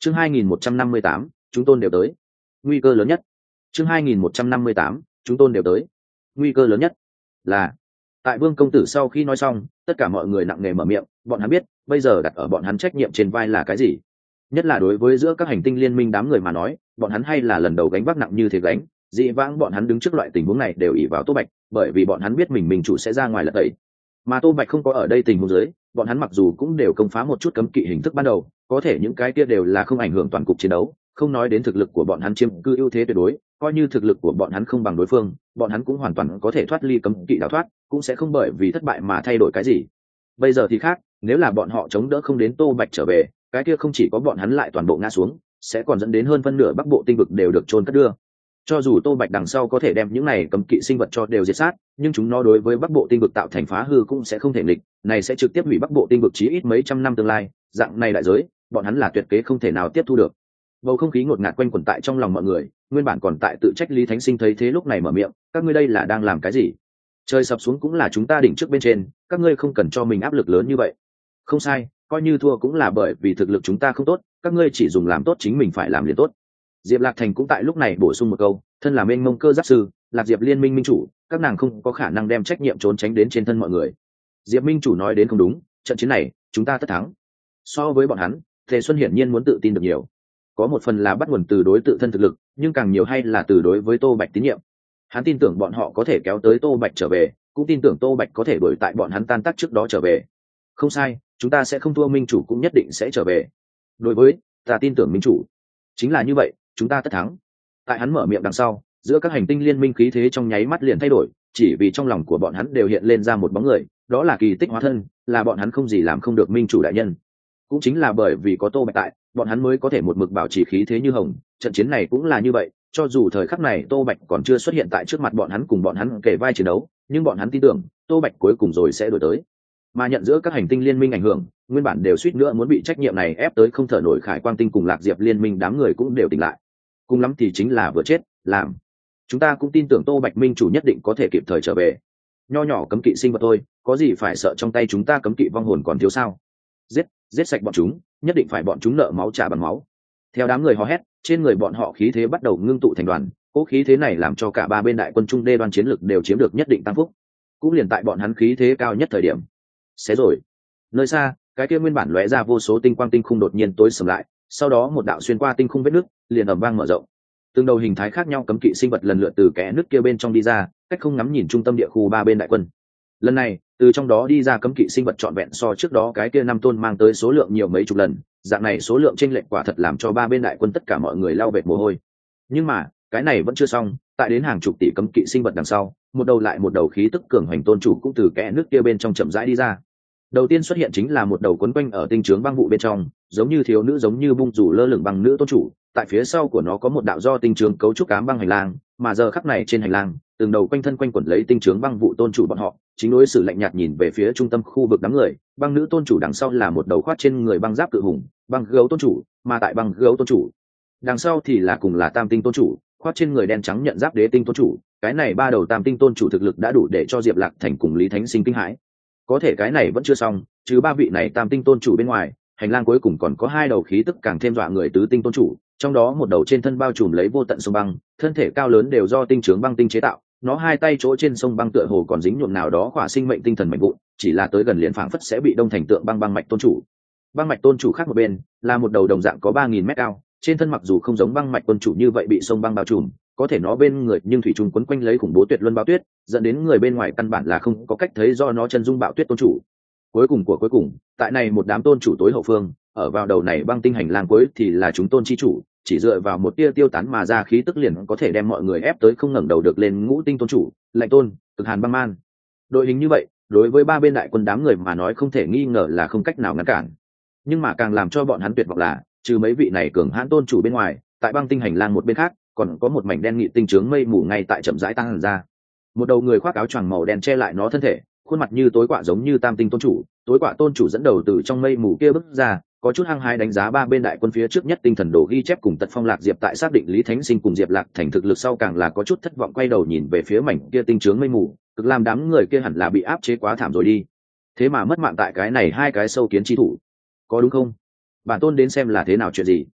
Chương 2158, chúng tôn đều tới. Nguy cơ lớn nhất. Chương 2158, chúng tôn đều tới. Nguy cơ lớn nhất là tại Vương công tử sau khi nói xong, tất cả mọi người nặng nề mở miệng, bọn hắn biết, bây giờ đặt ở bọn hắn trách nhiệm trên vai là cái gì. Nhất là đối với giữa các hành tinh liên minh đám người mà nói, bọn hắn hay là lần đầu gánh vác nặng như thế gánh, dị vãng bọn hắn đứng trước loại tình huống này đều ỷ vào Tô Bạch, bởi vì bọn hắn biết mình chủ sẽ ra ngoài lật tẩy. Mà Tô Bạch không có ở đây tình huống dưới, bọn hắn mặc dù cũng đều công phá một chút cấm kỵ hình thức ban đầu, có thể những cái kia đều là không ảnh hưởng toàn cục chiến đấu, không nói đến thực lực của bọn hắn chiếm cư ưu thế tuyệt đối, coi như thực lực của bọn hắn không bằng đối phương, bọn hắn cũng hoàn toàn có thể thoát ly cấm kỵ đào thoát, cũng sẽ không bởi vì thất bại mà thay đổi cái gì. Bây giờ thì khác, nếu là bọn họ chống đỡ không đến Tô Bạch trở về, cái kia không chỉ có bọn hắn lại toàn bộ ngã xuống, sẽ còn dẫn đến hơn phân nửa Bắc Bộ tinh vực đều được chôn cất đưa. Cho dù Tô Bạch đằng sau có thể đem những này cấm kỵ sinh vật cho đều diệt sát, nhưng chúng nó đối với Bắc Bộ tinh vực tạo thành phá hư cũng sẽ không thể nghịch, này sẽ trực tiếp hủy Bắc Bộ tinh vực chí ít mấy trăm năm tương lai, dạng này đại giới, bọn hắn là tuyệt kế không thể nào tiếp thu được. Bầu không khí ngột ngạt quanh quẩn tại trong lòng mọi người, nguyên bản còn tại tự trách Lý Thánh Sinh thấy thế lúc này mở miệng, các ngươi đây là đang làm cái gì? Trời sập xuống cũng là chúng ta đỉnh trước bên trên, các ngươi không cần cho mình áp lực lớn như vậy. Không sai, coi như thua cũng là bởi vì thực lực chúng ta không tốt, các ngươi chỉ dùng làm tốt chính mình phải làm liền tốt. Diệp Lạc Thành cũng tại lúc này bổ sung một câu, thân là mênh mông cơ giáp sư, Lạc Diệp liên minh minh chủ, các nàng không có khả năng đem trách nhiệm trốn tránh đến trên thân mọi người. Diệp minh chủ nói đến không đúng, trận chiến này chúng ta tất thắng. So với bọn hắn, Tề Xuân hiển nhiên muốn tự tin được nhiều. Có một phần là bắt nguồn từ đối tự thân thực lực, nhưng càng nhiều hay là từ đối với Tô Bạch tín nhiệm. Hắn tin tưởng bọn họ có thể kéo tới Tô Bạch trở về, cũng tin tưởng Tô Bạch có thể đuổi tại bọn hắn tan tác trước đó trở về. Không sai, chúng ta sẽ không thua, minh chủ cũng nhất định sẽ trở về. Đối với ta tin tưởng minh chủ, chính là như vậy, chúng ta tất thắng. Tại hắn mở miệng đằng sau, giữa các hành tinh liên minh khí thế trong nháy mắt liền thay đổi, chỉ vì trong lòng của bọn hắn đều hiện lên ra một bóng người, đó là kỳ tích hóa thân, là bọn hắn không gì làm không được minh chủ đại nhân. Cũng chính là bởi vì có Tô Bạch tại, bọn hắn mới có thể một mực bảo trì khí thế như hồng. Trận chiến này cũng là như vậy, cho dù thời khắc này Tô Bạch còn chưa xuất hiện tại trước mặt bọn hắn cùng bọn hắn kể vai chiến đấu, nhưng bọn hắn tin tưởng Tô Bạch cuối cùng rồi sẽ đổi tới. Mà nhận giữa các hành tinh liên minh ảnh hưởng, nguyên bản đều suýt nữa muốn bị trách nhiệm này ép tới không thở nổi Khải Quang Tinh cùng Lạc Diệp liên minh đám người cũng đều tỉnh lại. Cùng lắm thì chính là vừa chết làm. Chúng ta cũng tin tưởng Tô Bạch minh chủ nhất định có thể kịp thời trở về. Nho nhỏ cấm kỵ sinh vật thôi, có gì phải sợ, trong tay chúng ta cấm kỵ vong hồn còn thiếu sao? Giết sạch bọn chúng, nhất định phải bọn chúng nợ máu trả bằng máu. Theo đám người hò hét, trên người bọn họ khí thế bắt đầu ngưng tụ thành đoàn, cỗ khí thế này làm cho cả ba bên đại quân trung đê đoan chiến lực đều chiếm được nhất định tăng phúc. Cũng liền tại bọn hắn khí thế cao nhất thời điểm, xé rồi. Nơi xa, cái kia nguyên bản lóe ra vô số tinh quang tinh khung đột nhiên tối sầm lại, sau đó một đạo xuyên qua tinh khung vết nứt, liền ầm vang mở rộng. Từng đầu hình thái khác nhau cấm kỵ sinh vật lần lượt từ kẽ nứt kia bên trong đi ra, cách không ngắm nhìn trung tâm địa khu ba bên đại quân. Lần này, từ trong đó đi ra cấm kỵ sinh vật trọn vẹn so trước đó cái kia 5 tôn mang tới số lượng nhiều mấy chục lần, dạng này số lượng chênh lệch quả thật làm cho ba bên đại quân tất cả mọi người lau vệt mồ hôi. Nhưng mà, cái này vẫn chưa xong, tại đến hàng chục tỷ cấm kỵ sinh vật đằng sau, một đầu lại một đầu khí tức cường hoành tôn chủ cũng từ kẽ nước kia bên trong chậm rãi đi ra. Đầu tiên xuất hiện chính là một đầu quấn quanh ở tinh trướng băng vụ bên trong, giống như thiếu nữ giống như bung rủ lơ lửng băng nữ tôn chủ, tại phía sau của nó có một đạo do tinh trướng cấu trúc ám băng hành lang, mà giờ khắc này trên hành lang, từng đầu quanh thân quanh quẩn lấy tinh trướng băng vụ tôn chủ bọn họ, chính đối xử lạnh nhạt nhìn về phía trung tâm khu vực đám người. Băng nữ tôn chủ đằng sau là một đầu khoát trên người băng giáp cự hùng, băng gấu tôn chủ, mà tại băng gấu tôn chủ đằng sau thì là cùng là tam tinh tôn chủ, khoát trên người đen trắng nhận giáp đế tinh tôn chủ. Cái này ba đầu tam tinh tôn chủ thực lực đã đủ để cho Diệp Lạc Thành cùng Lý Thánh Sinh kinh hãi. Có thể cái này vẫn chưa xong, chứ ba vị này tam tinh tôn chủ bên ngoài, hành lang cuối cùng còn có hai đầu khí tức càng thêm dọa người tứ tinh tôn chủ, trong đó một đầu trên thân bao trùm lấy vô tận sông băng, thân thể cao lớn đều do tinh trướng băng tinh chế tạo, nó hai tay chỗ trên sông băng tựa hồ còn dính nhuộm nào đó khỏa sinh mệnh tinh thần mạnh vụn, chỉ là tới gần liền phảng phất sẽ bị đông thành tượng băng mạch tôn chủ. Băng mạch tôn chủ khác một bên là một đầu đồng dạng có 3000 mét cao, trên thân mặc dù không giống băng mạch tôn chủ như vậy bị sông băng bao trùm, có thể nó bên người nhưng thủy trùng quấn quanh lấy khủng bố tuyệt luân bão tuyết, dẫn đến người bên ngoài căn bản là không có cách thấy do nó chân dung bão tuyết tôn chủ. Cuối cùng, tại này một đám tôn chủ tối hậu phương, ở vào đầu này băng tinh hành lang cuối thì là chúng tôn chi chủ, chỉ dựa vào một tia tiêu tán mà ra khí tức liền có thể đem mọi người ép tới không ngẩng đầu được lên ngũ tinh tôn chủ, lạnh tôn, cực hàn băng man. Đội hình như vậy, đối với ba bên đại quân đám người mà nói không thể nghi ngờ là không cách nào ngăn cản. Nhưng mà càng làm cho bọn hắn tuyệt vọng là, trừ mấy vị này cường hãn tôn chủ bên ngoài, tại băng tinh hành lang một bên khác, còn có một mảnh đen nghị tinh trướng mây mù ngay tại chậm rãi tăng ra. Một đầu người khoác áo choàng màu đen che lại nó thân thể, khuôn mặt như tối quạ giống như tam tinh tôn chủ, tối quạ tôn chủ dẫn đầu từ trong mây mù kia bước ra, có chút hăng hái đánh giá ba bên đại quân phía trước nhất tinh thần đồ ghi chép cùng Tật Phong Lạc Diệp tại xác định Lý Thánh Sinh cùng Diệp Lạc Thành thực lực sau càng là có chút thất vọng, quay đầu nhìn về phía mảnh kia tinh trướng mây mù, cực làm đám người kia hẳn là bị áp chế quá thảm rồi đi. Thế mà mất mạng tại cái này hai cái sâu kiến chi thủ, có đúng không? Bản tôn đến xem là thế nào chuyện gì.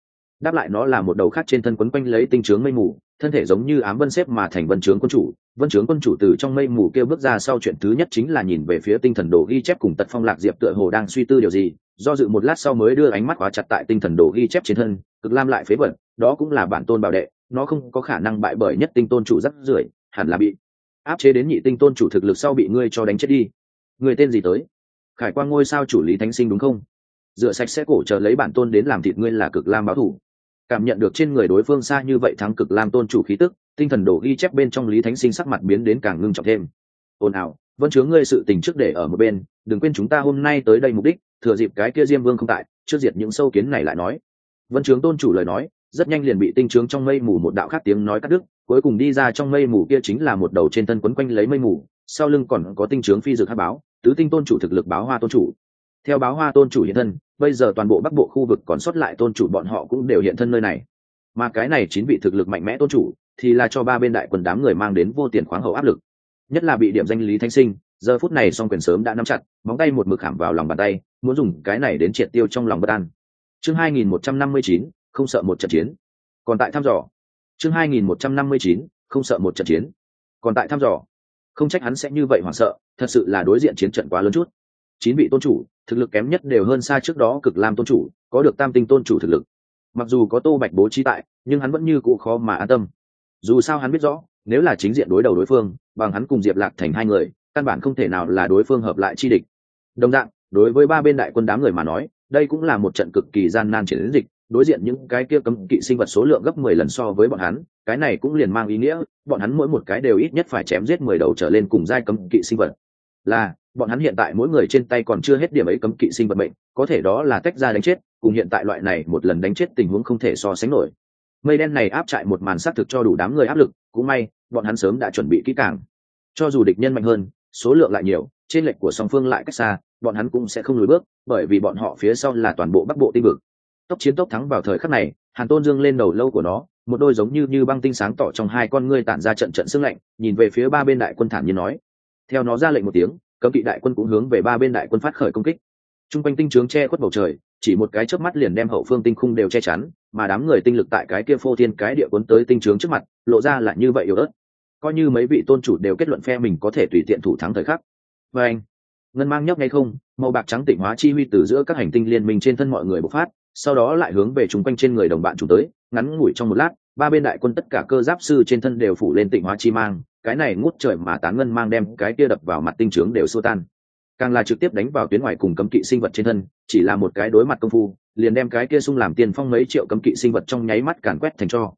đáp lại nó là một đầu khác trên thân quấn quanh lấy tinh trướng mây mù, thân thể giống như ám vân xếp mà thành vân trướng quân chủ. Vân trướng quân chủ từ trong mây mù kêu bước ra sau, chuyện thứ nhất chính là nhìn về phía tinh thần đồ ghi chép cùng Tật Phong Lạc Diệp tựa hồ đang suy tư điều gì, do dự một lát sau mới đưa ánh mắt khóa chặt tại tinh thần đồ ghi chép trên thân. Cực Lam lại phế vật, đó cũng là bản tôn bảo đệ, nó không có khả năng bại bởi nhất tinh tôn chủ rắc rưởi, hẳn là bị áp chế đến nhị tinh tôn chủ thực lực sau bị ngươi cho đánh chết đi. Người tên gì tới? Khải Quang ngôi sao chủ Lý Thánh Sinh đúng không? Rửa sạch sẽ cổ chờ lấy bản tôn đến làm thịt ngươi là Cực Lam báo thủ. Cảm nhận được trên người đối phương xa như vậy thắng Cực Lam tôn chủ khí tức, tinh thần đồ ghi chép bên trong Lý Thánh Sinh sắc mặt biến đến càng ngưng trọng thêm. Ồn ào, vẫn chứa ngươi sự tình trước để ở một bên, đừng quên chúng ta hôm nay tới đây mục đích, thừa dịp cái kia Diêm Vương không tại, trước diệt những sâu kiến này lại nói. Vân Trướng tôn chủ lời nói rất nhanh liền bị tinh trướng trong mây mù một đạo khác tiếng nói cắt đứt, cuối cùng đi ra trong mây mù kia chính là một đầu trên thân quấn quanh lấy mây mù, sau lưng còn có tinh trướng phi dược hắc báo, tứ tinh tôn chủ thực lực Báo Hoa tôn chủ. Theo Báo Hoa tôn chủ hiện thân, bây giờ toàn bộ Bắc Bộ khu vực còn sót lại tôn chủ bọn họ cũng đều hiện thân nơi này. Mà cái này 9 vị thực lực mạnh mẽ tôn chủ thì là cho ba bên đại quân đám người mang đến vô tiền khoáng hậu áp lực. Nhất là bị điểm danh Lý Thánh Sinh, giờ phút này song quyền sớm đã nắm chặt, móng tay một mực khảm vào lòng bàn tay, muốn dùng cái này đến triệt tiêu trong lòng bất an. Chương 2159, không sợ một trận chiến. Còn tại thăm dò. Chương 2159, không sợ một trận chiến. Còn tại thăm dò. Không trách hắn sẽ như vậy hoảng sợ, thật sự là đối diện chiến trận quá lớn chút. 9 vị tôn chủ, thực lực kém nhất đều hơn xa trước đó Cực Lam tôn chủ, có được tam tinh tôn chủ thực lực. Mặc dù có Tô Bạch bố trí tại, nhưng hắn vẫn như cũ khó mà an tâm. Dù sao hắn biết rõ, nếu là chính diện đối đầu đối phương, bằng hắn cùng Diệp Lạc thành hai người, căn bản không thể nào là đối phương hợp lại chi địch. Đồng dạng, đối với ba bên đại quân đám người mà nói, đây cũng là một trận cực kỳ gian nan chiến dịch, đối diện những cái kia cấm kỵ sinh vật số lượng gấp 10 lần so với bọn hắn, cái này cũng liền mang ý nghĩa, bọn hắn mỗi một cái đều ít nhất phải chém giết 10 đầu trở lên cùng giai cấm kỵ sinh vật. Là, bọn hắn hiện tại mỗi người trên tay còn chưa hết điểm ấy cấm kỵ sinh vật mệnh, có thể đó là tách ra đánh chết, cùng hiện tại loại này một lần đánh chết tình huống không thể so sánh nổi. Mây đen này áp trại một màn sát thực cho đủ đám người áp lực, cũng may, bọn hắn sớm đã chuẩn bị kỹ càng. Cho dù địch nhân mạnh hơn, số lượng lại nhiều, trên lệch của song phương lại cách xa, bọn hắn cũng sẽ không lùi bước, bởi vì bọn họ phía sau là toàn bộ Bắc Bộ tinh vực. Tốc chiến tốc thắng vào thời khắc này, Hàn Tôn dương lên đầu lâu của nó, một đôi giống như băng tinh sáng tỏ trong hai con ngươi tản ra trận trận sương lạnh, nhìn về phía ba bên đại quân thản nhiên nói. Theo nó ra lệnh một tiếng, cấm kỵ đại quân cũng hướng về ba bên đại quân phát khởi công kích. Trung quanh tinh trướng che khuất bầu trời, chỉ một cái chớp mắt liền đem hậu phương tinh khung đều che chắn, mà đám người tinh lực tại cái kia phô thiên cái địa cuốn tới tinh trướng trước mặt, lộ ra là như vậy yếu ớt. Coi như mấy vị tôn chủ đều kết luận phe mình có thể tùy tiện thủ thắng thời khắc. Và anh, ngân mang nhấp ngay không, màu bạc trắng tịnh hóa chi huy từ giữa các hành tinh liên minh trên thân mọi người bộc phát, sau đó lại hướng về chúng quanh trên người đồng bạn chủ tới, ngắn ngủi trong một lát, ba bên đại quân tất cả cơ giáp sư trên thân đều phủ lên tịnh hóa chi mang, cái này ngút trời mà tán ngân mang đem cái kia đập vào mặt tinh trướng đều xua tan. Càng là trực tiếp đánh vào tuyến ngoài cùng cấm kỵ sinh vật trên thân, chỉ là một cái đối mặt công phu, liền đem cái kia xung làm tiền phong mấy triệu cấm kỵ sinh vật trong nháy mắt càn quét thành tro.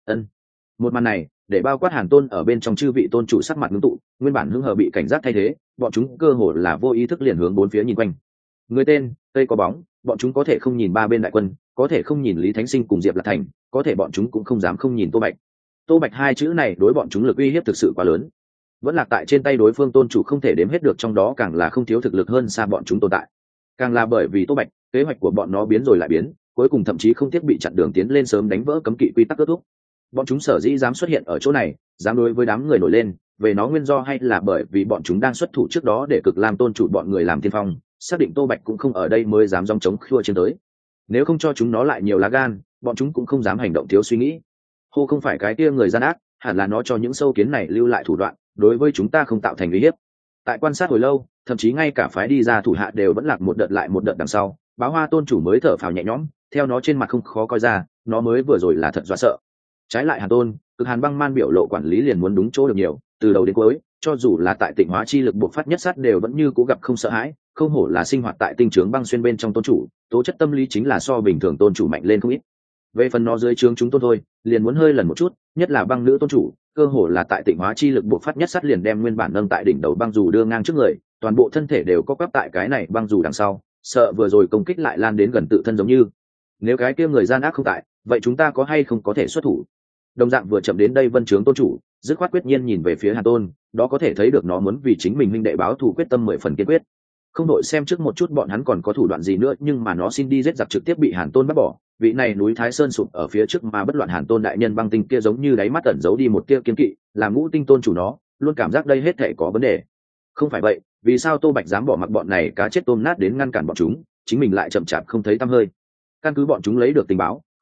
Một màn này, để bao quát Hàn Tôn ở bên trong chư vị tôn chủ sắc mặt ngưng tụ, nguyên bản hứng hờ bị cảnh giác thay thế, bọn chúng cơ hồ là vô ý thức liền hướng bốn phía nhìn quanh. Người tên, cây có bóng, bọn chúng có thể không nhìn ba bên đại quân, có thể không nhìn Lý Thánh Sinh cùng Diệp Lạc Thành, có thể bọn chúng cũng không dám không nhìn Tô Bạch. Tô Bạch hai chữ này đối bọn chúng lực uy hiếp thực sự quá lớn. Vẫn lạc tại trên tay đối phương tôn chủ không thể đếm hết được, trong đó càng là không thiếu thực lực hơn xa bọn chúng tồn tại. Càng là bởi vì Tô Bạch, kế hoạch của bọn nó biến rồi lại biến, cuối cùng thậm chí không tiếc bị chặn đường tiến lên sớm đánh vỡ cấm kỵ quy tắc kết thúc. Bọn chúng sở dĩ dám xuất hiện ở chỗ này, dám đối với đám người nổi lên, về nó nguyên do hay là bởi vì bọn chúng đang xuất thủ trước đó để Cực Lam tôn chủ bọn người làm tiên phong, xác định Tô Bạch cũng không ở đây mới dám dòng chống khua chiến tới. Nếu không cho chúng nó lại nhiều lá gan, bọn chúng cũng không dám hành động thiếu suy nghĩ. Hô không phải cái kia người gian ác, hẳn là nó cho những sâu kiến này lưu lại thủ đoạn, đối với chúng ta không tạo thành uy hiếp. Tại quan sát hồi lâu, thậm chí ngay cả phái đi ra thủ hạ đều vẫn lạc một đợt lại một đợt đằng sau, Báo Hoa tôn chủ mới thở phào nhẹ nhõm, theo nó trên mặt không khó coi ra, nó mới vừa rồi là thật dọa sợ. Trái lại Hàn Tôn, Cực Hàn băng man biểu lộ quản lý liền muốn đúng chỗ được nhiều, từ đầu đến cuối, cho dù là tại tịnh hóa chi lực buộc phát nhất sát đều vẫn như cố gặp không sợ hãi, không hổ là sinh hoạt tại tinh trướng băng xuyên bên trong tôn chủ, tố chất tâm lý chính là so bình thường tôn chủ mạnh lên không ít. Về phần nó dưới trướng chúng tôn thôi, liền muốn hơi lần một chút, nhất là băng nữ tôn chủ, cơ hồ là tại tịnh hóa chi lực buộc phát nhất sát liền đem nguyên bản nâng tại đỉnh đầu băng dù đưa ngang trước người, toàn bộ thân thể đều có quắp tại cái này băng dù đằng sau, sợ vừa rồi công kích lại lan đến gần tự thân giống như. Nếu cái kia người gian ác không tại, vậy chúng ta có hay không có thể xuất thủ? Đồng dạng vừa chậm đến đây Vân Trướng tôn chủ, dứt khoát quyết nhiên nhìn về phía Hàn Tôn, đó có thể thấy được nó muốn vì chính mình huynh đệ báo thù quyết tâm 10 phần kiên quyết. Không đội xem trước một chút bọn hắn còn có thủ đoạn gì nữa, nhưng mà nó xin đi giết giặc trực tiếp bị Hàn Tôn bắt bỏ. Vị này núi Thái Sơn sụp ở phía trước mà bất loạn Hàn Tôn đại nhân băng tinh kia giống như đáy mắt ẩn giấu đi một tia kiên kỵ, làm ngũ tinh tôn chủ nó luôn cảm giác đây hết thảy có vấn đề. Không phải vậy, vì sao Tô Bạch dám bỏ mặc bọn này cá chết tôm nát đến ngăn cản bọn chúng, chính mình lại chậm chạp không thấy tăm hơi? Căn cứ bọn chúng lấy được tình báo,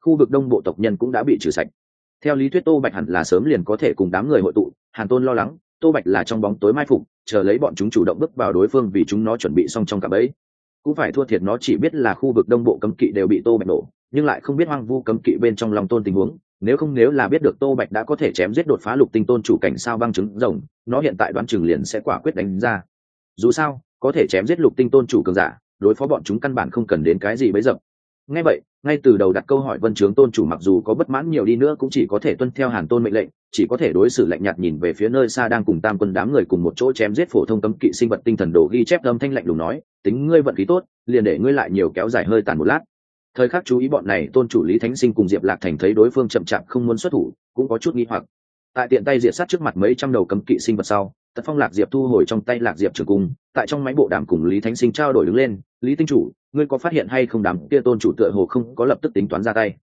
khu vực đông bộ tộc nhân cũng đã bị trừ sạch. Theo lý thuyết Tô Bạch hẳn là sớm liền có thể cùng đám người hội tụ, Hàn Tôn lo lắng Tô Bạch là trong bóng tối mai phục, chờ lấy bọn chúng chủ động bước vào đối phương vì chúng nó chuẩn bị xong trong cả bẫy. Cũng phải thua thiệt nó chỉ biết là khu vực đông bộ cấm kỵ đều bị Tô Bạch nổ, nhưng lại không biết hoang vu cấm kỵ bên trong Long Tôn tình huống. Nếu là biết được Tô Bạch đã có thể chém giết đột phá lục tinh tôn chủ cảnh sao băng trứng rồng, nó hiện tại đoán chừng liền sẽ quả quyết đánh ra. Dù sao, có thể chém giết lục tinh tôn chủ cường giả, đối phó bọn chúng căn bản không cần đến cái gì bấy dập. Ngay vậy, ngay từ đầu đặt câu hỏi Vân Trướng tôn chủ mặc dù có bất mãn nhiều đi nữa cũng chỉ có thể tuân theo Hàn Tôn mệnh lệnh, chỉ có thể đối xử lạnh nhạt nhìn về phía nơi xa đang cùng Tam Quân đám người cùng một chỗ chém giết phổ thông cấm kỵ sinh vật tinh thần đồ ghi chép âm thanh lạnh lùng nói, tính ngươi vận khí tốt, liền để ngươi lại nhiều kéo dài hơi tàn một lát. Thời khắc chú ý bọn này tôn chủ Lý Thánh Sinh cùng Diệp Lạc Thành thấy đối phương chậm chạp không muốn xuất thủ, cũng có chút nghi hoặc. Tại tiện tay diệt sát trước mặt mấy trăm đầu cấm kỵ sinh vật sau, Tật Phong Lạc Diệp thu hồi trong tay Lạc Diệp trường cung, tại trong máy bộ đàm cùng Lý Thánh Sinh trao đổi đứng lên, Lý tinh chủ, ngươi có phát hiện hay không đám kia tôn chủ tựa hồ không có lập tức tính toán ra tay?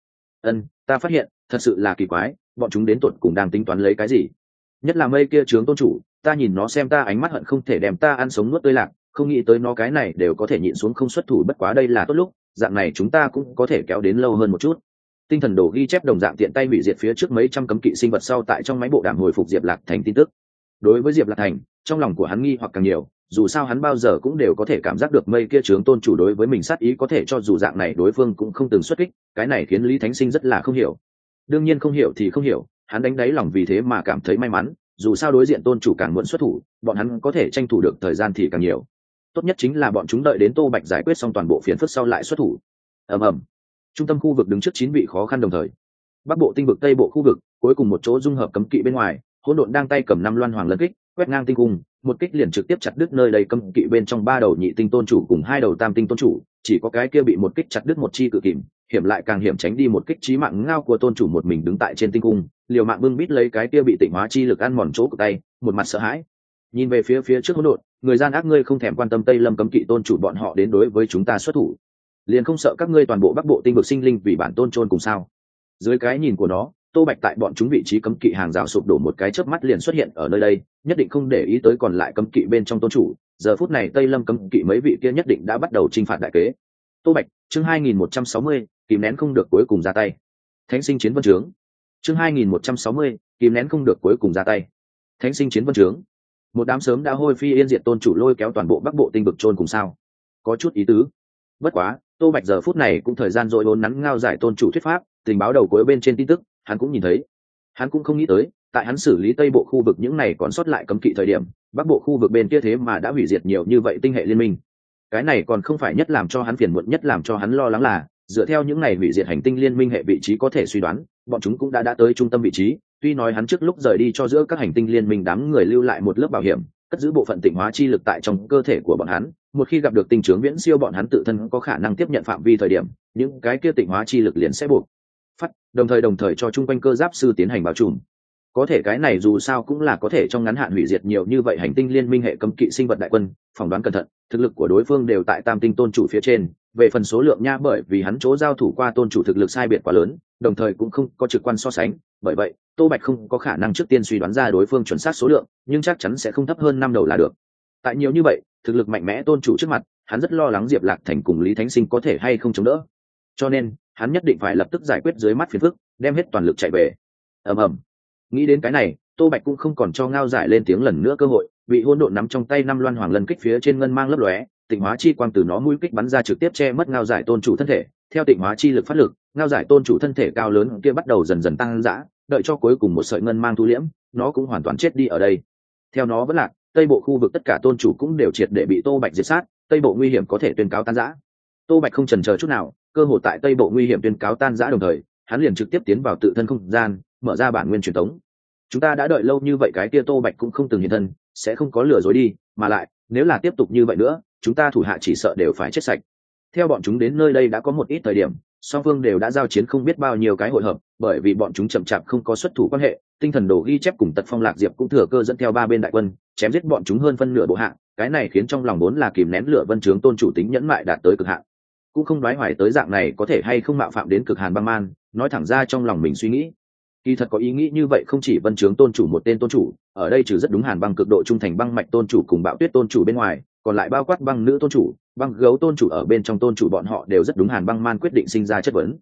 Ta phát hiện, thật sự là kỳ quái, bọn chúng đến tụt cùng đang tính toán lấy cái gì? Nhất là mây kia trướng tôn chủ, ta nhìn nó xem ta ánh mắt hận không thể đem ta ăn sống nuốt tươi lạc, không nghĩ tới nó cái này đều có thể nhịn xuống không xuất thủ, bất quá đây là tốt lúc, dạng này chúng ta cũng có thể kéo đến lâu hơn một chút. Tinh thần đồ ghi chép đồng dạng tiện tay hủy diệt phía trước mấy trăm cấm kỵ sinh vật sau tại trong máy bộ đàm hồi phục Diệp Lạc Thành tin tức. Đối với Diệp Lạc Thành, trong lòng của hắn nghi hoặc càng nhiều, dù sao hắn bao giờ cũng đều có thể cảm giác được mây kia trướng tôn chủ đối với mình sát ý có thể cho dù dạng này đối phương cũng không từng xuất kích, cái này khiến Lý Thánh Sinh rất là không hiểu. Đương nhiên không hiểu thì không hiểu, hắn đánh đáy lòng vì thế mà cảm thấy may mắn, dù sao đối diện tôn chủ càng muốn xuất thủ, bọn hắn có thể tranh thủ được thời gian thì càng nhiều. Tốt nhất chính là bọn chúng đợi đến Tô Bạch giải quyết xong toàn bộ phiền phức sau lại xuất thủ. Ầm ầm. Trung tâm khu vực đứng trước 9 vị khó khăn đồng thời. Bắc bộ tinh vực, Tây bộ khu vực, cuối cùng một chỗ dung hợp cấm kỵ bên ngoài, Hỗn Độn đang tay cầm 5 loan hoàng lân kích, quét ngang tinh cung, một kích liền trực tiếp chặt đứt nơi đây cấm kỵ bên trong 3 đầu nhị tinh tôn chủ cùng 2 đầu tam tinh tôn chủ, chỉ có cái kia bị một kích chặt đứt một chi cự kìm, hiểm lại càng hiểm tránh đi một kích chí mạng ngao của tôn chủ một mình đứng tại trên tinh cung, liều mạng bưng bít lấy cái kia bị tịnh hóa chi lực ăn mòn chỗ của tay, một mặt sợ hãi. Nhìn về phía trước Hỗn Độn, người gian ác ngươi không thèm quan tâm Tây Lâm cấm kỵ tôn chủ bọn họ đến đối với chúng ta xuất thủ, liền không sợ các ngươi toàn bộ Bắc bộ tinh vực sinh linh vì bản tôn chôn cùng sao? Dưới cái nhìn của nó, Tô Bạch tại bọn chúng vị trí cấm kỵ hàng rào sụp đổ một cái chớp mắt liền xuất hiện ở nơi đây, nhất định không để ý tới còn lại cấm kỵ bên trong tôn chủ. Giờ phút này Tây Lâm cấm kỵ mấy vị kia nhất định đã bắt đầu chinh phạt đại kế. Tô Bạch, chương 2160, kìm nén không được cuối cùng ra tay. Thánh sinh chiến vân trướng. Chương 2160, kìm nén không được cuối cùng ra tay. Thánh sinh chiến vân trướng. Một đám sớm đã hôi phi yên diệt tôn chủ lôi kéo toàn bộ Bắc bộ tinh vực chôn cùng sao? Có chút ý tứ. Bất quá, Tô Bạch giờ phút này cũng thời gian rồi vốn nắn ngao giải tôn chủ thuyết pháp, tình báo đầu cuối bên trên tin tức, hắn cũng nhìn thấy. Hắn cũng không nghĩ tới, tại hắn xử lý Tây bộ khu vực những này còn sót lại cấm kỵ thời điểm, Bắc bộ khu vực bên kia thế mà đã hủy diệt nhiều như vậy tinh hệ liên minh. Cái này còn không phải nhất làm cho hắn phiền muộn, nhất làm cho hắn lo lắng là, dựa theo những này hủy diệt hành tinh liên minh hệ vị trí có thể suy đoán, bọn chúng cũng đã tới trung tâm vị trí, tuy nói hắn trước lúc rời đi cho giữa các hành tinh liên minh đám người lưu lại một lớp bảo hiểm, cất giữ bộ phận tịnh hóa chi lực tại trong cơ thể của bọn hắn, một khi gặp được tinh chướng viễn siêu bọn hắn tự thân có khả năng tiếp nhận phạm vi thời điểm, những cái kia tịnh hóa chi lực liền sẽ buộc phát, đồng thời cho chung quanh cơ giáp sư tiến hành bao trùm. Có thể cái này dù sao cũng là có thể trong ngắn hạn hủy diệt nhiều như vậy hành tinh liên minh hệ cấm kỵ sinh vật đại quân, phỏng đoán cẩn thận, thực lực của đối phương đều tại tam tinh tôn chủ phía trên, về phần số lượng nha bởi vì hắn chỗ giao thủ qua tôn chủ thực lực sai biệt quá lớn, đồng thời cũng không có trực quan so sánh, bởi vậy Tô Bạch không có khả năng trước tiên suy đoán ra đối phương chuẩn xác số lượng, nhưng chắc chắn sẽ không thấp hơn 5 đầu là được. Tại nhiều như vậy, thực lực mạnh mẽ tôn chủ trước mặt, hắn rất lo lắng Diệp Lạc Thành cùng Lý Thánh Sinh có thể hay không chống đỡ. Cho nên, hắn nhất định phải lập tức giải quyết dưới mắt phiền phức, đem hết toàn lực chạy về. Ầm ầm. Nghĩ đến cái này, Tô Bạch cũng không còn cho ngao giải lên tiếng lần nữa cơ hội, bị Hỗn Độn nắm trong tay 5 loan hoàng lân kích phía trên ngân mang lấp lóe, tịnh hóa chi quang từ nó mũi kích bắn ra trực tiếp che mất ngao giải tôn chủ thân thể. Theo tịnh hóa chi lực phát lực, ngao giải tôn chủ thân thể cao lớn kia bắt đầu dần dần tăng dã, đợi cho cuối cùng một sợi ngân mang thu liễm, nó cũng hoàn toàn chết đi ở đây. Theo nó vẫn lạc, Tây bộ khu vực tất cả tôn chủ cũng đều triệt để bị Tô Bạch diệt sát, Tây bộ nguy hiểm có thể tuyên cáo tan rã. Tô Bạch không chần chờ chút nào, cơ hội tại Tây bộ nguy hiểm tuyên cáo tan rã đồng thời, hắn liền trực tiếp tiến vào tự thân không gian, mở ra bản nguyên truyền thống. Chúng ta đã đợi lâu như vậy, cái kia Tô Bạch cũng không từng hiện thân, sẽ không có lừa dối đi, mà lại, nếu là tiếp tục như vậy nữa, chúng ta thủ hạ chỉ sợ đều phải chết sạch. Theo bọn chúng đến nơi đây đã có một ít thời điểm, song phương đều đã giao chiến không biết bao nhiêu cái hội hợp, bởi vì bọn chúng chậm chạp không có xuất thủ quan hệ, tinh thần đồ ghi chép cùng Tật Phong Lạc Diệp cũng thừa cơ dẫn theo 3 bên đại quân, chém giết bọn chúng hơn phân nửa bộ hạ, cái này khiến trong lòng vốn là kìm nén lửa Vân Trướng tôn chủ tính nhẫn mại đạt tới cực hạn. Cũng không đoái hoài tới dạng này có thể hay không mạo phạm đến cực hàn băng man, nói thẳng ra trong lòng mình suy nghĩ. Kỳ thật có ý nghĩ như vậy không chỉ Vân Trướng tôn chủ một tên tôn chủ, ở đây trừ rất đúng hàn băng cực độ trung thành băng mạch tôn chủ cùng Bạo Tuyết tôn chủ bên ngoài, còn lại bao quát băng nữ tôn chủ, băng gấu tôn chủ ở bên trong tôn chủ bọn họ đều rất đúng hàn băng man quyết định sinh ra chất vấn.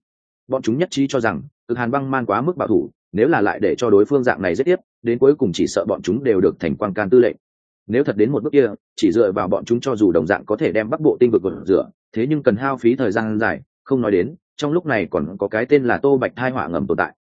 Bọn chúng nhất trí cho rằng Cực Hàn Băng Man quá mức bảo thủ, nếu là lại để cho đối phương dạng này giết tiếp, đến cuối cùng chỉ sợ bọn chúng đều được thành quang can tư lệnh. Nếu thật đến một bước kia, chỉ dựa vào bọn chúng cho dù đồng dạng có thể đem Bắc Bộ tinh vực gột rửa, thế nhưng cần hao phí thời gian dài, không nói đến, trong lúc này còn có cái tên là Tô Bạch thai họa ngầm tồn tại.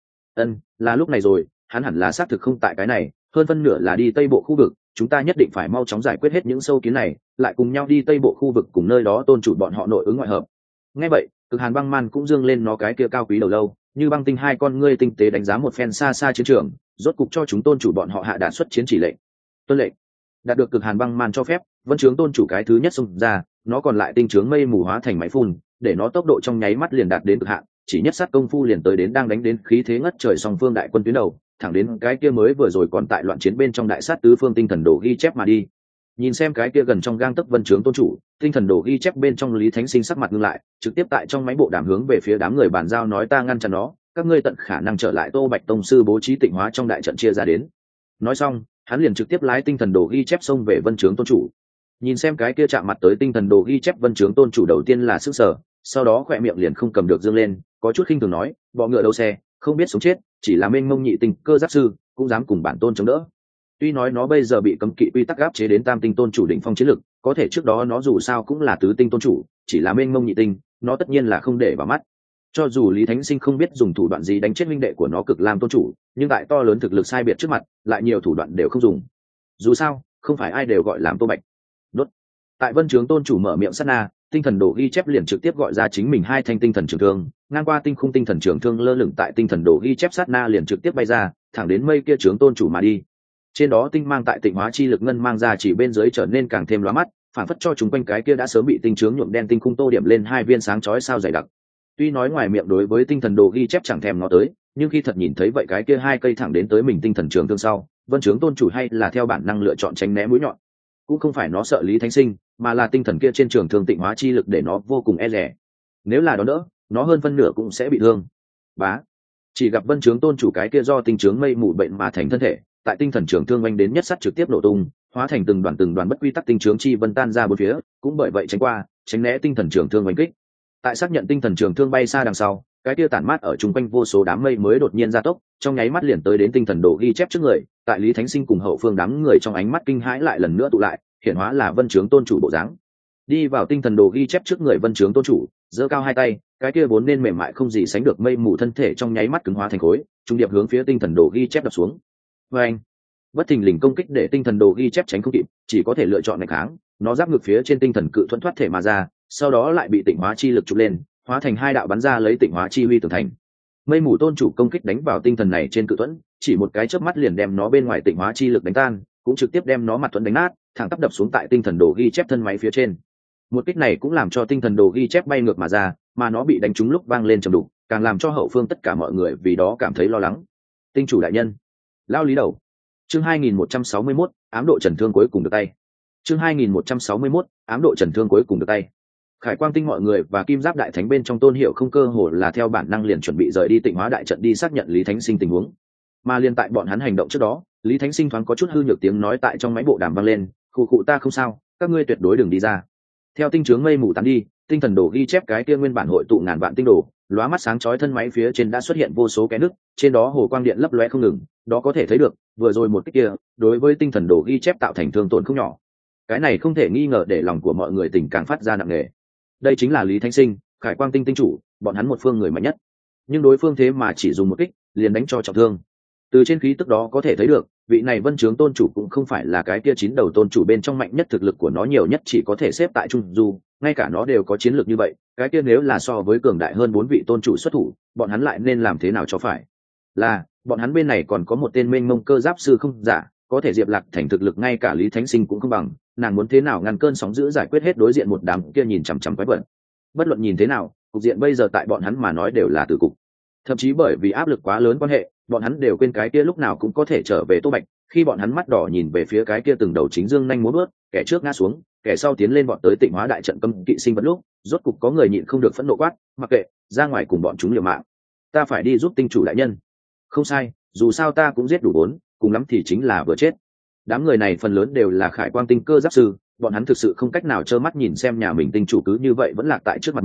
Là lúc này rồi, hắn hẳn là xác thực không tại cái này, hơn phân nửa là đi Tây Bộ khu vực, chúng ta nhất định phải mau chóng giải quyết hết những sâu kiến này, lại cùng nhau đi Tây Bộ khu vực cùng nơi đó tôn chủ bọn họ nội ứng ngoại hợp. Nghe vậy, Cực Hàn Băng Man cũng dương lên nó cái kia cao quý đầu lâu, như băng tinh hai con ngươi tinh tế đánh giá một phen xa xa chiến trường, rốt cục cho chúng tôn chủ bọn họ hạ đạt xuất chiến chỉ lệnh. Tuân lệnh. Đạt được Cực Hàn Băng Man cho phép, Vân Trướng tôn chủ cái thứ nhất xông ra, nó còn lại tinh trướng mây mù hóa thành máy phun, để nó tốc độ trong nháy mắt liền đạt đến cực hạn, chỉ nhất sát công phu liền tới đến đang đánh đến khí thế ngất trời song phương đại quân tuyến đầu, thẳng đến cái kia mới vừa rồi còn tại loạn chiến bên trong đại sát tứ phương tinh thần đồ ghi chép mà đi. Nhìn xem cái kia gần trong gang tấc Vân Trướng tôn chủ, tinh thần đồ ghi chép bên trong Lý Thánh Sinh sắc mặt ngưng lại, trực tiếp tại trong máy bộ đàm hướng về phía đám người bàn giao nói ta ngăn chặn nó, các ngươi tận khả năng trở lại Tô Bạch tông sư bố trí tịnh hóa trong đại trận chia ra đến. Nói xong, hắn liền trực tiếp lái tinh thần đồ ghi chép xông về Vân Trướng tôn chủ. Nhìn xem cái kia chạm mặt tới tinh thần đồ ghi chép Vân Trướng tôn chủ đầu tiên là sức sở, sau đó khỏe miệng liền không cầm được dương lên, có chút khinh thường nói, bọ ngựa đấu xe, không biết sống chết, chỉ là mênh mông nhị tinh cơ giáp sư, cũng dám cùng bản tôn chống đỡ. Tuy nói nó bây giờ bị cấm kỵ quy tắc áp chế đến tam tinh tôn chủ đỉnh phong chiến lực, có thể trước đó nó dù sao cũng là tứ tinh tôn chủ, chỉ là mênh mông nhị tinh, nó tất nhiên là không để vào mắt. Cho dù Lý Thánh Sinh không biết dùng thủ đoạn gì đánh chết huynh đệ của nó Cực Lam tôn chủ, nhưng tại to lớn thực lực sai biệt trước mặt, lại nhiều thủ đoạn đều không dùng. Dù sao, không phải ai đều gọi làm Tô Bạch. Đốt. Tại Vân Trướng tôn chủ mở miệng sát na, tinh thần đồ ghi chép liền trực tiếp gọi ra chính mình hai thanh tinh thần trường thương, ngang qua tinh khung tinh thần trường thương lơ lửng tại tinh thần đồ ghi chép sát na liền trực tiếp bay ra, thẳng đến mây kia trướng tôn chủ mà đi. Trên đó tinh mang tại tịnh hóa chi lực ngân mang ra chỉ bên dưới trở nên càng thêm lóa mắt, phản phất cho chúng quanh cái kia đã sớm bị tinh trướng nhuộm đen tinh khung tô điểm lên hai viên sáng chói sao dày đặc. Tuy nói ngoài miệng đối với tinh thần đồ ghi chép chẳng thèm ngó tới, nhưng khi thật nhìn thấy vậy cái kia hai cây thẳng đến tới mình tinh thần trường thương sau, Vân Trướng tôn chủ hay là theo bản năng lựa chọn tránh né mũi nhọn. Cũng không phải nó sợ Lý Thánh Sinh, mà là tinh thần kia trên trường thương tịnh hóa chi lực để nó vô cùng e dè. Nếu là đó đỡ, nó hơn phân nửa cũng sẽ bị thương. Bá. Chỉ gặp Vân Trướng tôn chủ cái kia do tinh trướng mây mù bệnh mà thành thân thể, tại tinh thần trường thương oanh đến nhất sắt trực tiếp nổ tung, hóa thành từng đoàn bất quy tắc tinh trướng chi vân tan ra bốn phía, cũng bởi vậy tránh né tinh thần trường thương oanh kích. Tại xác nhận tinh thần trường thương bay xa đằng sau, cái kia tản mát ở chung quanh vô số đám mây mới đột nhiên gia tốc, trong nháy mắt liền tới đến tinh thần đồ ghi chép trước người, tại Lý Thánh Sinh cùng hậu phương đám người trong ánh mắt kinh hãi lại lần nữa tụ lại, hiển hóa là Vân Trướng tôn chủ bộ dáng. Đi vào tinh thần đồ ghi chép trước người Vân Trướng tôn chủ, giơ cao hai tay, cái kia vốn nên mềm mại không gì sánh được mây mù thân thể trong nháy mắt cứng hóa thành khối, trung điệp hướng phía tinh thần đồ ghi chép đập xuống. Và anh, bất thình lình công kích để tinh thần đồ ghi chép tránh không kịp, chỉ có thể lựa chọn nghịch kháng, nó giáp ngược phía trên tinh thần cự thuẫn thoát thể mà ra, sau đó lại bị tịnh hóa chi lực chụp lên, hóa thành hai đạo bắn ra lấy tịnh hóa chi huy tường thành. Mây mù tôn chủ công kích đánh vào tinh thần này trên cự thuẫn, chỉ một cái chớp mắt liền đem nó bên ngoài tịnh hóa chi lực đánh tan, cũng trực tiếp đem nó mặt thuẫn đánh nát, thẳng tắp đập xuống tại tinh thần đồ ghi chép thân máy phía trên. Một kích này cũng làm cho tinh thần đồ ghi chép bay ngược mà ra, mà nó bị đánh trúng lúc vang lên trầm đục, càng làm cho hậu phương tất cả mọi người vì đó cảm thấy lo lắng. Tinh chủ đại nhân, lao lý đầu. Chương 2161, ám độ trần thương cuối cùng được tay. Chương 2161, ám độ trần thương cuối cùng được tay. Khải Quang Tinh mọi người và Kim Giáp Đại Thánh bên trong Tôn Hiểu không cơ hồ là theo bản năng liền chuẩn bị rời đi Tịnh Hóa đại trận đi xác nhận Lý Thánh Sinh tình huống. Mà liên tại bọn hắn hành động trước đó, Lý Thánh Sinh thoáng có chút hư nhược tiếng nói tại trong máy bộ đàm vang lên, "Khụ khụ ta không sao, các ngươi tuyệt đối đừng đi ra." Theo tinh trướng mây mù tán đi, tinh thần đồ ghi chép cái kia nguyên bản hội tụ ngàn vạn tinh đồ, lóa mắt sáng chói thân máy phía trên đã xuất hiện vô số cái nứt, trên đó hồ quang điện lấp lóe không ngừng, đó có thể thấy được, vừa rồi một kích kia, đối với tinh thần đồ ghi chép tạo thành thương tổn không nhỏ. Cái này không thể nghi ngờ để lòng của mọi người tình càng phát ra nặng nề. Đây chính là Lý Thánh Sinh, Khải Quang Tinh tinh chủ, bọn hắn một phương người mạnh nhất. Nhưng đối phương thế mà chỉ dùng một kích, liền đánh cho trọng thương. Từ trên khí tức đó có thể thấy được, vị này Vân Trướng tôn chủ cũng không phải là cái kia chín đầu tôn chủ bên trong mạnh nhất, thực lực của nó nhiều nhất chỉ có thể xếp tại trung du, ngay cả nó đều có chiến lược như vậy, cái kia nếu là so với cường đại hơn 4 vị tôn chủ xuất thủ, bọn hắn lại nên làm thế nào cho phải? Là, bọn hắn bên này còn có một tên mênh mông cơ giáp sư không giả, có thể Diệp Lạc Thành thực lực ngay cả Lý Thánh Sinh cũng không bằng, nàng muốn thế nào ngăn cơn sóng dữ giải quyết hết đối diện một đám kia nhìn chằm chằm quái vật. Bất luận nhìn thế nào, cục diện bây giờ tại bọn hắn mà nói đều là tử cục. Thậm chí bởi vì áp lực quá lớn quan hệ, bọn hắn đều quên cái kia lúc nào cũng có thể trở về Tô Bạch, khi bọn hắn mắt đỏ nhìn về phía cái kia từng đầu chính dương nhanh múa bước, kẻ trước ngã xuống, kẻ sau tiến lên bọn tới Tịnh Hóa đại trận cấm kỵ sinh vật lúc, rốt cục có người nhịn không được phẫn nộ quát, "Mặc kệ, ra ngoài cùng bọn chúng liều mạng. Ta phải đi giúp tinh chủ đại nhân." Không sai, dù sao ta cũng giết đủ 4, cùng lắm thì chính là vừa chết. Đám người này phần lớn đều là Khải Quang Tinh cơ giáp sư, bọn hắn thực sự không cách nào trơ mắt nhìn xem nhà mình tinh chủ cứ như vậy vẫn lạc tại trước mặt mình,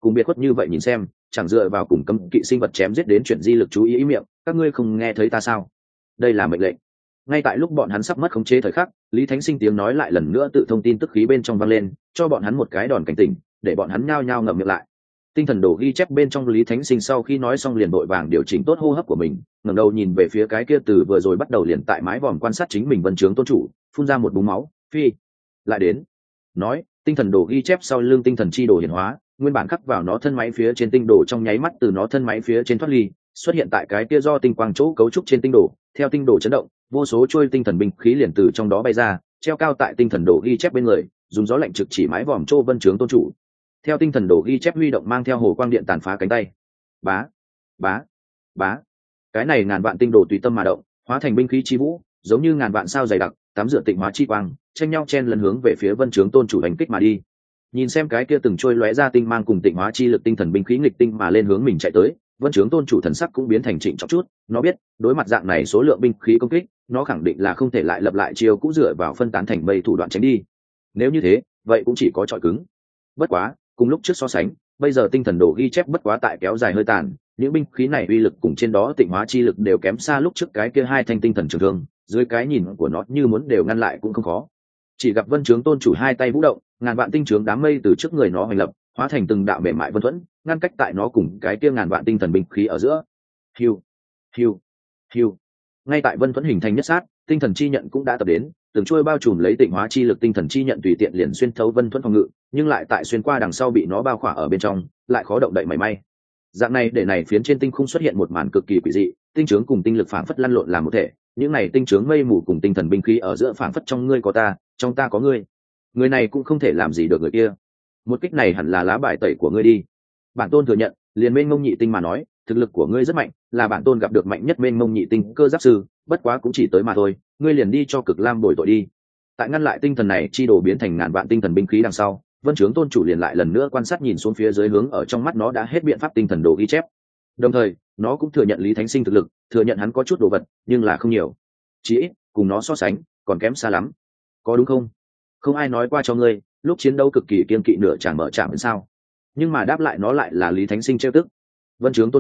cùng biệt khuất như vậy nhìn xem, chẳng dựa vào cùng cấm kỵ sinh vật chém giết đến chuyển di lực chú ý miệng, các ngươi không nghe thấy ta sao? Đây là mệnh lệnh. Ngay tại lúc bọn hắn sắp mất khống chế thời khắc, Lý Thánh Sinh tiếng nói lại lần nữa tự thông tin tức khí bên trong vang lên, cho bọn hắn một cái đòn cảnh tỉnh, để bọn hắn nhao nhao ngậm miệng lại. Tinh thần đồ ghi chép bên trong Lý Thánh Sinh sau khi nói xong liền vội vàng điều chỉnh tốt hô hấp của mình, ngẩng đầu nhìn về phía cái kia từ vừa rồi bắt đầu liền tại mái vòm quan sát chính mình Vân Trướng tôn chủ, phun ra một búng máu, phi, lại đến. Nói, tinh thần đồ ghi chép sau lưng tinh thần chi đồ hiển hóa, nguyên bản khắc vào nó thân máy phía trên tinh đồ trong nháy mắt từ nó thân máy phía trên thoát ly, xuất hiện tại cái kia do tinh quang chỗ cấu trúc trên tinh đồ, theo tinh đồ chấn động, vô số chuôi tinh thần binh khí liền từ trong đó bay ra, treo cao tại tinh thần đồ ghi chép bên người, dùng gió lạnh trực chỉ mái vòm Châu Vân Trướng tôn chủ. Theo tinh thần đồ ghi chép huy động mang theo hồ quang điện tàn phá cánh tay, bá, bá, bá, cái này ngàn vạn tinh đồ tùy tâm mà động, hóa thành binh khí chi vũ, giống như ngàn vạn sao dày đặc, tắm rửa tịnh hóa chi quang, tranh nhau chen lấn hướng về phía Vân Trướng tôn chủ hành kích mà đi. Nhìn xem cái kia từng trôi lóe ra tinh mang cùng tịnh hóa chi lực tinh thần binh khí nghịch tinh mà lên hướng mình chạy tới, Vân Trướng tôn chủ thần sắc cũng biến thành trịnh trọng chút, nó biết, đối mặt dạng này số lượng binh khí công kích, nó khẳng định là không thể lại lập lại chiêu cũ dựa vào phân tán thành bầy thủ đoạn tránh đi. Nếu như thế, vậy cũng chỉ có chọi cứng. Bất quá, cùng lúc trước so sánh, bây giờ tinh thần đồ ghi chép bất quá tại kéo dài hơi tàn, những binh khí này uy lực cùng trên đó tịnh hóa chi lực đều kém xa lúc trước cái kia hai thanh tinh thần trường thương, dưới cái nhìn của nó như muốn đều ngăn lại cũng không khó. Chỉ gặp Vân Trướng tôn chủ hai tay vũ động, ngàn vạn tinh trướng đám mây từ trước người nó hành lập, hóa thành từng đạo mềm mại vân thuẫn, ngăn cách tại nó cùng cái kia ngàn vạn tinh thần binh khí ở giữa. Hiu, hiu, hiu. Ngay tại vân thuẫn hình thành nhất sát, tinh thần chi nhận cũng đã tập đến, từng trôi bao trùm lấy tịnh hóa chi lực tinh thần chi nhận tùy tiện liền xuyên thấu vân thuẫn phòng ngự, nhưng lại tại xuyên qua đằng sau bị nó bao khỏa ở bên trong, lại khó động đậy mảy may. Dạng này để này phiến trên tinh khung xuất hiện một màn cực kỳ quỷ dị, tinh trướng cùng tinh lực phảng phất lăn lộn làm một thể, những này tinh trướng mây mù cùng tinh thần binh khí ở giữa phảng phất trong ngươi có ta, trong ta có ngươi. Người này cũng không thể làm gì được người kia. Một kích này hẳn là lá bài tẩy của ngươi đi. Bản tôn thừa nhận, liền mênh mông nhị tinh mà nói, thực lực của ngươi rất mạnh, là bản tôn gặp được mạnh nhất mênh mông nhị tinh cơ giáp sư, bất quá cũng chỉ tới mà thôi, ngươi liền đi cho cực lam bồi tội đi. Tại ngăn lại tinh thần này chi đồ biến thành ngàn vạn tinh thần binh khí đằng sau, Vân Trướng tôn chủ liền lại lần nữa quan sát nhìn xuống phía dưới hướng ở trong mắt nó đã hết biện pháp tinh thần đồ ghi chép. Đồng thời, nó cũng thừa nhận Lý Thánh Sinh thực lực, thừa nhận hắn có chút đồ vật, nhưng là không nhiều. Chỉ ít, cùng nó so sánh, còn kém xa lắm. Có đúng không? Không ai nói qua cho ngươi, lúc chiến đấu cực kỳ kiên kỵ nửa chàng mở chạm đến sao? Nhưng mà đáp lại nó lại là Lý Thánh Sinh trêu tức. Vân Trướng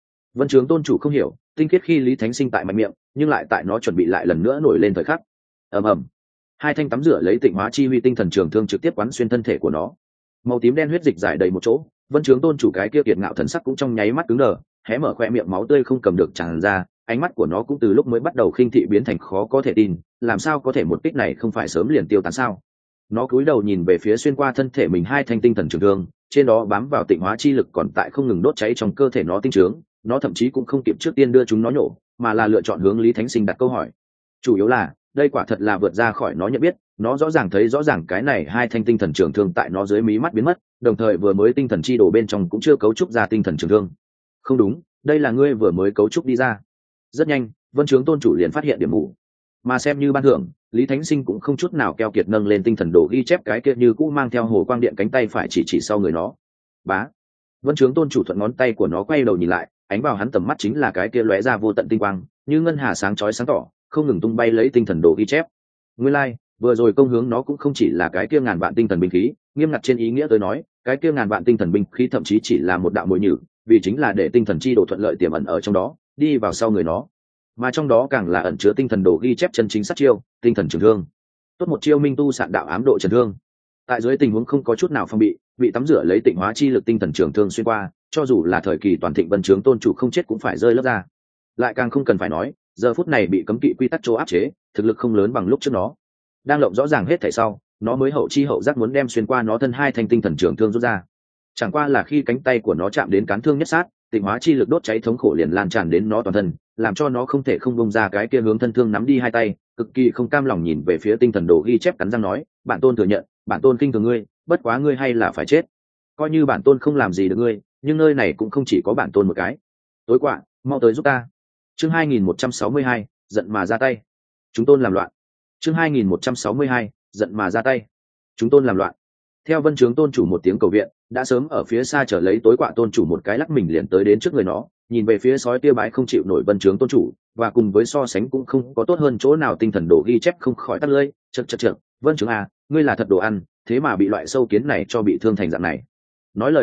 tôn chủ không hiểu, tinh khiết khi Lý Thánh Sinh tại mạnh miệng, nhưng lại tại nó chuẩn bị lại lần nữa nổi lên thời khắc. Ầm ầm. Hai thanh tắm rửa lấy tịnh hóa chi huy tinh thần trường thương trực tiếp quán xuyên thân thể của nó. Màu tím đen huyết dịch giải đầy một chỗ, Vân Trướng tôn chủ cái kia kiệt ngạo thần sắc cũng trong nháy mắt cứng đờ, hé mở khoe miệng máu tươi không cầm được tràn ra, ánh mắt của nó cũng từ lúc mới bắt đầu khinh thị biến thành khó có thể tin, làm sao có thể một kích này không phải sớm liền tiêu tán sao? Nó cúi đầu nhìn về phía xuyên qua thân thể mình hai thanh tinh thần trường thương, trên đó bám vào tịnh hóa chi lực còn tại không ngừng đốt cháy trong cơ thể nó tinh trướng, nó thậm chí cũng không kịp trước tiên đưa chúng nó nhổ, mà là lựa chọn hướng Lý Thánh Sinh đặt câu hỏi. Chủ yếu là, đây quả thật là vượt ra khỏi nó nhận biết, nó rõ ràng thấy rõ ràng cái này hai thanh tinh thần trường thương tại nó dưới mí mắt biến mất, đồng thời vừa mới tinh thần chi đồ bên trong cũng chưa cấu trúc ra tinh thần trường thương. Không đúng, đây là ngươi vừa mới cấu trúc đi ra. Rất nhanh, Vân Trướng tôn chủ liền phát hiện điểm mù, mà xem như ban thưởng, Lý Thánh Sinh cũng không chút nào keo kiệt nâng lên tinh thần đồ ghi chép cái kia như cũ mang theo hồ quang điện cánh tay phải chỉ sau người nó. Bá. Vân Trướng tôn chủ thuận ngón tay của nó quay đầu nhìn lại, ánh vào hắn tầm mắt chính là cái kia lóe ra vô tận tinh quang, như ngân hà sáng chói sáng tỏ, không ngừng tung bay lấy tinh thần đồ ghi chép. Nguyên lai, vừa rồi công hướng nó cũng không chỉ là cái kia ngàn vạn tinh thần binh khí, nghiêm ngặt trên ý nghĩa tôi nói, cái kia ngàn vạn tinh thần binh khí thậm chí chỉ là một đạo mồi nhử, vì chính là để tinh thần chi đồ thuận lợi tiềm ẩn ở trong đó, đi vào sau người nó. Mà trong đó càng là ẩn chứa tinh thần đồ ghi chép chân chính sát chiêu, tinh thần trường thương. Tốt một chiêu minh tu sạn đạo ám độ trần thương. Tại dưới tình huống không có chút nào phong bị tắm rửa lấy tịnh hóa chi lực tinh thần trường thương xuyên qua, cho dù là thời kỳ toàn thịnh Vân Trướng tôn chủ không chết cũng phải rơi lớp ra. Lại càng không cần phải nói, giờ phút này bị cấm kỵ quy tắc chỗ áp chế, thực lực không lớn bằng lúc trước nó. Đang lộng rõ ràng hết thảy sau, nó mới hậu chi hậu giác muốn đem xuyên qua nó thân hai thanh tinh thần trường thương rút ra. Chẳng qua là khi cánh tay của nó chạm đến cán thương nhất sát, tịnh hóa chi lực đốt cháy thống khổ liền lan tràn đến nó toàn thân, làm cho nó không thể không bông ra cái kia hướng thân thương nắm đi hai tay, cực kỳ không cam lòng nhìn về phía tinh thần đồ ghi chép cắn răng nói, bản tôn thừa nhận, bản tôn khinh thường ngươi, bất quá ngươi hay là phải chết. Coi như bản tôn không làm gì được ngươi, nhưng nơi này cũng không chỉ có bản tôn một cái. Tối quạ, mau tới giúp ta. Chương 2162, giận mà ra tay. Chúng tôn làm loạn. Chương 2162, giận mà ra tay. Chúng tôn làm loạn. Theo Vân Trướng tôn chủ một tiếng cầu viện, đã sớm ở phía xa trở lấy tối quạ tôn chủ một cái lắc mình liền tới đến trước người nó, nhìn về phía sói tia bái không chịu nổi Vân Trướng tôn chủ, và cùng với so sánh cũng không có tốt hơn chỗ nào tinh thần đồ ghi chép không khỏi tắt lưỡi, chậc, Vân Trướng à, ngươi là thật đồ ăn, thế mà bị loại sâu kiến này cho bị thương thành dạng này. Nói lời này lúc,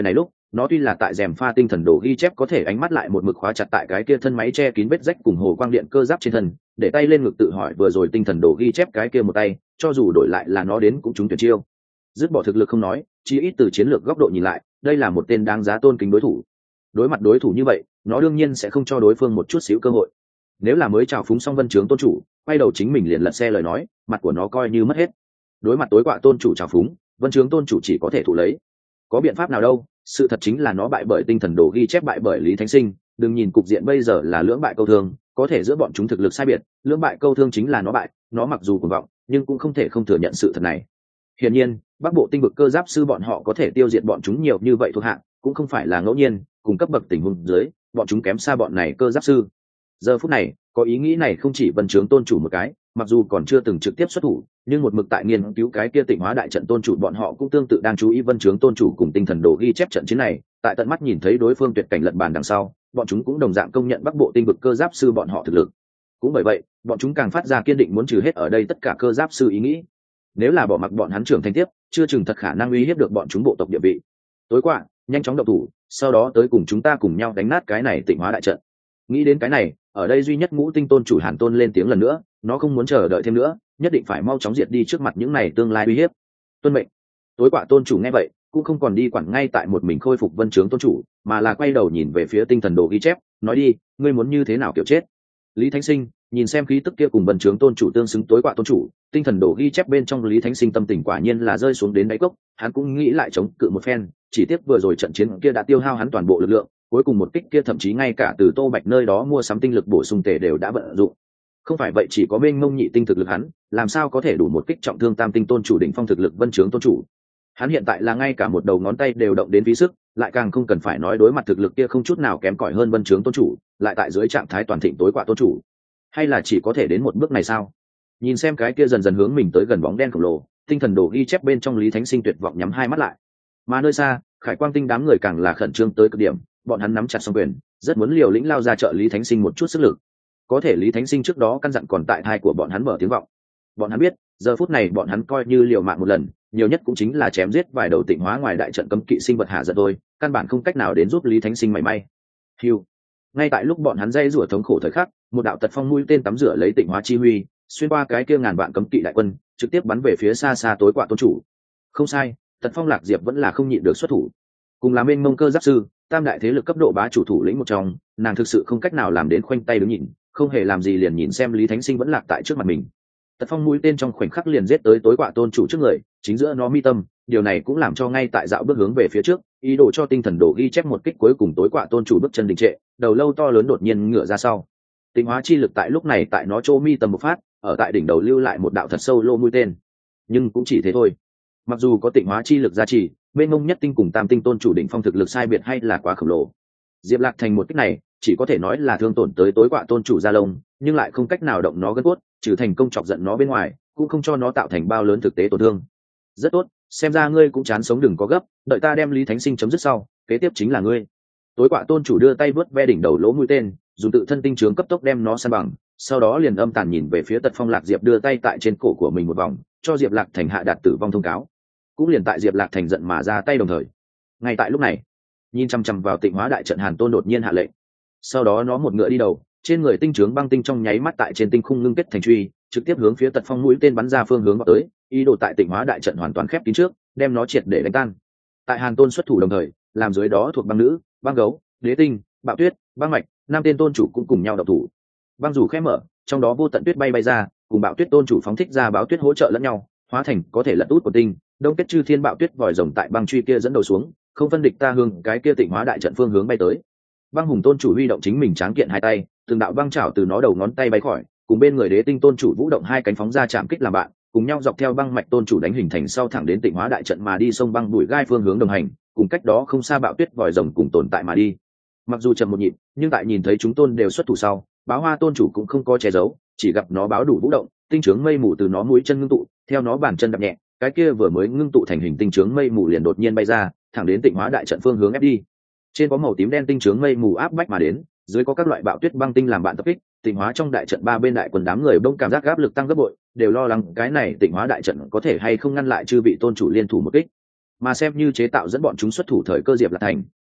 nó tuy là tại rèm pha tinh thần đồ ghi chép, có thể ánh mắt lại một mực khóa chặt tại cái kia thân máy che kín vết rách cùng hồ quang điện cơ giáp trên thân, để tay lên ngực tự hỏi vừa rồi tinh thần đồ ghi chép cái kia một tay, cho dù đổi lại là nó đến cũng trúng tuyệt chiêu. Dứt bỏ thực lực không nói, chỉ ít từ chiến lược góc độ nhìn lại, đây là một tên đáng giá tôn kính đối thủ. Đối mặt đối thủ như vậy, nó đương nhiên sẽ không cho đối phương một chút xíu cơ hội. Nếu là mới chào phúng xong Vân Trướng tôn chủ, quay đầu chính mình liền lật xe lời nói, mặt của nó coi như mất hết. Đối mặt tối quạ tôn chủ chào phúng, Vân Trướng tôn chủ chỉ có thể thụ lấy. Có biện pháp nào đâu, sự thật chính là nó bại bởi tinh thần đồ ghi chép, bại bởi Lý Thánh Sinh. Đừng nhìn cục diện bây giờ là lưỡng bại câu thương, có thể giữa bọn chúng thực lực sai biệt, lưỡng bại câu thương chính là nó bại, nó mặc dù cuồng vọng, nhưng cũng không thể không thừa nhận sự thật này. Hiển nhiên, Bắc Bộ tinh vực cơ giáp sư bọn họ có thể tiêu diệt bọn chúng nhiều như vậy thuộc hạng, cũng không phải là ngẫu nhiên, cùng cấp bậc tình huống dưới, bọn chúng kém xa bọn này cơ giáp sư. Giờ phút này, có ý nghĩ này không chỉ Vân Trướng tôn chủ một cái, mặc dù còn chưa từng trực tiếp xuất thủ, nhưng một mực tại nghiên cứu cái kia Tịnh Hóa đại trận tôn chủ bọn họ cũng tương tự đang chú ý Vân Trướng tôn chủ cùng tinh thần đồ ghi chép trận chiến này, tại tận mắt nhìn thấy đối phương tuyệt cảnh lật bàn đằng sau, bọn chúng cũng đồng dạng công nhận Bắc Bộ tinh vực cơ giáp sư bọn họ thực lực. Cũng bởi vậy, bọn chúng càng phát ra kiên định muốn trừ hết ở đây tất cả cơ giáp sư ý nghĩ. Nếu là bỏ mặc bọn hắn trưởng thành tiếp, chưa chừng thật khả năng uy hiếp được bọn chúng bộ tộc địa vị. Tối qua, nhanh chóng động thủ, sau đó tới cùng chúng ta cùng nhau đánh nát cái này Tịnh Hóa đại trận. Nghĩ đến cái này, ở đây duy nhất Ngũ Tinh tôn chủ Hàn Tôn lên tiếng lần nữa, nó không muốn chờ đợi thêm nữa, nhất định phải mau chóng diệt đi trước mặt những này tương lai uy hiếp. Tuân mệnh. Tối quạ tôn chủ nghe vậy, cũng không còn đi quản ngay tại một mình khôi phục Vân Trướng tôn chủ, mà là quay đầu nhìn về phía tinh thần đồ ghi chép, nói đi, ngươi muốn như thế nào kiểu chết. Lý Thánh Sinh nhìn xem khí tức kia cùng Vân Trướng tôn chủ tương xứng tối quạ tôn chủ, tinh thần đồ ghi chép bên trong Lý Thánh Sinh tâm tình quả nhiên là rơi xuống đến đáy cốc, hắn cũng nghĩ lại chống cự một phen, chỉ tiếc vừa rồi trận chiến kia đã tiêu hao hắn toàn bộ lực lượng, cuối cùng một kích kia thậm chí ngay cả từ Tô Bạch nơi đó mua sắm tinh lực bổ sung tề đều đã vận dụng. Không phải vậy chỉ có mênh mông nhị tinh thực lực hắn, làm sao có thể đủ một kích trọng thương tam tinh tôn chủ đỉnh phong thực lực Vân Trướng tôn chủ. Hắn hiện tại là ngay cả một đầu ngón tay đều động đến phí sức, lại càng không cần phải nói đối mặt thực lực kia không chút nào kém cỏi hơn Vân Trướng tôn chủ, lại tại dưới trạng thái toàn thịnh tối quạ tôn chủ. Hay là chỉ có thể đến một bước này sao? Nhìn xem cái kia dần dần hướng mình tới gần bóng đen khổng lồ, tinh thần đồ ghi chép bên trong Lý Thánh Sinh tuyệt vọng nhắm hai mắt lại. Mà nơi xa, Khải Quang Tinh đám người càng là khẩn trương tới cực điểm, bọn hắn nắm chặt song quyền, rất muốn liều lĩnh lao ra trợ Lý Thánh Sinh một chút sức lực. Có thể Lý Thánh Sinh trước đó căn dặn còn tại thai của bọn hắn mở tiếng vọng. Bọn hắn biết, giờ phút này bọn hắn coi như liều mạng một lần, nhiều nhất cũng chính là chém giết vài đầu Tịnh Hóa ngoài đại trận cấm kỵ sinh vật hạ giận thôi, căn bản không cách nào đến giúp Lý Thánh Sinh mảy may. Hưu. Ngay tại lúc bọn hắn dây rủa thống khổ thời khắc, một đạo tật phong mũi tên tắm rửa lấy Tịnh Hóa chi huy, xuyên qua cái kia ngàn vạn cấm kỵ đại quân, trực tiếp bắn về phía xa xa tối quạ tôn chủ. Không sai, tật phong Lạc Diệp vẫn là không nhịn được xuất thủ. Cùng là mênh mông cơ giáp sư, tam đại thế lực cấp độ bá chủ thủ lĩnh một trong, nàng thực sự không cách nào làm đến khoanh tay đứng nhìn, không hề làm gì liền nhìn xem Lý Thánh Sinh vẫn lạc tại trước mặt mình. Tật phong mũi tên trong khoảnh khắc liền giết tới tối quạ tôn chủ trước người, chính giữa nó mi tâm, điều này cũng làm cho ngay tại dạo bước hướng về phía trước, ý đồ cho tinh thần đồ ghi chép một kích cuối cùng tối quạ tôn chủ bước chân đình trệ, đầu lâu to lớn đột nhiên ngửa ra sau. Tịnh Hóa chi lực tại lúc này tại nó chỗ mi tâm một phát, ở tại đỉnh đầu lưu lại một đạo thật sâu lô mũi tên. Nhưng cũng chỉ thế thôi. Mặc dù có Tịnh Hóa chi lực gia trì, bên ngông nhất tinh cùng tam tinh tôn chủ đỉnh phong thực lực sai biệt hay là quá khổng lồ. Diệp Lạc Thành một kích này, chỉ có thể nói là thương tổn tới tối quạ tôn chủ da lông, nhưng lại không cách nào động nó gân cốt, trừ thành công chọc giận nó bên ngoài, cũng không cho nó tạo thành bao lớn thực tế tổn thương. Rất tốt, xem ra ngươi cũng chán sống, đừng có gấp, đợi ta đem Lý Thánh Sinh chấm dứt sau, kế tiếp chính là ngươi. Tối quạ tôn chủ đưa tay vớt ve đỉnh đầu lỗ mũi tên, dùng tự thân tinh trướng cấp tốc đem nó san bằng, sau đó liền âm tàn nhìn về phía Tật Phong Lạc Diệp, đưa tay tại trên cổ của mình một vòng, cho Diệp Lạc Thành hạ đạt tử vong thông cáo. Cũng liền tại Diệp Lạc Thành giận mà ra tay đồng thời. Ngay tại lúc này, nhìn chăm chăm vào Tịnh Hóa đại trận Hàn Tôn đột nhiên hạ lệnh. Sau đó nó một ngựa đi đầu, trên người tinh trướng băng tinh trong nháy mắt tại trên tinh khung ngưng kết thành truy, trực tiếp hướng phía Tật Phong mũi tên bắn ra phương hướng vào tới, ý đồ tại Tịnh Hóa đại trận hoàn toàn khép kín trước, đem nó triệt để đánh tan. Tại Hàn Tôn xuất thủ đồng thời, làm dưới đó thuộc băng nữ, băng gấu, đế tinh, bạo tuyết, băng mạch, năm tên tôn chủ cũng cùng nhau động thủ. Băng dù khẽ mở, trong đó vô tận tuyết bay bay ra, cùng bạo tuyết tôn chủ phóng thích ra báo tuyết hỗ trợ lẫn nhau, hóa thành có thể lật út của tinh, đông kết chư thiên bạo tuyết vòi rồng tại băng truy kia dẫn đầu xuống, không phân địch ta hương cái kia Tịnh Hóa đại trận phương hướng bay tới. Băng hùng tôn chủ huy động chính mình tráng kiện hai tay, từng đạo băng chảo từ nó đầu ngón tay bay khỏi, cùng bên người đế tinh tôn chủ vũ động hai cánh phóng ra chạm kích làm bạn, cùng nhau dọc theo băng mạch tôn chủ đánh hình thành sau thẳng đến Tịnh Hóa đại trận mà đi, sông băng bụi gai phương hướng đồng hành, cùng cách đó không xa bạo tuyết vòi rồng cùng tồn tại mà đi. Mặc dù chậm một nhịp, nhưng tại nhìn thấy chúng tôn đều xuất thủ sau, Báo Hoa tôn chủ cũng không có che giấu, chỉ gặp nó báo đủ vũ động, tinh trướng mây mù từ nó mũi chân ngưng tụ, theo nó bàn chân đập nhẹ, cái kia vừa mới ngưng tụ thành hình tinh trướng mây mù liền đột nhiên bay ra, thẳng đến Tịnh Hóa đại trận phương hướng ép đi. Trên có màu tím đen tinh trướng mây mù áp bách mà đến, dưới có các loại bạo tuyết băng tinh làm bạn tập kích, Tịnh Hóa trong đại trận ba bên đại quần đám người đông cảm giác áp lực tăng gấp bội, đều lo lắng cái này Tịnh Hóa đại trận có thể hay không ngăn lại chư vị tôn chủ liên thủ một kích. Mà xem như chế tạo dẫn bọn chúng xuất thủ thời cơ Diệp Lạc Thành,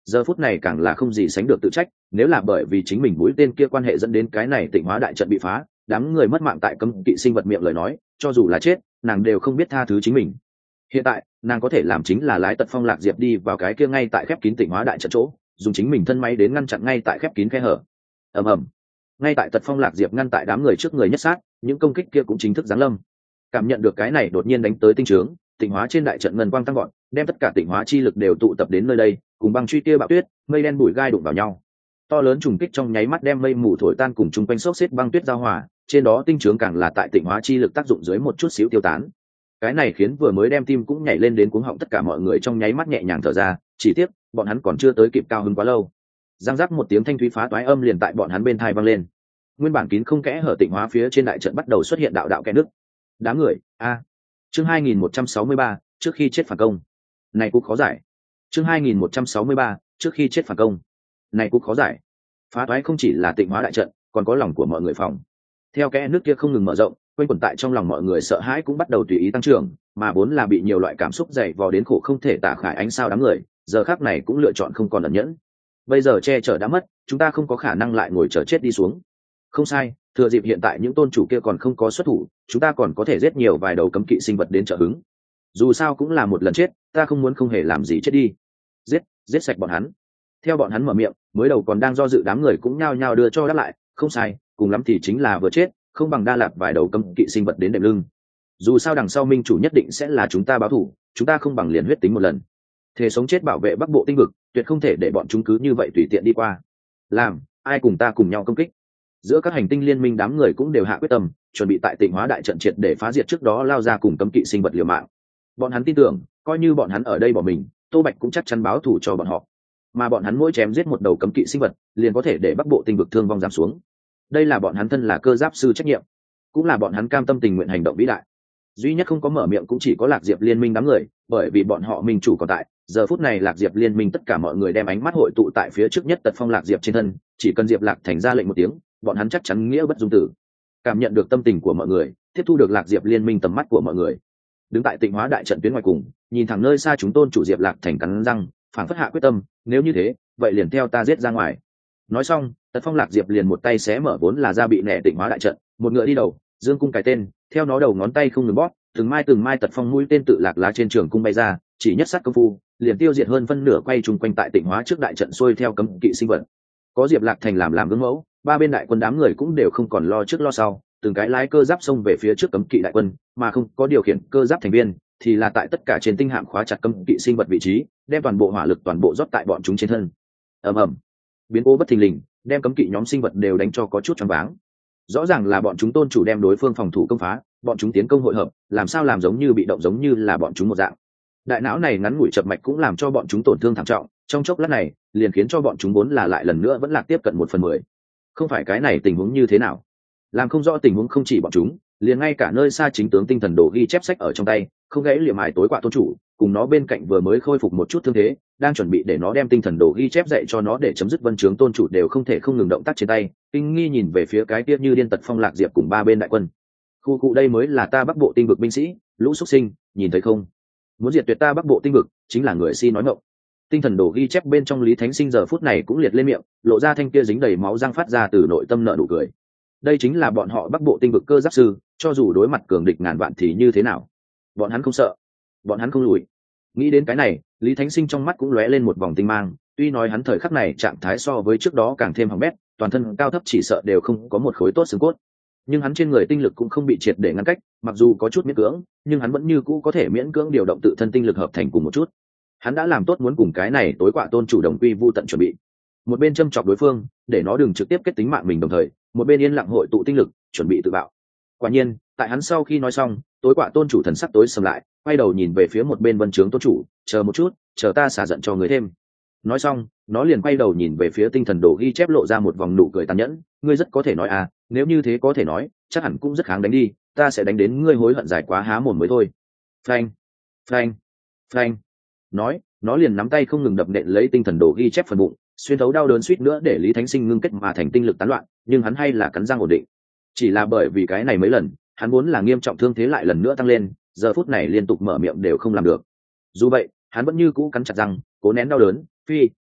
giờ phút này càng là không gì sánh được tự trách, nếu là bởi vì chính mình mũi tên kia quan hệ dẫn đến cái này Tịnh Hóa đại trận bị phá, đám người mất mạng tại cấm kỵ sinh vật miệng lời nói, cho dù là chết nàng đều không biết tha thứ chính mình. Hiện tại nàng có thể làm chính là lái Tật Phong Lạc Diệp đi vào cái kia ngay tại khép kín Tịnh Hóa đại trận chỗ, dùng chính mình thân máy đến ngăn chặn ngay tại khép kín khe hở. ầm ầm, ngay tại Tật Phong Lạc Diệp ngăn tại đám người trước người nhất sát, những công kích kia cũng chính thức giáng lâm. Cảm nhận được cái này đột nhiên đánh tới tinh trướng, Tịnh Hóa trên đại trận ngân quang tăng gọn, đem tất cả Tịnh Hóa chi lực đều tụ tập đến nơi đây, cùng băng truy tia bạo tuyết, mây đen bụi gai đụng vào nhau. To lớn trùng kích trong nháy mắt đem mây mù thổi tan cùng chung quanh xốc xếp băng tuyết giao hòa, trên đó tinh trướng càng là tại Tịnh Hóa chi lực tác dụng dưới một chút xíu tiêu tán. Cái này khiến vừa mới đem tim cũng nhảy lên đến cuống họng tất cả mọi người trong nháy mắt nhẹ nhàng thở ra, chỉ tiếc bọn hắn còn chưa tới kịp cao hứng quá lâu. Giang giác một tiếng thanh thúy phá toái âm liền tại bọn hắn bên tai vang lên. Nguyên bản kín không kẽ hở Tịnh Hóa phía trên đại trận bắt đầu xuất hiện đạo đạo kẽ nứt. Đám người, chương 2163, trước khi chết phản công. Này cũng khó giải. Chương 2163, trước khi chết phản công. Này cũng khó giải. Phá toái không chỉ là Tịnh Hóa đại trận, còn có lòng của mọi người phòng. Theo kẽ nước kia không ngừng mở rộng, quanh quẩn tại trong lòng mọi người sợ hãi cũng bắt đầu tùy ý tăng trưởng, mà vốn là bị nhiều loại cảm xúc dày vò đến khổ không thể tả khải ánh sao đám người, giờ khắc này cũng lựa chọn không còn ẩn nhẫn. Bây giờ che chở đã mất, chúng ta không có khả năng lại ngồi chờ chết đi xuống. Không sai, thừa dịp hiện tại những tôn chủ kia còn không có xuất thủ, chúng ta còn có thể giết nhiều vài đầu cấm kỵ sinh vật đến trợ hứng. Dù sao cũng là một lần chết, ta không muốn không hề làm gì chết đi. Giết sạch bọn hắn. Theo bọn hắn mở miệng, mới đầu còn đang do dự đám người cũng nhao nhao đưa cho đáp lại, không sai, cùng lắm thì chính là vừa chết, không bằng đa lạp vài đầu cấm kỵ sinh vật đến đệm lưng. Dù sao đằng sau minh chủ nhất định sẽ là chúng ta báo thù, chúng ta không bằng liền huyết tính một lần. Thề sống chết bảo vệ Bắc Bộ tinh vực, tuyệt không thể để bọn chúng cứ như vậy tùy tiện đi qua. Làm, ai cùng ta cùng nhau công kích. Giữa các hành tinh liên minh đám người cũng đều hạ quyết tâm, chuẩn bị tại Tịnh Hóa đại trận triệt để phá diệt trước đó lao ra cùng cấm kỵ sinh vật liều mạng. Bọn hắn tin tưởng, coi như bọn hắn ở đây bỏ mình, Tô Bạch cũng chắc chắn báo thù cho bọn họ. Mà bọn hắn mỗi chém giết một đầu cấm kỵ sinh vật, liền có thể để Bắc Bộ tinh vực thương vong giảm xuống. Đây là bọn hắn thân là cơ giáp sư trách nhiệm, cũng là bọn hắn cam tâm tình nguyện hành động vĩ đại. Duy nhất không có mở miệng cũng chỉ có Lạc Diệp liên minh đám người, bởi vì bọn họ minh chủ còn tại. Giờ phút này Lạc Diệp liên minh tất cả mọi người đem ánh mắt hội tụ tại phía trước nhất Tật Phong Lạc Diệp trên thân, chỉ cần Diệp Lạc Thành ra lệnh một tiếng, bọn hắn chắc chắn nghĩa bất dung tử. Cảm nhận được tâm tình của mọi người, tiếp thu được Lạc Diệp liên minh tầm mắt của mọi người, đứng tại Tịnh Hóa đại trận tuyến ngoài cùng, nhìn thẳng nơi xa chúng tôn chủ Diệp Lạc Thành cắn răng, phảng phất hạ quyết tâm, nếu như thế, vậy liền theo ta giết ra ngoài. Nói xong, Tật Phong Lạc Diệp liền một tay xé mở vốn là da bị nẻ Tịnh Hóa đại trận, một ngựa đi đầu, dương cung cái tên, theo nó đầu ngón tay không ngừng bóp, từng mai Tật Phong mũi tên tự lạc lá trên trường cung bay ra, chỉ nhất sát công phu, liền tiêu diệt hơn phân nửa quay chung quanh tại Tịnh Hóa trước đại trận xuôi theo cấm kỵ sinh vật. Có Diệp Lạc Thành làm gương mẫu, ba bên đại quân đám người cũng đều không còn lo trước lo sau, từng cái lái cơ giáp xông về phía trước cấm kỵ đại quân, mà không có điều khiển cơ giáp thành viên thì là tại tất cả trên tinh hạm khóa chặt cấm kỵ sinh vật vị trí, đem toàn bộ hỏa lực toàn bộ rót tại bọn chúng trên thân. ầm ầm, biến cố bất thình lình, đem cấm kỵ nhóm sinh vật đều đánh cho có chút choáng váng. Rõ ràng là bọn chúng tôn chủ đem đối phương phòng thủ công phá, bọn chúng tiến công hội hợp, làm sao làm giống như bị động giống như là bọn chúng một dạng. Đại não này ngắn ngủi chập mạch cũng làm cho bọn chúng tổn thương thảm trọng, trong chốc lát này liền khiến cho bọn chúng vốn là lại lần nữa vẫn lạc tiếp cận 1/10. Không phải cái này tình huống như thế nào? Làm không rõ tình huống không chỉ bọn chúng, liền ngay cả nơi xa chính tướng tinh thần đồ ghi chép sách ở trong tay, không gãy liệm mài tối quạ tôn chủ, cùng nó bên cạnh vừa mới khôi phục một chút thương thế, đang chuẩn bị để nó đem tinh thần đồ ghi chép dạy cho nó để chấm dứt vân trướng tôn chủ đều không thể không ngừng động tác trên tay, kinh nghi nhìn về phía cái kia như điên Tật Phong Lạc Diệp cùng ba bên đại quân. Khu cụ đây mới là ta Bắc Bộ tinh vực binh sĩ, lũ xuất sinh, nhìn thấy không? Muốn diệt tuyệt ta Bắc Bộ tinh vực, chính là người si nói ngọng. Tinh thần đồ ghi chép bên trong Lý Thánh Sinh giờ phút này cũng liệt lên miệng, lộ ra thanh kia dính đầy máu răng phát ra từ nội tâm nợ nụ cười. Đây chính là bọn họ Bắc Bộ tinh vực cơ giáp sư, cho dù đối mặt cường địch ngàn vạn thì như thế nào, bọn hắn không sợ, bọn hắn không lùi. Nghĩ đến cái này, Lý Thánh Sinh trong mắt cũng lóe lên một vòng tinh mang, tuy nói hắn thời khắc này trạng thái so với trước đó càng thêm hỏng bét, toàn thân cao thấp chỉ sợ đều không có một khối tốt xương cốt, nhưng hắn trên người tinh lực cũng không bị triệt để ngăn cách, mặc dù có chút miễn cưỡng, nhưng hắn vẫn như cũ có thể miễn cưỡng điều động tự thân tinh lực hợp thành cùng một chút. Hắn đã làm tốt muốn cùng cái này tối quạ tôn chủ đồng quy vu tận chuẩn bị, một bên châm chọc đối phương để nó đừng trực tiếp kết tính mạng mình, đồng thời một bên yên lặng hội tụ tinh lực chuẩn bị tự bạo. Quả nhiên tại hắn sau khi nói xong, tối quạ tôn chủ thần sắc tối sầm lại, quay đầu nhìn về phía một bên vân trướng tôn chủ, chờ một chút, chờ ta xả giận cho người thêm. Nói xong nó liền quay đầu nhìn về phía tinh thần đồ ghi chép, lộ ra một vòng nụ cười tàn nhẫn, ngươi rất có thể nói à, nếu như thế có thể nói chắc hẳn cũng rất kháng đánh đi, ta sẽ đánh đến ngươi hối hận dài quá há mồm mới thôi. Phanh phanh phanh, nói nó liền nắm tay không ngừng đập nện lấy tinh thần đồ ghi chép phần bụng, xuyên thấu đau đớn suýt nữa để Lý Thánh Sinh ngưng kết mà thành tinh lực tán loạn, nhưng hắn hay là cắn răng ổn định. Chỉ là bởi vì cái này mấy lần hắn muốn là nghiêm trọng thương thế lại lần nữa tăng lên, giờ phút này liên tục mở miệng đều không làm được. Dù vậy hắn vẫn như cũ cắn chặt răng, cố nén đau đớn, phi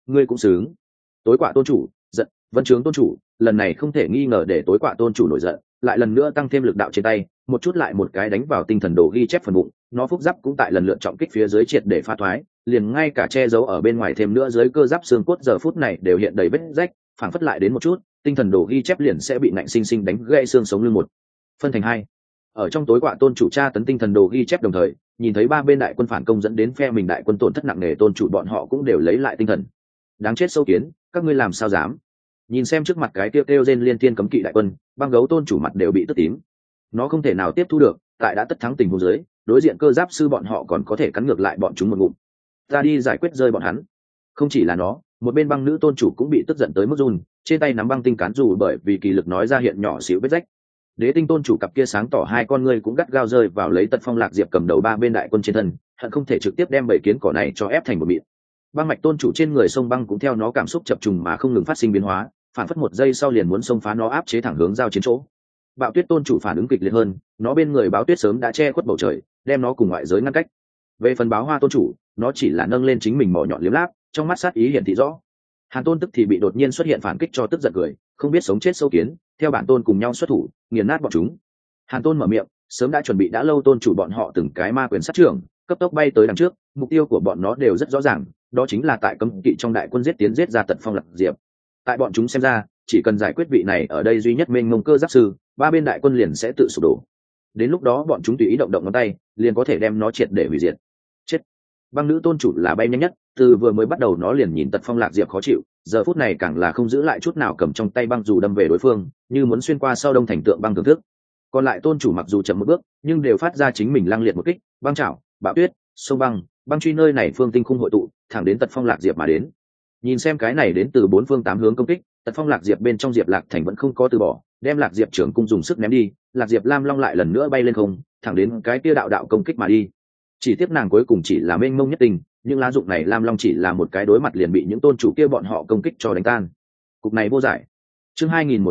ngươi cũng xứng. Tối quạ tôn chủ giận, vân trướng tôn chủ lần này không thể nghi ngờ để tối quạ tôn chủ nổi giận, lại lần nữa tăng thêm lực đạo trên tay, một chút lại một cái đánh vào tinh thần đồ ghi chép phần bụng, nó phúc giáp cũng tại lần lượt trọng kích phía dưới triệt để phá thoái, liền ngay cả che giấu ở bên ngoài thêm nữa dưới cơ giáp xương cốt giờ phút này đều hiện đầy vết rách, phảng phất lại đến một chút tinh thần đồ ghi chép liền sẽ bị nạnh sinh sinh đánh gãy xương sống lưng một phân thành hai. Ở trong tối quạ tôn chủ tra tấn tinh thần đồ ghi chép đồng thời, nhìn thấy ba bên đại quân phản công dẫn đến phe mình đại quân tổn thất nặng nề, tôn chủ bọn họ cũng đều lấy lại tinh thần. Đáng chết sâu kiến, các ngươi làm sao dám? Nhìn xem trước mặt cái kêu rên liên tiên cấm kỵ đại quân, băng gấu tôn chủ mặt đều bị tức tím. Nó không thể nào tiếp thu được, tại đã tất thắng tình huống dưới, đối diện cơ giáp sư bọn họ còn có thể cắn ngược lại bọn chúng một ngụm. Ta đi giải quyết rơi bọn hắn. Không chỉ là nó, một bên băng nữ tôn chủ cũng bị tức giận tới mức run, trên tay nắm băng tinh cán dù bởi vì kỳ lực nói ra hiện nhỏ xíu vết rách. Đế tinh tôn chủ cặp kia sáng tỏ hai con ngươi cũng gắt gao rơi vào lấy Tật Phong Lạc Diệp cầm đầu ba bên đại quân trên thân, hận không thể trực tiếp đem bảy kiến cỏ này cho ép thành một mịn. Băng mạch tôn chủ trên người sông băng cũng theo nó cảm xúc chập trùng mà không ngừng phát sinh biến hóa, phản phất một giây sau liền muốn xông phá nó áp chế thẳng hướng giao chiến chỗ. Bạo tuyết tôn chủ phản ứng kịch liệt hơn, nó bên người báo tuyết sớm đã che khuất bầu trời, đem nó cùng ngoại giới ngăn cách. Về phần báo hoa tôn chủ, nó chỉ là nâng lên chính mình mỏ nhọn liếm láp, trong mắt sát ý hiển thị rõ. Hàn tôn tức thì bị đột nhiên xuất hiện phản kích cho tức giận cười, không biết sống chết sâu kiến, theo bản tôn cùng nhau xuất thủ, nghiền nát bọn chúng. Hàn tôn mở miệng, sớm đã chuẩn bị đã lâu tôn chủ bọn họ từng cái ma quyền sát trưởng, cấp tốc bay tới đằng trước, mục tiêu của bọn nó đều rất rõ ràng, đó chính là tại cấm kỵ trong đại quân giết ra Tật Phong Lạc Diệp. Tại bọn chúng xem ra, chỉ cần giải quyết vị này ở đây duy nhất mênh mông cơ giáp sư, ba bên đại quân liền sẽ tự sụp đổ. Đến lúc đó bọn chúng tùy ý động ngón tay, liền có thể đem nó triệt để hủy diệt. Chết. Băng nữ tôn chủ là bay nhanh nhất, từ vừa mới bắt đầu nó liền nhìn Tật Phong Lạc Diệp khó chịu, giờ phút này càng là không giữ lại chút nào cầm trong tay băng dù đâm về đối phương, như muốn xuyên qua sau đông thành tượng băng thưởng thức. Còn lại tôn chủ mặc dù chậm một bước, nhưng đều phát ra chính mình lăng liệt một kích, băng chảo, bạo tuyết, sông băng, băng truy nơi này phương tinh khung hội tụ, thẳng đến Tật Phong Lạc Diệp mà đến. Nhìn xem cái này đến từ bốn phương tám hướng công kích, Tật Phong Lạc Diệp bên trong Diệp Lạc Thành vẫn không có từ bỏ, đem Lạc Diệp trưởng cung dùng sức ném đi, Lạc Diệp Lam Long lại lần nữa bay lên không, thẳng đến cái kia đạo đạo công kích mà đi. Chỉ tiếc nàng cuối cùng chỉ là mênh mông nhất tình, nhưng lá dụng này Lam Long chỉ là một cái đối mặt liền bị những tôn chủ kia bọn họ công kích cho đánh tan. Cục này vô giải. Chương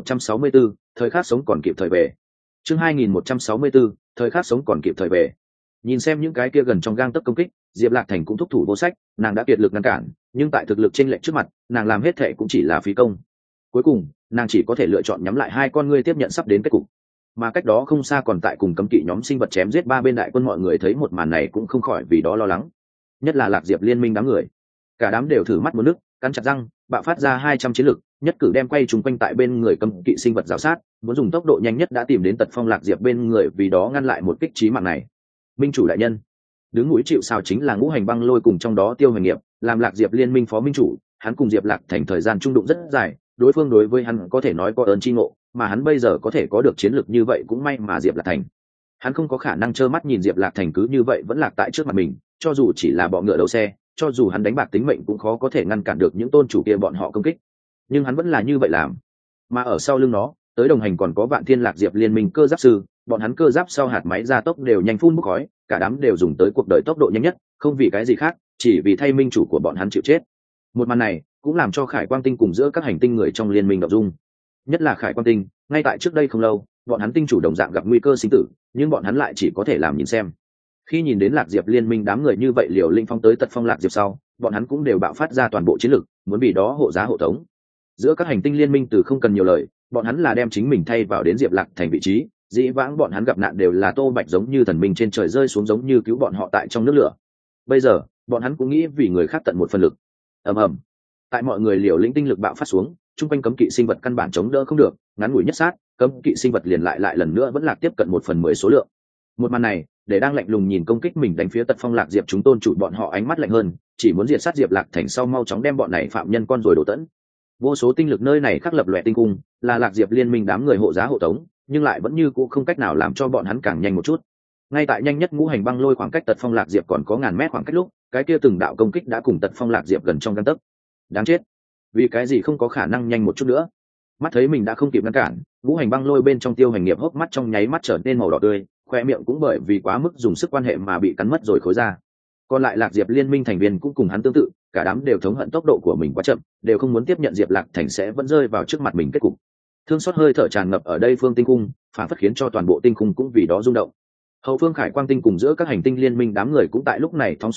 2164, thời khắc sống còn kịp thời về. Chương 2164, thời khắc sống còn kịp thời về. Nhìn xem những cái kia gần trong gang tấc công kích, Diệp Lạc Thành cũng thúc thủ vô sách, nàng đã kiệt lực ngăn cản, nhưng tại thực lực chênh lệch trước mặt, nàng làm hết thệ cũng chỉ là phí công. Cuối cùng, nàng chỉ có thể lựa chọn nhắm lại hai con ngươi tiếp nhận sắp đến kết cục. Mà cách đó không xa còn tại cùng cấm kỵ nhóm sinh vật chém giết ba bên đại quân, mọi người thấy một màn này cũng không khỏi vì đó lo lắng. Nhất là Lạc Diệp liên minh đám người, cả đám đều thử mắt muốn nước, cắn chặt răng, bạo phát ra 200 chiến lực, nhất cử đem quay trùng quanh tại bên người cấm kỵ sinh vật rào sát, muốn dùng tốc độ nhanh nhất đã tìm đến Tật Phong Lạc Diệp bên người, vì đó ngăn lại một kích chí mạng này. Minh chủ đại nhân, đứng mũi chịu sào chính là Ngũ Hành Băng Lôi cùng trong đó Tiêu Hoành Nghiệp, làm Lạc Diệp liên minh phó minh chủ, hắn cùng Diệp Lạc Thành thời gian trung đụng rất dài, đối phương đối với hắn có thể nói có ơn chi ngộ, mà hắn bây giờ có thể có được chiến lược như vậy cũng may mà Diệp Lạc Thành. Hắn không có khả năng trơ mắt nhìn Diệp Lạc Thành cứ như vậy vẫn lạc tại trước mặt mình, cho dù chỉ là bọ ngựa đầu xe, cho dù hắn đánh bạc tính mệnh cũng khó có thể ngăn cản được những tôn chủ kia bọn họ công kích. Nhưng hắn vẫn là như vậy làm. Mà ở sau lưng nó, tới đồng hành còn có Vạn Thiên Lạc Diệp liên minh cơ giáp sư, bọn hắn cơ giáp sau hạt máy gia tốc đều nhanh phun bốc khói, cả đám đều dùng tới cuộc đời tốc độ nhanh nhất, không vì cái gì khác, chỉ vì thay minh chủ của bọn hắn chịu chết. Một màn này cũng làm cho Khải Quang Tinh cùng giữa các hành tinh người trong liên minh động dung. Nhất là Khải Quang Tinh, ngay tại trước đây không lâu, bọn hắn tinh chủ đồng dạng gặp nguy cơ sinh tử, nhưng bọn hắn lại chỉ có thể làm nhìn xem. Khi nhìn đến Lạc Diệp liên minh đám người như vậy liều linh phong tới Tật Phong Lạc Diệp sau, bọn hắn cũng đều bạo phát ra toàn bộ chiến lực, muốn vì đó hộ giá hộ tống. Giữa các hành tinh liên minh từ không cần nhiều lời, bọn hắn là đem chính mình thay vào đến Diệp Lạc Thành vị trí, dĩ vãng bọn hắn gặp nạn đều là Tô Bạch giống như thần minh trên trời rơi xuống giống như cứu bọn họ tại trong nước lửa. Bây giờ, bọn hắn cũng nghĩ vì người khác tận một phần lực. Ầm ầm. Tại mọi người liều lĩnh tinh lực bạo phát xuống, trung quanh cấm kỵ sinh vật căn bản chống đỡ không được, ngắn ngủi nhất sát, cấm kỵ sinh vật liền lại lần nữa vẫn lạc tiếp cận 1/10 số lượng. Một màn này, để đang lạnh lùng nhìn công kích mình đánh phía Tật Phong Lạc Diệp chúng tôn chủ bọn họ ánh mắt lạnh hơn, chỉ muốn diệt sát Diệp Lạc Thành sau mau chóng đem bọn này phạm nhân con rồi đổ tẫn. Vô số tinh lực nơi này khắc lập loè tinh cung, là Lạc Diệp liên minh đám người hộ giá hộ tống, nhưng lại vẫn như cũ không cách nào làm cho bọn hắn càng nhanh một chút. Ngay tại nhanh nhất Ngũ Hành Băng Lôi khoảng cách Tật Phong Lạc Diệp còn có ngàn mét khoảng cách lúc, cái kia từng đạo công kích đã cùng Tật Phong Lạc Diệp gần trong gang tấc. Đáng chết, vì cái gì không có khả năng nhanh một chút nữa? Mắt thấy mình đã không kịp ngăn cản, Ngũ Hành Băng Lôi bên trong Tiêu Hành Nghiệp hốc mắt trong nháy mắt trở nên màu đỏ tươi, khoe miệng cũng bởi vì quá mức dùng sức quan hệ mà bị cắn mất rồi khối ra. Còn lại Lạc Diệp liên minh thành viên cũng cùng hắn tương tự, cả đám đều thống hận tốc độ của mình quá chậm, đều không muốn tiếp nhận Diệp Lạc Thành sẽ vẫn rơi vào trước mặt mình kết cục. Thương xót hơi thở tràn ngập ở đây phương tinh cung, phản phất khiến cho toàn bộ tinh cung cũng vì đó rung động. Hậu phương Khải Quang Tinh cùng giữa các hành tinh liên minh đám người cũng tại lúc này thong xuống mắt,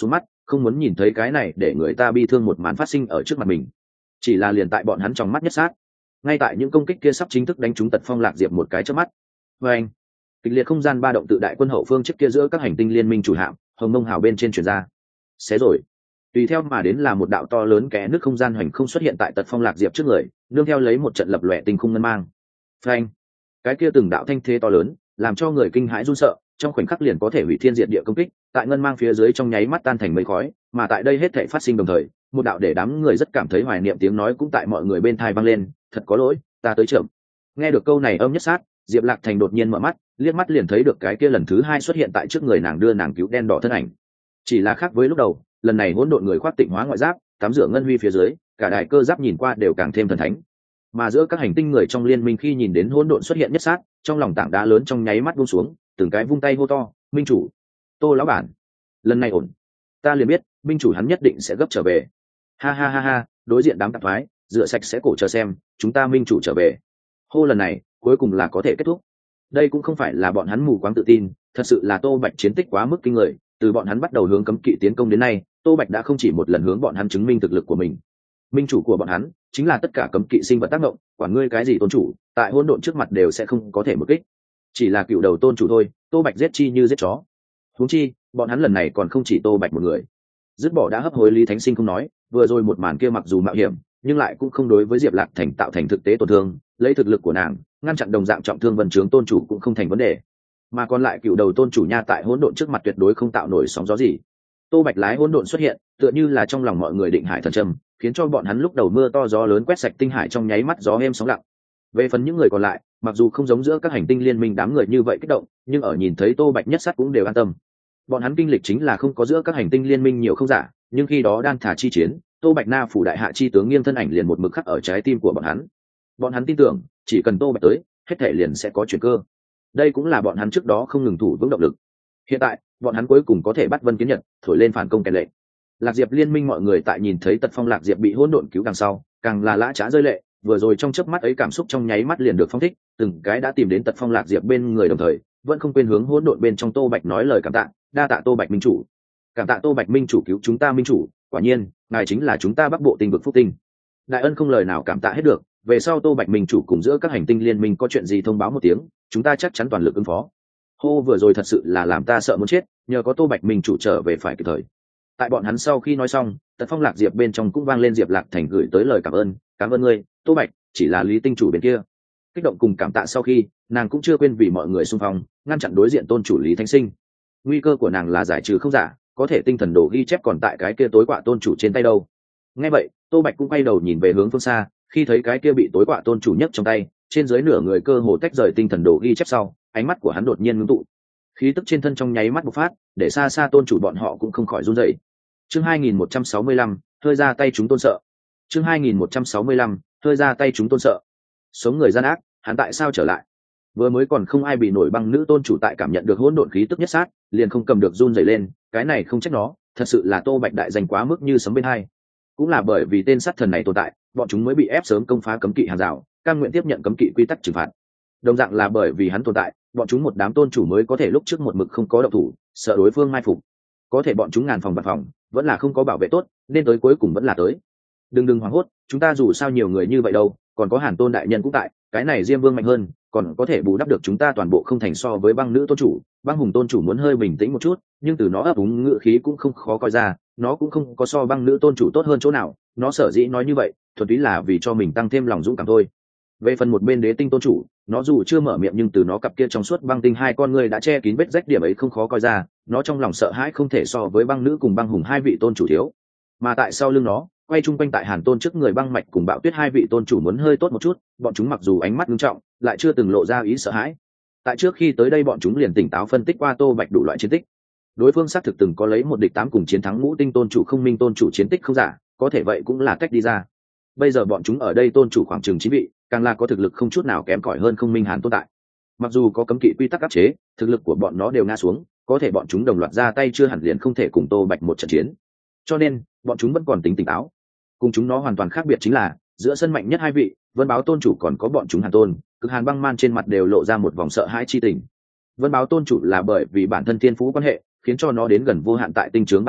không muốn nhìn thấy cái này để người ta bi thương một màn phát sinh ở trước mặt mình. Chỉ là liền tại bọn hắn trong mắt nhất sát, ngay tại những công kích kia sắp chính thức đánh trúng Tật Phong Lạc Diệp một cái chớp mắt. Và anh, kịch liệt không gian ba động tự đại quân hậu phương trước kia giữa các hành tinh liên minh chủ hạm hồng mông hào bên trên truyền ra. Xé rồi. Tùy theo mà đến là một đạo to lớn kẽ nước không gian hoành không xuất hiện tại Tật Phong Lạc Diệp trước người, nương theo lấy một trận lập lòe tinh khung ngân mang. Phanh. Cái kia từng đạo thanh thế to lớn, làm cho người kinh hãi run sợ, trong khoảnh khắc liền có thể hủy thiên diệt địa công kích, tại ngân mang phía dưới trong nháy mắt tan thành mây khói, mà tại đây hết thảy phát sinh đồng thời, một đạo để đám người rất cảm thấy hoài niệm tiếng nói cũng tại mọi người bên tai vang lên, thật có lỗi, ta tới chậm. Nghe được câu này âm nhất sát, Diệp Lạc Thành đột nhiên mở mắt, liếc mắt liền thấy được cái kia lần thứ hai xuất hiện tại trước người nàng đưa nàng cứu đen đỏ thân ảnh. Chỉ là khác với lúc đầu, lần này hỗn độn người khoác tịnh hóa ngoại giáp, tắm rửa ngân huy phía dưới, cả đài cơ giáp nhìn qua đều càng thêm thần thánh. Mà giữa các hành tinh người trong liên minh khi nhìn đến hỗn độn xuất hiện nhất sát, trong lòng tảng đá lớn trong nháy mắt buông xuống, từng cái vung tay hô to, "Minh chủ, Tô lão bản, lần này ổn." Ta liền biết, minh chủ hắn nhất định sẽ gấp trở về. Ha ha ha ha, đối diện đám tạp thoái, rửa sạch sẽ cổ chờ xem, chúng ta minh chủ trở về. Hô lần này, cuối cùng là có thể kết thúc. Đây cũng không phải là bọn hắn mù quáng tự tin, thật sự là Tô Bạch chiến tích quá mức kinh người, từ bọn hắn bắt đầu hướng cấm kỵ tiến công đến nay, Tô Bạch đã không chỉ một lần hướng bọn hắn chứng minh thực lực của mình. Minh chủ của bọn hắn chính là tất cả cấm kỵ sinh vật tác động, quản ngươi cái gì tôn chủ, tại hỗn độn trước mặt đều sẽ không có thể một kích. Chỉ là cựu đầu tôn chủ thôi, Tô Bạch giết chi như giết chó. Huống chi, bọn hắn lần này còn không chỉ Tô Bạch một người. Dứt bỏ đã hấp hối Lý Thánh Sinh không nói, vừa rồi một màn kia mặc dù mạo hiểm, nhưng lại cũng không đối với Diệp Lạc Thành tạo thành thực tế tổn thương, lấy thực lực của nàng, ngăn chặn đồng dạng trọng thương Vân Trướng tôn chủ cũng không thành vấn đề. Mà còn lại cựu đầu tôn chủ nha tại hỗn độn trước mặt tuyệt đối không tạo nổi sóng gió gì. Tô Bạch lái hỗn độn xuất hiện, tựa như là trong lòng mọi người định hải thần châm, khiến cho bọn hắn lúc đầu mưa to gió lớn quét sạch tinh hải trong nháy mắt gió êm sóng lặng. Về phần những người còn lại, mặc dù không giống giữa các hành tinh liên minh đám người như vậy kích động, nhưng ở nhìn thấy Tô Bạch nhất sát cũng đều an tâm. Bọn hắn kinh lịch chính là không có giữa các hành tinh liên minh nhiều không giả, nhưng khi đó đan thả chi chiến, Tô Bạch na phủ đại hạ chi tướng nghiêng thân ảnh liền một mực khắc ở trái tim của bọn hắn. Bọn hắn tin tưởng, chỉ cần Tô Bạch tới, hết thể liền sẽ có chuyển cơ. Đây cũng là bọn hắn trước đó không ngừng thủ vững động lực. Hiện tại, bọn hắn cuối cùng có thể bắt Vân Kiến Nhật, thổi lên phản công kèn lệnh. Lạc Diệp liên minh mọi người tại nhìn thấy Tật Phong Lạc Diệp bị hỗn độn cứu đằng sau, càng là lã chã rơi lệ, vừa rồi trong chớp mắt ấy cảm xúc trong nháy mắt liền được phóng thích, từng cái đã tìm đến Tật Phong Lạc Diệp bên người đồng thời, vẫn không quên hướng hỗn độn bên trong Tô Bạch nói lời cảm tạ, đa tạ Tô Bạch minh chủ. Cảm tạ Tô Bạch minh chủ cứu chúng ta minh chủ, quả nhiên, ngài chính là chúng ta Bắc Bộ tinh vực phúc tinh. Đại ân không lời nào cảm tạ hết được, về sau Tô Bạch minh chủ cùng giữa các hành tinh liên minh có chuyện gì thông báo một tiếng, chúng ta chắc chắn toàn lực ứng phó. Hô vừa rồi thật sự là làm ta sợ muốn chết, nhờ có Tô Bạch minh chủ trở về phải kịp thời. Tại bọn hắn sau khi nói xong, Tật Phong Lạc Diệp bên trong cũng vang lên Diệp Lạc Thành gửi tới lời cảm ơn ngươi, Tô Bạch, chỉ là Lý tinh chủ bên kia. Kích động cùng cảm tạ sau khi, nàng cũng chưa quên vì mọi người xung phong, ngăn chặn đối diện tôn chủ Lý Thánh Sinh. Nguy cơ của nàng là giải trừ không giả, có thể tinh thần đồ ghi chép còn tại cái kia tối quạ tôn chủ trên tay đâu. Nghe vậy, Tô Bạch cũng quay đầu nhìn về hướng phương xa, khi thấy cái kia bị tối quạ tôn chủ nhấc trong tay, trên dưới nửa người cơ hồ tách rời tinh thần đồ ghi chép sau, ánh mắt của hắn đột nhiên ngưng tụ. Khí tức trên thân trong nháy mắt bộc phát, để xa xa tôn chủ bọn họ cũng không khỏi run rẩy. Chương 2165, hơi ra tay chúng tôn sợ. Chương 2165, hơi ra tay chúng tôn sợ. Sống người gian ác, hắn tại sao trở lại? Vừa mới còn không ai bị nổi băng nữ tôn chủ tại cảm nhận được hỗn độn khí tức nhất sát, liền không cầm được run rẩy lên, cái này không trách nó, thật sự là Tô Bạch đại danh quá mức như sấm bên hai. Cũng là bởi vì tên sát thần này tồn tại, bọn chúng mới bị ép sớm công phá cấm kỵ hàng rào, cam nguyện tiếp nhận cấm kỵ quy tắc trừng phạt. Đồng dạng là bởi vì hắn tồn tại, bọn chúng một đám tôn chủ mới có thể lúc trước một mực không có động thủ, sợ đối phương mai phục. Có thể bọn chúng ngàn phòng bạt phòng, vẫn là không có bảo vệ tốt, nên tới cuối cùng vẫn là tới. Đừng hoảng hốt, chúng ta dù sao nhiều người như vậy đâu, còn có Hàn Tôn đại nhân cũng tại, cái này Diêm Vương mạnh hơn, còn có thể bù đắp được chúng ta toàn bộ không thành so với băng nữ tôn chủ. Băng hùng tôn chủ muốn hơi bình tĩnh một chút, nhưng từ nó ấp úng ngựa khí cũng không khó coi ra, nó cũng không có so băng nữ tôn chủ tốt hơn chỗ nào, nó sở dĩ nói như vậy, thuần túy là vì cho mình tăng thêm lòng dũng cảm thôi. Về phần một bên Đế Tinh tôn chủ, nó dù chưa mở miệng nhưng từ nó cặp kia trong suốt băng tinh hai con người đã che kín vết rách, điểm ấy không khó coi ra, nó trong lòng sợ hãi không thể so với băng nữ cùng băng hùng hai vị tôn chủ thiếu. Mà tại sau lưng nó, quay chung quanh tại Hàn Tôn trước người băng mạch cùng Bạo Tuyết hai vị tôn chủ muốn hơi tốt một chút, bọn chúng mặc dù ánh mắt nghiêm trọng, lại chưa từng lộ ra ý sợ hãi. Tại trước khi tới đây bọn chúng liền tỉnh táo phân tích qua Tô Bạch đủ loại chiến tích. Đối phương xác thực từng có lấy 1 địch 8 cùng chiến thắng Ngũ Tinh tôn chủ Không Minh tôn chủ chiến tích không giả, có thể vậy cũng là cách đi ra. Bây giờ bọn chúng ở đây tôn chủ khoảng chừng 9 vị, càng là có thực lực không chút nào kém cỏi hơn Không Minh Hàn tồn tại. Mặc dù có cấm kỵ quy tắc áp chế, thực lực của bọn nó đều ngã xuống, có thể bọn chúng đồng loạt ra tay chưa hẳn liền không thể cùng Tô Bạch một trận chiến. Cho nên, bọn chúng vẫn còn tính tỉnh táo. Cùng chúng nó hoàn toàn khác biệt chính là, giữa sân mạnh nhất hai vị, Vân Báo tôn chủ còn có bọn chúng Hàn Tôn, Cực Hàn Băng Man trên mặt đều lộ ra một vòng sợ hãi chi tình. Vân Báo tôn chủ là bởi vì bản thân thiên phú quan hệ, khiến cho nó đến gần vô hạn tại tinh trướng bản thể,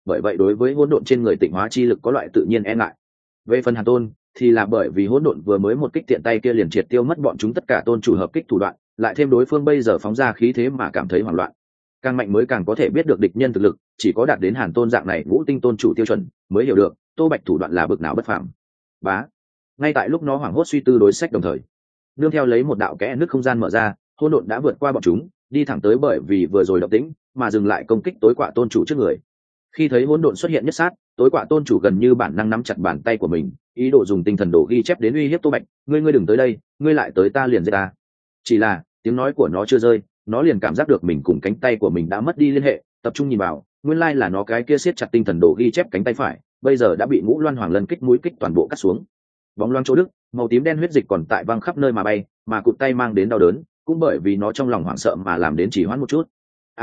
bởi vậy đối với hỗn độn trên người tịnh hóa chi lực có loại tự nhiên e ngại. Về phần Hàn Tôn thì là bởi vì hỗn độn vừa mới một kích tiện tay kia liền triệt tiêu mất bọn chúng tất cả tôn chủ hợp kích thủ đoạn, lại thêm đối phương bây giờ phóng ra khí thế mà cảm thấy hoảng loạn. Càng mạnh mới càng có thể biết được địch nhân thực lực, chỉ có đạt đến Hàn Tôn dạng này ngũ tinh tôn chủ tiêu chuẩn mới hiểu được Tô Bạch thủ đoạn là bực nào bất phàm. Bá. Ngay tại lúc nó hoảng hốt suy tư đối sách đồng thời, nương theo lấy một đạo kẽ nước không gian mở ra, hỗn độn đã vượt qua bọn chúng, đi thẳng tới bởi vì vừa rồi động tĩnh mà dừng lại công kích tối quạ tôn chủ trước người. Khi thấy hỗn độn xuất hiện nhất sát, tối quạ tôn chủ gần như bản năng nắm chặt bàn tay của mình, ý đồ dùng tinh thần đồ ghi chép đến uy hiếp Tô Bạch, ngươi đừng tới đây, ngươi lại tới ta liền giết ta. Chỉ là tiếng nói của nó chưa rơi, nó liền cảm giác được mình cùng cánh tay của mình đã mất đi liên hệ, tập trung nhìn vào, nguyên lai là nó cái kia siết chặt tinh thần đồ ghi chép cánh tay phải, bây giờ đã bị Ngũ Loan Hoàng Lân kích mũi kích toàn bộ cắt xuống. Bóng loáng chỗ đức, màu tím đen huyết dịch còn tại văng khắp nơi mà bay, mà cụt tay mang đến đau đớn, cũng bởi vì nó trong lòng hoảng sợ mà làm đến chỉ hoãn một chút.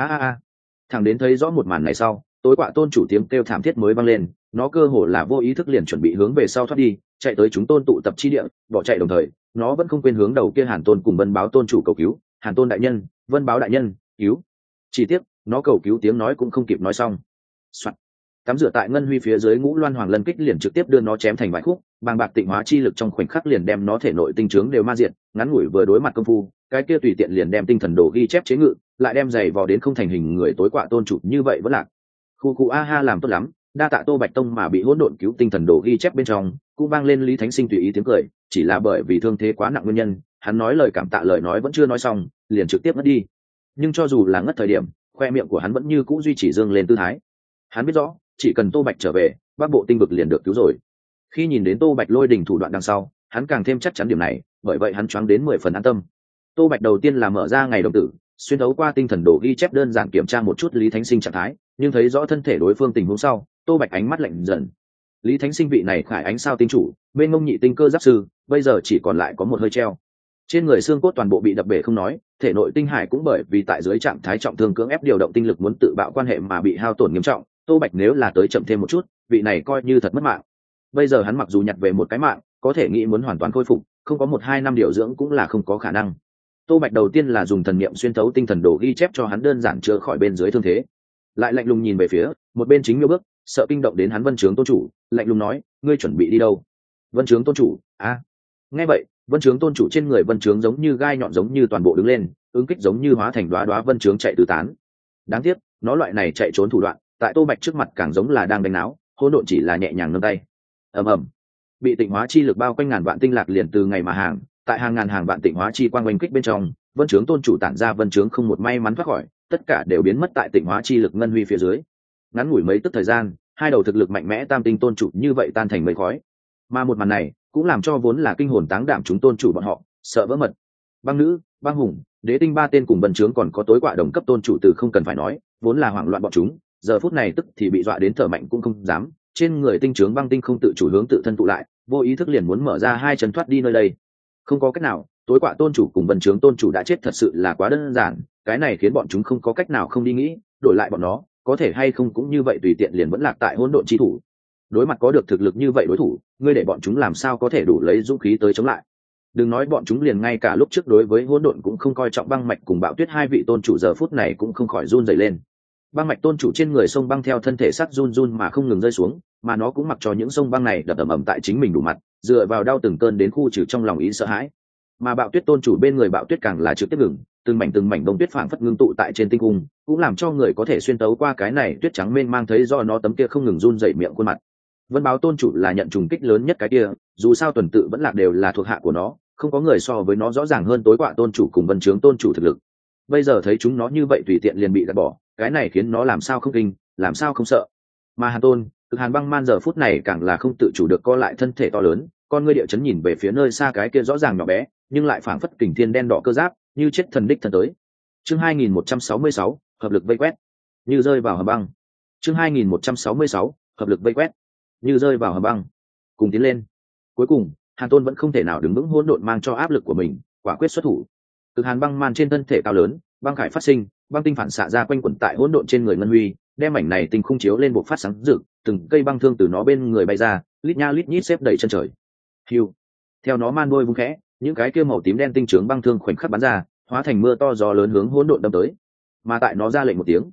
Thằng đến thấy rõ một màn này sau, tối quạ tôn chủ tiếng kêu thảm thiết mới vang lên, nó cơ hồ là vô ý thức liền chuẩn bị hướng về sau thoát đi, chạy tới chúng tôn tụ tập chi địa, bỏ chạy đồng thời, nó vẫn không quên hướng đầu kia Hàn Tôn cùng Vân Báo tôn chủ cầu cứu, Hàn Tôn đại nhân, Vân Báo đại nhân, cứu. Chỉ tiếc, nó cầu cứu tiếng nói cũng không kịp nói xong. Soạn. Tắm rửa tại ngân huy phía dưới Ngũ Loan Hoàng Lân kích liền trực tiếp đưa nó chém thành vài khúc, bàng bạc tịnh hóa chi lực trong khoảnh khắc liền đem nó thể nội tinh trướng đều ma diệt, ngắn ngủi vừa đối mặt công phu, cái kia tùy tiện liền đem tinh thần đồ ghi chép chế ngự, lại đem giày vò đến không thành hình người tối quạ tôn chủ như vậy vẫn lạc. Khu a ha làm tốt lắm, đa tạ Tô Bạch Tông mà bị hỗn độn cứu tinh thần đồ ghi chép bên trong, cũng vang lên Lý Thánh Sinh tùy ý tiếng cười, chỉ là bởi vì thương thế quá nặng nguyên nhân, hắn nói lời cảm tạ lời nói vẫn chưa nói xong, liền trực tiếp ngất đi. Nhưng cho dù là ngất thời điểm, khoe miệng của hắn vẫn như cũ duy trì dương lên tư thái. Hắn biết rõ, chỉ cần Tô Bạch trở về, Bắc Bộ tinh vực liền được cứu rồi. Khi nhìn đến Tô Bạch lôi đình thủ đoạn đằng sau, hắn càng thêm chắc chắn điểm này, bởi vậy hắn choáng đến 10 phần an tâm. Tô Bạch đầu tiên là mở ra ngày đồng tử, xuyên thấu qua tinh thần đồ ghi chép đơn giản kiểm tra một chút Lý Thánh Sinh trạng thái, nhưng thấy rõ thân thể đối phương tình huống sau, Tô Bạch ánh mắt lạnh dần. Lý Thánh Sinh vị này khải ánh sao tinh chủ, bên ngông nhị tinh cơ giáp sư, bây giờ chỉ còn lại có một hơi treo. Trên người xương cốt toàn bộ bị đập bể không nói, thể nội tinh hải cũng bởi vì tại dưới trạng thái trọng thương cưỡng ép điều động tinh lực muốn tự bạo quan hệ mà bị hao tổn nghiêm trọng. Tô Bạch nếu là tới chậm thêm một chút, vị này coi như thật mất mạng. Bây giờ hắn mặc dù nhặt về một cái mạng, có thể nghĩ muốn hoàn toàn khôi phục, không có 1-2 năm điều dưỡng cũng là không có khả năng. Tô Bạch đầu tiên là dùng thần niệm xuyên thấu tinh thần đồ ghi chép cho hắn đơn giản chữa khỏi bên dưới thương thế, lại lạnh lùng nhìn về phía một bên chính miêu bước, sợ kinh động đến hắn Vân Trướng tôn chủ, lạnh lùng nói, ngươi chuẩn bị đi đâu? Vân Trướng tôn chủ? Nghe vậy, Vân Trướng tôn chủ trên người Vân Trướng giống như gai nhọn giống như toàn bộ đứng lên, ứng kích giống như hóa thành đóa đóa Vân Trướng chạy tứ tán. Đáng tiếc, nó loại này chạy trốn thủ đoạn, tại Tô Bạch trước mặt càng giống là đang đánh náo, hỗn độn chỉ là nhẹ nhàng nâng tay. Ầm ầm, bị tịnh hóa chi lực bao quanh ngàn vạn tinh lạc liền từ ngày mà hàng, tại hàng ngàn hàng vạn tịnh hóa chi quang oanh kích bên trong, Vân Trướng tôn chủ tản ra Vân Trướng không một may mắn thoát khỏi, tất cả đều biến mất tại tịnh hóa chi lực ngân huy phía dưới. Ngắn ngủi mấy tức thời gian, hai đầu thực lực mạnh mẽ tam tinh tôn chủ như vậy tan thành mây khói. Mà một màn này cũng làm cho vốn là kinh hồn táng đảm chúng tôn chủ bọn họ sợ vỡ mật. Băng nữ, băng hùng, đế tinh ba tên cùng Vân Trướng còn có tối quạ đồng cấp tôn chủ từ không cần phải nói, vốn là hoảng loạn bọn chúng, giờ phút này tức thì bị dọa đến thở mạnh cũng không dám, trên người tinh trướng băng tinh không tự chủ hướng tự thân tụ lại, vô ý thức liền muốn mở ra hai chân thoát đi nơi đây. Không có cách nào, tối quạ tôn chủ cùng Vân Trướng tôn chủ đã chết thật sự là quá đơn giản, cái này khiến bọn chúng không có cách nào không đi nghĩ, đổi lại bọn nó, có thể hay không cũng như vậy tùy tiện liền vẫn lạc tại hỗn độn chi thủ. Đối mặt có được thực lực như vậy đối thủ, ngươi để bọn chúng làm sao có thể đủ lấy dũng khí tới chống lại? Đừng nói bọn chúng liền ngay cả lúc trước đối với hỗn độn cũng không coi trọng Băng Mạch cùng Bạo Tuyết hai vị tôn chủ giờ phút này cũng không khỏi run rẩy lên. Băng Mạch tôn chủ trên người sông băng theo thân thể sắc run run mà không ngừng rơi xuống, mà nó cũng mặc cho những sông băng này đập ầm ầm tại chính mình đủ mặt, dựa vào đau từng cơn đến khu trừ trong lòng ý sợ hãi. Mà Bạo Tuyết tôn chủ bên người Bạo Tuyết càng là trực tiếp ngừng, từng mảnh bông tuyết phảng phất ngưng tụ tại trên tinh cung, cũng làm cho người có thể xuyên tấu qua cái này tuyết trắng mênh mang thấy do nó tấm kia không ngừng run rẩy miệng khuôn mặt. Vân Báo tôn chủ là nhận trùng kích lớn nhất cái kia, dù sao tuần tự vẫn lạc đều là thuộc hạ của nó, không có người so với nó rõ ràng hơn tối quạ tôn chủ cùng Vân Trướng tôn chủ thực lực. Bây giờ thấy chúng nó như vậy tùy tiện liền bị gạt bỏ, cái này khiến nó làm sao không kinh, làm sao không sợ. Mà Hàn Tôn, Cực Hàn Băng Man giờ phút này càng là không tự chủ được co lại thân thể to lớn, con ngươi địa chấn nhìn về phía nơi xa cái kia rõ ràng nhỏ bé, nhưng lại phảng phất kình thiên đen đỏ cơ giáp, như chết thần đích thần tới. Chương 2166, hợp lực vây quét, như rơi vào hầm băng. Chương 2166, hợp lực vây quét, như rơi vào hầm băng. Cùng tiến lên. Cuối cùng, Hàn Tôn vẫn không thể nào đứng vững hỗn độn mang cho áp lực của mình, quả quyết xuất thủ. Cực Hàn Băng Man trên thân thể cao lớn, băng khải phát sinh, băng tinh phản xạ ra quanh quẩn tại hỗn độn trên người ngân huy, đem mảnh này tinh khung chiếu lên bộ phát sáng rực, từng cây băng thương từ nó bên người bay ra, lít nha lít nhít xếp đầy chân trời. Hiu. Theo nó man đuôi vung khẽ, những cái kia màu tím đen tinh trướng băng thương khoảnh khắc bắn ra, hóa thành mưa to gió lớn hướng hỗn độn đâm tới. Mà tại nó ra lệnh một tiếng,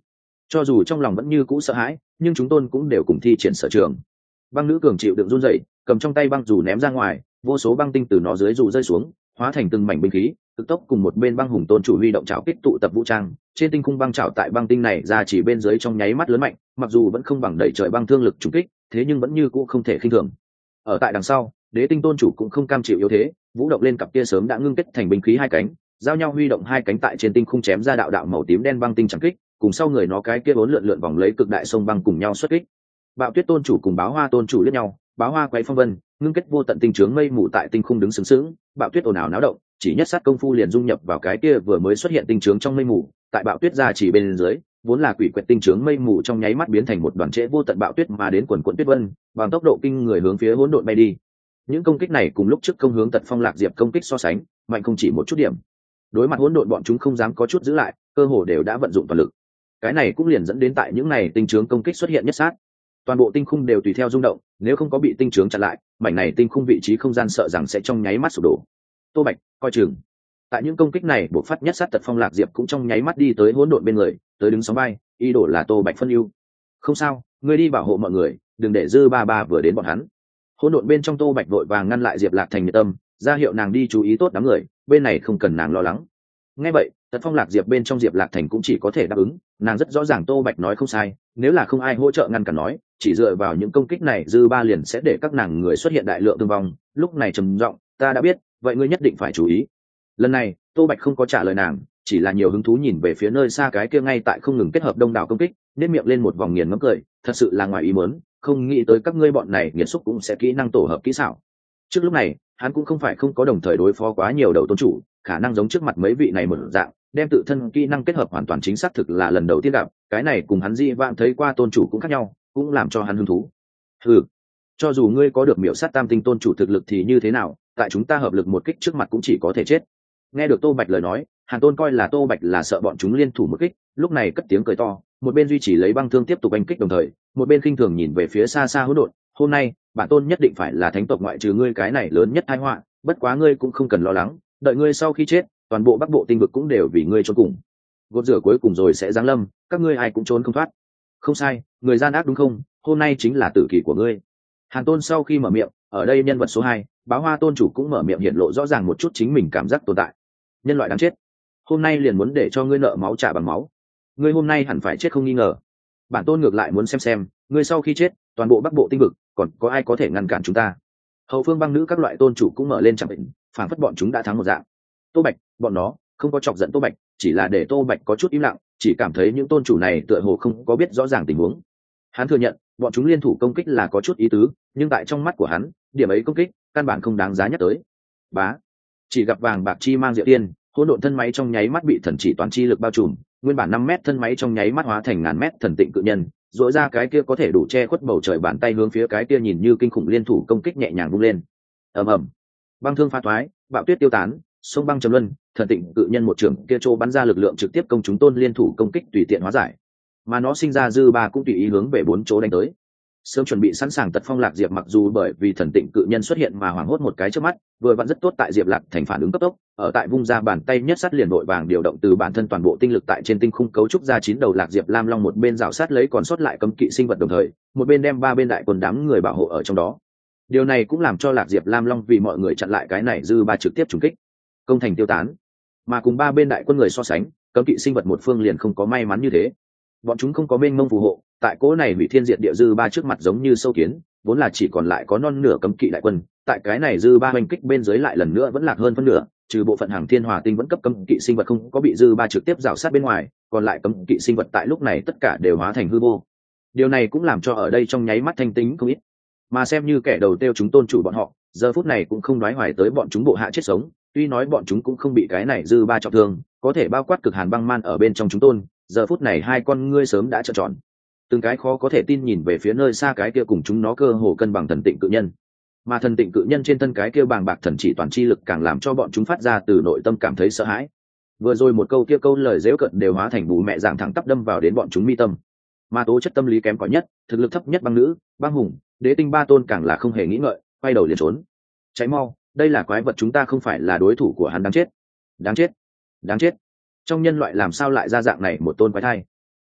cho dù trong lòng vẫn như cũ sợ hãi, nhưng chúng tôn cũng đều cùng thi triển sở trường. Băng nữ cường chịu đựng run rẩy, cầm trong tay băng dù ném ra ngoài, vô số băng tinh từ nó dưới dù rơi xuống, hóa thành từng mảnh binh khí, cực tốc cùng một bên băng hùng tôn chủ huy động trảo kích tụ tập vũ trang, trên tinh khung băng trảo tại băng tinh này ra chỉ bên dưới trong nháy mắt lớn mạnh, mặc dù vẫn không bằng đẩy trời băng thương lực trùng kích, thế nhưng vẫn như cũ không thể khinh thường. Ở tại đằng sau, đế tinh tôn chủ cũng không cam chịu yếu thế, vũ động lên cặp kia sớm đã ngưng kết thành binh khí hai cánh, giao nhau huy động hai cánh tại trên tinh khung chém ra đạo đạo màu tím đen băng tinh chẳng kích, cùng sau người nó cái kia bốn lượn lượn vòng lấy cực đại sông băng cùng nhau xuất kích. Bạo tuyết tôn chủ cùng báo hoa tôn chủ liếc nhau, báo hoa quay phong vân, ngưng kết vô tận tinh trướng mây mù tại tinh khung đứng sướng sướng, bạo tuyết ồn ào náo động, chỉ nhất sát công phu liền dung nhập vào cái kia vừa mới xuất hiện tinh trướng trong mây mù, tại bạo tuyết ra chỉ bên dưới, vốn là quỷ quyệt tinh trướng mây mù trong nháy mắt biến thành một đoàn trễ vô tận bạo tuyết mà đến quần quần tuyết vân, bằng tốc độ kinh người hướng phía hỗn độn bay đi. Những công kích này cùng lúc trước công hướng Tật Phong Lạc Diệp công kích so sánh, mạnh không chỉ một chút điểm. Đối mặt hỗn độn bọn chúng không dám có chút giữ lại, cơ hồ đều đã vận dụng toàn lực. Cái này cũng liền dẫn đến tại những này tinh trướng công kích xuất hiện nhất sát, toàn bộ tinh khung đều tùy theo rung động, nếu không có bị tinh trướng chặn lại, mảnh này tinh khung vị trí không gian sợ rằng sẽ trong nháy mắt sụp đổ. Tô Bạch coi chừng. Tại những công kích này buộc phát nhất sát Tật Phong Lạc Diệp cũng trong nháy mắt đi tới hỗn độn bên người, tới đứng sóng vai, ý đồ là Tô Bạch phân ưu. Không sao, ngươi đi bảo hộ mọi người, đừng để dư ba ba vừa đến bọn hắn. Hỗn độn bên trong Tô Bạch vội vàng ngăn lại Diệp Lạc Thành nhiệt tâm, ra hiệu nàng đi chú ý tốt đám người, bên này không cần nàng lo lắng. Nghe vậy, Tật Phong Lạc Diệp bên trong Diệp Lạc Thành cũng chỉ có thể đáp ứng, nàng rất rõ ràng Tô Bạch nói không sai, nếu là không ai hỗ trợ ngăn cản nói, chỉ dựa vào những công kích này dư ba liền sẽ để các nàng người xuất hiện đại lượng thương vong. Lúc này trầm giọng, ta đã biết, vậy ngươi nhất định phải chú ý. Lần này, Tô Bạch không có trả lời nàng, chỉ là nhiều hứng thú nhìn về phía nơi xa cái kia ngay tại không ngừng kết hợp đông đảo công kích, nét miệng lên một vòng nghiền ngẫm cười, thật sự là ngoài ý muốn, không nghĩ tới các ngươi bọn này nghiệt xúc cũng sẽ kỹ năng tổ hợp kỹ xảo. Trước lúc này, hắn cũng không phải không có đồng thời đối phó quá nhiều đầu tôn chủ, khả năng giống trước mặt mấy vị này một dạng, đem tự thân kỹ năng kết hợp hoàn toàn chính xác thực là lần đầu tiên gặp, cái này cùng hắn di vãng thấy qua tôn chủ cũng khác nhau, cũng làm cho hắn hứng thú. Ừ, cho dù ngươi có được miểu sát tam tinh tôn chủ thực lực thì như thế nào, tại chúng ta hợp lực một kích trước mặt cũng chỉ có thể chết. Nghe được Tô Bạch lời nói, Hàn Tôn coi là Tô Bạch là sợ bọn chúng liên thủ một kích, lúc này cất tiếng cười to, một bên duy trì lấy băng thương tiếp tục đánh kích đồng thời, một bên khinh thường nhìn về phía xa xa hỗn độn. Hôm nay, bản tôn nhất định phải là thánh tộc ngoại trừ ngươi cái này lớn nhất tai họa, bất quá ngươi cũng không cần lo lắng, đợi ngươi sau khi chết, toàn bộ Bắc Bộ tinh vực cũng đều vì ngươi trốn cùng. Gột rửa cuối cùng rồi sẽ giáng lâm, các ngươi ai cũng trốn không thoát. Không sai, người gian ác đúng không? Hôm nay chính là tử kỳ của ngươi. Hàn Tôn sau khi mở miệng, ở đây nhân vật số 2, Báo Hoa tôn chủ cũng mở miệng hiện lộ rõ ràng một chút chính mình cảm giác tồn tại. Nhân loại đáng chết, hôm nay liền muốn để cho ngươi nợ máu trả bằng máu. Ngươi hôm nay hẳn phải chết không nghi ngờ. Bản tôn ngược lại muốn xem, ngươi sau khi chết, toàn bộ Bắc Bộ tinh vực, còn có ai có thể ngăn cản chúng ta? Hậu phương băng nữ các loại tôn chủ cũng mở lên chẳng định, phản phất bọn chúng đã thắng một dạng. Tô Bạch, bọn nó không có chọc giận Tô Bạch, chỉ là để Tô Bạch có chút im lặng, chỉ cảm thấy những tôn chủ này tựa hồ không có biết rõ ràng tình huống. Hắn thừa nhận, bọn chúng liên thủ công kích là có chút ý tứ, nhưng tại trong mắt của hắn, điểm ấy công kích căn bản không đáng giá nhắc tới. Bá, chỉ gặp vàng bạc chi mang diệu tiên, hỗn độn thân máy trong nháy mắt bị thần chỉ toán chi lực bao trùm, nguyên bản 5 mét thân máy trong nháy mắt hóa thành ngàn mét thần tịnh cự nhân, dội ra cái kia có thể đủ che khuất bầu trời bàn tay hướng phía cái kia nhìn như kinh khủng liên thủ công kích nhẹ nhàng vung lên. Ầm ầm, băng thương pha thoái, bạo tuyết tiêu tán, sông băng trầm luân, thần tịnh cự nhân một trường kia trô bắn ra lực lượng trực tiếp công chúng tôn liên thủ công kích tùy tiện hóa giải, mà nó sinh ra dư ba cũng tùy ý hướng về 4 chỗ đánh tới. Sớm chuẩn bị sẵn sàng Tật Phong Lạc Diệp mặc dù bởi vì thần tịnh cự nhân xuất hiện mà hoảng hốt một cái trước mắt, vừa vặn rất tốt tại Diệp Lạc Thành phản ứng cấp tốc, ở tại vung ra bàn tay nhất sát liền vội vàng điều động từ bản thân toàn bộ tinh lực tại trên tinh khung cấu trúc ra 9 đầu Lạc Diệp Lam Long, một bên rào sát lấy còn sót lại cấm kỵ sinh vật đồng thời, một bên đem 3 bên đại quân đám người bảo hộ ở trong đó. Điều này cũng làm cho Lạc Diệp Lam Long vì mọi người chặn lại cái này dư ba trực tiếp trùng kích, công thành tiêu tán. Mà cùng 3 bên đại quân người so sánh, cấm kỵ sinh vật một phương liền không có may mắn như thế. Bọn chúng không có mênh mông phù hộ, tại cỗ này hủy thiên diệt địa dư ba trước mặt giống như sâu kiến, vốn là chỉ còn lại có non nửa cấm kỵ đại quân, tại cái này dư ba hoành kích bên dưới lại lần nữa vẫn lạc hơn phân nửa, trừ bộ phận hàng thiên hòa tinh vẫn cấp cấm kỵ sinh vật không có bị dư ba trực tiếp rào sát bên ngoài, còn lại cấm kỵ sinh vật tại lúc này tất cả đều hóa thành hư vô. Điều này cũng làm cho ở đây trong nháy mắt thanh tính không ít, mà xem như kẻ đầu tiêu chúng tôn chủ bọn họ, giờ phút này cũng không nói hoài tới bọn chúng bộ hạ chết sống, tuy nói bọn chúng cũng không bị cái này dư ba trọng thương, có thể bao quát cực hàn băng man ở bên trong chúng tôn, giờ phút này hai con ngươi sớm đã trợn tròn, từng cái khó có thể tin nhìn về phía nơi xa cái kia cùng chúng nó cơ hồ cân bằng thần tịnh cự nhân, mà thần tịnh cự nhân trên thân cái kia bàng bạc thần chỉ toàn chi lực càng làm cho bọn chúng phát ra từ nội tâm cảm thấy sợ hãi. Vừa rồi một câu kia câu lời dễu cợt đều hóa thành bù mẹ dạng thẳng tắp đâm vào đến bọn chúng mi tâm, mà tố chất tâm lý kém cỏi nhất, thực lực thấp nhất băng nữ, băng hùng, đế tinh ba tôn càng là không hề nghĩ ngợi, quay đầu liền trốn. Cháy mau, đây là quái vật, chúng ta không phải là đối thủ của hắn, đáng chết, đáng chết, đáng chết. Trong nhân loại làm sao lại ra dạng này một tôn quái thai?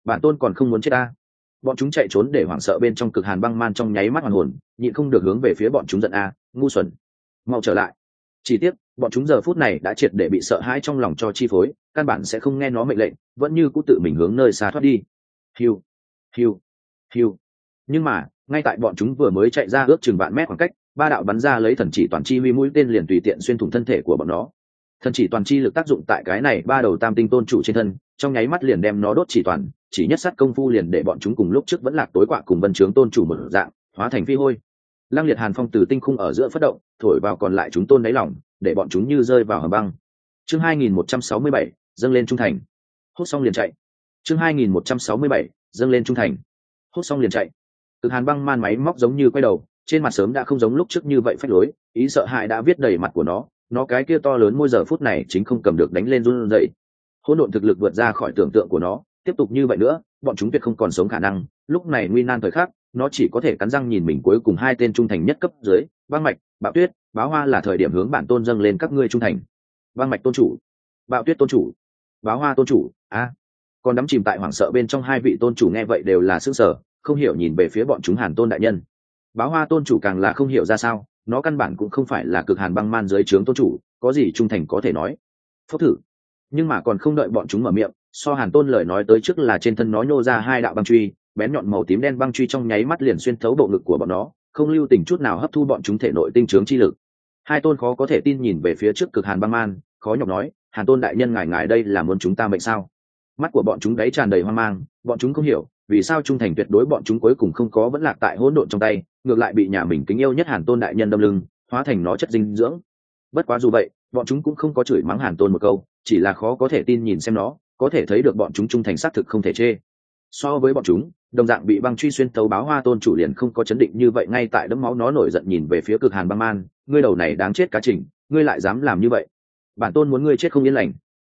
bản tôn còn không muốn chết ta. Bọn chúng chạy trốn để hoảng sợ bên trong cực hàn băng man trong nháy mắt hoàn hồn, nhịn không được hướng về phía bọn chúng giận a, ngu xuẩn, mau trở lại. Chỉ tiếc bọn chúng giờ phút này đã triệt để bị sợ hãi trong lòng cho chi phối, căn bản sẽ không nghe nó mệnh lệnh, vẫn như cũ tự mình hướng nơi xa thoát đi. Hiu, hiu, hiu. Nhưng mà ngay tại bọn chúng vừa mới chạy ra ước chừng vạn mét khoảng cách, ba đạo bắn ra lấy thần chỉ toàn chi huy mũi tên liền tùy tiện xuyên thủng thân thể của bọn nó. Thần chỉ toàn chi lực tác dụng tại cái này ba đầu tam tinh tôn chủ trên thân, trong nháy mắt liền đem nó đốt chỉ toàn, chỉ nhất sát công phu liền để bọn chúng cùng lúc trước vẫn lạc tối quạ cùng vân trướng tôn chủ một dạng hóa thành phi hôi. Lăng liệt hàn phong từ tinh khung ở giữa phất động, thổi vào còn lại chúng tôn đáy lòng, để bọn chúng như rơi vào hầm băng. Chương 2167, dâng lên trung thành. Hút xong liền chạy. Chương 2167, dâng lên trung thành. Hút xong liền chạy. Cực hàn băng man máy móc giống như quay đầu, trên mặt sớm đã không giống lúc trước như vậy phách lối, ý sợ hãi đã viết đầy mặt của nó cái kia to lớn môi giờ phút này chính không cầm được đánh lên run rẩy. Hỗn độn thực lực vượt ra khỏi tưởng tượng của nó, tiếp tục như vậy nữa, bọn chúng tuyệt không còn sống khả năng. Lúc này nguy nan thời khắc, nó chỉ có thể cắn răng nhìn mình cuối cùng hai tên trung thành nhất cấp dưới, Băng Mạch, Bạo Tuyết, Báo Hoa là thời điểm hướng bản tôn dâng lên các ngươi trung thành. Băng Mạch tôn chủ, Bạo Tuyết tôn chủ, Báo Hoa tôn chủ, còn đắm chìm tại hoảng sợ bên trong hai vị tôn chủ nghe vậy đều là sững sờ, không hiểu nhìn về phía bọn chúng Hàn Tôn đại nhân. Báo Hoa tôn chủ càng là không hiểu ra sao, nó căn bản cũng không phải là cực hàn băng man dưới trướng tôn chủ, có gì trung thành có thể nói. Phốc thử. Nhưng mà còn không đợi bọn chúng mở miệng, so Hàn Tôn lời nói tới trước là trên thân nó nhô ra hai đạo băng truy, bén nhọn màu tím đen băng truy trong nháy mắt liền xuyên thấu bộ ngực của bọn nó, không lưu tình chút nào hấp thu bọn chúng thể nội tinh trướng chi lực. Hai tôn khó có thể tin nhìn về phía trước cực hàn băng man, khó nhọc nói, Hàn Tôn đại nhân ngài đây là muốn chúng ta mệnh sao? Mắt của bọn chúng đáy tràn đầy hoang mang, bọn chúng không hiểu vì sao trung thành tuyệt đối bọn chúng cuối cùng không có vẫn lạc tại hỗn độn trong tay, ngược lại bị nhà mình kính yêu nhất Hàn Tôn đại nhân đâm lưng, hóa thành nó chất dinh dưỡng. Bất quá dù vậy, bọn chúng cũng không có chửi mắng Hàn Tôn một câu, chỉ là khó có thể tin nhìn xem nó, có thể thấy được bọn chúng trung thành xác thực không thể chê. So với bọn chúng, đồng dạng bị băng truy xuyên tấu Báo Hoa tôn chủ liền không có chấn định như vậy, ngay tại đấm máu nó nổi giận nhìn về phía cực hàn băng man, ngươi đầu này đáng chết cá trình, ngươi lại dám làm như vậy, bản tôn muốn ngươi chết không yên lành.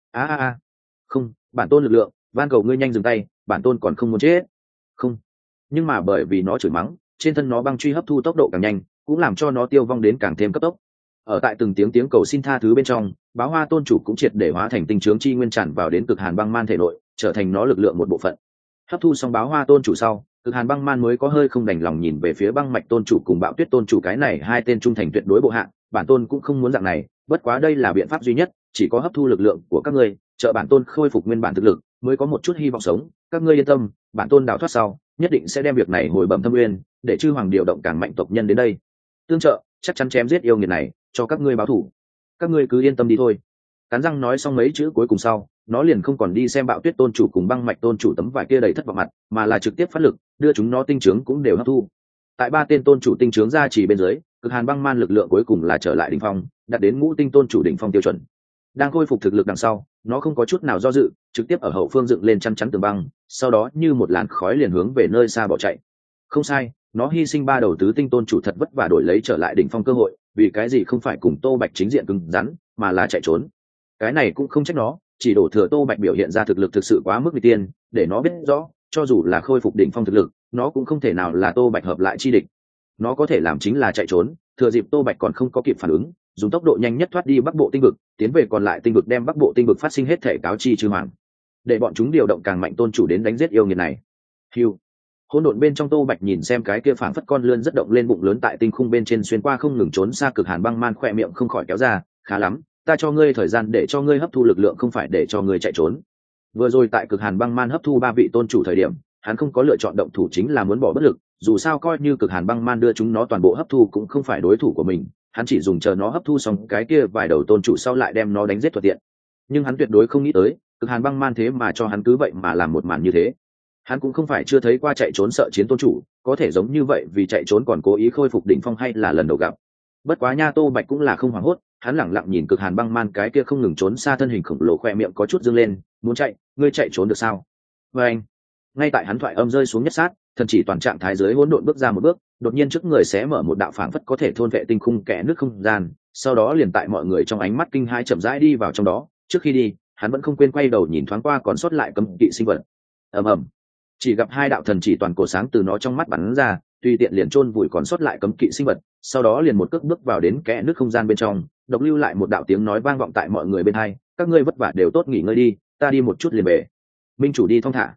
Không, bản tôn lực lượng, van cầu ngươi nhanh dừng tay, bản tôn còn không muốn chết. Không. Nhưng mà bởi vì nó chửi mắng, trên thân nó băng truy hấp thu tốc độ càng nhanh, cũng làm cho nó tiêu vong đến càng thêm cấp tốc. Ở tại từng tiếng cầu xin tha thứ bên trong, Báo Hoa tôn chủ cũng triệt để hóa thành tinh trướng chi nguyên tràn vào đến cực hàn băng man thể nội, trở thành nó lực lượng một bộ phận. Hấp thu xong Báo Hoa tôn chủ sau, cực hàn băng man mới có hơi không đành lòng nhìn về phía Băng Mạch tôn chủ cùng Bạo Tuyết tôn chủ, cái này hai tên trung thành tuyệt đối bộ hạ, bản tôn cũng không muốn dạng này, bất quá đây là biện pháp duy nhất, chỉ có hấp thu lực lượng của các ngươi, trợ bản tôn khôi phục nguyên bản thực lực, mới có một chút hy vọng sống. Các ngươi yên tâm, bản tôn đào thoát sau, nhất định sẽ đem việc này hồi bẩm Thâm Nguyên, để chư hoàng điều động càng mạnh tộc nhân đến đây tương trợ, chắc chắn chém giết yêu nghiệt này, cho các ngươi báo thù. Các ngươi cứ yên tâm đi thôi. Cắn răng nói xong mấy chữ cuối cùng sau, nó liền không còn đi xem Bạo Tuyết tôn chủ cùng Băng Mạch tôn chủ tấm vải kia đầy thất vọng mặt, mà là trực tiếp phát lực, đưa chúng nó tinh trướng cũng đều hấp thu. Tại ba tên tôn chủ tinh trướng ra chỉ bên dưới, cực hàn băng man lực lượng cuối cùng là trở lại đỉnh phong, đạt đến ngũ tinh tôn chủ đỉnh phong tiêu chuẩn. Đang khôi phục thực lực đằng sau, nó không có chút nào do dự, trực tiếp ở hậu phương dựng lên chắn chắn tường băng, sau đó như một làn khói liền hướng về nơi xa bỏ chạy. Không sai, nó hy sinh ba đầu tứ tinh tôn chủ thật vất vả đổi lấy trở lại đỉnh phong cơ hội, vì cái gì không phải cùng Tô Bạch chính diện cứng rắn, mà là chạy trốn. Cái này cũng không trách nó, chỉ đổ thừa Tô Bạch biểu hiện ra thực lực thực sự quá mức nguy tiên, để nó biết rõ, cho dù là khôi phục đỉnh phong thực lực, nó cũng không thể nào là Tô Bạch hợp lại chi địch. Nó có thể làm chính là chạy trốn, thừa dịp Tô Bạch còn không có kịp phản ứng, dùng tốc độ nhanh nhất thoát đi Bắc Bộ tinh vực, tiến về còn lại tinh vực, đem Bắc Bộ tinh vực phát sinh hết thể cáo chi chư hoàng, để bọn chúng điều động càng mạnh tôn chủ đến đánh giết yêu nghiệt này. Hưu. Hỗn độn bên trong Tô Bạch nhìn xem cái kia phảng phất con lươn rất động lên bụng lớn tại tinh khung bên trên xuyên qua không ngừng trốn xa cực hàn băng man, khỏe miệng không khỏi kéo ra, khá lắm, ta cho ngươi thời gian để cho ngươi hấp thu lực lượng, không phải để cho ngươi chạy trốn. Vừa rồi tại cực hàn băng man hấp thu ba vị tôn chủ thời điểm, hắn không có lựa chọn động thủ, chính là muốn bỏ bất lực, dù sao coi như cực hàn băng man đưa chúng nó toàn bộ hấp thu cũng không phải đối thủ của mình, hắn chỉ dùng chờ nó hấp thu xong cái kia vài đầu tôn chủ sau lại đem nó đánh giết thuận tiện. Nhưng hắn tuyệt đối không nghĩ tới cực hàn băng man thế mà cho hắn cứ vậy mà làm một màn như thế. Hắn cũng không phải chưa thấy qua chạy trốn sợ chiến tôn chủ, có thể giống như vậy vì chạy trốn còn cố ý khôi phục đỉnh phong hay là lần đầu gặp. Bất quá nha, Tô Bạch cũng là không hoảng hốt, hắn lẳng lặng nhìn cực hàn băng man cái kia không ngừng trốn xa thân hình khổng lồ, khoe miệng có chút dương lên, muốn chạy, ngươi chạy trốn được sao? Và anh, ngay tại hắn thoại âm rơi xuống nhất sát, thần chỉ toàn trạng thái dưới hỗn độn bước ra một bước, đột nhiên trước người xé mở một đạo phảng phất có thể thôn vệ tinh khung kẽ nước không gian, sau đó liền tại mọi người trong ánh mắt kinh hãi chậm rãi đi vào trong đó. Trước khi đi, hắn vẫn không quên quay đầu nhìn thoáng qua còn sót lại cấm kỵ sinh vật. ầm ầm, chỉ gặp hai đạo thần chỉ toàn cổ sáng từ nó trong mắt bắn ra, tùy tiện liền chôn vùi còn sót lại cấm kỵ sinh vật, sau đó liền một cước bước vào đến kẽ nước không gian bên trong, độc lưu lại một đạo tiếng nói vang vọng tại mọi người bên hai, các ngươi vất vả đều tốt nghỉ ngơi đi, ta đi một chút liền về. Minh chủ đi thong thả.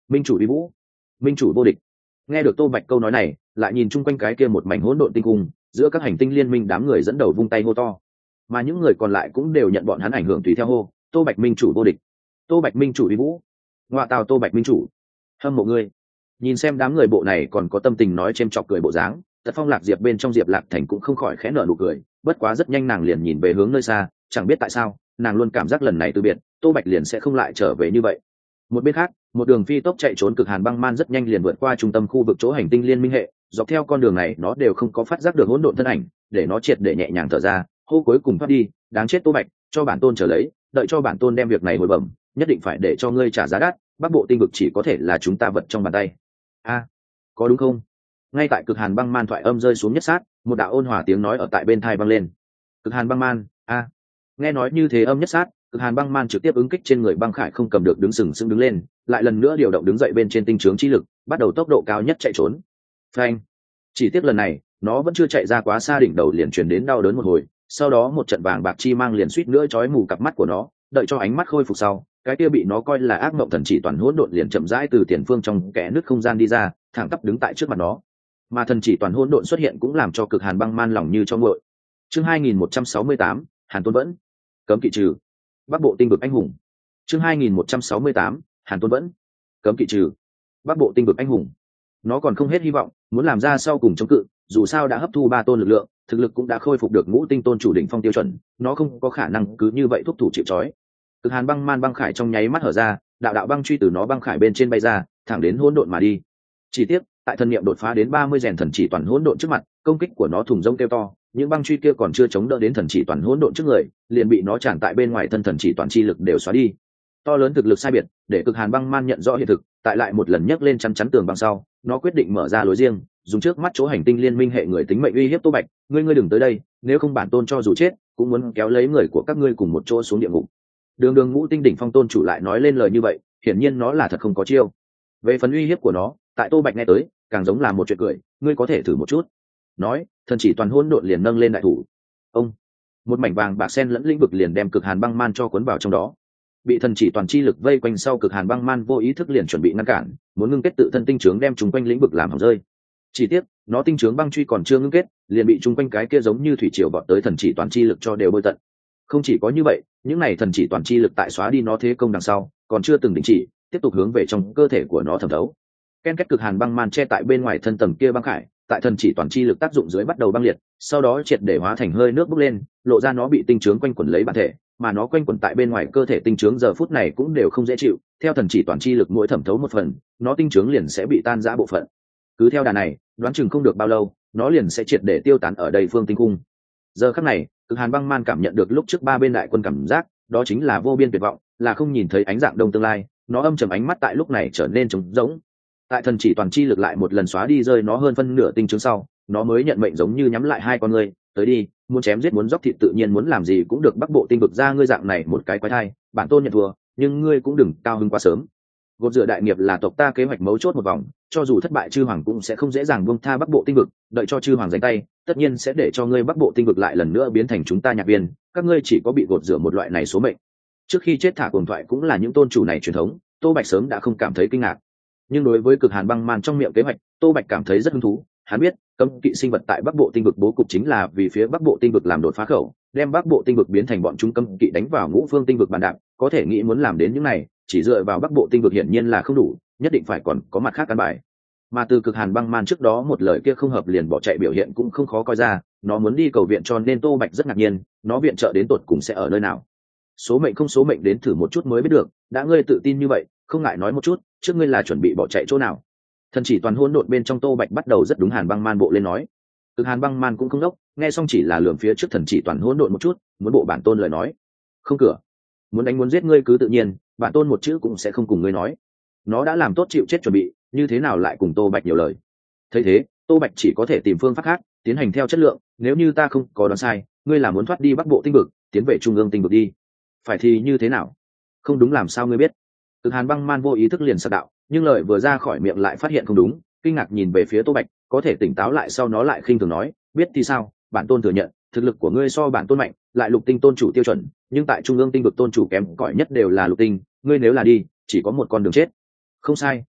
minh chủ uy vũ, minh chủ vô địch. Nghe được Tô Bạch câu nói này, lại nhìn chung quanh cái kia một mảnh hỗn độn tinh cung, giữa các hành tinh liên minh đám người dẫn đầu vung tay hô to, mà những người còn lại cũng đều nhận bọn hắn ảnh hưởng tùy theo hô: Tô Bạch minh chủ vô địch, Tô Bạch minh chủ uy vũ, ngoại tào Tô Bạch minh chủ, hâm mộ ngươi. Nhìn xem đám người bộ này còn có tâm tình nói chêm chọc cười bộ dáng, Tật Phong Lạc Diệp bên trong Diệp Lạc Thành cũng không khỏi khẽ nở nụ cười, bất quá rất nhanh nàng liền nhìn về hướng nơi xa, chẳng biết tại sao, nàng luôn cảm giác lần này từ biệt, Tô Bạch liền sẽ không lại trở về như vậy. Một bên khác, một đường phi tốc chạy trốn cực hàn băng man rất nhanh liền vượt qua trung tâm khu vực chỗ hành tinh liên minh hệ, dọc theo con đường này nó đều không có phát giác được hỗn độn thân ảnh, để nó triệt để nhẹ nhàng thở ra, hô cuối cùng thoát đi, đáng chết Tô Bạch, cho bản tôn trở lấy, đợi cho bản tôn đem việc này hồi bẩm, nhất định phải để cho ngươi trả giá đắt, Bắc Bộ tinh vực chỉ có thể là chúng ta vật trong bàn tay. A, có đúng không? Ngay tại cực hàn băng man thoại âm rơi xuống nhất sát, một đạo ôn hòa tiếng nói ở tại bên tai vang lên. Cực hàn băng man, a. Nghe nói như thế âm nhất sát, cực hàn băng man trực tiếp ứng kích trên người băng khải không cầm được đứng sừng sững đứng lên, lại lần nữa điều động đứng dậy bên trên tinh trướng chi lực, bắt đầu tốc độ cao nhất chạy trốn. Phanh. Chỉ tiếc lần này, nó vẫn chưa chạy ra quá xa, đỉnh đầu liền truyền đến đau đớn một hồi, sau đó một trận vàng bạc chi mang liền suýt nữa chói mù cặp mắt của nó, đợi cho ánh mắt khôi phục sau, cái kia bị nó coi là ác mộng thần chỉ toàn hỗn độn liền chậm rãi từ tiền phương trong kẽ nứt không gian đi ra, thẳng tắp đứng tại trước mặt nó. Mà thần chỉ toàn hỗn độn xuất hiện cũng làm cho cực hàn băng man lòng như cho nguội. Chương 2168, Hàn Tôn vẫn cấm kỵ trừ. Bắc Bộ tinh vực anh hùng. Chương 2168, Hàn Tôn vẫn cấm kỵ trừ. Bắc Bộ tinh vực anh hùng. Nó còn không hết hy vọng, muốn làm ra sau cùng chống cự, dù sao đã hấp thu 3 tôn lực lượng, thực lực cũng đã khôi phục được ngũ tinh tôn chủ đỉnh phong tiêu chuẩn, nó không có khả năng cứ như vậy thúc thủ chịu trói. Cực hàn băng man băng khải trong nháy mắt hở ra, đạo đạo băng truy từ nó băng khải bên trên bay ra, thẳng đến hỗn độn mà đi. Chỉ tiếc, tại thần niệm đột phá đến 30 rèn thần chỉ toàn hỗn độn trước mặt, công kích của nó thùng rông kêu to, những băng truy kia còn chưa chống đỡ đến thần chỉ toàn hỗn độn trước người, liền bị nó tràn tại bên ngoài thân thần chỉ toàn chi lực đều xóa đi. To lớn thực lực sai biệt, để cực hàn băng man nhận rõ hiện thực, tại lại một lần nhấc lên chắn chắn tường băng sau, nó quyết định mở ra lối riêng, dùng trước mắt chỗ hành tinh liên minh hệ người tính mệnh uy hiếp Tô Bạch, ngươi đừng tới đây, nếu không bản tôn cho dù chết, cũng muốn kéo lấy người của các ngươi cùng một chỗ xuống địa ngục. Đường đường ngũ tinh đỉnh phong tôn chủ lại nói lên lời như vậy, hiển nhiên nó là thật không có chiêu. Về phần uy hiếp của nó, tại Tô Bạch nghe tới, càng giống là một chuyện cười, ngươi có thể thử một chút. Nói, thần chỉ toàn hỗn độn liền nâng lên đại thủ. Ông, một mảnh vàng bạc sen lẫn lĩnh vực liền đem cực hàn băng man cho cuốn vào trong đó. Bị thần chỉ toàn chi lực vây quanh sau, cực hàn băng man vô ý thức liền chuẩn bị ngăn cản, muốn ngưng kết tự thân tinh trướng đem chúng quanh lĩnh vực làm hỏng rơi. Chỉ tiếc, nó tinh trướng băng truy còn chưa ngưng kết, liền bị chúng quanh cái kia giống như thủy triều vọt tới thần chỉ toàn chi lực cho đều bơi tận. Không chỉ có như vậy, những này thần chỉ toàn chi lực tại xóa đi nó thế công đằng sau, còn chưa từng đình chỉ, tiếp tục hướng về trong cơ thể của nó thẩm thấu. Ken kết cực hàn băng man che tại bên ngoài thân tầng kia băng khải, tại thần chỉ toàn chi lực tác dụng dưới bắt đầu băng liệt, sau đó triệt để hóa thành hơi nước bốc lên, lộ ra nó bị tinh trướng quanh quẩn lấy bản thể, mà nó quanh quẩn tại bên ngoài cơ thể tinh trướng giờ phút này cũng đều không dễ chịu, theo thần chỉ toàn chi lực mỗi thẩm thấu một phần, nó tinh trướng liền sẽ bị tan rã bộ phận. Cứ theo đà này, đoán chừng không được bao lâu, nó liền sẽ triệt để tiêu tán ở đây phương tinh cung. Giờ khắc này, cực hàn băng man cảm nhận được lúc trước 3 bên đại quân cảm giác, đó chính là vô biên tuyệt vọng, là không nhìn thấy ánh dạng đông tương lai, nó âm trầm ánh mắt tại lúc này trở nên trống rỗng. Tại thần chỉ toàn chi lực lại một lần xóa đi rơi nó hơn phân nửa tinh trướng sau, nó mới nhận mệnh giống như nhắm lại hai con ngươi, tới đi, muốn chém giết muốn dốc thịt tự nhiên muốn làm gì cũng được, Bắc Bộ tinh vực ra ngươi dạng này một cái quái thai, bản tôn nhận thua, nhưng ngươi cũng đừng cao hứng quá sớm. Gột rửa đại nghiệp là tộc ta kế hoạch mấu chốt một vòng, cho dù thất bại chư hoàng cũng sẽ không dễ dàng buông tha Bắc Bộ tinh vực, đợi cho chư hoàng giành tay, tất nhiên sẽ để cho ngươi Bắc Bộ tinh vực lại lần nữa biến thành chúng ta nhạc viên, các ngươi chỉ có bị gột rửa một loại này số mệnh. Trước khi chết thả cuồng thoại cũng là những tôn chủ này truyền thống, Tô Bạch sớm đã không cảm thấy kinh ngạc. Nhưng đối với cực hàn băng man trong miệng kế hoạch, Tô Bạch cảm thấy rất hứng thú. Hắn biết, cấm kỵ sinh vật tại Bắc Bộ tinh vực bố cục chính là vì phía Bắc Bộ tinh vực làm đột phá khẩu, đem Bắc Bộ tinh vực biến thành bọn chúng cấm kỵ đánh vào ngũ phương tinh vực bàn đạp, có thể nghĩ muốn làm đến những này, chỉ dựa vào Bắc Bộ tinh vực hiển nhiên là không đủ, nhất định phải còn có mặt khác căn bài. Mà từ cực hàn băng man trước đó một lời kia không hợp liền bỏ chạy biểu hiện cũng không khó coi ra, nó muốn đi cầu viện, cho nên Tô Bạch rất ngạc nhiên, nó viện trợ đến tột cùng sẽ ở nơi nào. Số mệnh không số mệnh đến thử một chút mới biết được, đã ngươi tự tin như vậy, không ngại nói một chút, trước ngươi là chuẩn bị bỏ chạy chỗ nào? Thần chỉ toàn hỗn độn bên trong Tô Bạch bắt đầu rất đúng hàn băng man bộ lên nói. Cực hàn băng man cũng không đốc, nghe xong chỉ là lườm phía trước thần chỉ toàn hỗn độn một chút, muốn bộ bản tôn lời nói. Không cửa, muốn đánh muốn giết ngươi cứ tự nhiên, bản tôn một chữ cũng sẽ không cùng ngươi nói. Nó đã làm tốt chịu chết chuẩn bị, như thế nào lại cùng Tô Bạch nhiều lời? Thấy thế, Tô Bạch chỉ có thể tìm phương pháp khác, tiến hành theo chất lượng, nếu như ta không có đoán sai, ngươi là muốn thoát đi Bắc Bộ tinh vực, tiến về trung ương tinh vực đi. Phải thì như thế nào? Không đúng làm sao ngươi biết? Cực hàn băng man vô ý thức liền sặc đạo, nhưng lời vừa ra khỏi miệng lại phát hiện không đúng, kinh ngạc nhìn về phía Tô Bạch, có thể tỉnh táo lại sau nó lại khinh thường nói, biết thì sao, bản tôn thừa nhận, thực lực của ngươi so bản tôn mạnh, lại lục tinh tôn chủ tiêu chuẩn, nhưng tại trung ương tinh vực tôn chủ kém cỏi nhất đều là lục tinh, ngươi nếu là đi, chỉ có một con đường chết. Không sai,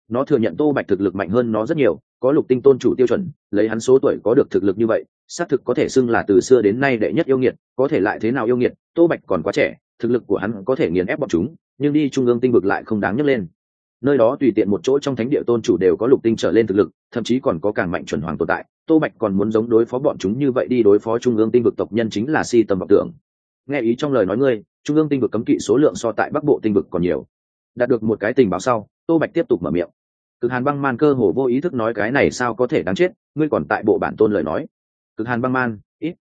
nó thừa nhận Tô Bạch thực lực mạnh hơn nó rất nhiều, có lục tinh tôn chủ tiêu chuẩn, lấy hắn số tuổi có được thực lực như vậy, xác thực có thể xưng là từ xưa đến nay đệ nhất yêu nghiệt, có thể lại thế nào yêu nghiệt, Tô Bạch còn quá trẻ, thực lực của hắn có thể nghiền ép bọn chúng, nhưng đi trung ương tinh vực lại không đáng nhắc lên. Nơi đó tùy tiện một chỗ trong thánh địa tôn chủ đều có lục tinh trở lên thực lực, thậm chí còn có càng mạnh chuẩn hoàng tồn tại. Tô Bạch còn muốn giống đối phó bọn chúng như vậy đi đối phó trung ương tinh vực tộc nhân chính là si tầm vọng tưởng. Nghe ý trong lời nói ngươi, trung ương tinh vực cấm kỵ số lượng so tại bắc bộ tinh vực còn nhiều. Đạt được một cái tình báo sau, Tô Bạch tiếp tục mở miệng. Cực Hàn Băng Man cơ hồ vô ý thức nói cái này sao có thể đáng chết, ngươi còn tại bộ bản tôn lời nói. Cực Hàn Băng Man,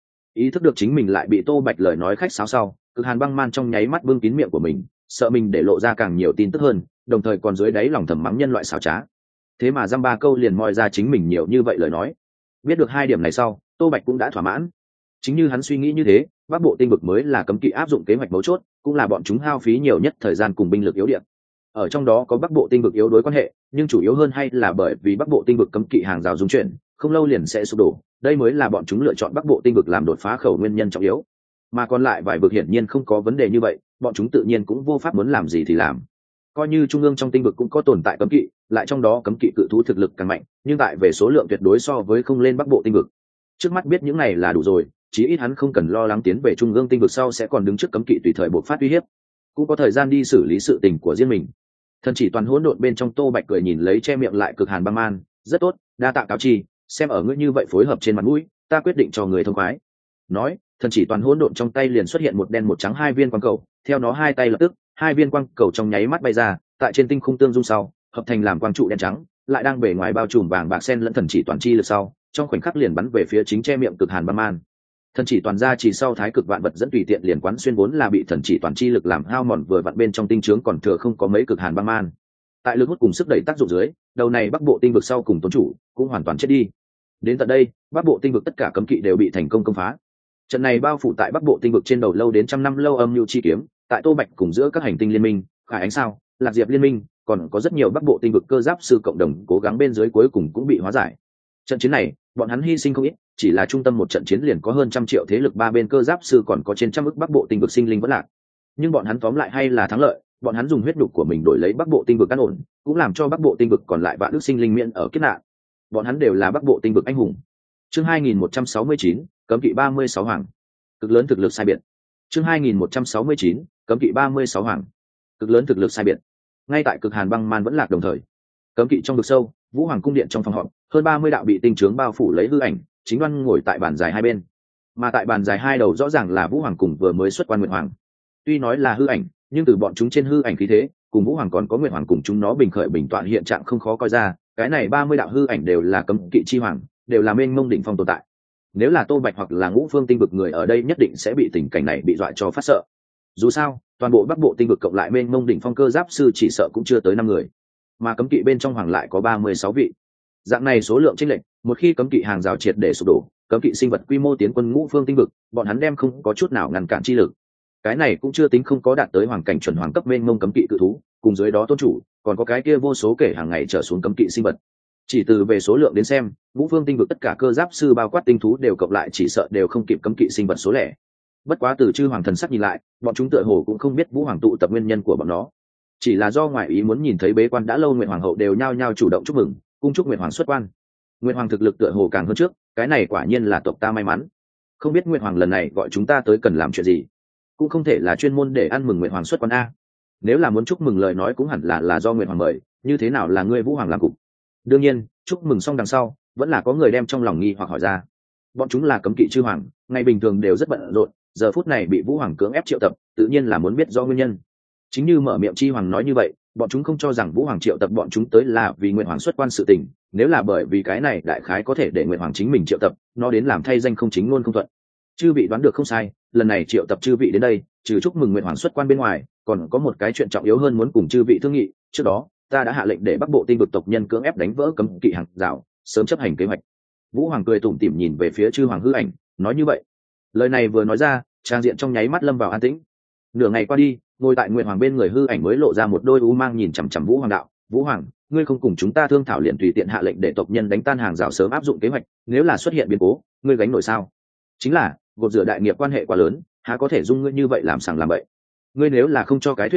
ý thức được chính mình lại bị Tô Bạch lời nói khách sáo sau, Cực Hàn Băng Man trong nháy mắt bưng kín miệng của mình, sợ mình để lộ ra càng nhiều tin tức hơn, đồng thời còn dưới đáy lòng thầm mắng nhân loại xảo trá. Thế mà dăm ba câu liền moi ra chính mình nhiều như vậy lời nói. Biết được hai điểm này sau, Tô Bạch cũng đã thỏa mãn. Chính như hắn suy nghĩ như thế, bắc bộ tinh vực mới là cấm kỵ áp dụng kế hoạch mấu chốt, cũng là bọn chúng hao phí nhiều nhất thời gian cùng binh lực yếu điểm. Ở trong đó có bắc bộ tinh vực yếu đối quan hệ, nhưng chủ yếu hơn hay là bởi vì bắc bộ tinh vực cấm kỵ hàng rào dung chuyển, không lâu liền sẽ sụp đổ, đây mới là bọn chúng lựa chọn bắc bộ tinh vực làm đột phá khẩu nguyên nhân trọng yếu. Mà còn lại vài vực hiển nhiên không có vấn đề như vậy, bọn chúng tự nhiên cũng vô pháp muốn làm gì thì làm. Coi như trung ương trong tinh vực cũng có tồn tại cấm kỵ, lại trong đó cấm kỵ cự thú thực lực càng mạnh, nhưng tại về số lượng tuyệt đối so với không lên bắc bộ tinh vực. Trước mắt biết những này là đủ rồi, chí ít hắn không cần lo lắng tiến về trung ương tinh vực sau sẽ còn đứng trước cấm kỵ tùy thời bộc phát uy hiếp, cũng có thời gian đi xử lý sự tình của riêng mình. Thần chỉ toàn hỗn độn bên trong, Tô Bạch cười nhìn lấy che miệng lại Cực Hàn Băng Man, rất tốt, đa tạ cáo chi, xem ở ngươi như vậy phối hợp trên mặt mũi, ta quyết định cho người thông khoái. Nói, thần chỉ toàn hỗn độn trong tay liền xuất hiện một đen một trắng hai viên quang cầu, theo nó hai tay lập tức, hai viên quang cầu trong nháy mắt bay ra, tại trên tinh khung tương dung sau, hợp thành làm quang trụ đen trắng, lại đang bề ngoài bao trùm vàng bạc sen lẫn thần chỉ toàn chi lực sau, trong khoảnh khắc liền bắn về phía chính che miệng Cực Hàn Băng Man. Thần chỉ toàn ra chỉ sau thái cực vạn vật dẫn tùy tiện liền quán xuyên vốn là bị thần chỉ toàn chi lực làm hao mòn vừa vặn bên trong tinh trướng còn thừa không có mấy Cực Hàn Băng Man. Tại lực hút cùng sức đẩy tác dụng dưới, đầu này bắc bộ tinh vực sau cùng tôn chủ cũng hoàn toàn chết đi. Đến tận đây, bắc bộ tinh vực tất cả cấm kỵ đều bị thành công công phá. Trận này bao phủ tại bắc bộ tinh vực trên đầu lâu đến trăm năm lâu âm nhu chi kiếm, tại Tô Bạch cùng giữa các hành tinh liên minh, Khải Ánh Sao, Lạc Diệp liên minh, còn có rất nhiều bắc bộ tinh vực cơ giáp sư cộng đồng cố gắng bên dưới cuối cùng cũng bị hóa giải. Trận chiến này, bọn hắn hy sinh không ít, chỉ là trung tâm một trận chiến liền có hơn 100 triệu thế lực ba bên cơ giáp sư còn có trên trăm ức bắc bộ tinh vực sinh linh vẫn lạc. Nhưng bọn hắn tóm lại hay là thắng lợi, bọn hắn dùng huyết nhục của mình đổi lấy bắc bộ tinh vực an ổn, cũng làm cho bắc bộ tinh vực còn lại vạn ức sinh linh miễn ở kiếp nạn. Bọn hắn đều là bắc bộ tinh vực anh hùng. Chương 2169, cấm kỵ 36 hoàng. Cực lớn thực lực sai biệt. Chương 2169, cấm kỵ 36 hoàng. Cực lớn thực lực sai biệt. Ngay tại Cực Hàn Băng Man vẫn lạc đồng thời, cấm kỵ trong vực sâu, Vũ Hoàng cung điện trong phòng họp, hơn 30 đạo bị tinh trướng bao phủ lấy hư ảnh, chính đoan ngồi tại bàn dài hai bên. Mà tại bàn dài hai đầu rõ ràng là Vũ Hoàng cùng vừa mới xuất quan Nguyệt Hoàng. Tuy nói là hư ảnh, nhưng từ bọn chúng trên hư ảnh khí thế, cùng Vũ Hoàng còn có Nguyệt Hoàng cùng chúng nó bình khởi bình tọa hiện trạng không khó coi ra, cái này 30 đạo hư ảnh đều là cấm kỵ chi hoàng, đều là mênh mông đỉnh phong tồn tại. Nếu là Tô Bạch hoặc là Ngũ Phương tinh vực người ở đây nhất định sẽ bị tình cảnh này bị dọa cho phát sợ. Dù sao, toàn bộ bắc bộ tinh vực cộng lại mênh mông đỉnh phong cơ giáp sư chỉ sợ cũng chưa tới 5 người, mà cấm kỵ bên trong hoàng lại có 36 vị. Dạng này số lượng chênh lệch, một khi cấm kỵ hàng rào triệt để sụp đổ, cấm kỵ sinh vật quy mô tiến quân Ngũ Phương tinh vực, bọn hắn đem không có chút nào ngăn cản chi lực. Cái này cũng chưa tính không có đạt tới hoàng cảnh chuẩn hoàng cấp mênh mông cấm kỵ cự thú, cùng dưới đó tôn chủ, còn có cái kia vô số kể hàng ngày trở xuống cấm kỵ sinh vật. Chỉ từ về số lượng đến xem, Ngũ Phương tinh vực tất cả cơ giáp sư bao quát tinh thú đều cộng lại chỉ sợ đều không kịp cấm kỵ sinh vật số lẻ. Bất quá từ chư hoàng thần sắc nhìn lại, bọn chúng tựa hồ cũng không biết Vũ Hoàng tụ tập nguyên nhân của bọn nó, chỉ là do ngoại ý muốn nhìn thấy bế quan đã lâu Nguyệt Hoàng hậu đều nhao nhao chủ động chúc mừng, cung chúc Nguyệt Hoàng xuất quan. Nguyệt Hoàng thực lực tựa hồ càng hơn trước, cái này quả nhiên là tộc ta may mắn. Không biết Nguyệt Hoàng lần này gọi chúng ta tới cần làm chuyện gì? Cũng không thể là chuyên môn để ăn mừng Nguyệt Hoàng xuất quan a. Nếu là muốn chúc mừng lời nói cũng hẳn là do Nguyệt Hoàng mời, như thế nào là ngươi Vũ Hoàng làm cục? Đương nhiên, chúc mừng xong đằng sau, vẫn là có người đem trong lòng nghi hoặc hỏi ra. Bọn chúng là cấm kỵ chư hoàng, ngày bình thường đều rất bận rộn, giờ phút này bị Vũ Hoàng cưỡng ép triệu tập, tự nhiên là muốn biết do nguyên nhân. Chính như mở miệng chi hoàng nói như vậy, bọn chúng không cho rằng Vũ Hoàng triệu tập bọn chúng tới là vì Nguyệt Hoàng xuất quan sự tình, nếu là bởi vì cái này đại khái có thể để Nguyệt Hoàng chính mình triệu tập, nó đến làm thay danh không chính luôn không thuận. Chư vị đoán được không sai, lần này triệu tập chư vị đến đây, trừ chúc mừng Nguyệt Hoàng xuất quan bên ngoài, còn có một cái chuyện trọng yếu hơn muốn cùng chư vị thương nghị. Trước đó, ta đã hạ lệnh để Bắc Bộ tinh vực tộc nhân cưỡng ép đánh vỡ cấm kỵ hàng rào, sớm chấp hành kế hoạch. Vũ Hoàng cười tủm tỉm nhìn về phía chư hoàng hư ảnh, nói như vậy. Lời này vừa nói ra, trang diện trong nháy mắt lâm vào an tĩnh. Nửa ngày qua đi, ngồi tại Nguyệt Hoàng bên người hư ảnh mới lộ ra một đôi u mang nhìn chằm chằm Vũ Hoàng đạo, Vũ Hoàng, ngươi không cùng chúng ta thương thảo liền tùy tiện hạ lệnh để tộc nhân đánh tan hàng rào sớm áp dụng kế hoạch, nếu là xuất hiện biến cố, ngươi gánh nổi sao? Chính là, gột rửa đại nghiệp quan hệ quá lớn, há có thể dung ngươi như vậy làm sằng làm bậy. Ngươi nếu là không cho cái thuyết pháp,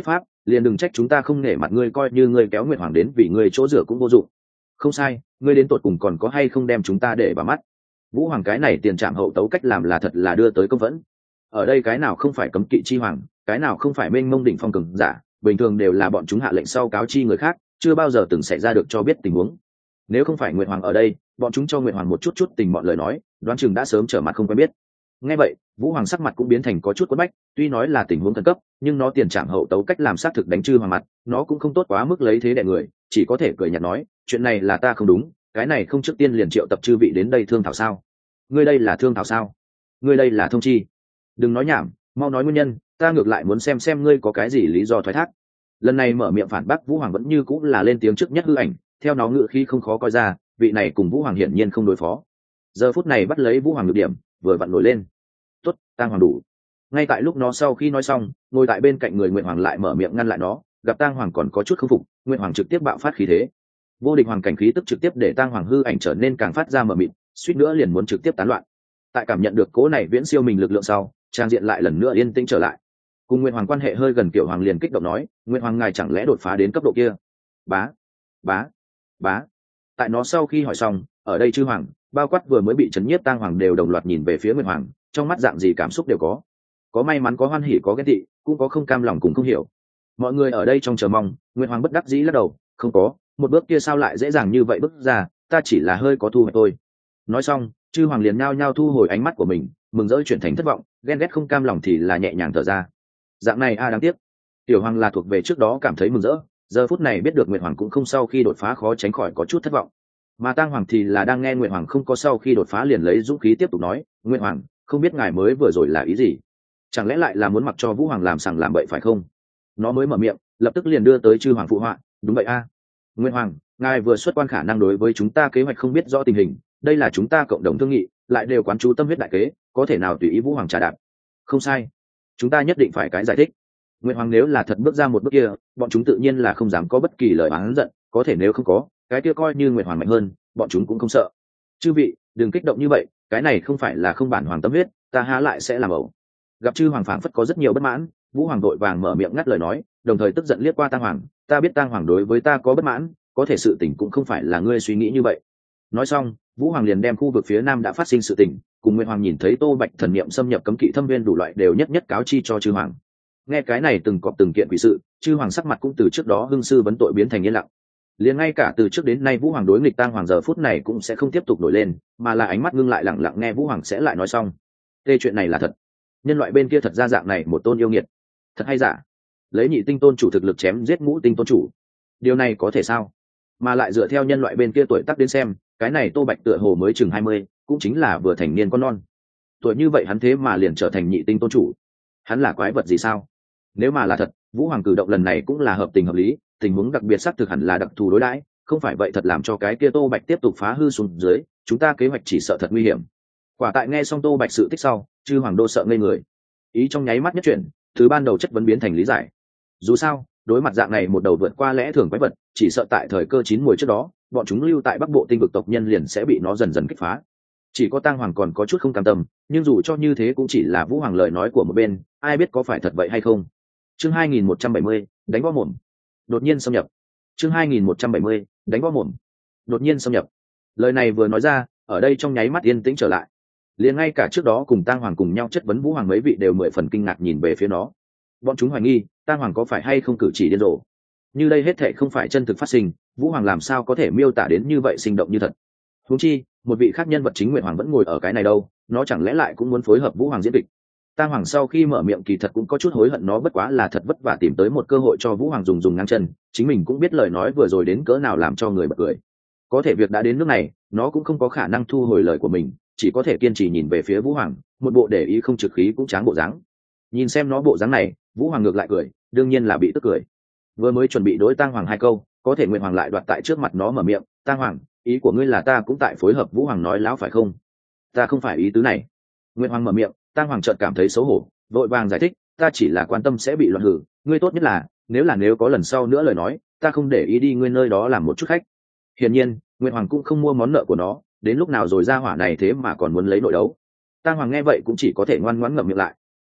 liền đừng trách chúng ta không nể mặt ngươi, coi như ngươi kéo Nguyệt Hoàng đến vì ngươi chỗ rửa cũng vô dụng. Không sai, ngươi đến tột cùng còn có hay không đem chúng ta để vào mắt. Vũ Hoàng cái này tiền trạm hậu tấu cách làm là thật là đưa tới công vẫn. Ở đây cái nào không phải cấm kỵ chi hoàng, cái nào không phải mênh mông đỉnh phong cường giả, bình thường đều là bọn chúng hạ lệnh sau cáo chi người khác, chưa bao giờ từng xảy ra được cho biết tình huống. Nếu không phải Nguyệt Hoàng ở đây, bọn chúng cho Nguyệt Hoàng một chút tình bọn lời nói, đoán chừng đã sớm trở mặt không quen biết. Nghe vậy, Vũ Hoàng sắc mặt cũng biến thành có chút quẫn bách, tuy nói là tình huống khẩn cấp, nhưng nó tiền trạm hậu tấu cách làm xác thực đánh chư Hoàng mặt, nó cũng không tốt quá mức lấy thế đè người, chỉ có thể cười nhạt nói, chuyện này là ta không đúng, cái này không trước tiên liền triệu tập chư vị đến đây thương thảo sao? Ngươi đây là thương thảo sao? Ngươi đây là thông chi? Đừng nói nhảm, mau nói nguyên nhân, ta ngược lại muốn xem ngươi có cái gì lý do thoái thác. Lần này mở miệng phản bác Vũ Hoàng vẫn như cũng là lên tiếng trước nhất hư ảnh, theo nó ngự khí không khó coi ra, vị này cùng Vũ Hoàng hiển nhiên không đối phó. Giờ phút này bắt lấy Vũ Hoàng nhược điểm, vừa vặn nổi lên. Tốt, Tang Hoàng đủ. Ngay tại lúc nó sau khi nói xong, ngồi tại bên cạnh người Nguyệt Hoàng lại mở miệng ngăn lại nó, gặp Tang Hoàng còn có chút không phục, Nguyệt Hoàng trực tiếp bạo phát khí thế. Vô địch hoàng cảnh khí tức trực tiếp để Tang Hoàng hư ảnh trở nên càng phát ra mờ mịt, suýt nữa liền muốn trực tiếp tán loạn. Tại cảm nhận được cố này viễn siêu mình lực lượng sau, trang diện lại lần nữa yên tĩnh trở lại. Cùng Nguyệt Hoàng quan hệ hơi gần Tiểu Hoàng liền kích động nói, Nguyệt Hoàng ngài chẳng lẽ đột phá đến cấp độ kia? Bá, bá, bá. Tại nó sau khi hỏi xong, ở đây chư hoàng, bao quát vừa mới bị chấn nhiếp Tang Hoàng đều đồng loạt nhìn về phía Nguyệt Hoàng, trong mắt dạng gì cảm xúc đều có may mắn, có hoan hỉ, có ghen tị, cũng có không cam lòng cùng không hiểu. Mọi người ở đây trong chờ mong, Nguyệt Hoàng bất đắc dĩ lắc đầu, không có, một bước kia sao lại dễ dàng như vậy bước ra, ta chỉ là hơi có thu hoạch thôi. Nói xong, chư hoàng liền nhao nhao thu hồi ánh mắt của mình, mừng rỡ chuyển thành thất vọng, ghen ghét không cam lòng thì là nhẹ nhàng thở ra. Dạng này đáng tiếc. Tiểu Hoàng là thuộc về trước đó cảm thấy mừng rỡ, giờ phút này biết được Nguyệt Hoàng cũng không sau khi đột phá khó tránh khỏi có chút thất vọng. Mà Tang Hoàng thì là đang nghe Nguyệt Hoàng không có sau khi đột phá liền lấy dũng khí tiếp tục nói, Nguyệt Hoàng, không biết ngài mới vừa rồi là ý gì? Chẳng lẽ lại là muốn mặc cho Vũ Hoàng làm sằng làm bậy phải không? Nó mới mở miệng, lập tức liền đưa tới chư hoàng phụ họa, đúng vậy a. Nguyệt Hoàng, ngài vừa xuất quan khả năng đối với chúng ta kế hoạch không biết rõ tình hình, đây là chúng ta cộng đồng thương nghị, lại đều quán chú tâm huyết đại kế, có thể nào tùy ý Vũ Hoàng trà đạp? Không sai, chúng ta nhất định phải cái giải thích. Nguyệt Hoàng nếu là thật bước ra một bước kia, bọn chúng tự nhiên là không dám có bất kỳ lời oán giận, có thể nếu không có, cái kia coi như Nguyệt Hoàng mạnh hơn, bọn chúng cũng không sợ. Chư vị, đừng kích động như vậy, cái này không phải là không bản hoàng tâm huyết, ta há lại sẽ làm ẩu. Gặp chư hoàng phảng phất có rất nhiều bất mãn, Vũ Hoàng đội vàng mở miệng ngắt lời nói, đồng thời tức giận liếc qua Tang Hoàng, ta biết Tang Hoàng đối với ta có bất mãn, có thể sự tình cũng không phải là ngươi suy nghĩ như vậy. Nói xong, Vũ Hoàng liền đem khu vực phía nam đã phát sinh sự tình, cùng Nguyệt Hoàng nhìn thấy Tô Bạch thần niệm xâm nhập cấm kỵ thâm viên đủ loại đều nhất nhất cáo chi cho chư hoàng. Nghe cái này từng cọp từng kiện quỷ sự, chư hoàng sắc mặt cũng từ trước đó hưng sư vấn tội biến thành yên lặng. Liền ngay cả từ trước đến nay Vũ Hoàng đối nghịch Tang Hoàng giờ phút này cũng sẽ không tiếp tục nổi lên, mà là ánh mắt ngưng lại lặng lặng nghe Vũ Hoàng sẽ lại nói xong. Tê, chuyện này là thật. Nhân loại bên kia thật ra dạng này một tôn yêu nghiệt, thật hay giả? Lấy nhị tinh tôn chủ thực lực chém giết ngũ tinh tôn chủ, điều này có thể sao? Mà lại dựa theo nhân loại bên kia tuổi tác đến xem, cái này Tô Bạch tựa hồ mới chừng 20, cũng chính là vừa thành niên con non. Tuổi như vậy hắn thế mà liền trở thành nhị tinh tôn chủ, hắn là quái vật gì sao? Nếu mà là thật, Vũ Hoàng cử động lần này cũng là hợp tình hợp lý, tình huống đặc biệt xác thực hẳn là đặc thù đối đãi, không phải vậy thật làm cho cái kia Tô Bạch tiếp tục phá hư xuống dưới, chúng ta kế hoạch chỉ sợ thật nguy hiểm. Quả tại nghe xong Tô Bạch sự tích sau, chư hoàng đô sợ ngây người, ý trong nháy mắt nhất chuyển, từ ban đầu chất vấn biến thành lý giải. Dù sao, đối mặt dạng này một đầu vượt qua lẽ thường quái vật, chỉ sợ tại thời cơ chín muồi trước đó, bọn chúng lưu tại Bắc Bộ tinh vực tộc nhân liền sẽ bị nó dần dần kích phá. Chỉ có Tang Hoàng còn có chút không cam tâm, nhưng dù cho như thế cũng chỉ là Vũ Hoàng lời nói của một bên, ai biết có phải thật vậy hay không. Chương 2170, đánh võ mồm. Đột nhiên xâm nhập. Chương 2170, đánh võ mồm. Đột nhiên xâm nhập. Lời này vừa nói ra, ở đây trong nháy mắt yên tĩnh trở lại. Liền ngay cả trước đó cùng Tang Hoàng cùng nhau chất vấn Vũ Hoàng mấy vị đều mười phần kinh ngạc nhìn về phía nó. Bọn chúng hoài nghi, Tang Hoàng có phải hay không cử chỉ điên rồ. Như đây hết thảy không phải chân thực phát sinh, Vũ Hoàng làm sao có thể miêu tả đến như vậy sinh động như thật. Huống chi, một vị khác nhân vật chính Nguyệt Hoàng vẫn ngồi ở cái này đâu, nó chẳng lẽ lại cũng muốn phối hợp Vũ Hoàng diễn kịch. Tang Hoàng sau khi mở miệng kỳ thật cũng có chút hối hận, nó bất quá là thật vất vả tìm tới một cơ hội cho Vũ Hoàng dùng ngang chân, chính mình cũng biết lời nói vừa rồi đến cỡ nào làm cho người bật cười. Có thể việc đã đến nước này, nó cũng không có khả năng thu hồi lời của mình, chỉ có thể kiên trì nhìn về phía Vũ Hoàng, một bộ để ý không trực khí cũng tráng bộ dáng. Nhìn xem nó bộ dáng này, Vũ Hoàng ngược lại cười, đương nhiên là bị tức cười. Vừa mới chuẩn bị đối Tang Hoàng hai câu, có thể Nguyệt Hoàng lại đoạt tại trước mặt nó mở miệng, Tang Hoàng, ý của ngươi là ta cũng tại phối hợp Vũ Hoàng nói láo phải không? Ta không phải ý tứ này. Nguyệt Hoàng mở miệng, Tang Hoàng chợt cảm thấy xấu hổ, vội vàng giải thích, ta chỉ là quan tâm sẽ bị loạn hử, ngươi tốt nhất là nếu có lần sau nữa lời nói, ta không để ý đi ngươi nơi đó làm một chút khách. Hiển nhiên, Nguyệt Hoàng cũng không mua món nợ của nó, đến lúc nào rồi ra hỏa này thế mà còn muốn lấy nội đấu. Tang Hoàng nghe vậy cũng chỉ có thể ngoan ngoãn ngậm miệng lại.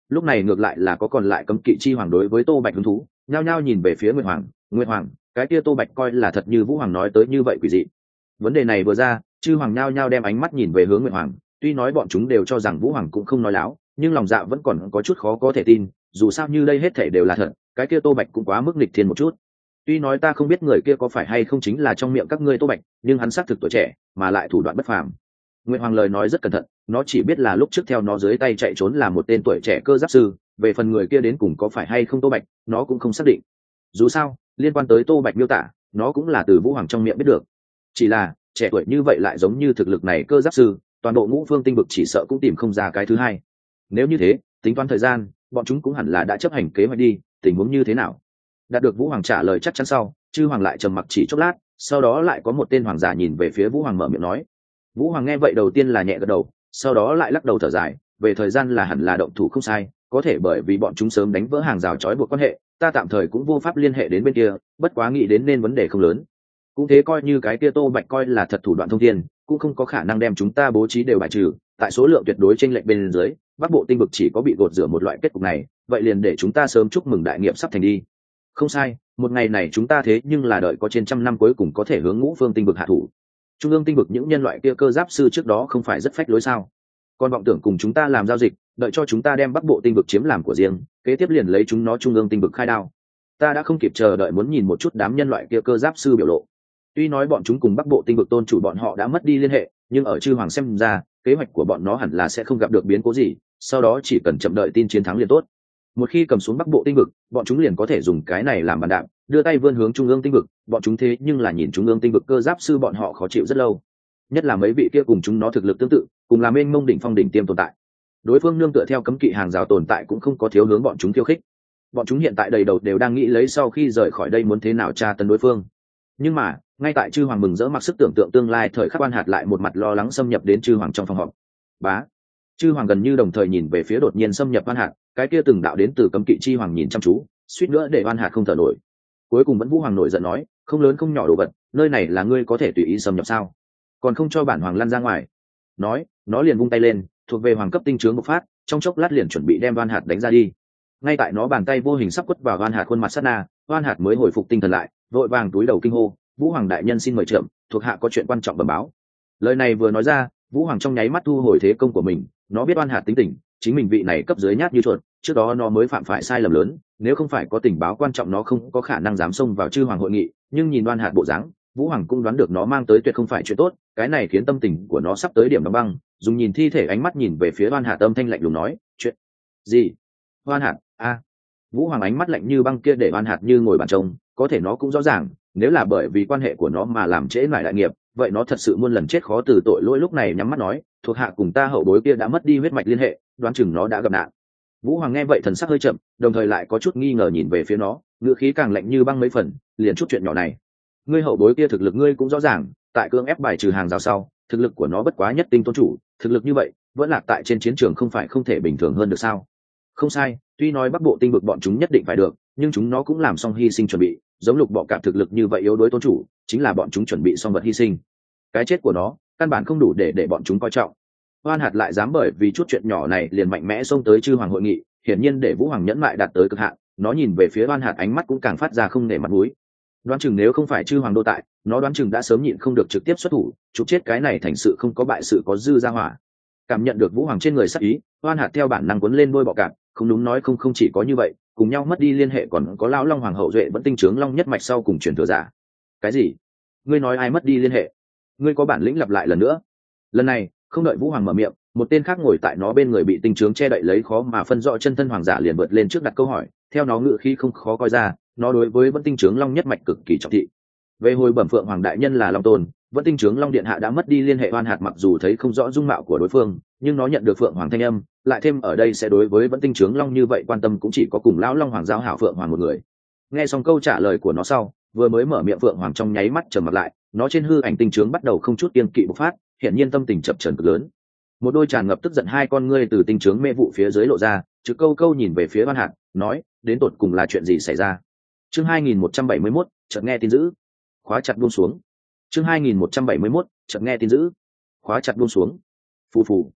lúc này ngược lại là có còn lại cấm kỵ chi hoàng đối với Tô Bạch hứng thú, nhao nhao nhìn về phía Nguyệt Hoàng, cái kia Tô Bạch coi là thật như Vũ Hoàng nói tới như vậy quỷ dị. Vấn đề này vừa ra, chư hoàng nhao nhao đem ánh mắt nhìn về hướng Nguyệt Hoàng, tuy nói bọn chúng đều cho rằng Vũ Hoàng cũng không nói láo, nhưng lòng dạ vẫn còn có chút khó có thể tin, dù sao như đây hết thảy đều là thật, cái kia Tô Bạch cũng quá mức nghịch thiên một chút. Tuy nói ta không biết người kia có phải hay không chính là trong miệng các ngươi Tô Bạch, nhưng hắn xác thực tuổi trẻ, mà lại thủ đoạn bất phàm. Nguyệt Hoàng lời nói rất cẩn thận, nó chỉ biết là lúc trước theo nó dưới tay chạy trốn là một tên tuổi trẻ cơ giáp sư, về phần người kia đến cùng có phải hay không Tô Bạch, nó cũng không xác định. Dù sao, liên quan tới Tô Bạch miêu tả, nó cũng là từ Vũ Hoàng trong miệng biết được. Chỉ là, trẻ tuổi như vậy lại giống như thực lực này cơ giáp sư, toàn bộ ngũ phương tinh vực chỉ sợ cũng tìm không ra cái thứ hai. Nếu như thế, tính toán thời gian, bọn chúng cũng hẳn là đã chấp hành kế hoạch đi, tình huống như thế nào? Đạt được Vũ Hoàng trả lời chắc chắn sau, chư hoàng lại trầm mặc chỉ chốc lát, sau đó lại có một tên hoàng giả nhìn về phía Vũ Hoàng mở miệng nói. Vũ Hoàng nghe vậy đầu tiên là nhẹ gật đầu, sau đó lại lắc đầu thở dài, về thời gian là hẳn là động thủ không sai, có thể bởi vì bọn chúng sớm đánh vỡ hàng rào trói buộc quan hệ, ta tạm thời cũng vô pháp liên hệ đến bên kia, bất quá nghĩ đến nên vấn đề không lớn. Cũng thế coi như cái kia Tô Bạch coi là thật thủ đoạn thông thiên, cũng không có khả năng đem chúng ta bố trí đều bài trừ, tại số lượng tuyệt đối chênh lệch bên dưới, Bắc Bộ tinh vực chỉ có bị gột rửa một loại kết cục này, vậy liền để chúng ta sớm chúc mừng đại nghiệp sắp thành đi. Không sai, một ngày này chúng ta thế nhưng là đợi có trên trăm năm cuối cùng có thể hướng ngũ phương tinh vực hạ thủ. Trung ương tinh vực những nhân loại kia cơ giáp sư trước đó không phải rất phách lối sao? Còn vọng tưởng cùng chúng ta làm giao dịch, đợi cho chúng ta đem Bắc Bộ tinh vực chiếm làm của riêng, kế tiếp liền lấy chúng nó trung ương tinh vực khai đao. Ta đã không kịp chờ đợi muốn nhìn một chút đám nhân loại kia cơ giáp sư biểu lộ. Tuy nói bọn chúng cùng Bắc Bộ tinh vực tôn chủ bọn họ đã mất đi liên hệ, nhưng ở chư hoàng xem ra, kế hoạch của bọn nó hẳn là sẽ không gặp được biến cố gì, sau đó chỉ cần chậm đợi tin chiến thắng liền tốt. Một khi cầm xuống Bắc Bộ tinh vực, bọn chúng liền có thể dùng cái này làm bàn đạp, đưa tay vươn hướng trung ương tinh vực, bọn chúng thế nhưng là nhìn trung ương tinh vực cơ giáp sư bọn họ khó chịu rất lâu. Nhất là mấy vị kia cùng chúng nó thực lực tương tự, cùng làm mênh mông đỉnh phong đỉnh tiêm tồn tại. Đối phương nương tựa theo cấm kỵ hàng rào tồn tại cũng không có thiếu hướng bọn chúng khiêu khích. Bọn chúng hiện tại đầy đầu đều đang nghĩ lấy sau khi rời khỏi đây muốn thế nào tra tấn đối phương. Nhưng mà, ngay tại chư hoàng mừng rỡ mặc sức tưởng tượng tương lai thời khắc Oan Hạt lại một mặt lo lắng xâm nhập đến chư hoàng trong phòng họp. Bá, chư hoàng gần như đồng thời nhìn về phía đột nhiên xâm nhập Oan Hạt, cái kia từng đạo đến từ cấm kỵ chi hoàng nhìn chăm chú, suýt nữa để Oan Hạt không thở nổi. Cuối cùng vẫn Vũ Hoàng nổi giận nói, không lớn không nhỏ đồ vật, nơi này là ngươi có thể tùy ý xâm nhập sao? Còn không cho bản hoàng lăn ra ngoài. Nói, nó liền vung tay lên, thuộc về hoàng cấp tinh trướng bộc phát, trong chốc lát liền chuẩn bị đem Oan Hạt đánh ra đi. Ngay tại nó bàn tay vô hình sắp quất vào Oan Hạt khuôn mặt sát na, Oan Hạt mới hồi phục tinh thần lại, vội vàng túi đầu kinh hô, Vũ Hoàng đại nhân xin mời trượm, thuộc hạ có chuyện quan trọng bẩm báo. Lời này vừa nói ra, Vũ Hoàng trong nháy mắt thu hồi thế công của mình, nó biết Oan Hạt tính tình, chính mình vị này cấp dưới nhát như chuột, trước đó nó mới phạm phải sai lầm lớn, nếu không phải có tình báo quan trọng nó không có khả năng dám xông vào chư hoàng hội nghị, nhưng nhìn Oan Hạt bộ dáng, Vũ Hoàng cũng đoán được nó mang tới tuyệt không phải chuyện tốt, cái này khiến tâm tình của nó sắp tới điểm đóng băng, dùng nhìn thi thể ánh mắt nhìn về phía Oan Hạt âm thanh lạnh lùng nói, chuyện gì? Oan Hạt, a. Vũ Hoàng ánh mắt lạnh như băng kia để Oan Hạt như ngồi bàn trông, có thể nó cũng rõ ràng, nếu là bởi vì quan hệ của nó mà làm trễ nải đại nghiệp, vậy nó thật sự muôn lần chết khó từ tội lỗi. Lúc này nhắm mắt nói, thuộc hạ cùng ta hậu bối kia đã mất đi huyết mạch liên hệ, đoán chừng nó đã gặp nạn. Vũ Hoàng nghe vậy thần sắc hơi chậm, đồng thời lại có chút nghi ngờ nhìn về phía nó, ngữ khí càng lạnh như băng mấy phần, liền chút chuyện nhỏ này. Ngươi hậu bối kia thực lực ngươi cũng rõ ràng, tại cương ép bài trừ hàng rào sau, thực lực của nó bất quá nhất tinh tôn chủ, thực lực như vậy, vẫn lạc tại trên chiến trường không phải không thể bình thường hơn được sao? Không sai, tuy nói Bắc Bộ tinh vực bọn chúng nhất định phải được, nhưng chúng nó cũng làm xong hy sinh chuẩn bị, giống Lục Bọ Cạp thực lực như vậy yếu đối tôn chủ, chính là bọn chúng chuẩn bị xong vật hy sinh. Cái chết của nó, căn bản không đủ để bọn chúng coi trọng. Oan Hạt lại dám bởi vì chút chuyện nhỏ này liền mạnh mẽ xông tới chư hoàng hội nghị, hiển nhiên để Vũ Hoàng nhẫn mại đạt tới cực hạn, nó nhìn về phía Oan Hạt ánh mắt cũng càng phát ra không nể mặt mũi. Đoán chừng nếu không phải chư hoàng đô tại, nó đoán chừng đã sớm nhịn không được trực tiếp xuất thủ, chụp chết cái này thành sự không có bại sự có dư ra hỏa. Cảm nhận được Vũ Hoàng trên người sắc ý, Oan Hạt theo bản năng cuốn lên đôi bọ cạp, không đúng nói không, không chỉ có như vậy, cùng nhau mất đi liên hệ còn có lão long hoàng hậu duệ vẫn tinh trướng long nhất mạch sau cùng truyền thừa giả. Cái gì? Ngươi nói ai mất đi liên hệ? Ngươi có bản lĩnh lặp lại lần nữa. Lần này, không đợi Vũ Hoàng mở miệng, một tên khác ngồi tại nó bên người bị tinh trướng che đậy lấy khó mà phân rõ chân thân hoàng giả liền vượt lên trước đặt câu hỏi, theo nó ngự khí không khó coi ra, nó đối với vẫn tinh trướng long nhất mạch cực kỳ trọng thị. Về hồi bẩm phượng hoàng đại nhân là Long Tôn, vẫn tinh trướng long điện hạ đã mất đi liên hệ. Oan Hạt mặc dù thấy không rõ dung mạo của đối phương, nhưng nó nhận được phượng hoàng thanh âm, lại thêm ở đây sẽ đối với vẫn tinh trướng long như vậy quan tâm cũng chỉ có cùng lão long hoàng giao hảo phượng hoàng một người. Nghe xong câu trả lời của nó sau, vừa mới mở miệng phượng hoàng trong nháy mắt trầm mặt lại, nó trên hư ảnh tinh trướng bắt đầu không chút kiêng kỵ bộc phát, hiển nhiên tâm tình chập chờn cực lớn. Một đôi tràn ngập tức giận hai con ngươi từ tinh trướng mê vụ phía dưới lộ ra, trực câu câu nhìn về phía Oan Hạt, nói, đến tột cùng là chuyện gì xảy ra? Chương 2171, chợt nghe tin dữ. Khóa chặt buông xuống. Chương 2171, chợt nghe tin dữ. Khóa chặt buông xuống. Phù phù.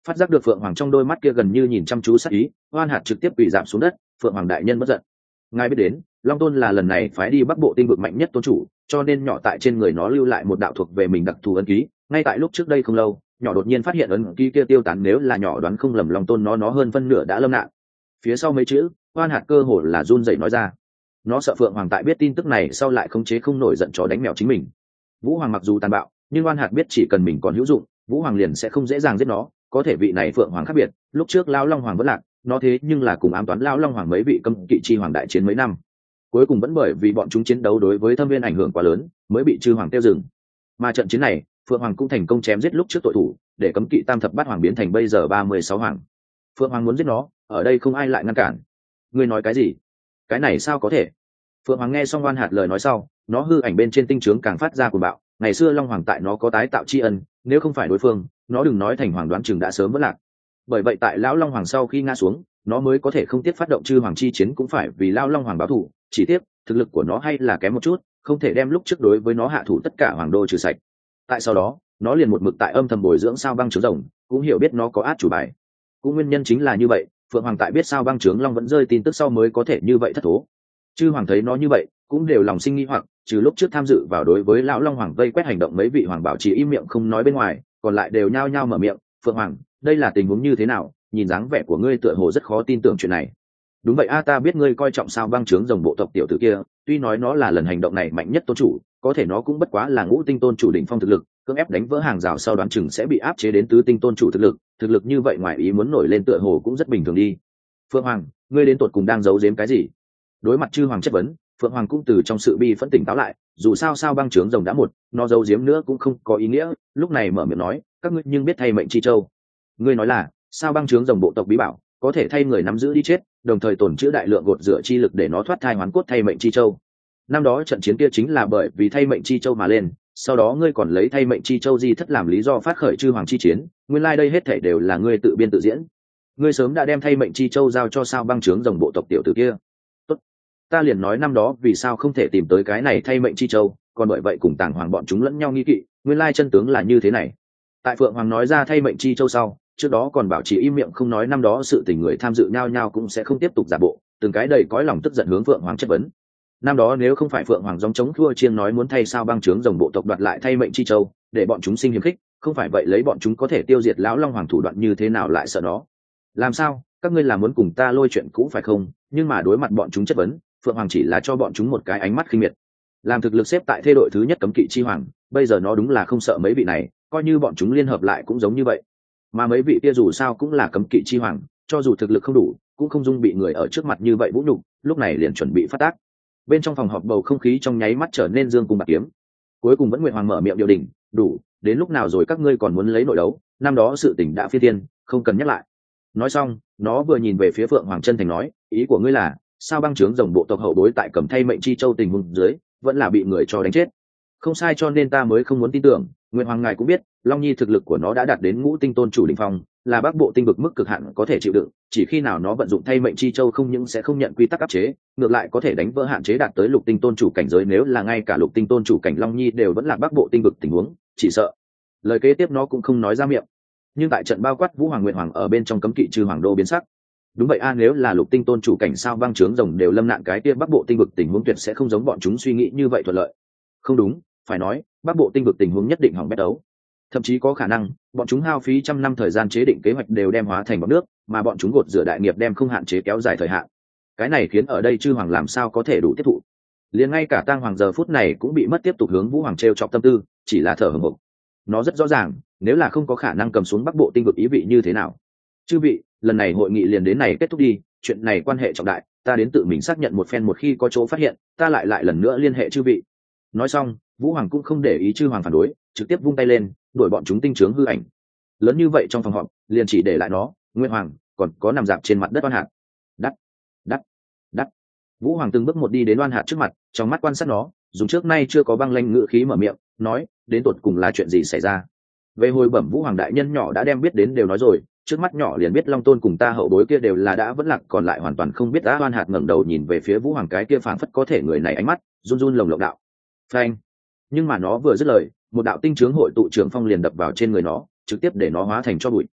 Phát giác được phượng hoàng trong đôi mắt kia gần như nhìn chăm chú sát ý, oan hạt trực tiếp quỳ giảm xuống đất. Phượng hoàng đại nhân bất giận, ngài biết đến long tôn là lần này phái đi bắc bộ tinh vực mạnh nhất tôn chủ, cho nên nhỏ tại trên người nó lưu lại một đạo thuộc về mình đặc thù ấn ký. Ngay tại lúc trước đây không lâu, nhỏ đột nhiên phát hiện ấn ký kia tiêu tán, nếu là nhỏ đoán không lầm long tôn nó hơn phân nửa đã lâm nạn. Phía sau mấy chữ oan hạt cơ hồ là run rẩy nói ra. Nó sợ phượng hoàng tại biết tin tức này sau lại khống chế không nổi giận chó đánh mèo chính mình. Vũ hoàng mặc dù tàn bạo, nhưng oan hạt biết chỉ cần mình còn hữu dụng, vũ hoàng liền sẽ không dễ dàng giết nó. Có thể vị này phượng hoàng khác biệt, lúc trước lão long hoàng vẫn lạc, nó thế nhưng là cùng ám toán lão long hoàng mấy vị cấm kỵ chi hoàng đại chiến mấy năm, cuối cùng vẫn bởi vì bọn chúng chiến đấu đối với thâm viên ảnh hưởng quá lớn mới bị chư hoàng tiêu dừng. Mà trận chiến này phượng hoàng cũng thành công chém giết lúc trước tội thủ, để cấm kỵ tam thập bát hoàng biến thành bây giờ 36 hoàng. Phượng hoàng muốn giết nó, ở đây không ai lại ngăn cản. Ngươi nói cái gì? Cái này sao có thể? Phượng hoàng nghe xong oan hạt lời nói sau, nó hư ảnh bên trên tinh trướng càng phát ra cuồng bạo. Ngày xưa long hoàng tại nó có tái tạo tri ân, nếu không phải đối phương, nó đừng nói thành hoàng đoán chừng đã sớm vỡ lạc. Bởi vậy tại lão long hoàng sau khi ngã xuống, nó mới có thể không tiếc phát động chư hoàng chi chiến, cũng phải vì lão long hoàng báo thù. Chỉ tiếc thực lực của nó hay là kém một chút, không thể đem lúc trước đối với nó hạ thủ tất cả hoàng đô trừ sạch. Tại sau đó nó liền một mực tại âm thầm bồi dưỡng sao băng trướng rồng, cũng hiểu biết nó có át chủ bài. Cũng nguyên nhân chính là như vậy, phượng hoàng tại biết sao băng trướng long vẫn rơi tin tức sau mới có thể như vậy thất thố. Chư hoàng thấy nó như vậy cũng đều lòng sinh nghi hoặc, trừ lúc trước tham dự vào đối với lão long hoàng vây quét hành động mấy vị hoàng bảo trì im miệng không nói bên ngoài, còn lại đều nhao nhao mở miệng. Phượng hoàng, đây là tình huống như thế nào? Nhìn dáng vẻ của ngươi tựa hồ rất khó tin tưởng chuyện này. Đúng vậy ta biết ngươi coi trọng sao băng trướng rồng bộ tộc tiểu tử kia, tuy nói nó là lần hành động này mạnh nhất tôn chủ, có thể nó cũng bất quá là ngũ tinh tôn chủ đỉnh phong thực lực, cưỡng ép đánh vỡ hàng rào sau đoán chừng sẽ bị áp chế đến tứ tinh tôn chủ thực lực như vậy ngoài ý muốn nổi lên tựa hồ cũng rất bình thường đi. Phượng hoàng, ngươi đến tột cùng đang giấu giếm cái gì? Đối mặt chư hoàng chất vấn, phượng hoàng cũng từ trong sự bi phẫn tỉnh táo lại, dù sao sao băng trướng rồng đã một, nó giấu giếm nữa cũng không có ý nghĩa. Lúc này mở miệng nói, các ngươi nhưng biết thay mệnh chi châu. Ngươi nói là sao băng trướng rồng bộ tộc bí bảo có thể thay người nắm giữ đi chết, đồng thời tồn trữ đại lượng gột rửa chi lực để nó thoát thai hoán cốt thay mệnh chi châu. Năm đó trận chiến kia chính là bởi vì thay mệnh chi châu mà lên, sau đó ngươi còn lấy thay mệnh chi châu di thất làm lý do phát khởi chư hoàng chi chiến, nguyên lai đây hết thảy đều là ngươi tự biên tự diễn. Ngươi sớm đã đem thay mệnh chi châu giao cho sao băng trướng rồng bộ tộc tiểu tử kia. Tốt, ta liền nói năm đó vì sao không thể tìm tới cái này thay mệnh chi châu, còn bởi vậy cùng tàng hoàng bọn chúng lẫn nhau nghi kỵ, nguyên lai chân tướng là như thế này. Tại phượng hoàng nói ra thay mệnh chi châu sau, trước đó còn bảo trì im miệng không nói năm đó sự tình người tham dự nhao nhao cũng sẽ không tiếp tục giả bộ, từng cái đầy cõi lòng tức giận hướng phượng hoàng chất vấn. Năm đó nếu không phải phượng hoàng gióng chống khua chiên nói muốn thay sao băng trướng rồng bộ tộc đoạt lại thay mệnh chi châu để bọn chúng sinh hiềm khích, không phải vậy lấy bọn chúng có thể tiêu diệt lão long hoàng thủ đoạn như thế nào lại sợ nó? Làm sao các ngươi là muốn cùng ta lôi chuyện cũ phải không? Nhưng mà đối mặt bọn chúng chất vấn, phượng hoàng chỉ là cho bọn chúng một cái ánh mắt khinh miệt. Làm thực lực xếp tại thê đội thứ nhất cấm kỵ chi hoàng, bây giờ nó đúng là không sợ mấy vị này, coi như bọn chúng liên hợp lại cũng giống như vậy. Mà mấy vị kia dù sao cũng là cấm kỵ chi hoàng, cho dù thực lực không đủ cũng không dung bị người ở trước mặt như vậy vũ nhục. Lúc này liền chuẩn bị phát tác. Bên trong phòng họp bầu không khí trong nháy mắt trở nên dương cung bạc kiếm. Cuối cùng vẫn nguyện hoàng mở miệng điều đình, đủ, đến lúc nào rồi các ngươi còn muốn lấy nội đấu? Năm đó sự tình đã phi tiên, không cần nhắc lại. Nói xong nó vừa nhìn về phía phượng hoàng chân thành nói, ý của ngươi là sao băng trướng rồng bộ tộc hậu bối tại cầm thay mệnh chi châu tình huống dưới vẫn là bị người cho đánh chết? Không sai, cho nên ta mới không muốn tin tưởng. Nguyện hoàng ngài cũng biết long nhi thực lực của nó đã đạt đến ngũ tinh tôn chủ đỉnh phong, là bắc bộ tinh vực mức cực hạn có thể chịu đựng, chỉ khi nào nó vận dụng thay mệnh chi châu không những sẽ không nhận quy tắc áp chế, ngược lại có thể đánh vỡ hạn chế đạt tới lục tinh tôn chủ cảnh giới. Nếu là ngay cả lục tinh tôn chủ cảnh long nhi đều vẫn là bắc bộ tinh vực tình huống, chỉ sợ lời kế tiếp nó cũng không nói ra miệng. Nhưng tại trận bao quát vũ hoàng nguyện hoàng ở bên trong cấm kỵ trừ hoàng đô biến sắc. Đúng vậy nếu là lục tinh tôn chủ cảnh sao băng trướng rồng đều lâm nạn, cái kia bắc bộ tinh vực tình huống tuyệt sẽ không giống bọn chúng suy nghĩ như vậy thuận lợi. Không đúng, phải nói bắc bộ tinh vực tình huống nhất định hỏng bét đấu. Thậm chí có khả năng bọn chúng hao phí trăm năm thời gian chế định kế hoạch đều đem hóa thành bọt nước, mà bọn chúng gột rửa đại nghiệp đem không hạn chế kéo dài thời hạn. Cái này khiến ở đây chư hoàng làm sao có thể đủ tiếp thụ. Liền ngay cả tang hoàng giờ phút này cũng bị mất tiếp tục hướng vũ hoàng treo chọc tâm tư, chỉ là thở hổn hển. Nó rất rõ ràng nếu là không có khả năng cầm xuống bắc bộ tinh vực ý vị như thế nào. Chư vị, lần này hội nghị liền đến này kết thúc đi, chuyện này quan hệ trọng đại, ta đến tự mình xác nhận một phen, một khi có chỗ phát hiện ta lại lần nữa liên hệ chư vị. Nói xong vũ hoàng cũng không để ý chư hoàng phản đối, trực tiếp vung tay lên đuổi bọn chúng tinh trướng hư ảnh. Lớn như vậy trong phòng họp liền chỉ để lại nó, nguyên hoàng, còn có nằm dạp trên mặt đất oan hạt. Đắt đắt đắt. Vũ hoàng từng bước một đi đến oan hạt trước mặt, trong mắt quan sát nó, dùng trước nay chưa có băng lanh ngữ khí mở miệng nói, đến tột cùng là chuyện gì xảy ra? Về hồi bẩm vũ hoàng đại nhân, nhỏ đã đem biết đến đều nói rồi, trước mắt nhỏ liền biết long tôn cùng ta hậu bối kia đều là đã vẫn lạc, còn lại hoàn toàn không biết. Đã oan hạt ngẩng đầu nhìn về phía vũ hoàng, cái kia phảng phất có thể người này ánh mắt run run lồng lộng đạo phanh. Nhưng mà nó vừa dứt lời, một đạo tinh trướng hội tụ trường phong liền đập vào trên người nó, trực tiếp để nó hóa thành cho bụi.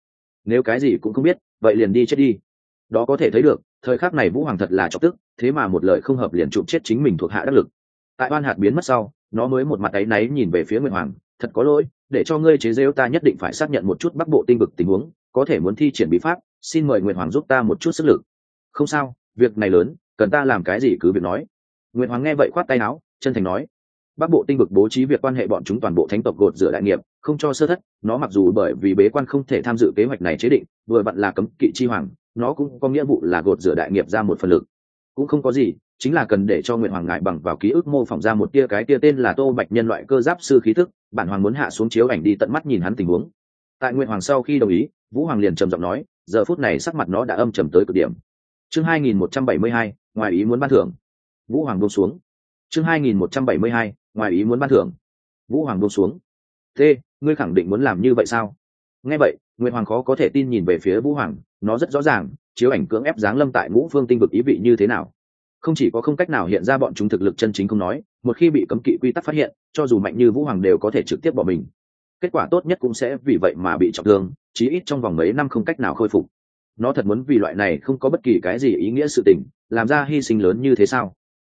nếu cái gì cũng không biết vậy liền đi chết đi. Đó có thể thấy được thời khắc này Vũ Hoàng thật là chọc tức, thế mà một lời không hợp liền chụp chết chính mình thuộc hạ đắc lực. Tại oan hạt biến mất sau, nó mới một mặt áy náy nhìn về phía Nguyệt Hoàng, thật có lỗi, để cho ngươi chế giễu ta nhất định phải xác nhận một chút Bắc Bộ tinh vực tình huống, có thể muốn thi triển bí pháp, xin mời Nguyệt Hoàng giúp ta một chút sức lực. Không sao, việc này lớn, cần ta làm cái gì cứ việc nói. Nguyệt Hoàng nghe vậy khoát tay áo, chân thành nói. Bắc Bộ tinh vực bố trí việc quan hệ bọn chúng toàn bộ thánh tộc gột rửa đại nghiệp, không cho sơ thất. Nó mặc dù bởi vì bế quan không thể tham dự kế hoạch này chế định, vừa vặn là cấm kỵ chi hoàng, nó cũng có nghĩa vụ là gột rửa đại nghiệp ra một phần lực. Cũng không có gì, chính là cần để cho Nguyệt Hoàng ngại bằng vào ký ức mô phỏng ra một tia cái tia tên là Tô Bạch nhân loại cơ giáp sư khí tức, bản hoàng muốn hạ xuống chiếu ảnh đi tận mắt nhìn hắn tình huống. Tại Nguyệt Hoàng sau khi đồng ý, Vũ Hoàng liền trầm giọng nói, giờ phút này sắc mặt nó đã âm trầm tới cực điểm. Chương 2172, ngoài ý muốn ban thưởng. Vũ Hoàng buông xuống. Chương 2172, ngoài ý muốn ban thưởng. Vũ Hoàng buông xuống. Thế, ngươi khẳng định muốn làm như vậy sao? Nghe vậy, Nguyệt Hoàng khó có thể tin nhìn về phía Vũ Hoàng, nó rất rõ ràng, chiếu ảnh cưỡng ép giáng lâm tại Ngũ Phương tinh vực ý vị như thế nào. Không chỉ có không cách nào hiện ra bọn chúng thực lực chân chính không nói, một khi bị cấm kỵ quy tắc phát hiện, cho dù mạnh như Vũ Hoàng đều có thể trực tiếp bỏ mình. Kết quả tốt nhất cũng sẽ vì vậy mà bị trọng thương, chí ít trong vòng mấy năm không cách nào khôi phục. Nó thật muốn vì loại này không có bất kỳ cái gì ý nghĩa sự tình, làm ra hy sinh lớn như thế sao?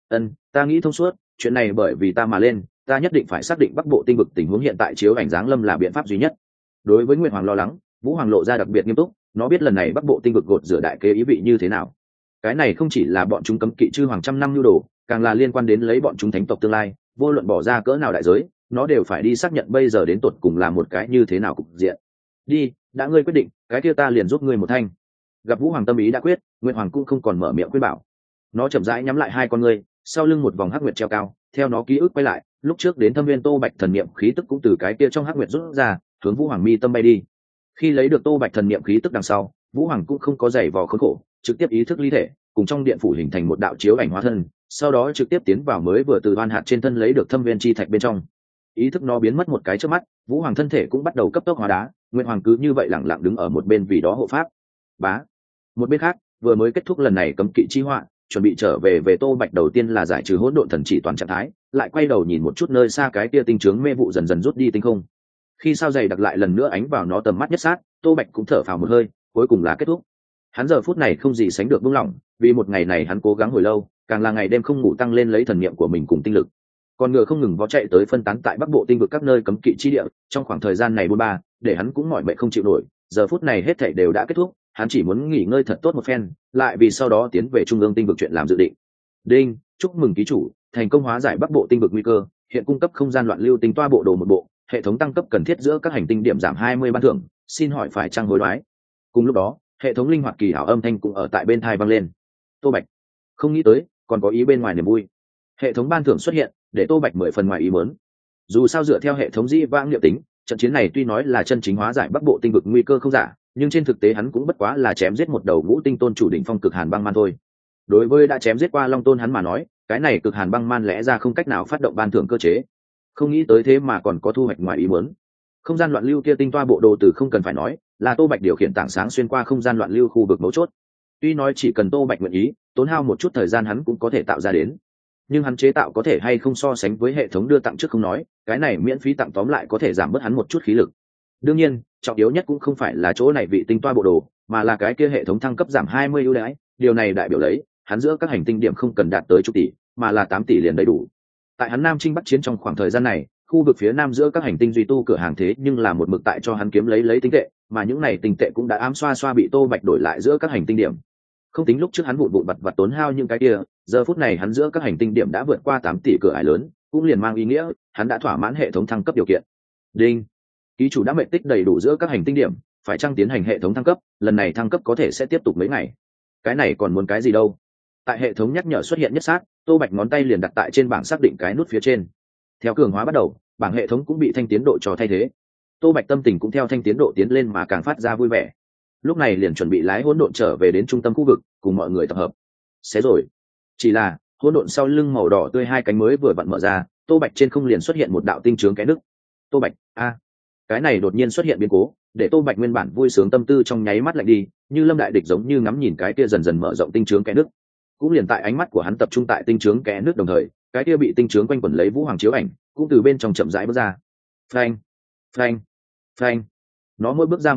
Ta nghĩ thông suốt, chuyện này bởi vì ta mà lên, ta nhất định phải xác định Bắc Bộ tinh vực tình huống hiện tại chiếu ảnh giáng lâm là biện pháp duy nhất. Đối với Nguyệt Hoàng lo lắng, Vũ Hoàng lộ ra đặc biệt nghiêm túc, nó biết lần này Bắc Bộ tinh vực gột rửa đại kế ý vị như thế nào. Cái này không chỉ là bọn chúng cấm kỵ chư hoàng trăm năm nhu đồ, càng là liên quan đến lấy bọn chúng thánh tộc tương lai, vô luận bỏ ra cỡ nào đại giới, nó đều phải đi xác nhận bây giờ đến tột cùng là một cái như thế nào cục diện. Đi, đã ngươi quyết định, cái kia ta liền giúp ngươi một thanh. Gặp Vũ Hoàng tâm ý đã quyết, Nguyệt Hoàng cũng không còn mở miệng khuyên bảo. Nó chậm rãi nhắm lại hai con ngươi, sau lưng một vòng hắc nguyệt treo cao, theo nó ký ức quay lại, lúc trước đến Thâm Viên Tô Bạch thần niệm khí tức cũng từ cái kia trong hắc nguyệt rút ra, hướng Vũ Hoàng mi tâm bay đi. Khi lấy được Tô Bạch thần niệm khí tức đằng sau, Vũ Hoàng cũng không có giày vò khốn khổ, trực tiếp ý thức ly thể, cùng trong điện phủ hình thành một đạo chiếu ảnh hóa thân, sau đó trực tiếp tiến vào mới vừa từ oan hạt trên thân lấy được Thâm Viên chi thạch bên trong. Ý thức nó biến mất một cái trước mắt, Vũ Hoàng thân thể cũng bắt đầu cấp tốc hóa đá, Nguyệt Hoàng cứ như vậy lặng lặng đứng ở một bên vì đó hộ pháp. Bá. Một bên khác, vừa mới kết thúc lần này cấm kỵ chi họa, chuẩn bị trở về Tô Bạch đầu tiên là giải trừ hỗn độn thần chỉ toàn trạng thái, lại quay đầu nhìn một chút nơi xa cái kia tinh chướng mê vụ dần dần rút đi tinh không. Khi sao dày đặc lại lần nữa ánh vào nó tầm mắt nhất sát, Tô Bạch cũng thở phào một hơi, cuối cùng là kết thúc. Hắn giờ phút này không gì sánh được buông lỏng, vì một ngày này hắn cố gắng hồi lâu, càng là ngày đêm không ngủ tăng lên lấy thần niệm của mình cùng tinh lực. Con ngựa không ngừng vó chạy tới phân tán tại Bắc Bộ tinh vực các nơi cấm kỵ chi địa, trong khoảng thời gian này buôn ba, để hắn cũng mỏi mệt không chịu nổi, giờ phút này hết thảy đều đã kết thúc, hắn chỉ muốn nghỉ ngơi thật tốt một phen, lại vì sau đó tiến về trung ương tinh vực chuyện làm dự định. Đinh, chúc mừng ký chủ, thành công hóa giải Bắc Bộ tinh vực nguy cơ, hiện cung cấp không gian loạn lưu tinh toa bộ đồ một bộ, hệ thống tăng cấp cần thiết giữa các hành tinh điểm giảm 20 ban thưởng, xin hỏi phải chăng hối đoái. Cùng lúc đó, hệ thống linh hoạt kỳ ảo âm thanh cũng ở tại bên tai vang lên. Tô Bạch, không nghĩ tới, còn có ý bên ngoài niềm vui. Hệ thống ban thưởng xuất hiện, để Tô Bạch 10 phần ngoài ý muốn. Dù sao dựa theo hệ thống dĩ vãng liệu tính, trận chiến này tuy nói là chân chính hóa giải Bắc Bộ tinh vực nguy cơ không giả, nhưng trên thực tế hắn cũng bất quá là chém giết một đầu ngũ tinh tôn chủ đỉnh phong cực hàn băng man thôi. Đối với đã chém giết qua long tôn hắn mà nói, cái này cực hàn băng man lẽ ra không cách nào phát động ban thưởng cơ chế. Không nghĩ tới thế mà còn có thu hoạch ngoài ý muốn. Không gian loạn lưu kia tinh toa bộ đồ từ không cần phải nói, là Tô Bạch điều khiển tảng sáng xuyên qua không gian loạn lưu khu vực mấu chốt. Tuy nói chỉ cần Tô Bạch nguyện ý, tốn hao một chút thời gian hắn cũng có thể tạo ra đến. Nhưng hắn chế tạo có thể hay không so sánh với hệ thống đưa tặng trước không nói, cái này miễn phí tặng tóm lại có thể giảm bớt hắn một chút khí lực. Đương nhiên, trọng yếu nhất cũng không phải là chỗ này vị tinh toa bộ đồ, mà là cái kia hệ thống thăng cấp giảm 20 ưu đãi, điều này đại biểu lấy hắn giữa các hành tinh điểm không cần đạt tới chục tỷ, mà là 8 tỷ liền đầy đủ. Tại hắn Nam Chinh Bắc Chiến trong khoảng thời gian này, khu vực phía nam giữa các hành tinh duy tu cửa hàng thế nhưng là một mực tại cho hắn kiếm lấy tinh tệ, mà những này tinh tệ cũng đã ám xoa bị Tô Bạch đổi lại giữa các hành tinh điểm. Không tính lúc trước hắn vụn vặt tốn hao những cái kia, giờ phút này hắn giữa các hành tinh điểm đã vượt qua 8 tỷ cửa ải lớn, cũng liền mang ý nghĩa hắn đã thỏa mãn hệ thống thăng cấp điều kiện. Đinh, ký chủ đã mệnh tích đầy đủ giữa các hành tinh điểm, phải chăng tiến hành hệ thống thăng cấp, lần này thăng cấp có thể sẽ tiếp tục mấy ngày. Cái này còn muốn cái gì đâu. Tại hệ thống nhắc nhở xuất hiện nhất sát, Tô Bạch ngón tay liền đặt tại trên bảng xác định cái nút phía trên. Theo cường hóa bắt đầu, bảng hệ thống cũng bị thanh tiến độ cho thay thế. Tô Bạch tâm tình cũng theo thanh tiến độ tiến lên mà càng phát ra vui vẻ. Lúc này liền chuẩn bị lái hỗn độn trở về đến trung tâm khu vực, cùng mọi người tập hợp. Xé rồi. Chỉ là hỗn độn sau lưng màu đỏ tươi hai cánh mới vừa vặn mở ra, Tô Bạch trên không liền xuất hiện một đạo tinh chướng cái nứt. Tô Bạch, cái này đột nhiên xuất hiện biến cố, để Tô Bạch nguyên bản vui sướng tâm tư trong nháy mắt lạnh đi, như lâm đại địch giống như ngắm nhìn cái kia dần dần mở rộng tinh chướng cái nứt. Cũng liền tại ánh mắt của hắn tập trung tại tinh chướng kẽ nước đồng thời, cái kia bị tinh chướng quanh quẩn lấy Vũ Hoàng chiếu ảnh cũng từ bên trong chậm rãi bước ra. Phanh, phanh, phanh. Nó mỗi bước ra một bước,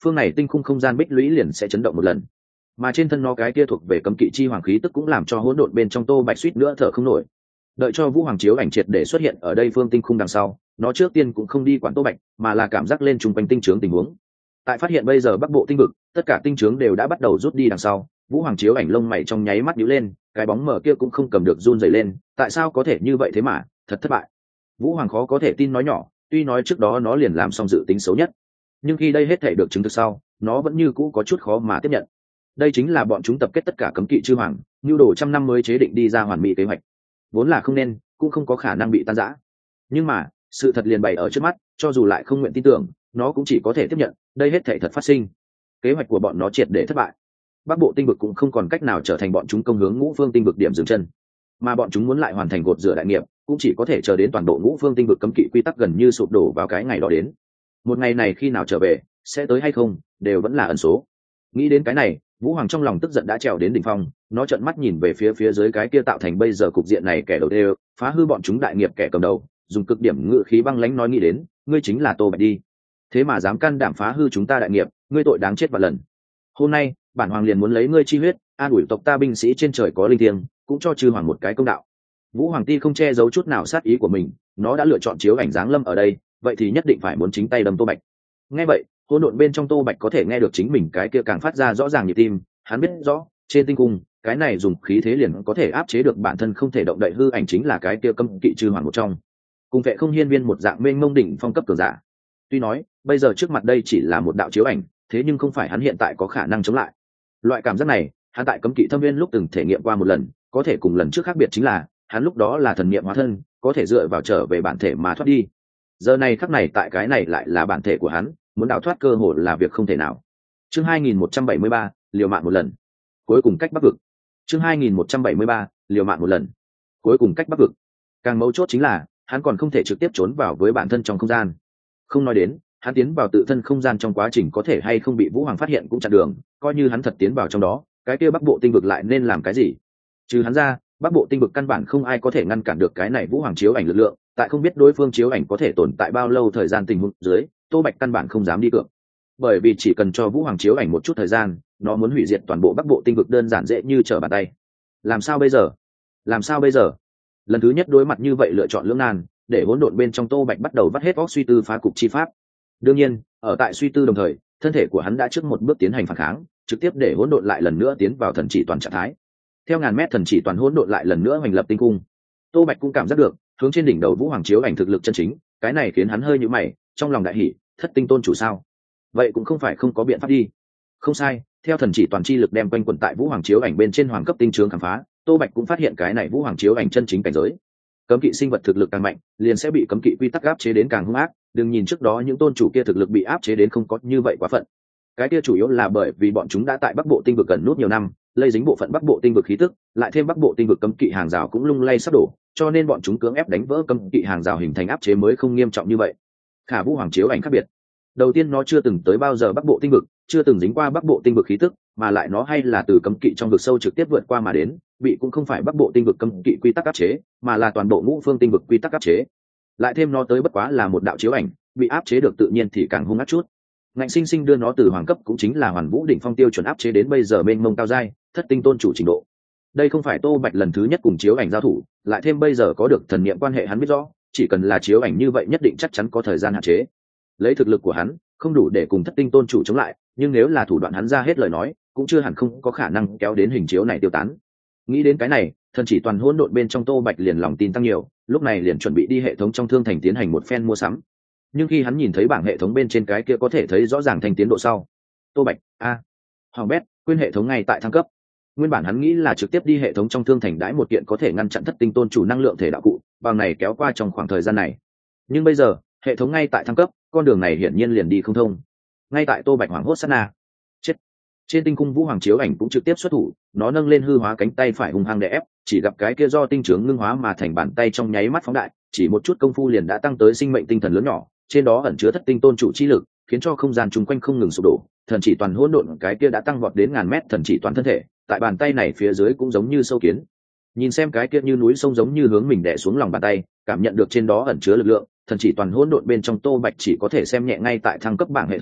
phương này tinh khung không gian bích lũy liền sẽ chấn động một lần, mà trên thân nó cái kia thuộc về cấm kỵ chi hoàng khí tức cũng làm cho hỗn độn bên trong Tô Bạch suýt nữa thở không nổi. Đợi cho Vũ Hoàng chiếu ảnh triệt để xuất hiện ở đây phương tinh khung đằng sau, nó trước tiên cũng không đi quản Tô Bạch, mà là cảm giác lên trung quanh tinh trướng tình huống. Tại phát hiện bây giờ bắc bộ tinh vực, tất cả tinh trướng đều đã bắt đầu rút đi đằng sau, Vũ Hoàng chiếu ảnh lông mày trong nháy mắt nhíu lên, cái bóng mờ kia cũng không cầm được run rẩy lên, tại sao có thể như vậy thế mà, thật thất bại. Vũ Hoàng khó có thể tin nói nhỏ, tuy nói trước đó nó liền làm xong dự tính xấu nhất, nhưng khi đây hết thể được chứng thực sau, nó vẫn như cũ có chút khó mà tiếp nhận. Đây chính là bọn chúng tập kết tất cả cấm kỵ chư hoàng, nhu đồ trăm năm mới chế định đi ra hoàn mỹ kế hoạch, vốn là không nên, cũng không có khả năng bị tan rã. Nhưng mà sự thật liền bày ở trước mắt, cho dù lại không nguyện tin tưởng, nó cũng chỉ có thể tiếp nhận đây hết thể thật phát sinh. Kế hoạch của bọn nó triệt để thất bại, bắc bộ tinh vực cũng không còn cách nào trở thành bọn chúng công hướng ngũ phương tinh vực điểm dừng chân, mà bọn chúng muốn lại hoàn thành gột rửa đại nghiệp cũng chỉ có thể chờ đến toàn bộ ngũ phương tinh vực cấm kỵ quy tắc gần như sụp đổ vào cái ngày đó đến. Một ngày này khi nào trở về, sẽ tới hay không, đều vẫn là ẩn số. Nghĩ đến cái này, Vũ Hoàng trong lòng tức giận đã trèo đến đỉnh phong, nó trợn mắt nhìn về phía dưới cái kia tạo thành bây giờ cục diện này kẻ đầu tiên, phá hư bọn chúng đại nghiệp kẻ cầm đầu, dùng cực điểm ngự khí băng lãnh nói, nghĩ đến, ngươi chính là Tô Bạch đi. Thế mà dám can đảm phá hư chúng ta đại nghiệp, ngươi tội đáng chết vạn lần. Hôm nay, bản hoàng liền muốn lấy ngươi chi huyết, an ủi tộc ta binh sĩ trên trời có linh thiêng, cũng cho chư hoàng một cái công đạo. Vũ Hoàng Ti không che giấu chút nào sát ý của mình, nó đã lựa chọn chiếu ảnh dáng lâm ở đây, vậy thì nhất định phải muốn chính tay đâm Tô Bạch. Nghe vậy, hỗn độn bên trong Tô Bạch có thể nghe được chính mình cái kia càng phát ra rõ ràng nhịp tim, hắn biết rõ, trên tinh cung, cái này dùng khí thế liền có thể áp chế được bản thân không thể động đậy hư ảnh chính là cái kia cấm kỵ chư hoàng một trong. Cùng vệ không hiên viên một dạng mênh mông đỉnh phong cấp cường giả. Tuy nói, bây giờ trước mặt đây chỉ là một đạo chiếu ảnh, thế nhưng không phải hắn hiện tại có khả năng chống lại. Loại cảm giác này, hắn tại cấm kỵ thâm viên lúc từng thể nghiệm qua một lần, có thể cùng lần trước khác biệt chính là, hắn lúc đó là thần niệm hóa thân, có thể dựa vào trở về bản thể mà thoát đi. Giờ này khắc này tại cái này lại là bản thể của hắn, muốn đào thoát cơ hội là việc không thể nào. Chương 2173, liều mạng một lần. Cuối cùng cách Bắc vực. Chương 2173, liều mạng một lần. Cuối cùng cách Bắc vực. Càng mấu chốt chính là, hắn còn không thể trực tiếp trốn vào với bản thân trong không gian. Không nói đến, hắn tiến vào tự thân không gian trong quá trình có thể hay không bị Vũ Hoàng phát hiện cũng chặn đường, coi như hắn thật tiến vào trong đó, cái kia Bắc bộ tinh vực lại nên làm cái gì? Trừ hắn ra, Bắc bộ tinh vực căn bản không ai có thể ngăn cản được cái này Vũ Hoàng chiếu ảnh lực lượng, tại không biết đối phương chiếu ảnh có thể tồn tại bao lâu thời gian tình huống dưới, Tô Bạch căn bản không dám đi cược. Bởi vì chỉ cần cho Vũ Hoàng chiếu ảnh một chút thời gian, nó muốn hủy diệt toàn bộ Bắc bộ tinh vực đơn giản dễ như trở bàn tay. Làm sao bây giờ? Làm sao bây giờ? Lần thứ nhất đối mặt như vậy lựa chọn lưỡng nan, để hỗn độn bên trong Tô Bạch bắt đầu vắt hết óc suy tư phá cục chi pháp. Đương nhiên, ở tại suy tư đồng thời, thân thể của hắn đã trước một bước tiến hành phản kháng, trực tiếp để hỗn độn lại lần nữa tiến vào thần chỉ toàn trạng thái. Theo ngàn mét thần chỉ toàn hỗn độn lại lần nữa hoành lập tinh cung, Tô Bạch cũng cảm giác được hướng trên đỉnh đầu Vũ Hoàng chiếu ảnh thực lực chân chính, cái này khiến hắn hơi nhíu mày, trong lòng đại hỉ, thất tinh tôn chủ sao? Vậy cũng không phải không có biện pháp đi. Không sai, theo thần chỉ toàn chi lực đem quanh quẩn tại Vũ Hoàng chiếu ảnh bên trên hoàng cấp tinh trướng khám phá, Tô Bạch cũng phát hiện cái này Vũ Hoàng chiếu ảnh chân chính cảnh giới. Cấm kỵ sinh vật thực lực càng mạnh, liền sẽ bị cấm kỵ quy tắc áp chế đến càng hung ác, đừng nhìn trước đó những tôn chủ kia thực lực bị áp chế đến không có như vậy quá phận. Cái kia chủ yếu là bởi vì bọn chúng đã tại Bắc bộ tinh vực gần nút nhiều năm, lây dính bộ phận Bắc bộ tinh vực khí tức, lại thêm Bắc bộ tinh vực cấm kỵ hàng rào cũng lung lay sắp đổ, cho nên bọn chúng cưỡng ép đánh vỡ cấm kỵ hàng rào hình thành áp chế mới không nghiêm trọng như vậy. Khả Vũ Hoàng chiếu ảnh khác biệt. Đầu tiên nó chưa từng tới bao giờ Bắc bộ tinh vực, chưa từng dính qua Bắc bộ tinh vực khí tức, mà lại nó hay là từ cấm kỵ trong vực sâu trực tiếp vượt qua mà đến, bị cũng không phải Bắc bộ tinh vực cấm kỵ quy tắc áp chế, mà là toàn bộ ngũ phương tinh vực quy tắc áp chế. Lại thêm nó tới bất quá là một đạo chiếu ảnh, bị áp chế được tự nhiên thì càng hung ác chút. Ngạnh sinh sinh đưa nó từ hoàng cấp cũng chính là hoàn vũ đỉnh phong tiêu chuẩn áp chế đến bây giờ mênh mông cao giai, thất tinh tôn chủ trình độ. Đây không phải Tô Bạch lần thứ nhất cùng chiếu ảnh giao thủ, lại thêm bây giờ có được thần niệm quan hệ hắn biết rõ, chỉ cần là chiếu ảnh như vậy nhất định chắc chắn có thời gian hạn chế. Lấy thực lực của hắn, không đủ để cùng thất tinh tôn chủ chống lại, nhưng nếu là thủ đoạn hắn ra hết lời nói, cũng chưa hẳn không có khả năng kéo đến hình chiếu này tiêu tán. Nghĩ đến cái này, thần chỉ toàn hỗn độn bên trong Tô Bạch liền lòng tin tăng nhiều, lúc này liền chuẩn bị đi hệ thống trong thương thành tiến hành một phen mua sắm. Nhưng khi hắn nhìn thấy bảng hệ thống bên trên cái kia có thể thấy rõ ràng thành tiến độ sau, Tô Bạch hoàng bét quên hệ thống ngay tại thăng cấp. Nguyên bản hắn nghĩ là trực tiếp đi hệ thống trong thương thành đãi một kiện có thể ngăn chặn thất tinh tôn chủ năng lượng thể đạo cụ, bằng này kéo qua trong khoảng thời gian này. Nhưng bây giờ, hệ thống ngay tại thăng cấp, con đường này hiển nhiên liền đi không thông. Ngay tại Tô Bạch hoảng hốt sát na, chết. Trên tinh cung Vũ Hoàng chiếu ảnh cũng trực tiếp xuất thủ, nó nâng lên hư hóa cánh tay phải hung hăng đè ép, chỉ gặp cái kia do tinh trướng ngưng hóa mà thành bàn tay trong nháy mắt phóng đại, chỉ một chút công phu liền đã tăng tới sinh mệnh tinh thần lớn nhỏ, trên đó ẩn chứa thất tinh tôn chủ chi lực, khiến cho không gian chung quanh không ngừng sụp đổ, thần chỉ toàn hỗn độn cái kia đã tăng vọt đến ngàn mét thần chỉ toàn thân thể, tại bàn tay này phía dưới cũng giống như sâu kiến. Nhìn xem cái kia như núi sông giống như hướng mình đè xuống lòng bàn tay, cảm nhận được trên đó ẩn chứa lực lượng, thần chỉ toàn hỗn độn bên trong Tô Bạch chỉ có thể xem nhẹ ngay tại thăng cấp bảng hệ thống,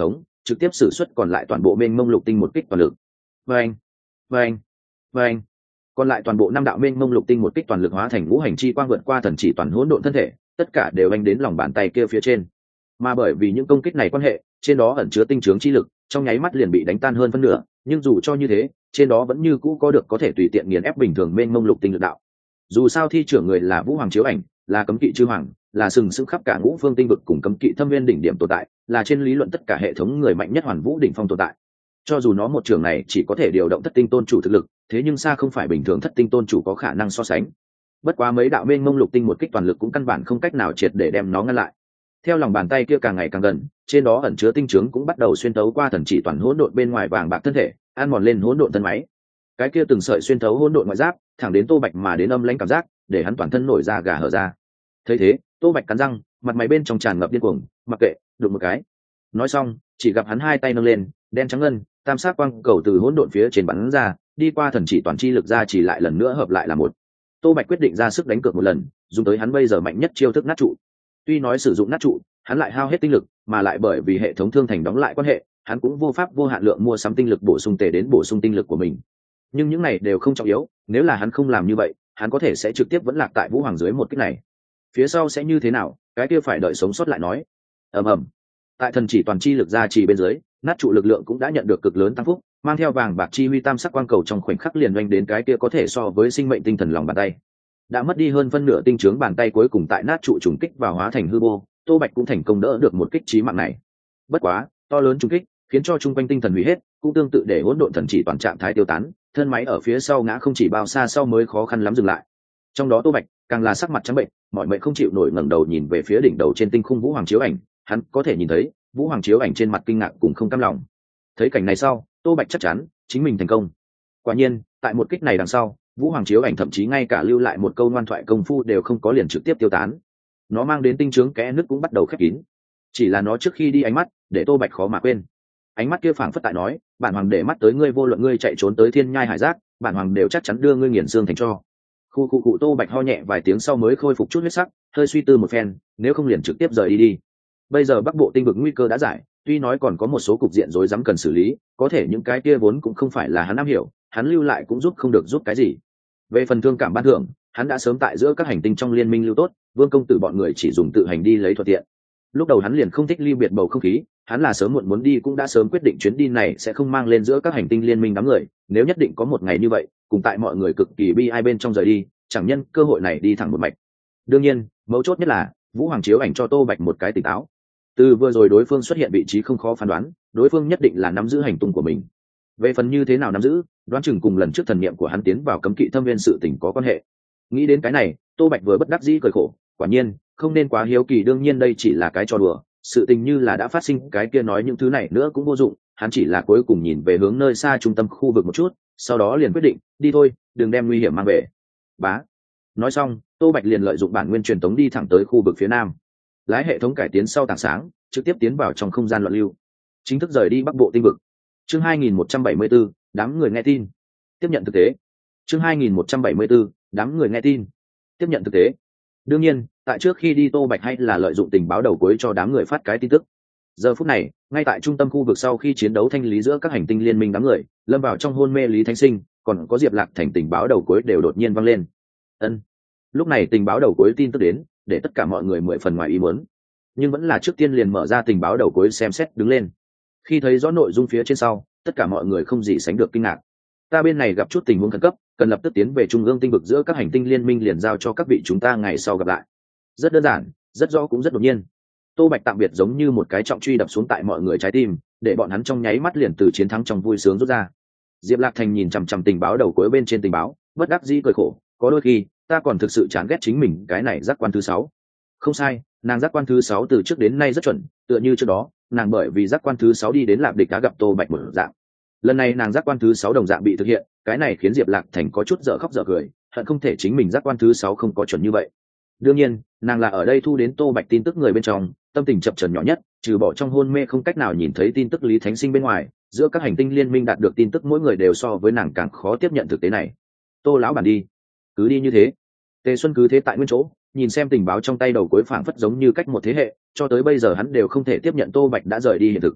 trực tiếp sử xuất còn lại toàn bộ mênh mông lục tinh một kích toàn lực. Vâng, vâng, vâng. Còn lại toàn bộ 5 đạo mênh mông lục tinh một kích toàn lực hóa thành ngũ hành chi quang vượt qua thần chỉ toàn hỗn độn thân thể, tất cả đều anh đến lòng bàn tay kia phía trên. Mà bởi vì những công kích này quan hệ, trên đó ẩn chứa tinh chướng chi lực, trong nháy mắt liền bị đánh tan hơn phân nửa, nhưng dù cho như thế, trên đó vẫn như cũ có thể tùy tiện nghiền ép bình thường mênh mông lục tinh lực đạo. Dù sao thi trưởng người là Vũ Hoàng Chiếu Ảnh, là cấm kỵ chư hoàng, là sừng sững khắp cả ngũ phương tinh vực cùng cấm kỵ thâm viên đỉnh điểm tồn tại, là trên lý luận tất cả hệ thống người mạnh nhất hoàn vũ đỉnh phong tồn tại. Cho dù nó một trường này chỉ có thể điều động thất tinh tôn chủ thực lực, thế nhưng xa không phải bình thường thất tinh tôn chủ có khả năng so sánh. Bất quá mấy đạo mênh mông lục tinh một kích toàn lực cũng căn bản không cách nào triệt để đem nó ngăn lại. Theo lòng bàn tay kia càng ngày càng gần, trên đó ẩn chứa tinh trướng cũng bắt đầu xuyên tấu qua thần chỉ toàn hỗn độn bên ngoài vàng bạc thân thể, ăn mòn lên hỗn độn thân máy. Cái kia từng sợi xuyên thấu hỗn độn ngoại giáp, thẳng đến Tô Bạch mà đến âm lãnh cảm giác, để hắn toàn thân nổi da gà hở ra. Thấy thế, Tô Bạch cắn răng, mặt mày bên trong tràn ngập điên cuồng, mặc kệ, đụng một cái. Nói xong, chỉ gặp hắn hai tay nâng lên, đen trắng ngân, tam sắc quang cầu từ hỗn độn phía trên bắn ra, đi qua thần chỉ toàn chi lực ra chỉ lại lần nữa hợp lại là một. Tô Bạch quyết định ra sức đánh cược một lần, dùng tới hắn bây giờ mạnh nhất chiêu thức nát trụ. Tuy nói sử dụng nát trụ, hắn lại hao hết tinh lực, mà lại bởi vì hệ thống thương thành đóng lại quan hệ, hắn cũng vô pháp vô hạn lượng mua sắm tinh lực bổ sung tề đến bổ sung tinh lực của mình. Nhưng những này đều không trọng yếu, nếu là hắn không làm như vậy, hắn có thể sẽ trực tiếp vẫn lạc tại Vũ Hoàng dưới một kích này. Phía sau sẽ như thế nào, cái kia phải đợi sống sót lại nói. Ầm ầm. Tại thần chỉ toàn chi lực ra chỉ bên dưới, nát trụ lực lượng cũng đã nhận được cực lớn tăng phúc, mang theo vàng bạc chi huy tam sắc quang cầu trong khoảnh khắc liền doanh đến cái kia có thể so với sinh mệnh tinh thần lòng bàn tay. Đã mất đi hơn phân nửa tinh trướng bàn tay cuối cùng tại nát trụ trùng kích và hóa thành hư vô, Tô Bạch cũng thành công đỡ được một kích chí mạng này. Bất quá, to lớn trùng kích khiến cho trung quanh tinh thần hủy hết, cũng tương tự để hỗn độn thần chỉ toàn trạng thái tiêu tán, thân máy ở phía sau ngã không chỉ bao xa sau mới khó khăn lắm dừng lại. Trong đó Tô Bạch càng là sắc mặt trắng bệnh, mọi mệnh không chịu nổi ngẩng đầu nhìn về phía đỉnh đầu trên tinh khung Vũ Hoàng Chiếu Ảnh, hắn có thể nhìn thấy Vũ Hoàng Chiếu Ảnh trên mặt kinh ngạc cùng không cam lòng. Thấy cảnh này sau, Tô Bạch chắc chắn chính mình thành công. Quả nhiên, tại một kích này đằng sau, Vũ Hoàng Chiếu Ảnh thậm chí ngay cả lưu lại một câu ngoan thoại công phu đều không có, liền trực tiếp tiêu tán. Nó mang đến tinh trướng kẽ nứt cũng bắt đầu khép kín. Chỉ là nó trước khi đi ánh mắt, để Tô Bạch khó mà quên. Ánh mắt kia phảng phất tại nói, bản hoàng để mắt tới ngươi, vô luận ngươi chạy trốn tới thiên nhai hải giác, bản hoàng đều chắc chắn đưa ngươi nghiền xương thành tro. Khu Tô Bạch ho nhẹ vài tiếng sau mới khôi phục chút huyết sắc, hơi suy tư một phen, nếu không liền trực tiếp rời đi. Bây giờ Bắc Bộ tinh vực nguy cơ đã giải, tuy nói còn có một số cục diện rối rắm cần xử lý, có thể những cái kia vốn cũng không phải là hắn am hiểu, hắn lưu lại cũng giúp không được giúp cái gì. Về phần thương cảm ban thưởng, hắn đã sớm tại giữa các hành tinh trong liên minh lưu tốt, Vương công tử bọn người chỉ dùng tự hành đi lấy thuận tiện. Lúc đầu hắn liền không thích ly biệt bầu không khí, hắn là sớm muộn muốn đi cũng đã sớm quyết định chuyến đi này sẽ không mang lên giữa các hành tinh liên minh đám người, nếu nhất định có một ngày như vậy, cùng tại mọi người cực kỳ bi ai bên trong rời đi, chẳng nhân cơ hội này đi thẳng một mạch. Đương nhiên, mấu chốt nhất là Vũ Hoàng Chiếu Ảnh cho Tô Bạch một cái tỉnh táo. Từ vừa rồi đối phương xuất hiện vị trí không khó phán đoán, đối phương nhất định là nắm giữ hành tung của mình. Về phần như thế nào nắm giữ, đoán chừng cùng lần trước thần niệm của hắn tiến vào cấm kỵ thâm viên sự tình có quan hệ. Nghĩ đến cái này, Tô Bạch vừa bất đắc dĩ cười khổ, quả nhiên không nên quá hiếu kỳ, đương nhiên đây chỉ là cái trò đùa, sự tình như là đã phát sinh, cái kia nói những thứ này nữa cũng vô dụng. Hắn chỉ là cuối cùng nhìn về hướng nơi xa trung tâm khu vực một chút, sau đó liền quyết định đi thôi, đừng đem nguy hiểm mang về. Bá. Nói xong, Tô Bạch liền lợi dụng bản nguyên truyền tống đi thẳng tới khu vực phía nam, lái hệ thống cải tiến sau tảng sáng, trực tiếp tiến vào trong không gian loạn lưu, chính thức rời đi Bắc Bộ tinh vực. Chương 2174, đám người nghe tin. Tiếp nhận thực tế. Chương 2174, đám người nghe tin. Tiếp nhận thực tế. Đương nhiên, tại trước khi đi Tô Bạch hay là lợi dụng tình báo đầu cuối cho đám người phát cái tin tức. Giờ phút này, ngay tại trung tâm khu vực sau khi chiến đấu thanh lý giữa các hành tinh liên minh đám người, lâm vào trong hôn mê Lý Thánh Sinh, còn có Diệp Lạc Thành tình báo đầu cuối đều đột nhiên vang lên. Ân. Lúc này tình báo đầu cuối tin tức đến, để tất cả mọi người mười phần ngoài ý muốn, nhưng vẫn là trước tiên liền mở ra tình báo đầu cuối xem xét đứng lên. Khi thấy rõ nội dung phía trên sau, tất cả mọi người không gì sánh được kinh ngạc. Ta bên này gặp chút tình huống khẩn cấp, cần lập tức tiến về trung ương tinh vực giữa các hành tinh liên minh, liền giao cho các vị chúng ta ngày sau gặp lại. Rất đơn giản, rất rõ cũng rất đột nhiên. Tô Bạch tạm biệt giống như một cái trọng truy đập xuống tại mọi người trái tim, để bọn hắn trong nháy mắt liền từ chiến thắng trong vui sướng rút ra. Diệp Lạc Thành nhìn chằm chằm tình báo đầu cuối bên trên tình báo, bất đắc dĩ cười khổ, có đôi khi ta còn thực sự chán ghét chính mình cái này giác quan thứ 6. Không sai, nàng giác quan thứ 6 từ trước đến nay rất chuẩn, tựa như trước đó nàng bởi vì giác quan thứ 6 đi đến Lạp Địch đã gặp Tô Bạch một dạng. Lần này nàng giác quan thứ 6 đồng dạng bị thực hiện, cái này khiến Diệp Lạc Thành có chút dở khóc dở cười, hận không thể chính mình giác quan thứ 6 không có chuẩn như vậy. Đương nhiên, nàng là ở đây thu đến Tô Bạch tin tức người bên trong, tâm tình chập chờn nhỏ nhất, trừ bỏ trong hôn mê không cách nào nhìn thấy tin tức Lý Thánh Sinh bên ngoài, giữa các hành tinh liên minh đạt được tin tức mỗi người đều so với nàng càng khó tiếp nhận thực tế này. Tô lão bản đi, cứ đi như thế. Tề Xuân cứ thế tại nguyên chỗ, nhìn xem tình báo trong tay đầu cuối phảng phất giống như cách một thế hệ, cho tới bây giờ hắn đều không thể tiếp nhận Tô Bạch đã rời đi hiện thực.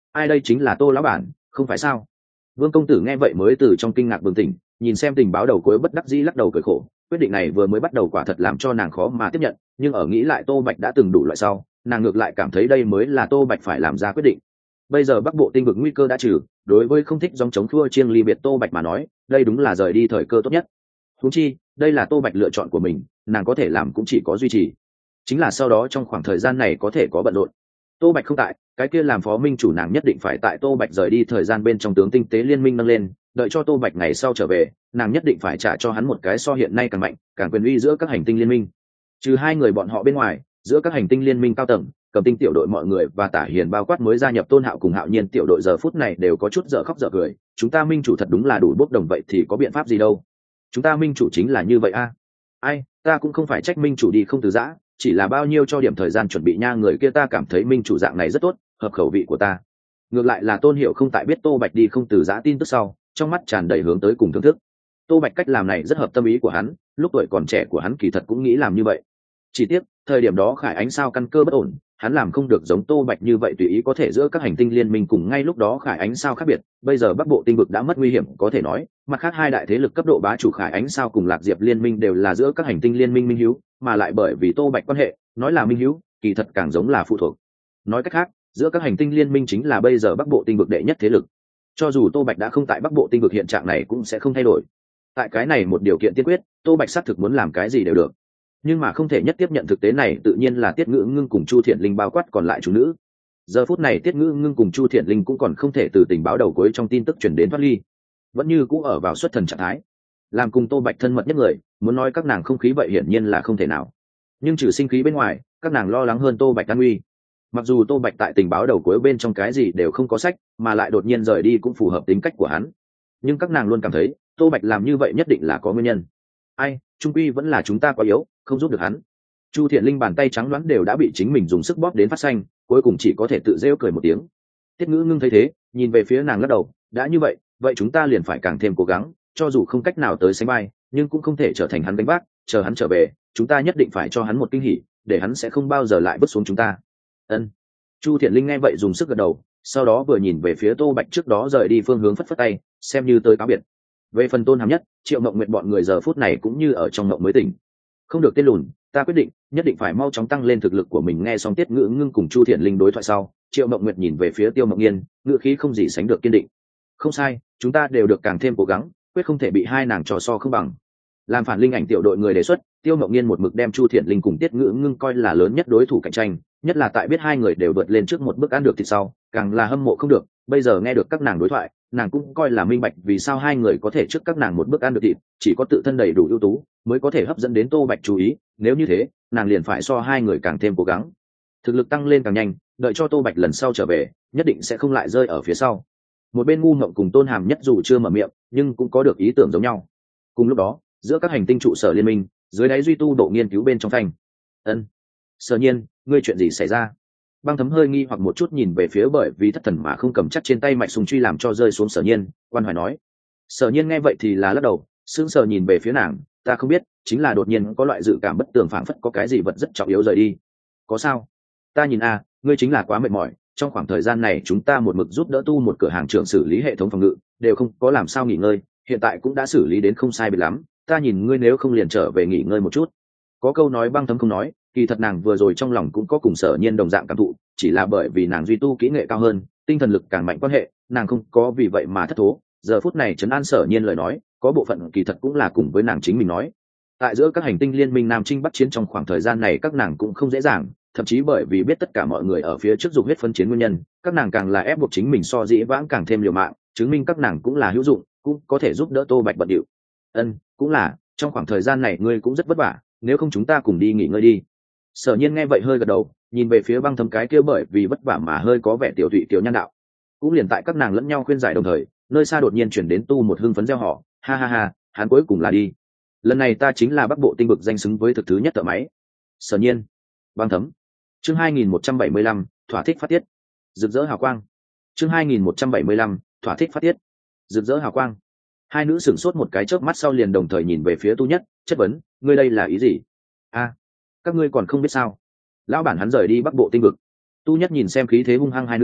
Ai đây? Chính là Tô lão bản, không phải sao? Vương công tử nghe vậy mới từ trong kinh ngạc bừng tỉnh, nhìn xem tình báo đầu cuối bất đắc dĩ lắc đầu cười khổ. Quyết định này vừa mới bắt đầu quả thật làm cho nàng khó mà tiếp nhận, nhưng ở nghĩ lại Tô Bạch đã từng đủ loại sau, nàng ngược lại cảm thấy đây mới là Tô Bạch phải làm ra quyết định. Bây giờ Bắc Bộ tinh vực nguy cơ đã trừ, đối với không thích dòng chống thua chiêng ly biệt Tô Bạch mà nói, đây đúng là rời đi thời cơ tốt nhất. Huống chi, đây là Tô Bạch lựa chọn của mình, nàng có thể làm cũng chỉ có duy trì. Chính là sau đó trong khoảng thời gian này có thể có bận rộn. Tô Bạch không tại, cái kia làm phó minh chủ nàng nhất định phải tại Tô Bạch rời đi thời gian bên trong tướng tinh tế liên minh nâng lên, đợi cho Tô Bạch ngày sau trở về, nàng nhất định phải trả cho hắn một cái so hiện nay càng mạnh, càng quyền uy giữa các hành tinh liên minh. Trừ hai người bọn họ bên ngoài, giữa các hành tinh liên minh cao tầng, Cầm Tinh tiểu đội mọi người và Tả Hiền bao quát mới gia nhập Tôn Hạo cùng Hạo Nhiên tiểu đội giờ phút này đều có chút dở khóc dở cười, chúng ta minh chủ thật đúng là đủ bốc đồng vậy thì có biện pháp gì đâu. Chúng ta minh chủ chính là như vậy a. Ai, ta cũng không phải trách minh chủ đi không từ giã, chỉ là bao nhiêu cho điểm thời gian chuẩn bị nha, người kia ta cảm thấy minh chủ dạng này rất tốt, hợp khẩu vị của ta. Ngược lại là Tôn Hiểu không tại biết Tô Bạch đi không từ giã tin tức sau, trong mắt tràn đầy hướng tới cùng thưởng thức. Tô Bạch cách làm này rất hợp tâm ý của hắn, lúc tuổi còn trẻ của hắn kỳ thật cũng nghĩ làm như vậy. Chỉ tiếc, thời điểm đó Khải Ánh Sao căn cơ bất ổn, hắn làm không được giống Tô Bạch như vậy tùy ý có thể giữa các hành tinh liên minh cùng ngay lúc đó Khải Ánh Sao khác biệt, bây giờ Bắc Bộ tinh vực đã mất nguy hiểm có thể nói, mặt khác hai đại thế lực cấp độ bá chủ Khải Ánh Sao cùng Lạc Diệp liên minh đều là giữa các hành tinh liên minh minh hữu, mà lại bởi vì Tô Bạch quan hệ, nói là minh hữu, kỳ thật càng giống là phụ thuộc. Nói cách khác, giữa các hành tinh liên minh chính là bây giờ Bắc Bộ tinh vực đệ nhất thế lực. Cho dù Tô Bạch đã không tại Bắc Bộ tinh vực, hiện trạng này cũng sẽ không thay đổi. Tại cái này một điều kiện tiên quyết, Tô Bạch xác thực muốn làm cái gì đều được, nhưng mà không thể nhất tiếp nhận thực tế này tự nhiên là Tiết Ngữ Ngưng cùng Chu Thiện Linh bao quát còn lại chủ nữ. Giờ phút này Tiết Ngữ Ngưng cùng Chu Thiện Linh cũng còn không thể từ tình báo đầu cuối trong tin tức chuyển đến thoát ly, vẫn như cũ ở vào xuất thần trạng thái, làm cùng Tô Bạch thân mật nhất người, muốn nói các nàng không khí vậy hiển nhiên là không thể nào. Nhưng trừ sinh khí bên ngoài, các nàng lo lắng hơn Tô Bạch an nguy. Mặc dù Tô Bạch tại tình báo đầu cuối bên trong cái gì đều không có sách, mà lại đột nhiên rời đi cũng phù hợp tính cách của hắn, nhưng các nàng luôn cảm thấy Tô Bạch làm như vậy nhất định là có nguyên nhân. Ai, trung quy vẫn là chúng ta quá yếu, không giúp được hắn. Chu Thiện Linh bàn tay trắng loáng đều đã bị chính mình dùng sức bóp đến phát xanh, cuối cùng chỉ có thể tự rêu cười một tiếng. Tiết Ngữ Ngưng thấy thế, nhìn về phía nàng lắc đầu, đã như vậy, vậy chúng ta liền phải càng thêm cố gắng, cho dù không cách nào tới sánh vai, nhưng cũng không thể trở thành hắn gánh vác, chờ hắn trở về, chúng ta nhất định phải cho hắn một kinh hỉ, để hắn sẽ không bao giờ lại bước xuống chúng ta. Ân. Chu Thiện Linh nghe vậy dùng sức gật đầu, sau đó vừa nhìn về phía Tô Bạch trước đó rời đi phương hướng phất phất tay, xem như tới cáo biệt. Về phần Tôn Hàm Nhất, Triệu Mộng Nguyệt bọn người giờ phút này cũng như ở trong mộng mới tỉnh. Không được tên lùn, ta quyết định nhất định phải mau chóng tăng lên thực lực của mình. Nghe xong Tiết Ngữ Ngưng cùng Chu Thiện Linh đối thoại sau, Triệu Mộng Nguyệt nhìn về phía Tiêu Mộng Nghiên, ngữ khí không gì sánh được kiên định. Không sai, chúng ta đều được càng thêm cố gắng, quyết không thể bị hai nàng trò so không bằng. Làm phản linh ảnh tiểu đội người đề xuất, Tiêu Mộng Nghiên một mực đem Chu Thiện Linh cùng Tiết Ngữ Ngưng coi là lớn nhất đối thủ cạnh tranh, nhất là tại biết hai người đều vượt lên trước một bước ăn được thì sau, càng là hâm mộ không được. Bây giờ nghe được các nàng đối thoại, nàng cũng coi là minh bạch vì sao hai người có thể trước các nàng một bước ăn được thịt, chỉ có tự thân đầy đủ ưu tú mới có thể hấp dẫn đến Tô Bạch chú ý, nếu như thế, nàng liền phải so hai người càng thêm cố gắng, thực lực tăng lên càng nhanh, đợi cho Tô Bạch lần sau trở về, nhất định sẽ không lại rơi ở phía sau. Một bên Ngu Ngộng cùng Tôn Hàm Nhất dù chưa mở miệng, nhưng cũng có được ý tưởng giống nhau. Cùng lúc đó, giữa các hành tinh trụ sở liên minh, dưới đáy duy tu độ nghiên cứu bên trong phanh. Ân, Sở Nhiên, ngươi chuyện gì xảy ra? Băng Thấm hơi nghi hoặc một chút nhìn về phía bởi vì thất thần mà không cầm chắc trên tay mạch sùng truy làm cho rơi xuống Sở Nhiên, quan hoài nói. Sở Nhiên nghe vậy thì là lắc đầu, sững sờ nhìn về phía nàng, ta không biết, chính là đột nhiên có loại dự cảm bất tường, phảng phất có cái gì vật rất trọng yếu rời đi. Có sao? Ta nhìn a, ngươi chính là quá mệt mỏi, trong khoảng thời gian này chúng ta một mực giúp đỡ tu một cửa hàng trưởng xử lý hệ thống phòng ngự, đều không có làm sao nghỉ ngơi, hiện tại cũng đã xử lý đến không sai biệt lắm, ta nhìn ngươi nếu không liền trở về nghỉ ngơi một chút. Có câu nói Băng Thấm không nói, kỳ thật nàng vừa rồi trong lòng cũng có cùng Sở Nhiên đồng dạng cảm thụ, chỉ là bởi vì nàng duy tu kỹ nghệ cao hơn, tinh thần lực càng mạnh quan hệ, nàng không có vì vậy mà thất thố. Giờ phút này trấn an Sở Nhiên lời nói, có bộ phận kỳ thật cũng là cùng với nàng chính mình nói. Tại giữa các hành tinh liên minh Nam Trinh Bắc Chiến trong khoảng thời gian này các nàng cũng không dễ dàng, thậm chí bởi vì biết tất cả mọi người ở phía trước dục huyết phân chiến nguyên nhân, các nàng càng là ép buộc chính mình so dĩ vãng càng thêm liều mạng, chứng minh các nàng cũng là hữu dụng, cũng có thể giúp đỡ Tô Bạch bận điệu. Cũng là, trong khoảng thời gian này ngươi cũng rất vất vả, nếu không chúng ta cùng đi nghỉ ngơi đi. Sở Nhiên nghe vậy hơi gật đầu, nhìn về phía Băng Thấm cái kia bởi vì vất vả mà hơi có vẻ tiểu thụy tiểu nhan đạo. Cũng liền tại các nàng lẫn nhau khuyên giải đồng thời, nơi xa đột nhiên chuyển đến Tu một hưng phấn reo hò, ha ha ha, hắn cuối cùng là đi. Lần này ta chính là Bắc Bộ tinh vực danh xứng với thực thứ nhất thợ máy. Sở Nhiên, Băng Thấm. Chương 2175, thỏa thích phát tiết. Rực rỡ hào quang. Chương 2175, thỏa thích phát tiết. Rực rỡ hào quang. Hai nữ sửng sốt một cái chớp mắt sau liền đồng thời nhìn về phía Tu Nhất, chất vấn, ngươi đây là ý gì? A, các ngươi còn không biết sao? Lão bản hắn rời đi Bắc Bộ tinh vực. Tu Nhất nhìn xem khí thế hung hăng hai nữ,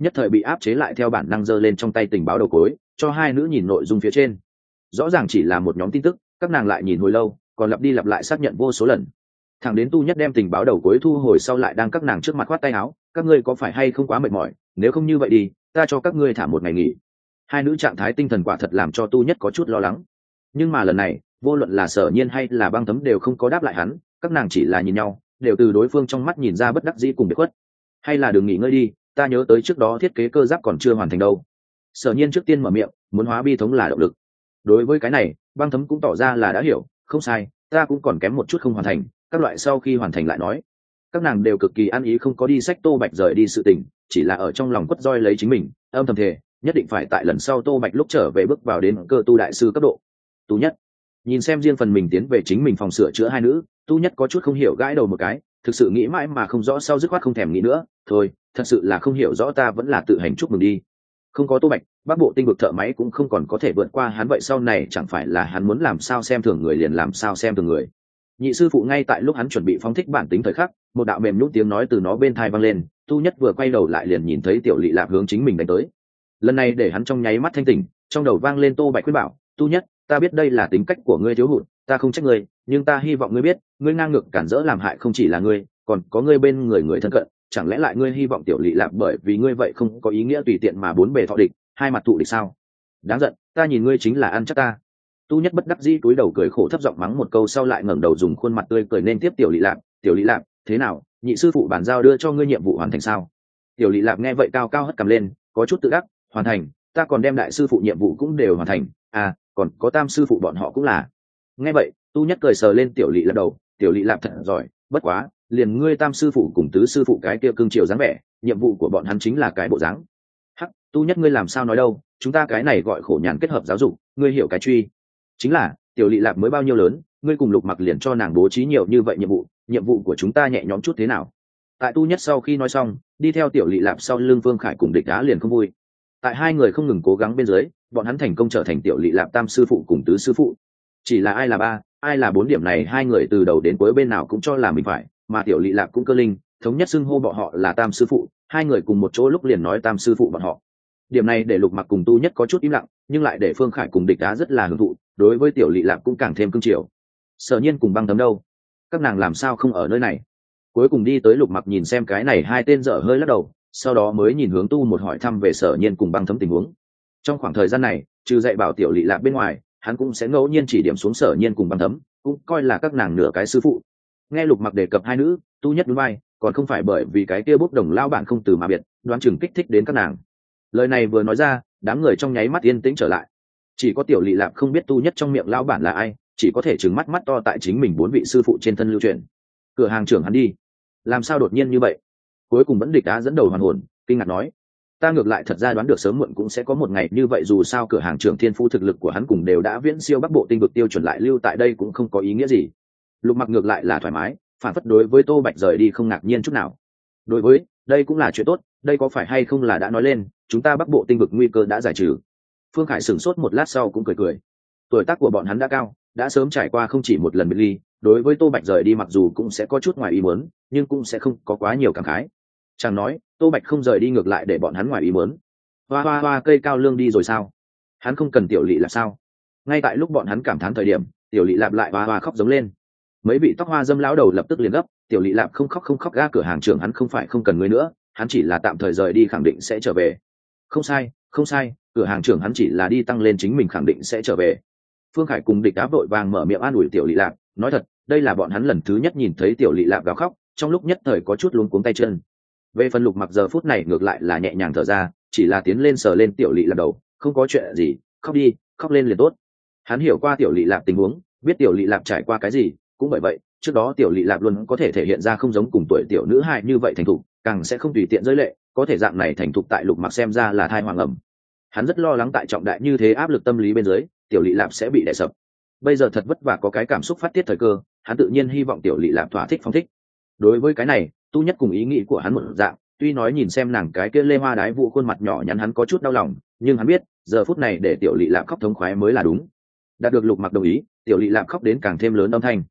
nhất thời bị áp chế lại, theo bản năng giơ lên trong tay tình báo đầu cối cho hai nữ nhìn nội dung phía trên. Rõ ràng chỉ là một nhóm tin tức, các nàng lại nhìn hồi lâu, còn lặp đi lặp lại xác nhận vô số lần. Thằng đến Tu Nhất đem tình báo đầu cối thu hồi sau, lại đang các nàng trước mặt khoát tay áo, các ngươi có phải hay không quá mệt mỏi, nếu không như vậy đi, ta cho các ngươi thả một ngày nghỉ. Hai nữ trạng thái tinh thần quả thật làm cho Tu Nhất có chút lo lắng, nhưng mà lần này vô luận là Sở Nhiên hay là Băng Thấm đều không có đáp lại hắn, các nàng chỉ là nhìn nhau, đều từ đối phương trong mắt nhìn ra bất đắc dĩ cùng biệt khuất. Hay là đừng nghỉ ngơi đi, ta nhớ tới trước đó thiết kế cơ giáp còn chưa hoàn thành đâu. Sở Nhiên trước tiên mở miệng, muốn hóa bi thống là động lực. Đối với cái này, Băng Thấm cũng tỏ ra là đã hiểu, không sai, ta cũng còn kém một chút không hoàn thành, các loại sau khi hoàn thành lại nói. Các nàng đều cực kỳ ăn ý không có đi xách Tô Bạch rời đi sự tình, chỉ là ở trong lòng quất roi lấy chính mình, âm thầm thề nhất định phải tại lần sau Tô Bạch lúc trở về bước vào đến cơ tu đại sư cấp độ. Tu Nhất nhìn xem riêng phần mình tiến về chính mình phòng sửa chữa hai nữ, Tu Nhất có chút không hiểu, gãi đầu một cái, thực sự nghĩ mãi mà không rõ, sau dứt khoát không thèm nghĩ nữa, thôi, thật sự là không hiểu rõ, ta vẫn là tự hành chúc mừng đi. Không có Tô Bạch, Bắc Bộ tinh vực thợ máy cũng không còn có thể vượt qua hắn, vậy sau này chẳng phải là hắn muốn làm sao xem thường người liền làm sao xem thường người. Nhị sư phụ ngay tại lúc hắn chuẩn bị phóng thích bản tính thời khắc, một đạo mềm nhũn tiếng nói từ nó bên tai vang lên, Tu Nhất vừa quay đầu lại liền nhìn thấy Tiểu Lị Lạp hướng chính mình đánh tới. Lần này để hắn trong nháy mắt thanh tỉnh, trong đầu vang lên Tô Bạch khuyên bảo, Tu Nhất, ta biết đây là tính cách của ngươi thiếu hụt, ta không trách ngươi, nhưng ta hy vọng ngươi biết, ngươi ngang ngược cản rỡ làm hại không chỉ là ngươi, còn có ngươi bên người người thân cận, chẳng lẽ lại ngươi hy vọng Tiểu Lị Lạp bởi vì ngươi vậy không có ý nghĩa tùy tiện mà bốn bề thọ địch, hai mặt tụ địch sao? Đáng giận, ta nhìn ngươi chính là ăn chắc ta. Tu Nhất bất đắc dĩ cúi đầu cười khổ, thấp giọng mắng một câu sau lại ngẩng đầu dùng khuôn mặt tươi cười nên tiếp Tiểu Lị Lạp. Tiểu Lị Lạp, thế nào, nhị sư phụ bản giao đưa cho ngươi nhiệm vụ hoàn thành sao? Tiểu Lị Lạp nghe vậy cao cao hất cằm lên, có chút tự đắc, hoàn thành, ta còn đem đại sư phụ nhiệm vụ cũng đều hoàn thành, à, còn có tam sư phụ bọn họ cũng là. Nghe vậy, Tu Nhất cười sờ lên Tiểu Lị Lạp đầu, Tiểu Lị Lạp thật giỏi, bất quá, liền ngươi tam sư phụ cùng tứ sư phụ cái kia cương triều dáng vẻ, nhiệm vụ của bọn hắn chính là cái bộ dáng. Hắc, Tu Nhất ngươi làm sao nói đâu, chúng ta cái này gọi khổ nhàn kết hợp giáo dục, ngươi hiểu cái truy. Chính là, Tiểu Lị Lạp mới bao nhiêu lớn, ngươi cùng Lục Mặc liền cho nàng bố trí nhiều như vậy nhiệm vụ của chúng ta nhẹ nhõm chút thế nào? Tại Tu Nhất sau khi nói xong, đi theo Tiểu Lị Lạp sau lưng Vương Khải cùng Địch Á liền không vui. Tại hai người không ngừng cố gắng bên dưới, bọn hắn thành công trở thành Tiểu Lị Lạp tam sư phụ cùng tứ sư phụ. Chỉ là ai là ba, ai là bốn điểm này hai người từ đầu đến cuối bên nào cũng cho là mình phải, mà Tiểu Lị Lạp cũng cơ linh, thống nhất xưng hô bọn họ là tam sư phụ, hai người cùng một chỗ lúc liền nói tam sư phụ bọn họ. Điểm này để Lục Mặc cùng Tu Nhất có chút im lặng, nhưng lại để Phương Khải cùng Địch Á rất là hưởng thụ, đối với Tiểu Lị Lạp cũng càng thêm cưng chiều. Sở Nhiên cùng Băng Thấm đâu? Các nàng làm sao không ở nơi này? Cuối cùng đi tới, Lục Mặc nhìn xem cái này hai tên dở hơi lắc đầu, sau đó mới nhìn hướng Tu một hỏi thăm về Sở Nhiên cùng Băng Thấm tình huống. Trong khoảng thời gian này, trừ dạy bảo Tiểu Lị Lạp bên ngoài, hắn cũng sẽ ngẫu nhiên chỉ điểm xuống Sở Nhiên cùng Băng Thấm, cũng coi là các nàng nửa cái sư phụ. Nghe Lục Mặc đề cập hai nữ, Tu Nhất nhún vai, còn không phải bởi vì cái kia bốc đồng lao bạn không từ mà biệt, đoán chừng kích thích đến các nàng. Lời này vừa nói ra, đám người trong nháy mắt yên tĩnh trở lại. Chỉ có Tiểu Lị Lạp không biết Tu Nhất trong miệng lao bản là ai, chỉ có thể trừng mắt mắt to tại chính mình bốn vị sư phụ trên thân lưu truyền. Cửa hàng trưởng hắn đi, làm sao đột nhiên như vậy? Cuối cùng vẫn Địch Á dẫn đầu hoàn hồn, kinh ngạc nói, ta ngược lại thật ra đoán được sớm muộn cũng sẽ có một ngày như vậy, dù sao cửa hàng trưởng thiên phu thực lực của hắn cùng đều đã viễn siêu Bắc Bộ tinh vực tiêu chuẩn, lại lưu tại đây cũng không có ý nghĩa gì. Lục Mặc ngược lại là thoải mái, phản phất đối với Tô Bạch rời đi không ngạc nhiên chút nào. Đối với đây cũng là chuyện tốt, đây có phải hay không là đã nói lên chúng ta Bắc Bộ tinh vực nguy cơ đã giải trừ. Phương Khải sửng sốt một lát sau cũng cười cười, tuổi tác của bọn hắn đã cao, đã sớm trải qua không chỉ một lần biệt ly, đối với Tô Bạch rời đi mặc dù cũng sẽ có chút ngoài ý muốn, nhưng cũng sẽ không có quá nhiều cảm khái. Chẳng nói Tô Bạch không rời đi ngược lại để bọn hắn ngoài ý muốn. Hoa hoa hoa, cây cao lương đi rồi sao? Hắn không cần Tiểu Lị Lạp sao? Ngay tại lúc bọn hắn cảm thán thời điểm, Tiểu Lị Lạp lại hoa hoa khóc giống lên. Mấy vị tóc hoa dâm lão đầu lập tức liền gấp, Tiểu Lị Lạp không khóc ga, cửa hàng trưởng hắn không phải không cần ngươi nữa, hắn chỉ là tạm thời rời đi, khẳng định sẽ trở về. Không sai, cửa hàng trưởng hắn chỉ là đi tăng lên chính mình, khẳng định sẽ trở về. Phương Khải cùng Địch Á vội vàng mở miệng an ủi Tiểu Lị Lạp, nói thật, đây là bọn hắn lần thứ nhất nhìn thấy Tiểu Lị Lạp gào khóc, trong lúc nhất thời có chút luống cuống tay chân. Về phần Lục Mặc giờ phút này ngược lại là nhẹ nhàng thở ra, chỉ là tiến lên sờ lên Tiểu Lị Lạp đầu, không có chuyện gì, khóc đi, khóc lên liền tốt. Hắn hiểu qua Tiểu Lị Lạp tình huống, biết Tiểu Lị Lạp trải qua cái gì, cũng bởi vậy trước đó Tiểu Lị Lạp luôn có thể thể hiện ra không giống cùng tuổi tiểu nữ hài như vậy thành thục, càng sẽ không tùy tiện rơi lệ, có thể dạng này thành thục tại Lục Mặc xem ra là thai hoàng ẩm. Hắn rất lo lắng tại trọng đại như thế áp lực tâm lý bên dưới, Tiểu Lị Lạp sẽ bị đè sập. Bây giờ thật vất vả có cái cảm xúc phát tiết thời cơ, hắn tự nhiên hy vọng Tiểu Lị Lạp thỏa thích phóng thích. Đối với cái này, Tu Nhất cùng ý nghĩ của hắn một dạng, tuy nói nhìn xem nàng cái kia lê hoa đái vụ khuôn mặt nhỏ nhắn hắn có chút đau lòng, nhưng hắn biết giờ phút này để Tiểu Lị Lạp khóc thống khoái mới là đúng. Đạt được Lục Mặc đồng ý, Tiểu Lị Lạp khóc đến càng thêm lớn âm thanh.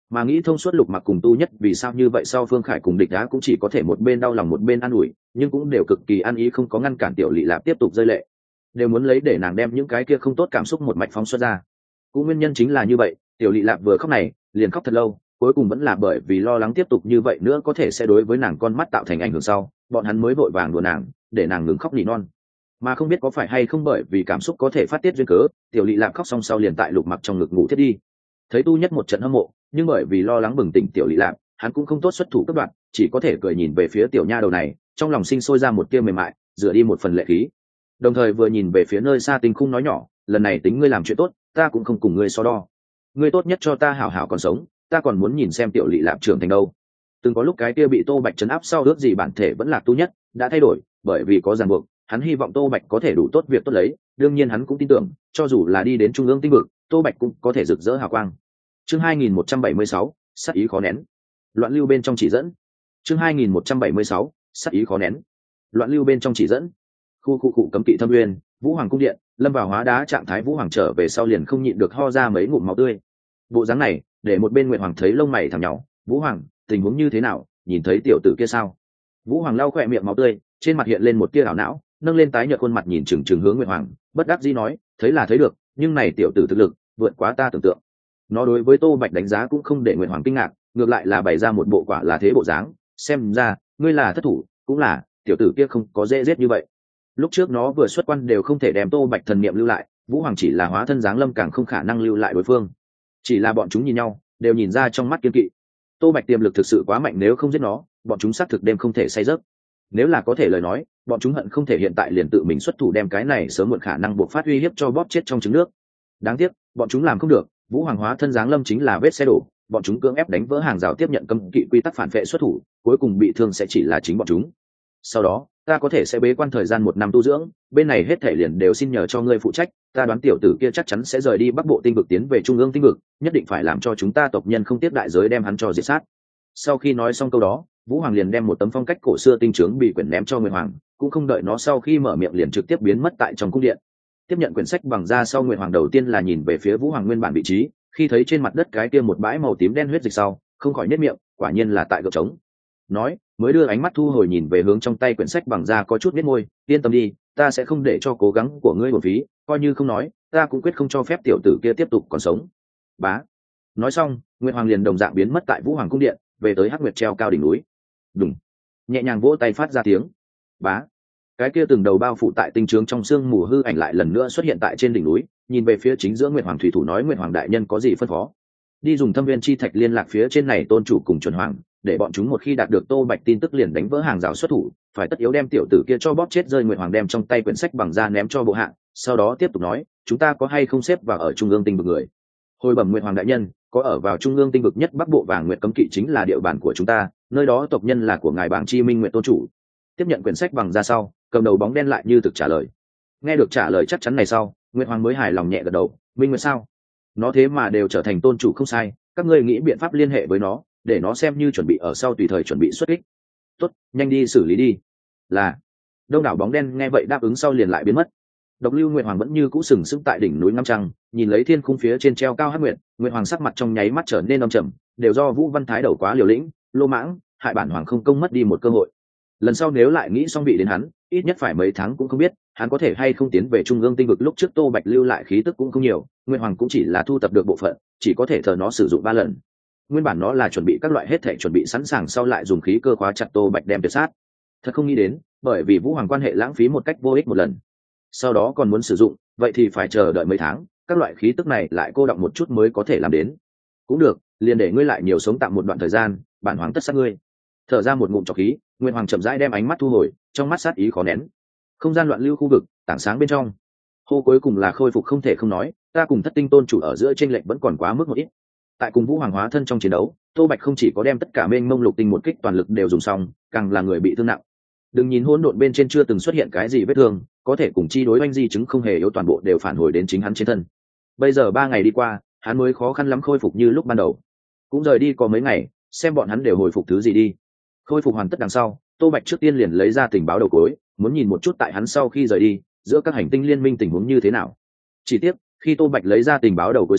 Mà nghĩ thông suốt Lục Mặc cùng Tu Nhất vì sao như vậy, sau Phương Khải cùng Địch Đá cũng chỉ có thể một bên đau lòng một bên an ủi, nhưng cũng đều cực kỳ ăn ý, không có ngăn cản Tiểu Lị Lạp tiếp tục rơi lệ, đều muốn lấy để nàng đem những cái kia không tốt cảm xúc một mạch phóng xuất ra. Cũng nguyên nhân chính là như vậy, Tiểu Lị Lạp vừa khóc này liền khóc thật lâu, cuối cùng vẫn là bởi vì lo lắng tiếp tục như vậy nữa có thể sẽ đối với nàng con mắt tạo thành ảnh hưởng sau, bọn hắn mới vội vàng đùa nàng để nàng ngừng khóc nỉ non. Mà không biết có phải hay không bởi vì cảm xúc có thể phát tiết duyên cớ, Tiểu Lị Lạp khóc xong sau liền tại Lục Mặc trong ngực ngủ thiết đi. Thấy Tu Nhất một trận hâm mộ, nhưng bởi vì lo lắng bừng tỉnh Tiểu Lị Lạp, hắn cũng không tốt xuất thủ cấp đoạn, chỉ có thể cười nhìn về phía tiểu nha đầu này, trong lòng sinh sôi ra một tia mềm mại, rửa đi một phần lệ khí. Đồng thời vừa nhìn về phía nơi xa Tinh Khung nói nhỏ, lần này tính ngươi làm chuyện tốt, ta cũng không cùng ngươi so đo. Ngươi tốt nhất cho ta hảo hảo còn sống, ta còn muốn nhìn xem Tiểu Lị Lạp trưởng thành đâu. Từng có lúc cái kia bị Tô Bạch trấn áp sau ước gì bản thể vẫn là Tu Nhất, đã thay đổi, bởi vì có ràng buộc, hắn hy vọng Tô Bạch có thể đủ tốt việc tốt lấy, đương nhiên hắn cũng tin tưởng, cho dù là đi đến trung ương tinh vực, Tô Bạch cũng có thể rực rỡ hào quang. Chương 2176, sát ý khó nén. Loạn lưu bên trong chỉ dẫn. Chương 2176, sát ý khó nén. Loạn lưu bên trong chỉ dẫn. Khu cấm kỵ Thâm Uyên, Vũ Hoàng cung điện, lâm vào hóa đá trạng thái Vũ Hoàng trở về sau liền không nhịn được ho ra mấy ngụm máu tươi. Bộ dáng này, để một bên Nguyệt Hoàng thấy lông mày thẳng nhàu, "Vũ Hoàng, tình huống như thế nào, nhìn thấy tiểu tử kia sao?" Vũ Hoàng lau khỏe miệng máu tươi, trên mặt hiện lên một tia ảo não, nâng lên tái nhợt khuôn mặt nhìn chừng hướng Nguyệt Hoàng, bất đắc dĩ nói, "Thấy là thấy được, nhưng này tiểu tử thực lực vượt quá ta tưởng tượng." Nó đối với Tô Bạch đánh giá cũng không để Nguyệt Hoàng kinh ngạc, ngược lại là bày ra một bộ quả là thế bộ dáng, xem ra ngươi là thất thủ, cũng là tiểu tử kia không có dễ giết như vậy. Lúc trước nó vừa xuất quan đều không thể đem Tô Bạch thần niệm lưu lại, Vũ Hoàng chỉ là hóa thân dáng lâm càng không khả năng lưu lại đối phương. Chỉ là bọn chúng nhìn nhau, đều nhìn ra trong mắt kiên kỵ. Tô Bạch tiềm lực thực sự quá mạnh, nếu không giết nó, bọn chúng xác thực đêm không thể say giấc. Nếu là có thể lời nói, bọn chúng hận không thể hiện tại liền tự mình xuất thủ đem cái này sớm muộn khả năng buộc phát uy hiếp cho bóp chết trong trứng nước. Đáng tiếc, bọn chúng làm không được, Vũ Hoàng hóa thân dáng lâm chính là vết xe đổ, bọn chúng cưỡng ép đánh vỡ hàng rào tiếp nhận cấm kỵ quy tắc phản vệ xuất thủ, cuối cùng bị thương sẽ chỉ là chính bọn chúng. Sau đó, ta có thể sẽ bế quan thời gian 1 năm tu dưỡng, bên này hết thể liền đều xin nhờ cho ngươi phụ trách, ta đoán tiểu tử kia chắc chắn sẽ rời đi Bắc Bộ tinh vực tiến về Trung ương tinh vực, nhất định phải làm cho chúng ta tộc nhân không tiếc đại giới đem hắn cho diệt sát. Sau khi nói xong câu đó, Vũ Hoàng liền đem một tấm phong cách cổ xưa tinh trướng bị quyển ném cho Nguyệt Hoàng, cũng không đợi nó sau khi mở miệng liền trực tiếp biến mất tại trong cung điện. Tiếp nhận quyển sách bằng da sau, Nguyệt Hoàng đầu tiên là nhìn về phía Vũ Hoàng nguyên bản vị trí, khi thấy trên mặt đất cái kia một bãi màu tím đen huyết dịch sau, không khỏi nhếch miệng, quả nhiên là tại gợp trống. Nói, mới đưa ánh mắt thu hồi nhìn về hướng trong tay quyển sách bằng da, có chút nhếch môi, yên tâm đi, ta sẽ không để cho cố gắng của ngươi uổng phí, coi như không nói, ta cũng quyết không cho phép tiểu tử kia tiếp tục còn sống. Bá. Nói xong, Nguyệt Hoàng liền đồng dạng biến mất tại Vũ Hoàng cung điện, về tới Hắc Nguyệt treo cao đỉnh núi. Đùng. Nhẹ nhàng vỗ tay phát ra tiếng. Bá. Cái kia từng đầu bao phủ tại tinh trướng trong sương mù hư ảnh lại lần nữa xuất hiện tại trên đỉnh núi, nhìn về phía chính giữa Nguyệt Hoàng thủy thủ nói, Nguyệt Hoàng đại nhân có gì phân phó? Đi dùng Thâm Viên chi thạch liên lạc phía trên này tôn chủ cùng chuẩn hoàng, để bọn chúng một khi đạt được Tô Bạch tin tức liền đánh vỡ hàng rào xuất thủ, phải tất yếu đem tiểu tử kia cho bóp chết rơi. Nguyệt Hoàng đem trong tay quyển sách bằng da ném cho bộ hạ, sau đó tiếp tục nói, chúng ta có hay không xếp vào ở trung ương tinh vực người? Hồi bẩm Nguyệt Hoàng đại nhân, có ở vào trung ương tinh vực nhất Bắc Bộ Vàng Nguyệt cấm kỵ chính là địa bàn của chúng ta, nơi đó tộc nhân là của ngài Bảng Chi Minh Nguyệt tôn chủ. Tiếp nhận quyển sách bằng da sau, cầm đầu bóng đen lại như thực trả lời. Nghe được trả lời chắc chắn này sau, Nguyệt Hoàng mới hài lòng nhẹ gật đầu, Minh Nguyệt sao? Nó thế mà đều trở thành tôn chủ không sai, các ngươi nghĩ biện pháp liên hệ với nó, để nó xem như chuẩn bị ở sau tùy thời chuẩn bị xuất kích. Tốt, nhanh đi xử lý đi. Là. Đông đảo bóng đen nghe vậy đáp ứng sau liền lại biến mất. Độc Lưu Nguyệt Hoàng vẫn như cũ sừng sững tại đỉnh núi ngắm trăng, nhìn lấy thiên khung phía trên treo cao hắc nguyệt, Nguyệt Hoàng sắc mặt trong nháy mắt trở nên âm trầm, đều do Vũ Văn Thái đầu quá liều lĩnh, lô mãng, hại bản hoàng không công mất đi một cơ hội. Lần sau nếu lại nghĩ xong bị đến hắn, ít nhất phải mấy tháng cũng không biết hắn có thể hay không tiến về trung ương tinh vực. Lúc trước Tô Bạch lưu lại khí tức cũng không nhiều, Nguyệt Hoàng cũng chỉ là thu tập được bộ phận, chỉ có thể thờ nó sử dụng 3 lần. Nguyên bản nó là chuẩn bị các loại hết thể chuẩn bị sẵn sàng sau lại dùng khí cơ khóa chặt Tô Bạch đem tuyệt sát. Thật không nghĩ đến, bởi vì Vũ Hoàng quan hệ lãng phí một cách vô ích một lần. Sau đó còn muốn sử dụng, vậy thì phải chờ đợi mấy tháng, các loại khí tức này lại cô đọng một chút mới có thể làm đến. Cũng được, liền để ngươi lại nhiều sống tạm một đoạn thời gian, bản hoàng tất sát ngươi. Thở ra một ngụm trọc khí, Nguyệt Hoàng chậm rãi đem ánh mắt thu hồi, trong mắt sát ý khó nén. Không gian loạn lưu khu vực, tảng sáng bên trong. Hô cuối cùng là khôi phục không thể không nói, ta cùng Thất Tinh tôn chủ ở giữa chênh lệch vẫn còn quá mức một ít. Tại cùng Vũ Hoàng hóa thân trong chiến đấu, Tô Bạch không chỉ có đem tất cả mênh mông lục tinh một kích toàn lực đều dùng xong, càng là người bị thương nặng. Đừng nhìn hỗn độn bên trên chưa từng xuất hiện cái gì vết thương, có thể cùng chi đối oanh di chứng không hề yếu toàn bộ đều phản hồi đến chính hắn trên thân. Bây giờ 3 ngày đi qua, hắn mới khó khăn lắm khôi phục như lúc ban đầu. Cũng rời đi có mấy ngày, xem bọn hắn đều hồi phục thứ gì đi. Khôi phục hoàn tất đằng sau, Tô Bạch trước tiên liền lấy ra tình báo đầu cuối, muốn nhìn một chút tại hắn sau khi rời đi, giữa các hành tinh liên minh tình huống như thế nào. Chỉ tiếc, khi Tô Bạch lấy ra tình báo đầu cuối sau,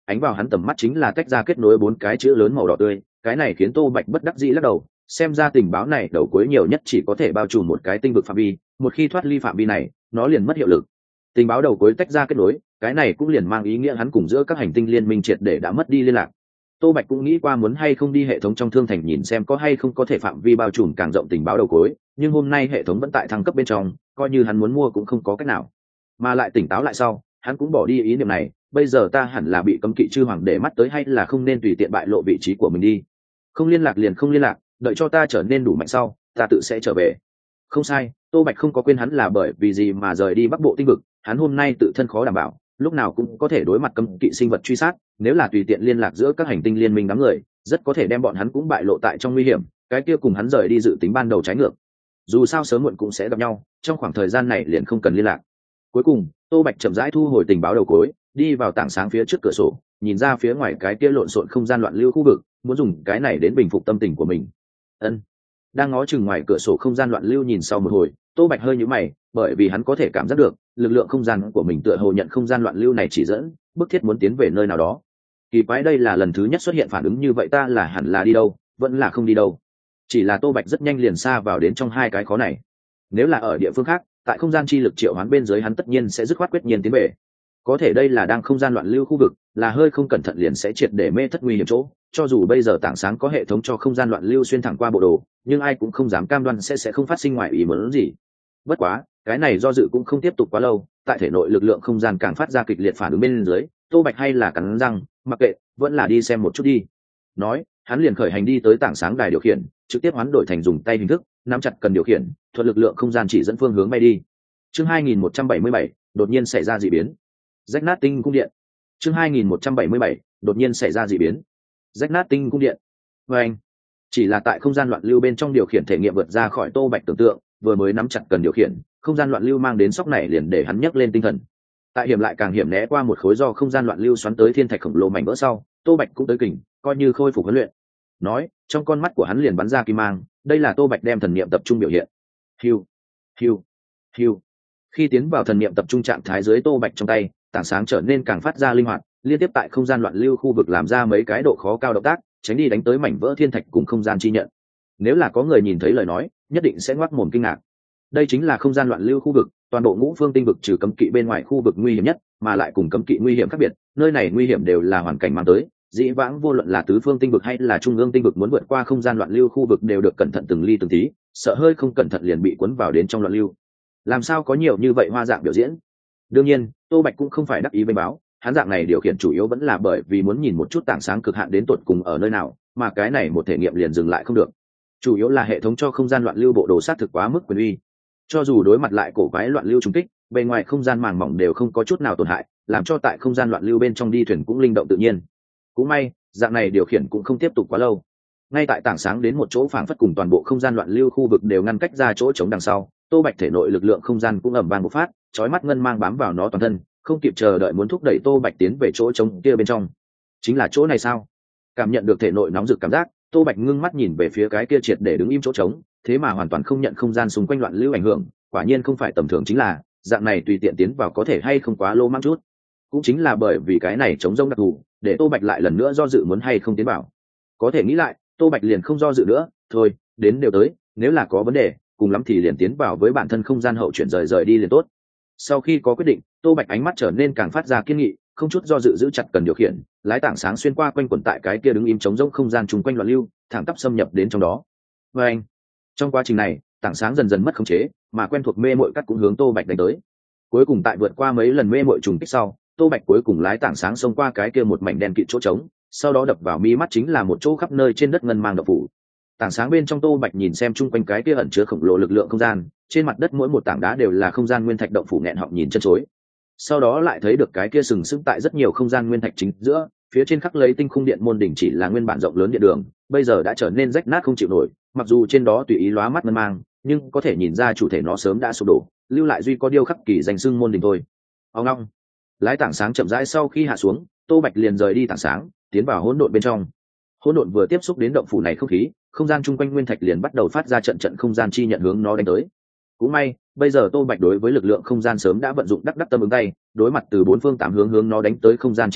ánh vào hắn tầm mắt chính là tách ra kết nối 4 cái chữ lớn màu đỏ tươi, cái này khiến Tô Bạch bất đắc dĩ lắc đầu, xem ra tình báo này đầu cuối nhiều nhất chỉ có thể bao trùm một cái tinh vực phạm vi, một khi thoát ly phạm vi này nó liền mất hiệu lực. Tình báo đầu cuối tách ra kết nối, cái này cũng liền mang ý nghĩa hắn cùng giữa các hành tinh liên minh triệt để đã mất đi liên lạc. Tô Bạch cũng nghĩ qua muốn hay không đi hệ thống trong thương thành nhìn xem có hay không có thể phạm vi bao trùm càng rộng tình báo đầu cuối, nhưng hôm nay hệ thống vẫn tại thăng cấp bên trong, coi như hắn muốn mua cũng không có cách nào. Mà lại tỉnh táo lại sau, hắn cũng bỏ đi ý niệm này, bây giờ ta hẳn là bị cấm kỵ chư hoàng để mắt tới hay là không nên tùy tiện bại lộ vị trí của mình đi. Không liên lạc liền không liên lạc, đợi cho ta trở nên đủ mạnh sau, ta tự sẽ trở về. Không sai, Tô Bạch không có quên hắn là bởi vì gì mà rời đi Bắc Bộ tinh vực, hắn hôm nay tự thân khó đảm bảo, lúc nào cũng có thể đối mặt cấm kỵ sinh vật truy sát, nếu là tùy tiện liên lạc giữa các hành tinh liên minh đám người, rất có thể đem bọn hắn cũng bại lộ tại trong nguy hiểm, cái kia cùng hắn rời đi dự tính ban đầu trái ngược. Dù sao sớm muộn cũng sẽ gặp nhau, trong khoảng thời gian này liền không cần liên lạc. Cuối cùng, Tô Bạch chậm rãi thu hồi tình báo đầu cuối, đi vào tảng sáng phía trước cửa sổ, nhìn ra phía ngoài cái kia lộn xộn không gian loạn lưu khu vực, muốn dùng cái này đến bình phục tâm tình của mình. Ân. Đang ngó chừng ngoài cửa sổ không gian loạn lưu nhìn sau một hồi, Tô Bạch hơi nhíu mày, bởi vì hắn có thể cảm giác được, lực lượng không gian của mình tựa hồ nhận không gian loạn lưu này chỉ dẫn, bức thiết muốn tiến về nơi nào đó. Kỳ quái, đây là lần thứ nhất xuất hiện phản ứng như vậy, ta là hẳn là đi đâu, vẫn là không đi đâu. Chỉ là Tô Bạch rất nhanh liền xa vào đến trong hai cái khó này. Nếu là ở địa phương khác, tại không gian chi lực triệu hoán bên dưới hắn tất nhiên sẽ dứt khoát quyết nhiên tiến về. Có thể đây là đang không gian loạn lưu khu vực, là hơi không cẩn thận liền sẽ triệt để mê thất nguy hiểm chỗ, cho dù bây giờ tảng sáng có hệ thống cho không gian loạn lưu xuyên thẳng qua bộ đồ, nhưng ai cũng không dám cam đoan sẽ không phát sinh ngoài ý muốn gì. Bất quá, cái này do dự cũng không tiếp tục quá lâu, tại thể nội lực lượng không gian càng phát ra kịch liệt phản ứng bên dưới, Tô Bạch hay là cắn răng, mặc kệ, vẫn là đi xem một chút đi. Nói, hắn liền khởi hành đi tới tảng sáng đài điều khiển, trực tiếp hoán đổi thành dùng tay hình thức, nắm chặt cần điều khiển, thuận lực lượng không gian chỉ dẫn phương hướng bay đi. Chương 2177, đột nhiên xảy ra dị biến. Rách nát tinh cung điện. Chương 2177, đột nhiên xảy ra dị biến. Rách nát tinh cung điện. Và anh, chỉ là tại không gian loạn lưu bên trong điều khiển thể nghiệm vượt ra khỏi Tô Bạch tưởng tượng, vừa mới nắm chặt cần điều khiển, không gian loạn lưu mang đến sốc này liền để hắn nhấc lên tinh thần. Tại hiểm lại càng hiểm, né qua một khối do không gian loạn lưu xoắn tới thiên thạch khổng lồ mảnh vỡ sau, Tô Bạch cũng tới kình, coi như khôi phục huấn luyện. Nói, trong con mắt của hắn liền bắn ra kim mang, đây là Tô Bạch đem thần niệm tập trung biểu hiện. Hiu, hiu, hiu. Khi tiến vào thần niệm tập trung trạng thái dưới Tô Bạch trong tay, tảng sáng trở nên càng phát ra linh hoạt, liên tiếp tại không gian loạn lưu khu vực làm ra mấy cái độ khó cao động tác, tránh đi đánh tới mảnh vỡ thiên thạch cùng không gian chi nhận. Nếu là có người nhìn thấy lời nói, nhất định sẽ ngoác mồm kinh ngạc. Đây chính là không gian loạn lưu khu vực, toàn bộ ngũ phương tinh vực trừ cấm kỵ bên ngoài khu vực nguy hiểm nhất, mà lại cùng cấm kỵ nguy hiểm khác biệt, nơi này nguy hiểm đều là hoàn cảnh mang tới. Dĩ vãng vô luận là tứ phương tinh vực hay là trung ương tinh vực muốn vượt qua không gian loạn lưu khu vực đều được cẩn thận từng ly từng tí, sợ hơi không cẩn thận liền bị cuốn vào đến trong loạn lưu. Làm sao có nhiều như vậy hoa dạng biểu diễn? Đương nhiên, Tô Bạch cũng không phải đắc ý bênh báo, hắn dạng này điều khiển chủ yếu vẫn là bởi vì muốn nhìn một chút tảng sáng cực hạn đến tột cùng ở nơi nào, mà cái này một thể nghiệm liền dừng lại không được. Chủ yếu là hệ thống cho không gian loạn lưu bộ đồ sát thực quá mức quyền uy. Cho dù đối mặt lại cổ quái loạn lưu trùng kích, bề ngoài không gian màng mỏng đều không có chút nào tổn hại, làm cho tại không gian loạn lưu bên trong đi thuyền cũng linh động tự nhiên. Cũng may, dạng này điều khiển cũng không tiếp tục quá lâu. Ngay tại tảng sáng đến một chỗ phảng phất cùng toàn bộ không gian loạn lưu khu vực đều ngăn cách ra chỗ trống đằng sau, Tô Bạch thể nội lực lượng không gian cũng ầm vang bộc phát, chói mắt ngân mang bám vào nó toàn thân, không kịp chờ đợi muốn thúc đẩy Tô Bạch tiến về chỗ trống kia bên trong. Chính là chỗ này sao? Cảm nhận được thể nội nóng rực cảm giác, Tô Bạch ngưng mắt nhìn về phía cái kia triệt để đứng im chỗ trống, thế mà hoàn toàn không nhận không gian xung quanh loạn lưu ảnh hưởng, quả nhiên không phải tầm thường, chính là dạng này tùy tiện tiến vào có thể hay không quá lô mang chút. Cũng chính là bởi vì cái này chống rông đặc thù, để Tô Bạch lại lần nữa do dự muốn hay không tiến vào. Có thể nghĩ lại, Tô Bạch liền không do dự nữa, thôi, đến đều tới, nếu là có vấn đề, cùng lắm thì liền tiến vào với bản thân không gian hậu chuyển rời đi liền tốt. Sau khi có quyết định, Tô Bạch ánh mắt trở nên càng phát ra kiên nghị, không chút do dự giữ chặt cần điều khiển, lái tảng sáng xuyên qua quanh quẩn tại cái kia đứng im chống rỗng không gian chung quanh loạn lưu, thẳng tắp xâm nhập đến trong đó. Và anh, trong quá trình này, tảng sáng dần dần mất khống chế, mà quen thuộc mê mội cắt cũng hướng Tô Bạch đánh tới. Cuối cùng tại vượt qua mấy lần mê mội trùng kích sau, Tô Bạch cuối cùng lái tảng sáng xông qua cái kia một mảnh đen kịt chỗ trống, sau đó đập vào mi mắt chính là một chỗ khắp nơi trên đất ngân mang động phủ. Tảng sáng bên trong Tô Bạch nhìn xem chung quanh cái kia ẩn chứa khổng lồ lực lượng không gian, trên mặt đất mỗi một tảng đá đều là không gian nguyên thạch động phủ, nghẹn họng nhìn chân chối. Sau đó lại thấy được cái kia sừng sững tại rất nhiều không gian nguyên thạch chính giữa, phía trên khắc lấy tinh khung điện môn đỉnh chỉ là nguyên bản rộng lớn điện đường, bây giờ đã trở nên rách nát không chịu nổi, mặc dù trên đó tùy ý lóa mắt ngân mang, nhưng có thể nhìn ra chủ thể nó sớm đã sụp đổ, lưu lại duy có điêu khắc kỳ danh xưng môn đỉnh thôi. Ông long, lái tảng sáng chậm rãi sau khi hạ xuống, Tô Bạch liền rời đi tảng sáng, tiến vào hỗn độn bên trong. Hỗn độn vừa tiếp xúc đến động phủ này không khí, không gian chung quanh nguyên thạch liền bắt đầu phát ra trận trận không gian chi nhận hướng nó đánh tới. Cũng may, bây giờ Tô Bạch đối với lực lượng không gian sớm đã vận dụng đắc tâm ứng tay, đối mặt từ bốn phương tám hướng hướng nó đánh tới không gian chi nhận,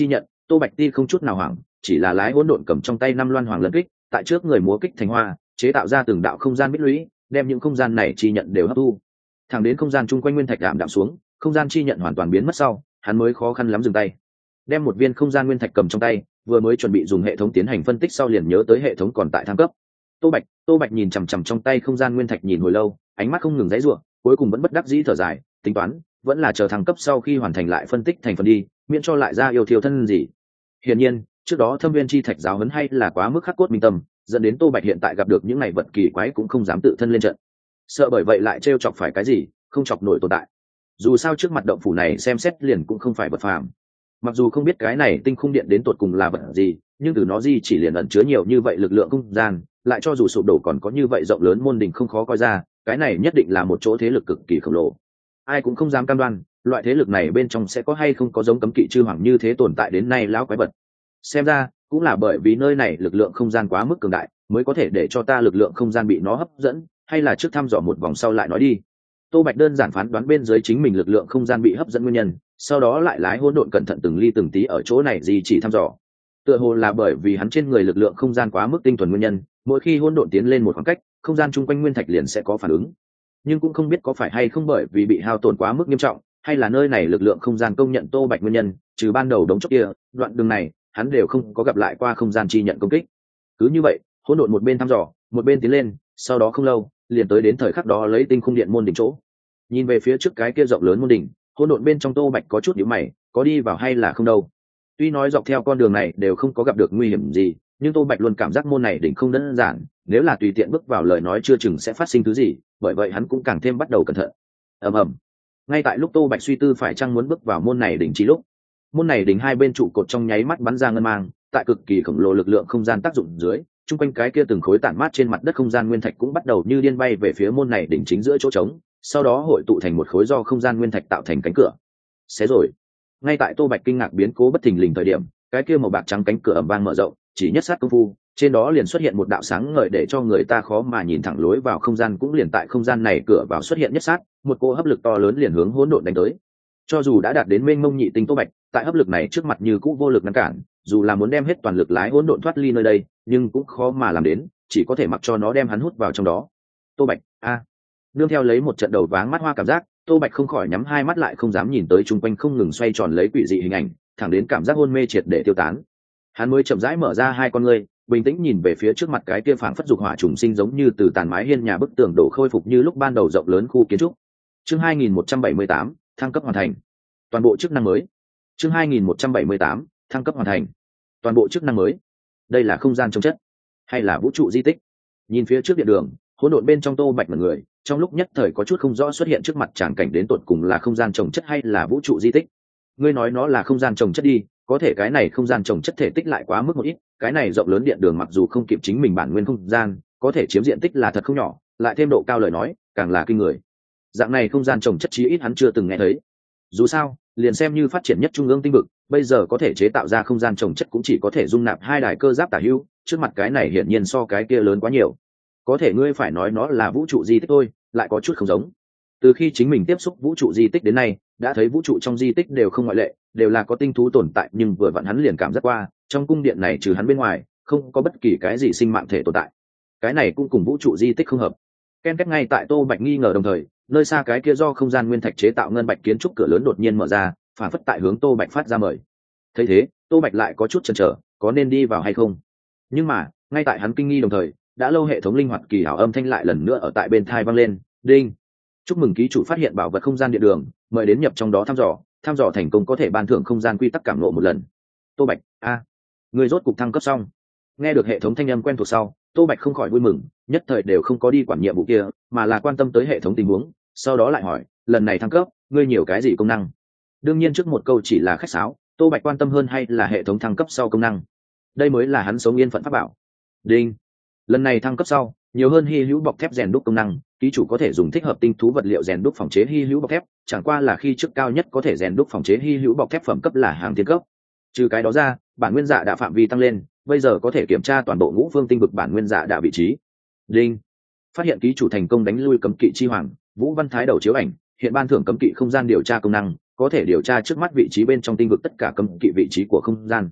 Tô Bạch Ti không chút nào hoảng, chỉ là lái hỗn độn cầm trong tay 5 loan hoàng lân kích, tại trước người múa kích thành hoa, chế tạo ra từng đạo không gian bích lũy, đem những không gian này chi nhận đều hấp thu. Thẳng đến không gian chung quanh nguyên thạch đạm xuống, không gian chi nhận hoàn toàn biến mất sau, hắn mới khó khăn lắm dừng tay. Đem một viên không gian nguyên thạch cầm trong tay, vừa mới chuẩn bị dùng hệ thống tiến hành phân tích sau liền nhớ tới hệ thống còn tại thăng cấp. Tô Bạch nhìn chằm chằm trong tay không gian nguyên thạch nhìn hồi lâu, ánh mắt không ngừng giãy giụa, cuối cùng vẫn bất đắc dĩ thở dài, tính toán, vẫn là chờ thăng cấp sau khi hoàn thành lại phân tích thành phần đi, miễn cho lại ra yêu thiêu thân gì. Hiển nhiên, trước đó Thâm Viên chi thạch giáo huấn hay là quá mức khắc cốt minh tâm, dẫn đến Tô Bạch hiện tại gặp được những này vật kỳ quái cũng không dám tự thân lên trận. Sợ bởi vậy lại trêu chọc phải cái gì, không chọc nổi tồn tại. Dù sao trước mặt động phủ này xem xét liền cũng không phải vật phàm. Mặc dù không biết cái này tinh khung điện đến tột cùng là vật gì, nhưng từ nó di chỉ liền ẩn chứa nhiều như vậy lực lượng không gian, lại cho dù sụp đổ còn có như vậy rộng lớn môn đình không khó coi ra, cái này nhất định là một chỗ thế lực cực kỳ khổng lồ. Ai cũng không dám cam đoan, loại thế lực này bên trong sẽ có hay không có giống cấm kỵ chư hoàng như thế tồn tại đến nay lão quái vật. Xem ra, cũng là bởi vì nơi này lực lượng không gian quá mức cường đại, mới có thể để cho ta lực lượng không gian bị nó hấp dẫn, hay là trước thăm dò một vòng sau lại nói đi. Tô Bạch đơn giản phán đoán bên dưới chính mình lực lượng không gian bị hấp dẫn nguyên nhân, sau đó lại lái hỗn độn cẩn thận từng ly từng tí ở chỗ này gì chỉ thăm dò. Tựa hồ là bởi vì hắn trên người lực lượng không gian quá mức tinh thuần nguyên nhân, mỗi khi hỗn độn tiến lên một khoảng cách, không gian chung quanh nguyên thạch liền sẽ có phản ứng. Nhưng cũng không biết có phải hay không bởi vì bị hao tổn quá mức nghiêm trọng, hay là nơi này lực lượng không gian công nhận Tô Bạch nguyên nhân, trừ ban đầu đống chốc kia, đoạn đường này, hắn đều không có gặp lại qua không gian chi nhận công kích. Cứ như vậy, hỗn độn một bên thăm dò, một bên tiến lên, sau đó không lâu, liền tới đến thời khắc đó lấy tinh khung điện môn đỉnh chỗ. Nhìn về phía trước cái kia rộng lớn môn đỉnh, hỗn độn bên trong Tô Bạch có chút nhíu mày, có đi vào hay là không đâu. Tuy nói dọc theo con đường này đều không có gặp được nguy hiểm gì, nhưng Tô Bạch luôn cảm giác môn này đỉnh không đơn giản, nếu là tùy tiện bước vào lời nói chưa chừng sẽ phát sinh thứ gì, bởi vậy hắn cũng càng thêm bắt đầu cẩn thận. Ầm ầm. Ngay tại lúc Tô Bạch suy tư phải chăng muốn bước vào môn này đỉnh chỉ lúc, môn này đỉnh hai bên trụ cột trong nháy mắt bắn ra ngân mang, tại cực kỳ khổng lồ lực lượng không gian tác dụng dưới, chung quanh cái kia từng khối tản mát trên mặt đất không gian nguyên thạch cũng bắt đầu như điên bay về phía môn này đỉnh chính giữa chỗ trống, sau đó hội tụ thành một khối do không gian nguyên thạch tạo thành cánh cửa. Xé rồi. Ngay tại Tô Bạch kinh ngạc biến cố bất thình lình thời điểm, cái kia màu bạc trắng cánh cửa ầm vang mở rộng, chỉ nhất sát công phu, trên đó liền xuất hiện một đạo sáng ngời để cho người ta khó mà nhìn thẳng lối vào không gian, cũng liền tại không gian này cửa vào xuất hiện nhất sát, một cỗ hấp lực to lớn liền hướng hỗn độn đánh tới. Cho dù đã đạt đến mênh mông nhị tinh Tô Bạch, tại hấp lực này trước mặt như cũ vô lực ngăn cản, dù là muốn đem hết toàn lực lái hỗn độn thoát ly nơi đây, nhưng cũng khó mà làm đến, chỉ có thể mặc cho nó đem hắn hút vào trong đó. Tô Bạch, a. Nương theo lấy một trận đầu váng mắt hoa cảm giác, Tô Bạch không khỏi nhắm hai mắt lại không dám nhìn tới chung quanh không ngừng xoay tròn lấy quỷ dị hình ảnh, thẳng đến cảm giác hôn mê triệt để tiêu tán. Hắn mới chậm rãi mở ra hai con ngươi, bình tĩnh nhìn về phía trước mặt cái kia phảng phất dục hỏa trùng sinh giống như từ tàn mái hiên nhà bức tường đổ khôi phục như lúc ban đầu rộng lớn khu kiến trúc. Chương 2178, thăng cấp hoàn thành. Toàn bộ chức năng mới. Chương 2178, thăng cấp hoàn thành. Toàn bộ chức năng mới. Đây là không gian trồng chất, hay là vũ trụ di tích? Nhìn phía trước điện đường, hỗn độn bên trong Tô Bạch mọi người, trong lúc nhất thời có chút không rõ xuất hiện trước mặt tràng cảnh đến tột cùng là không gian trồng chất hay là vũ trụ di tích. Ngươi nói nó là không gian trồng chất đi, có thể cái này không gian trồng chất thể tích lại quá mức một ít, cái này rộng lớn điện đường mặc dù không kịp chính mình bản nguyên không gian, có thể chiếm diện tích là thật không nhỏ, lại thêm độ cao lời nói, càng là kinh người. Dạng này không gian trồng chất chí ít hắn chưa từng nghe thấy. Dù sao, liền xem như phát triển nhất trung ương tinh vực, bây giờ có thể chế tạo ra không gian trồng chất cũng chỉ có thể dung nạp 2 đài cơ giáp tả hữu, trước mặt cái này hiển nhiên so cái kia lớn quá nhiều. Có thể ngươi phải nói nó là vũ trụ di tích thôi, lại có chút không giống. Từ khi chính mình tiếp xúc vũ trụ di tích đến nay, đã thấy vũ trụ trong di tích đều không ngoại lệ, đều là có tinh thú tồn tại, nhưng vừa vặn hắn liền cảm giác qua, trong cung điện này trừ hắn bên ngoài, không có bất kỳ cái gì sinh mạng thể tồn tại. Cái này cũng cùng vũ trụ di tích không hợp. Ken kết ngay tại Tô Bạch nghi ngờ đồng thời, nơi xa cái kia do không gian nguyên thạch chế tạo ngân bạch kiến trúc cửa lớn đột nhiên mở ra, phản phất tại hướng Tô Bạch phát ra mời. Thấy thế, Tô Bạch lại có chút chần chờ, có nên đi vào hay không. Nhưng mà, ngay tại hắn kinh nghi đồng thời, đã lâu hệ thống linh hoạt kỳ ảo âm thanh lại lần nữa ở tại bên tai vang lên, đinh. Chúc mừng ký chủ phát hiện bảo vật không gian điện đường, mời đến nhập trong đó thăm dò thành công có thể ban thưởng không gian quy tắc cảm ngộ một lần. Tô Bạch, người rốt cục thăng cấp xong. Nghe được hệ thống thanh âm quen thuộc sau, Tô Bạch không khỏi vui mừng, nhất thời đều không có đi quản nhiệm vụ kia, mà là quan tâm tới hệ thống tình huống, sau đó lại hỏi, lần này thăng cấp, ngươi nhiều cái gì công năng? Đương nhiên trước một câu chỉ là khách sáo, Tô Bạch quan tâm hơn hay là hệ thống thăng cấp sau công năng. Đây mới là hắn sống yên phận pháp bảo. Đinh. Lần này thăng cấp sau, nhiều hơn hy hữu bọc thép rèn đúc công năng, ký chủ có thể dùng thích hợp tinh thú vật liệu rèn đúc phòng chế hy hữu bọc thép, chẳng qua là khi trước cao nhất có thể rèn đúc phòng chế hy hữu bọc thép phẩm cấp là hàng thiên cấp. Trừ cái đó ra, bản nguyên dạ đã phạm vi tăng lên, bây giờ có thể kiểm tra toàn bộ ngũ phương tinh vực bản nguyên dạ đã vị trí. Đinh. Phát hiện ký chủ thành công đánh lui cấm kỵ chi hoàng, Vũ Văn Thái đầu chiếu ảnh, hiện ban thưởng cấm kỵ không gian điều tra công năng, có thể điều tra trước mắt vị trí bên trong tinh vực tất cả cấm kỵ vị trí của không gian.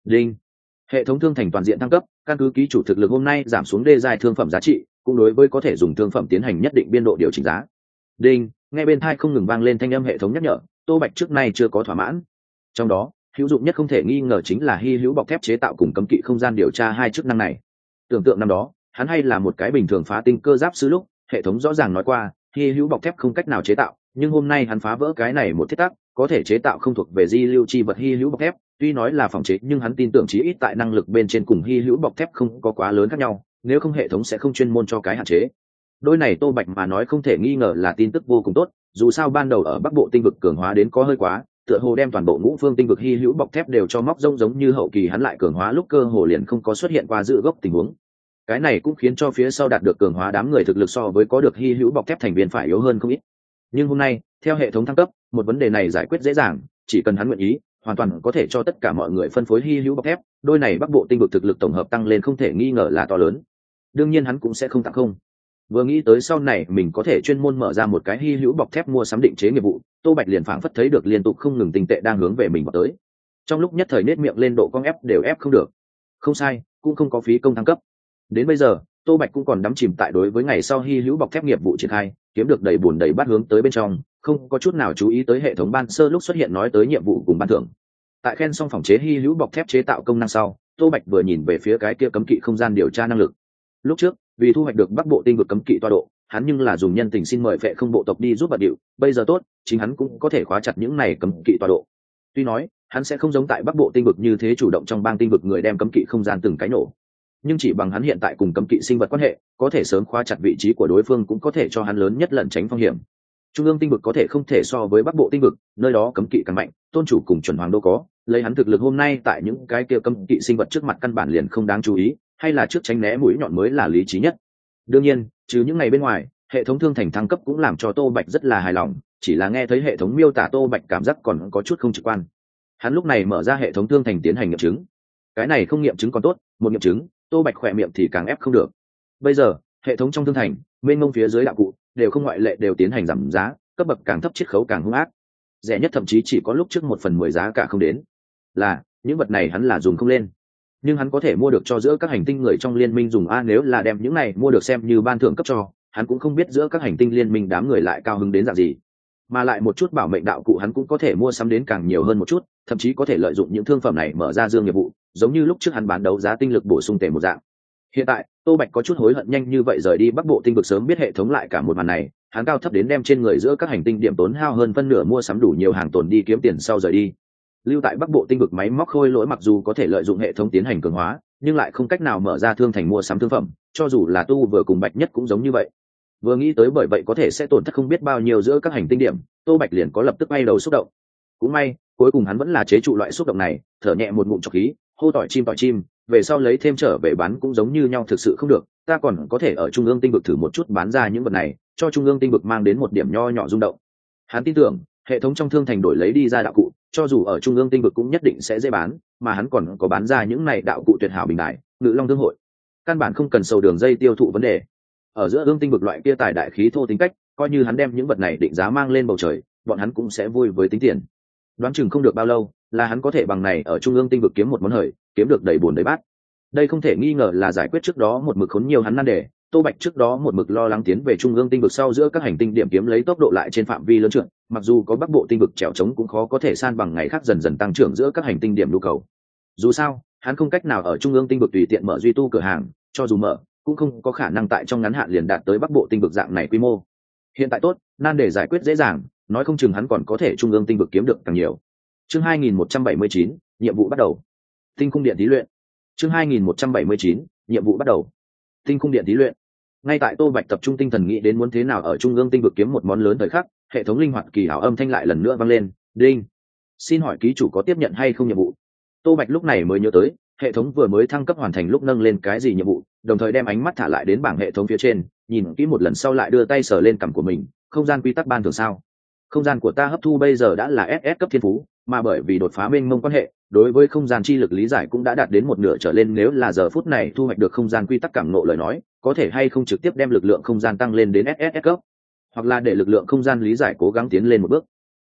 Đinh. Hệ thống thương thành toàn diện thăng cấp, căn cứ ký chủ thực lực hôm nay giảm xuống đê giai thương phẩm giá trị, cũng đối với có thể dùng thương phẩm tiến hành nhất định biên độ điều chỉnh giá. Đinh. Nghe bên tai không ngừng vang lên thanh âm hệ thống nhắc nhở, Tô Bạch trước nay chưa có thỏa mãn. Trong đó, hữu dụng nhất không thể nghi ngờ chính là hy hữu bọc thép chế tạo cùng cấm kỵ không gian điều tra hai chức năng này. Tưởng tượng năm đó, hắn hay là một cái bình thường phá tinh cơ giáp sư lúc, hệ thống rõ ràng nói qua, hy hữu bọc thép không cách nào chế tạo, nhưng hôm nay hắn phá vỡ cái này một thiết tắc, có thể chế tạo không thuộc về di lưu chi vật hy hữu bọc thép, tuy nói là phòng chế nhưng hắn tin tưởng chí ít tại năng lực bên trên cùng hy hữu bọc thép không có quá lớn khác nhau, nếu không hệ thống sẽ không chuyên môn cho cái hạn chế. Đôi này Tô Bạch mà nói không thể nghi ngờ là tin tức vô cùng tốt, dù sao ban đầu ở Bắc Bộ tinh vực cường hóa đến có hơi quá, tựa hồ đem toàn bộ ngũ phương tinh vực hy hữu bọc thép đều cho móc rông, giống như hậu kỳ hắn lại cường hóa lúc cơ hồ liền không có xuất hiện qua dự gốc tình huống. Cái này cũng khiến cho phía sau đạt được cường hóa đám người thực lực so với có được hy hữu bọc thép thành viên phải yếu hơn không ít. Nhưng hôm nay, theo hệ thống thăng cấp, một vấn đề này giải quyết dễ dàng, chỉ cần hắn nguyện ý, hoàn toàn có thể cho tất cả mọi người phân phối hy hữu bọc thép, đôi này Bắc Bộ tinh vực thực lực tổng hợp tăng lên không thể nghi ngờ là to lớn. Đương nhiên hắn cũng sẽ không tặng không. Vừa nghĩ tới sau này mình có thể chuyên môn mở ra một cái hy hữu bọc thép mua sắm định chế nghiệp vụ, Tô Bạch liền phảng phất thấy được liên tục không ngừng tinh tệ đang hướng về mình vào tới. Trong lúc nhất thời nết miệng lên độ cong ép đều ép không được. Không sai, cũng không có phí công thăng cấp. Đến bây giờ, Tô Bạch cũng còn đắm chìm tại đối với ngày sau hy hữu bọc thép nghiệp vụ triển khai, kiếm được đầy buồn đầy bát hướng tới bên trong, không có chút nào chú ý tới hệ thống ban sơ lúc xuất hiện nói tới nhiệm vụ cùng ban thưởng. Tại khen xong phòng chế hy hữu bọc thép chế tạo công năng sau, Tô Bạch vừa nhìn về phía cái kia cấm kỵ không gian điều tra năng lực. Lúc trước, vì thu hoạch được Bắc Bộ tinh vực cấm kỵ tọa độ, hắn nhưng là dùng nhân tình xin mời Phệ Không bộ tộc đi giúp bận điệu, bây giờ tốt, chính hắn cũng có thể khóa chặt những này cấm kỵ tọa độ. Tuy nói, hắn sẽ không giống tại Bắc Bộ tinh vực như thế chủ động trong bang tinh vực người đem cấm kỵ không gian từng cái nổ, nhưng chỉ bằng hắn hiện tại cùng cấm kỵ sinh vật quan hệ, có thể sớm khóa chặt vị trí của đối phương, cũng có thể cho hắn lớn nhất lẩn tránh phong hiểm. Trung ương tinh vực có thể không thể so với Bắc Bộ tinh vực, nơi đó cấm kỵ càng mạnh, tôn chủ cùng chuẩn hoàng đô có, lấy hắn thực lực hôm nay tại những cái kia cấm kỵ sinh vật trước mặt căn bản liền không đáng chú ý, hay là trước tránh né mũi nhọn mới là lý trí nhất. Đương nhiên, trừ những ngày bên ngoài, hệ thống thương thành thăng cấp cũng làm cho Tô Bạch rất là hài lòng, chỉ là nghe thấy hệ thống miêu tả Tô Bạch cảm giác còn có chút không trực quan. Hắn lúc này mở ra hệ thống thương thành tiến hành nghiệm chứng. Cái này không nghiệm chứng còn tốt, một nghiệm chứng, Tô Bạch khỏe miệng thì càng ép không được. Bây giờ, hệ thống trong thương thành, mênh mông phía dưới đạo cụ đều không ngoại lệ đều tiến hành giảm giá, cấp bậc càng thấp chiết khấu càng hung ác. Rẻ nhất thậm chí chỉ có lúc trước 1/10 giá cả không đến. Là, những vật này hắn là dùng không lên. Nhưng hắn có thể mua được cho giữa các hành tinh người trong liên minh dùng a, nếu là đem những này mua được xem như ban thưởng cấp cho, hắn cũng không biết giữa các hành tinh liên minh đám người lại cao hứng đến dạng gì. Mà lại một chút bảo mệnh đạo cụ hắn cũng có thể mua sắm đến càng nhiều hơn một chút, thậm chí có thể lợi dụng những thương phẩm này mở ra dương nghiệp vụ, giống như lúc trước hắn bán đấu giá tinh lực bổ sung tể một dạng. Hiện tại, Tô Bạch có chút hối hận nhanh như vậy rời đi Bắc Bộ tinh vực, sớm biết hệ thống lại cả một màn này, hắn cao thấp đến đem trên người giữa các hành tinh điểm tốn hao hơn phân nửa mua sắm đủ nhiều hàng tồn đi kiếm tiền sau rời đi. Lưu tại Bắc Bộ tinh vực máy móc khôi lỗi mặc dù có thể lợi dụng hệ thống tiến hành cường hóa, nhưng lại không cách nào mở ra thương thành mua sắm thương phẩm, cho dù là tu vừa cùng Bạch Nhất cũng giống như vậy. Vừa nghĩ tới bởi vậy có thể sẽ tổn thất không biết bao nhiêu giữa các hành tinh điểm, Tô Bạch liền có lập tức bay đầu xúc động. Cũng may, cuối cùng hắn vẫn là chế trụ loại xúc động này, thở nhẹ một ngụm trọc khí, hô tỏi chim, về sau lấy thêm trở về bán cũng giống như nhau, thực sự không được, ta còn có thể ở trung ương tinh vực thử một chút bán ra những vật này, cho trung ương tinh vực mang đến một điểm nho nhỏ rung động. Hắn tin tưởng, hệ thống trong thương thành đổi lấy đi ra đạo cụ, cho dù ở trung ương tinh vực cũng nhất định sẽ dễ bán, mà hắn còn có bán ra những này đạo cụ tuyệt hảo bình đại, Ngự Long thương hội, căn bản không cần sầu đường dây tiêu thụ vấn đề. Ở giữa ương tinh vực loại kia tài đại khí thô tính cách, coi như hắn đem những vật này định giá mang lên bầu trời, bọn hắn cũng sẽ vui với tính tiền. Đoán chừng không được bao lâu là hắn có thể bằng này ở trung ương tinh vực kiếm một món hời, kiếm được đầy buồn đầy bát. Đây không thể nghi ngờ là giải quyết trước đó một mực khốn nhiều hắn nan đề. Tô Bạch trước đó một mực lo lắng tiến về trung ương tinh vực sau giữa các hành tinh điểm kiếm lấy tốc độ lại trên phạm vi lớn trượt, mặc dù có Bắc Bộ tinh vực trèo trống cũng khó có thể san bằng ngày khác dần dần tăng trưởng giữa các hành tinh điểm nhu cầu. Dù sao, hắn không cách nào ở trung ương tinh vực tùy tiện mở duy tu cửa hàng, cho dù mở, cũng không có khả năng tại trong ngắn hạn liền đạt tới Bắc Bộ tinh vực dạng này quy mô. Hiện tại tốt, nan đề giải quyết dễ dàng, nói không chừng hắn còn có thể trung ương tinh vực kiếm được càng nhiều. Chương 2179, nhiệm vụ bắt đầu. Tinh cung điện thí luyện. Chương 2179, nhiệm vụ bắt đầu. Tinh cung điện thí luyện. Ngay tại Tô Bạch tập trung tinh thần nghĩ đến muốn thế nào ở trung ương tinh vực kiếm một món lớn thời khắc, hệ thống linh hoạt kỳ hảo âm thanh lại lần nữa vang lên, "Đinh, xin hỏi ký chủ có tiếp nhận hay không nhiệm vụ?" Tô Bạch lúc này mới nhớ tới, hệ thống vừa mới thăng cấp hoàn thành lúc nâng lên cái gì nhiệm vụ, đồng thời đem ánh mắt thả lại đến bảng hệ thống phía trên, nhìn kỹ một lần sau lại đưa tay sờ lên cằm của mình, không gian quy tắc ban thường sao? Không gian của ta hấp thu bây giờ đã là SS cấp thiên phú, mà bởi vì đột phá mênh mông quan hệ, đối với không gian chi lực lý giải cũng đã đạt đến một nửa trở lên, nếu là giờ phút này thu hoạch được không gian quy tắc cảm ngộ lời nói, có thể hay không trực tiếp đem lực lượng không gian tăng lên đến SS cấp, hoặc là để lực lượng không gian lý giải cố gắng tiến lên một bước.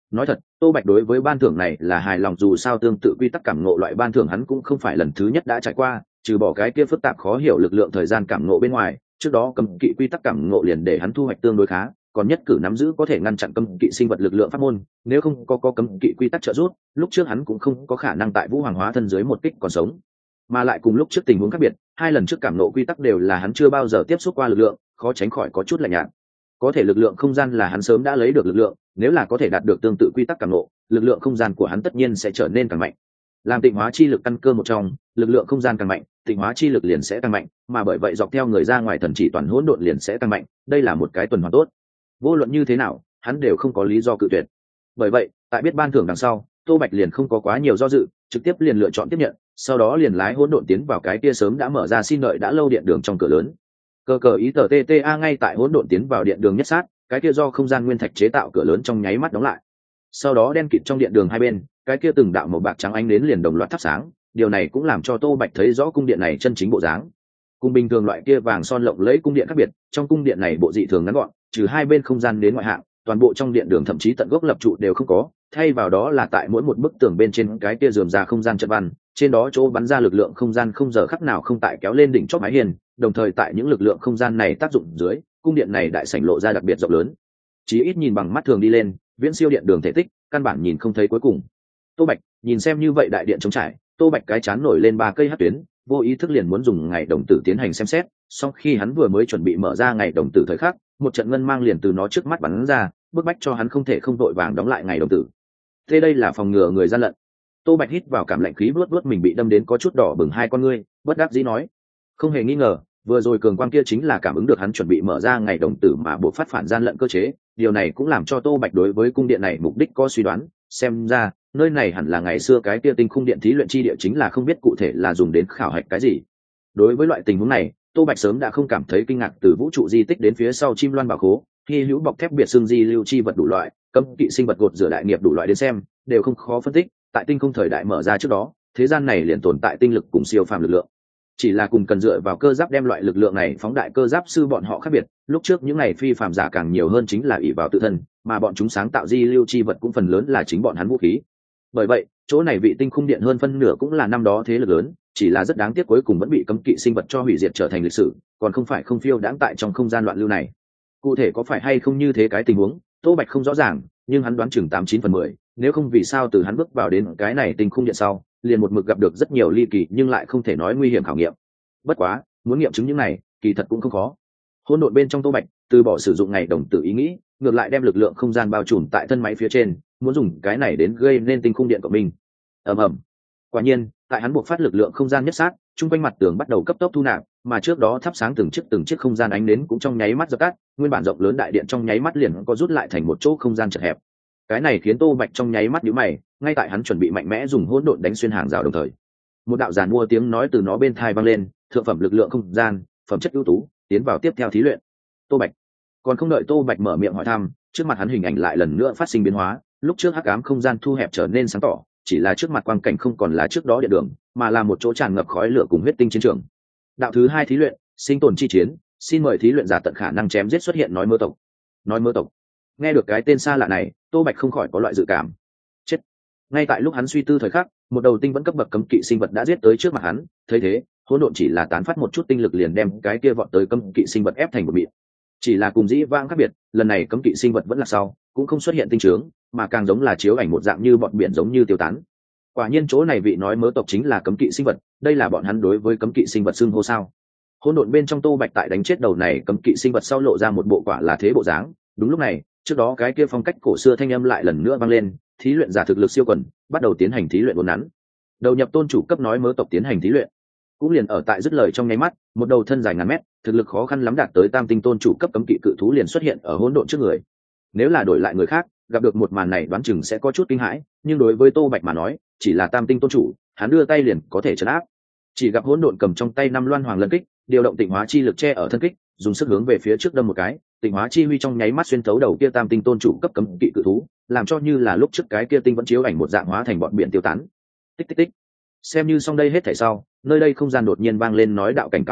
Nói thật, Tô Bạch đối với ban thưởng này là hài lòng, dù sao tương tự quy tắc cảm ngộ loại ban thưởng hắn cũng không phải lần thứ nhất đã trải qua, trừ bỏ cái kia phức tạp khó hiểu lực lượng thời gian cảm ngộ bên ngoài, trước đó cấm kỵ quy tắc cảm ngộ liền để hắn thu hoạch tương đối khá, còn nhất cử nắm giữ có thể ngăn chặn cấm kỵ sinh vật lực lượng pháp môn, nếu không có cấm kỵ quy tắc trợ giúp, lúc trước hắn cũng không có khả năng tại Vũ Hoàng hóa thân dưới một kích còn sống. Mà lại cùng lúc trước tình huống khác biệt, hai lần trước cảm ngộ quy tắc đều là hắn chưa bao giờ tiếp xúc qua lực lượng, khó tránh khỏi có chút lạnh nhạt. Có thể lực lượng không gian là hắn sớm đã lấy được lực lượng, nếu là có thể đạt được tương tự quy tắc cảm ngộ, lực lượng không gian của hắn tất nhiên sẽ trở nên càng mạnh. Làm tịnh hóa chi lực căn cơ một trong, lực lượng không gian càng mạnh, tịnh hóa chi lực liền sẽ tăng mạnh, mà bởi vậy dọc theo người ra ngoài thần chỉ toàn hỗn độn liền sẽ tăng mạnh, đây là một cái tuần hoàn tốt. Vô luận như thế nào, hắn đều không có lý do cự tuyệt. Bởi vậy, tại biết ban thưởng đằng sau, Tô Bạch liền không có quá nhiều do dự, trực tiếp liền lựa chọn tiếp nhận, sau đó liền lái hỗn độn tiến vào cái kia sớm đã mở ra xin đợi đã lâu điện đường trong cửa lớn. Cờ cờ ý tờ tta ngay tại hỗn độn tiến vào điện đường nhất sát, cái kia do không gian nguyên thạch chế tạo cửa lớn trong nháy mắt đóng lại. Sau đó đen kịt trong điện đường hai bên, cái kia từng đạo màu bạc trắng ánh đến liền đồng loạt thắp sáng, điều này cũng làm cho Tô Bạch thấy rõ cung điện này chân chính bộ dáng. Cùng bình thường loại kia vàng son lộng lẫy cung điện khác biệt, trong cung điện này bộ dị thường ngắn gọn, trừ hai bên không gian đến ngoại hạng, toàn bộ trong điện đường thậm chí tận gốc lập trụ đều không có, thay vào đó là tại mỗi một bức tường bên trên cái kia rườm rà không gian trận văn, trên đó chỗ bắn ra lực lượng không gian không giờ khắc nào không tại kéo lên đỉnh chóp mái hiên, đồng thời tại những lực lượng không gian này tác dụng dưới, cung điện này đại sảnh lộ ra đặc biệt rộng lớn. Chỉ ít nhìn bằng mắt thường đi lên, viễn siêu điện đường thể tích, căn bản nhìn không thấy cuối cùng. Tô Bạch nhìn xem như vậy đại điện trống trải, Tô Bạch cái chán nổi lên 3 cây hắc tuyến, vô ý thức liền muốn dùng ngày đồng tử tiến hành xem xét, song khi hắn vừa mới chuẩn bị mở ra ngày đồng tử thời khắc, một trận ngân mang liền từ nó trước mắt bắn ra, bức bách cho hắn không thể không đội vàng đóng lại ngày đồng tử. Thế đây là phòng ngừa người gian lận. Tô Bạch hít vào cảm lạnh khí, vuốt mình bị đâm đến có chút đỏ bừng hai con ngươi, bất đắc dĩ nói: không hề nghi ngờ, vừa rồi cường quang kia chính là cảm ứng được hắn chuẩn bị mở ra ngày đồng tử mà buộc phát phản gian lận cơ chế, điều này cũng làm cho Tô Bạch đối với cung điện này mục đích có suy đoán, xem ra nơi này hẳn là ngày xưa cái kia tinh khung điện thí luyện chi địa, chính là không biết cụ thể là dùng đến khảo hạch cái gì. Đối với loại tình huống này, Tô Bạch sớm đã không cảm thấy kinh ngạc, từ vũ trụ di tích đến phía sau chim loan bảo khố, hy hữu bọc thép biệt xương di lưu chi vật đủ loại, cấm kỵ sinh vật gột rửa đại nghiệp đủ loại đến xem, đều không khó phân tích, tại tinh không thời đại mở ra trước đó, thế gian này liền tồn tại tinh lực cùng siêu phàm lực lượng. Chỉ là cùng cần dựa vào cơ giáp đem loại lực lượng này phóng đại, cơ giáp sư bọn họ khác biệt, lúc trước những ngày phi phàm giả càng nhiều hơn chính là ỷ vào tự thân, mà bọn chúng sáng tạo di lưu chi vật cũng phần lớn là chính bọn hắn vũ khí. Bởi vậy, chỗ này vị tinh khung điện hơn phân nửa cũng là năm đó thế lực lớn, chỉ là rất đáng tiếc cuối cùng vẫn bị cấm kỵ sinh vật cho hủy diệt trở thành lịch sử, còn không phải không phiêu đãng tại trong không gian loạn lưu này. Cụ thể có phải hay không như thế cái tình huống, Tô Bạch không rõ ràng, nhưng hắn đoán chừng 89/10, nếu không vì sao từ hắn bước vào đến cái này tinh khung điện sau, liền một mực gặp được rất nhiều ly kỳ nhưng lại không thể nói nguy hiểm khảo nghiệm. Bất quá, muốn nghiệm chứng những này, kỳ thật cũng không khó. Hỗn độn bên trong Tô Bạch, từ bỏ sử dụng ngày đồng tử ý nghĩ, ngược lại đem lực lượng không gian bao trùm tại thân máy phía trên, muốn dùng cái này đến gây nên tinh khung điện của mình. Ầm ầm. Quả nhiên, tại hắn buộc phát lực lượng không gian nhất sát, trung quanh mặt tường bắt đầu cấp tốc thu nạp, mà trước đó thắp sáng từng chiếc không gian ánh nến cũng trong nháy mắt dập tắt, nguyên bản rộng lớn đại điện trong nháy mắt liền có rút lại thành một chỗ không gian chật hẹp. Cái này khiến Tô Bạch trong nháy mắt nhíu mày, ngay tại hắn chuẩn bị mạnh mẽ dùng hỗn độn đánh xuyên hàng rào đồng thời, một đạo giàn mua tiếng nói từ nó bên tai vang lên: thượng phẩm lực lượng không gian, phẩm chất ưu tú, tiến vào tiếp theo thí luyện. Tô Bạch còn không đợi Tô Bạch mở miệng hỏi thăm, trước mặt hắn hình ảnh lại lần nữa phát sinh biến hóa, lúc trước hắc ám không gian thu hẹp trở nên sáng tỏ, chỉ là trước mặt quang cảnh không còn là trước đó địa đường, mà là một chỗ tràn ngập khói lửa cùng huyết tinh chiến trường. Đạo thứ 2 thí luyện, sinh tồn chi chiến, xin mời thí luyện giả tận khả năng chém giết xuất hiện nói mơ tộc. Nói mơ tộc. Nghe được cái tên xa lạ này, Tô Bạch không khỏi có loại dự cảm. Chết. Ngay tại lúc hắn suy tư thời khắc, một đầu tinh vẫn cấp bậc cấm kỵ sinh vật đã giết tới trước mặt hắn, thấy thế, hỗn độn chỉ là tán phát một chút tinh lực liền đem cái kia vọt tới cấm kỵ sinh vật ép thành một mịn. Chỉ là cùng dĩ vãng khác biệt, lần này cấm kỵ sinh vật vẫn là sau, cũng không xuất hiện tinh trướng, mà càng giống là chiếu ảnh một dạng như bọn biển giống như tiêu tán. Quả nhiên chỗ này vị nói mớ tộc chính là cấm kỵ sinh vật, đây là bọn hắn đối với cấm kỵ sinh vật xưng hô sao? Hỗn độn bên trong Tô Bạch tại đánh chết đầu này cấm kỵ sinh vật sau lộ ra một bộ quả là thế bộ dáng. Đúng lúc này, trước đó cái kia phong cách cổ xưa thanh âm lại lần nữa vang lên: thí luyện giả thực lực siêu quần, bắt đầu tiến hành thí luyện uốn nắn. Đầu nhập tôn chủ cấp nói mớ tộc tiến hành thí luyện. Cũng liền ở tại dứt lời trong nháy mắt, một đầu thân dài ngàn mét, thực lực khó khăn lắm đạt tới tam tinh tôn chủ cấp cấm kỵ cự thú liền xuất hiện ở hỗn độn trước người. Nếu là đổi lại người khác, gặp được một màn này đoán chừng sẽ có chút kinh hãi, nhưng đối với Tô Bạch mà nói, chỉ là tam tinh tôn chủ, hắn đưa tay liền có thể trấn áp. Chỉ gặp hỗn độn cầm trong tay 5 loan hoàng lân kích, điều động tịnh hóa chi lực che ở thân kích, dùng sức hướng về phía trước đâm một cái, tịnh hóa chi huy trong nháy mắt xuyên thấu đầu kia tam tinh tôn chủ cấp cấm kỵ cự thú, làm cho như là lúc trước cái kia tinh vẫn chiếu ảnh một dạng hóa thành bọn biển tiêu tán. Tích tích tích. Xem như xong đây hết thảy sau, nơi đây không gian đột nhiên vang lên nói đạo cảnh cáo âm,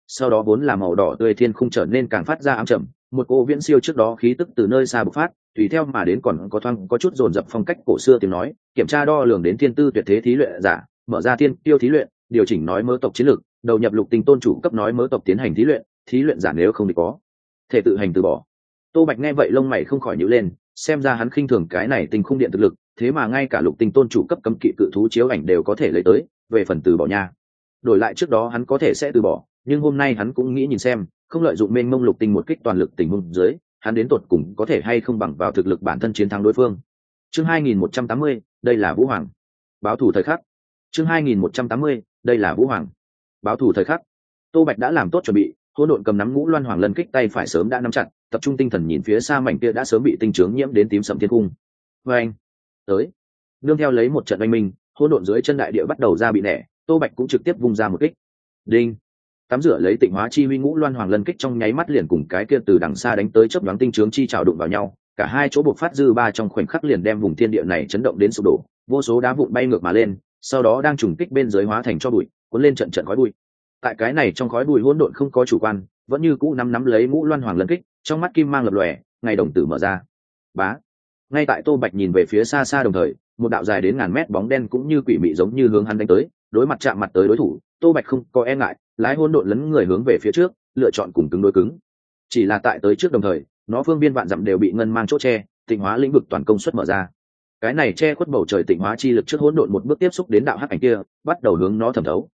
sau đó vốn là màu đỏ tươi thiên khung trở nên càng phát ra ám trầm, một cỗ viễn siêu trước đó khí tức từ nơi xa bộc phát, tùy theo mà đến còn có thoáng có chút dồn dập phong cách cổ xưa tiếng nói, kiểm tra đo lường đến thiên tư tuyệt thế thí luyện giả, mở ra thiên tiêu thí luyện, điều chỉnh nói mớ tộc chiến lược, đầu nhập lục tinh tôn chủ cấp nói mớ tộc tiến hành thí luyện giả nếu không thì có thể tự hành từ bỏ. Tô Bạch nghe vậy lông mày không khỏi nhíu lên, xem ra hắn khinh thường cái này tinh khung điện thực lực, thế mà ngay cả lục tinh tôn chủ cấp cấm kỵ cự thú chiếu ảnh đều có thể lấy tới, về phần từ bỏ nha. Đổi lại trước đó hắn có thể sẽ từ bỏ, nhưng hôm nay hắn cũng nghĩ nhìn xem, không lợi dụng mênh mông lục tinh một kích toàn lực tình huống dưới, hắn đến tột cùng có thể hay không bằng vào thực lực bản thân chiến thắng đối phương. Chương 2180, đây là Vũ Hoàng. Báo thủ thời khắc. Chương 2180, đây là Vũ Hoàng. Báo thủ thời khắc. Tô Bạch đã làm tốt chuẩn bị, hỗn độn cầm nắm ngũ loan hoàng lân kích tay phải sớm đã nắm chặt, tập trung tinh thần nhìn phía xa mảnh kia đã sớm bị tinh trướng nhiễm đến tím sẫm thiên cung. Oeng, tới. Nương theo lấy một trận oanh minh, hỗn độn dưới chân đại địa bắt đầu ra bị nẻ, Tô Bạch cũng trực tiếp vung ra một kích. Đinh. Tắm rửa lấy tịnh hóa chi huy ngũ loan hoàng lân kích trong nháy mắt liền cùng cái kia từ đằng xa đánh tới chớp nhoáng tinh trướng chi chảo đụng vào nhau, cả hai chỗ bộc phát dư ba trong khoảnh khắc liền đem vùng thiên địa này chấn động đến sụp đổ, vô số đá vụn bay ngược mà lên, sau đó đang trùng kích bên dưới hóa thành cho bụi, cuốn lên trận trận khói bụi. Tại cái này trong khói bụi hỗn độn không có chủ quan, vẫn như cũ nắm lấy ngũ loan hoàng lân kích, trong mắt kim mang lập lòe, ngày đồng tử mở ra. Bá. Ngay tại Tô Bạch nhìn về phía xa xa đồng thời, một đạo dài đến ngàn mét bóng đen cũng như quỷ mị giống như hướng hắn đánh tới, đối mặt chạm mặt tới đối thủ, Tô Bạch không có e ngại, lái hỗn độn lấn người hướng về phía trước, lựa chọn cùng cứng đối cứng. Chỉ là tại tới trước đồng thời, nó phương biên vạn dặm đều bị ngân mang chỗ che, tịnh hóa lĩnh vực toàn công suất mở ra. Cái này che khuất bầu trời tịnh hóa chi lực trước hỗn độn một bước tiếp xúc đến đạo hắc ảnh kia, bắt đầu hướng nó thẩm thấu.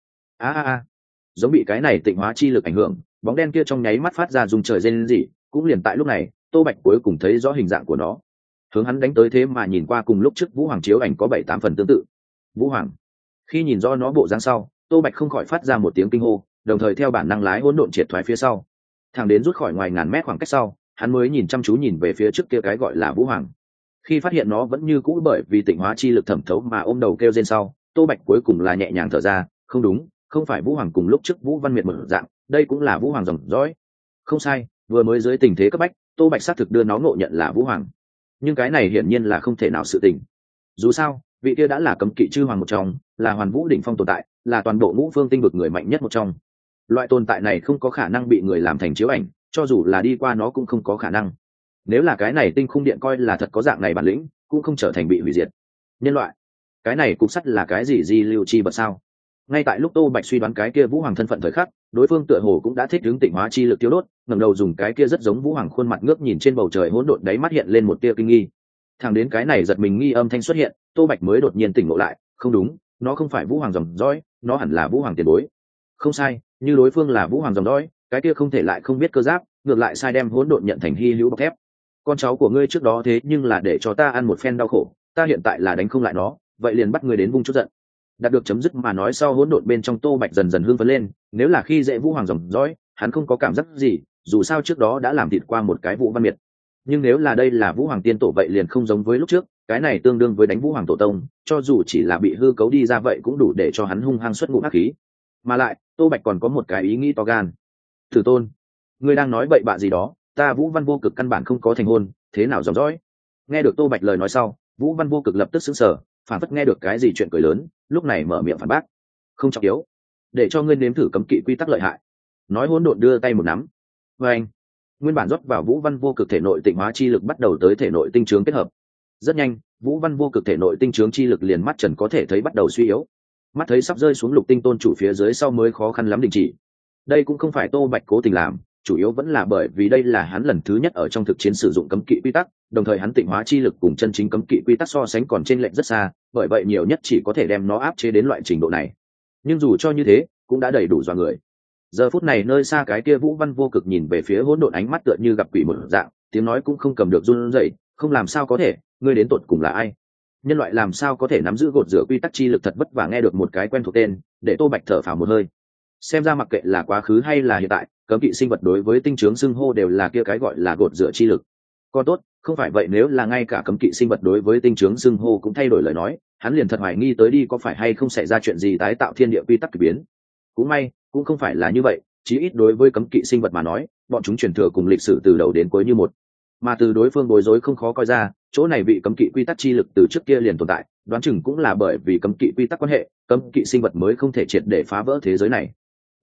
Giống bị cái này tịnh hóa chi lực ảnh hưởng, bóng đen kia trong nháy mắt phát ra rung trời rên rỉ, cũng liền tại lúc này, Tô Bạch cuối cùng thấy rõ hình dạng của nó. Hướng hắn đánh tới thế mà nhìn qua cùng lúc trước Vũ Hoàng chiếu ảnh có 7-8 phần tương tự. Vũ Hoàng. Khi nhìn rõ nó bộ dáng sau, Tô Bạch không khỏi phát ra một tiếng kinh hô, đồng thời theo bản năng lái hỗn độn triệt thoái phía sau. Thằng đến rút khỏi ngoài ngàn mét khoảng cách sau, hắn mới nhìn chăm chú nhìn về phía trước kia cái gọi là Vũ Hoàng. Khi phát hiện nó vẫn như cũ bởi vì tịnh hóa chi lực thẩm thấu mà ôm đầu kêu rên sau, Tô Bạch cuối cùng là nhẹ nhàng thở ra, không đúng, không phải Vũ Hoàng cùng lúc trước Vũ Văn Miệt một dạng, đây cũng là Vũ Hoàng dòng dõi. Không sai, vừa mới dưới tình thế cấp bách, Tô Bạch xác thực đưa nó ngộ nhận là Vũ Hoàng. Nhưng cái này hiển nhiên là không thể nào sự tình. Dù sao, vị kia đã là cấm kỵ chư hoàng một trong, là hoàn vũ đỉnh phong tồn tại, là toàn bộ ngũ phương tinh vực người mạnh nhất một trong. Loại tồn tại này không có khả năng bị người làm thành chiếu ảnh, cho dù là đi qua nó cũng không có khả năng. Nếu là cái này tinh khung điện coi là thật có dạng này bản lĩnh, cũng không trở thành bị hủy diệt. Nhân loại, cái này cục sắt là cái gì di lưu chi bật sao? Ngay tại lúc Tô Bạch suy đoán cái kia Vũ Hoàng thân phận thời khắc, đối phương tựa hồ cũng đã thích ứng tịnh hóa chi lực tiêu đốt, ngẩng đầu dùng cái kia rất giống Vũ Hoàng khuôn mặt ngước nhìn trên bầu trời hỗn độn, đáy mắt hiện lên một tia kinh nghi. Thẳng đến cái này giật mình nghi âm thanh xuất hiện, Tô Bạch mới đột nhiên tỉnh ngộ lại, không đúng, nó không phải Vũ Hoàng dòng dõi, nó hẳn là Vũ Hoàng tiền bối. Không sai, như đối phương là Vũ Hoàng dòng dõi, cái kia không thể lại không biết cơ giáp, ngược lại sai đem hỗn độn nhận thành hy hữu bọc thép. Con cháu của ngươi trước đó thế nhưng là để cho ta ăn một phen đau khổ, ta hiện tại là đánh không lại nó, vậy liền bắt ngươi đến vung chút giận. Đạt được chấm dứt mà nói sau hỗn độn bên trong Tô Bạch dần dần hưng phấn lên, nếu là khi dễ Vũ Hoàng dòng dõi, hắn không có cảm giác gì, dù sao trước đó đã làm thịt qua một cái Vũ Văn Miệt. Nhưng nếu là đây là Vũ Hoàng tiên tổ vậy liền không giống với lúc trước, cái này tương đương với đánh Vũ Hoàng tổ tông, cho dù chỉ là bị hư cấu đi ra vậy cũng đủ để cho hắn hung hăng xuất ngụm ác khí. Mà lại, Tô Bạch còn có một cái ý nghĩ to gan. Thử Tôn, ngươi đang nói bậy bạ gì đó, ta Vũ Văn Vô Cực căn bản không có thành hôn, thế nào dòng dõi? Nghe được Tô Bạch lời nói sau, Vũ Văn Vô Cực lập tức sững sờ, phản phất nghe được cái gì chuyện cười lớn, lúc này mở miệng phản bác. Không trọng yếu, để cho ngươi nếm thử cấm kỵ quy tắc lợi hại. Nói hỗn độn đưa tay một nắm. Và anh, nguyên bản rót vào Vũ Văn Vô Cực thể nội tịnh hóa chi lực bắt đầu tới thể nội tinh trướng kết hợp. Rất nhanh, Vũ Văn Vô Cực thể nội tinh trướng chi lực liền mắt trần có thể thấy bắt đầu suy yếu. Mắt thấy sắp rơi xuống lục tinh tôn chủ phía dưới sau mới khó khăn lắm đình chỉ. Đây cũng không phải Tô Bạch cố tình làm, chủ yếu vẫn là bởi vì đây là hắn lần thứ nhất ở trong thực chiến sử dụng cấm kỵ quy tắc, đồng thời hắn tịnh hóa chi lực cùng chân chính cấm kỵ quy tắc so sánh còn chênh lệch rất xa, bởi vậy nhiều nhất chỉ có thể đem nó áp chế đến loại trình độ này. Nhưng dù cho như thế, cũng đã đầy đủ dọa người. Giờ phút này nơi xa cái kia Vũ Văn Vô Cực nhìn về phía hỗn độn, ánh mắt tựa như gặp quỷ một dạng, tiếng nói cũng không cầm được run rẩy, không làm sao có thể, ngươi đến tột cùng là ai? Nhân loại làm sao có thể nắm giữ gột rửa quy tắc chi lực, thật vất vả nghe được một cái quen thuộc tên, để Tô Bạch thở phào một hơi. Xem ra mặc kệ là quá khứ hay là hiện tại, cấm kỵ sinh vật đối với tinh trướng xưng hô đều là kia cái gọi là gột rửa chi lực. Còn tốt, không phải vậy nếu là ngay cả cấm kỵ sinh vật đối với tinh trướng xưng hô cũng thay đổi lời nói, hắn liền thật hoài nghi tới đi có phải hay không xảy ra chuyện gì tái tạo thiên địa quy tắc kỳ biến. Cũng may, cũng không phải là như vậy, chí ít đối với cấm kỵ sinh vật mà nói, bọn chúng truyền thừa cùng lịch sử từ đầu đến cuối như một. Mà từ đối phương bối rối không khó coi ra, chỗ này bị cấm kỵ quy tắc chi lực từ trước kia liền tồn tại, đoán chừng cũng là bởi vì cấm kỵ quy tắc quan hệ, cấm kỵ sinh vật mới không thể triệt để phá vỡ thế giới này.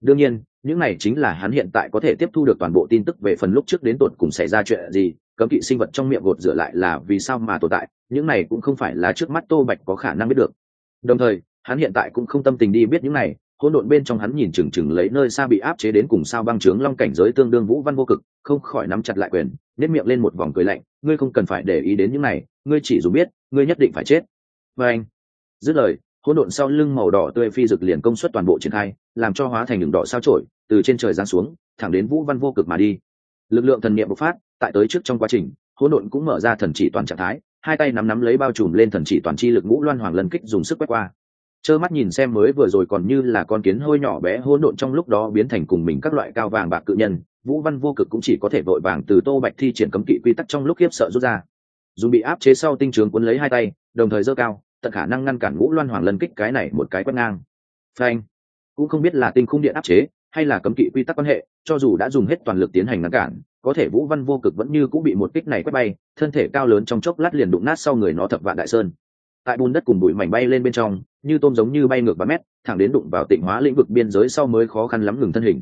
đương nhiên những này chính là hắn hiện tại có thể tiếp thu được toàn bộ tin tức. Về phần lúc trước đến tột cùng xảy ra chuyện gì, cấm kỵ sinh vật trong miệng gột rửa lại là vì sao mà tồn tại, những này cũng không phải là trước mắt Tô Bạch có khả năng biết được. Đồng thời hắn hiện tại cũng không tâm tình đi biết những này. Hỗn độn bên trong hắn nhìn chừng chừng lấy nơi xa bị áp chế đến cùng sao băng trướng long cảnh giới tương đương Vũ Văn Vô Cực, không khỏi nắm chặt lại quyền, nét miệng lên một vòng cười lạnh, ngươi không cần phải để ý đến những này, ngươi chỉ dù biết ngươi nhất định phải chết. Và anh dứt lời, hỗn độn sau lưng màu đỏ tươi phi dực liền công suất toàn bộ triển khai, làm cho hóa thành đường đỏ sao chổi từ trên trời giáng xuống, thẳng đến Vũ Văn Vô Cực mà đi. Lực lượng thần niệm bộc phát, tại tới trước trong quá trình, hỗn độn cũng mở ra thần chỉ toàn trạng thái, hai tay nắm lấy bao trùm lên thần chỉ toàn chi lực ngũ loan hoàng lần kích dùng sức quét qua. Trơ mắt nhìn xem mới vừa rồi còn như là con kiến hôi nhỏ bé hỗn độn trong lúc đó biến thành cùng mình các loại cao vàng bạc cự nhân, Vũ Văn Vô Cực cũng chỉ có thể vội vàng từ Tô Bạch thi triển cấm kỵ quy tắc trong lúc khiếp sợ rút ra. Dù bị áp chế sau tinh trướng cuốn lấy hai tay, đồng thời giơ cao, tận khả năng ngăn cản ngũ loan hoàng lần kích cái này một cái quét ngang. Phanh, cũng không biết là tinh khung điện áp chế hay là cấm kỵ quy tắc quan hệ, cho dù đã dùng hết toàn lực tiến hành ngăn cản, có thể Vũ Văn Vô Cực vẫn như cũng bị một kích này quét bay, thân thể cao lớn trong chốc lát liền đụng nát sau người nó thập vạn đại sơn. Tại bùn đất cùng bụi mảnh bay lên bên trong, như tôm giống như bay ngược 3 mét, thẳng đến đụng vào Tịnh Hóa lĩnh vực biên giới sau mới khó khăn lắm ngừng thân hình.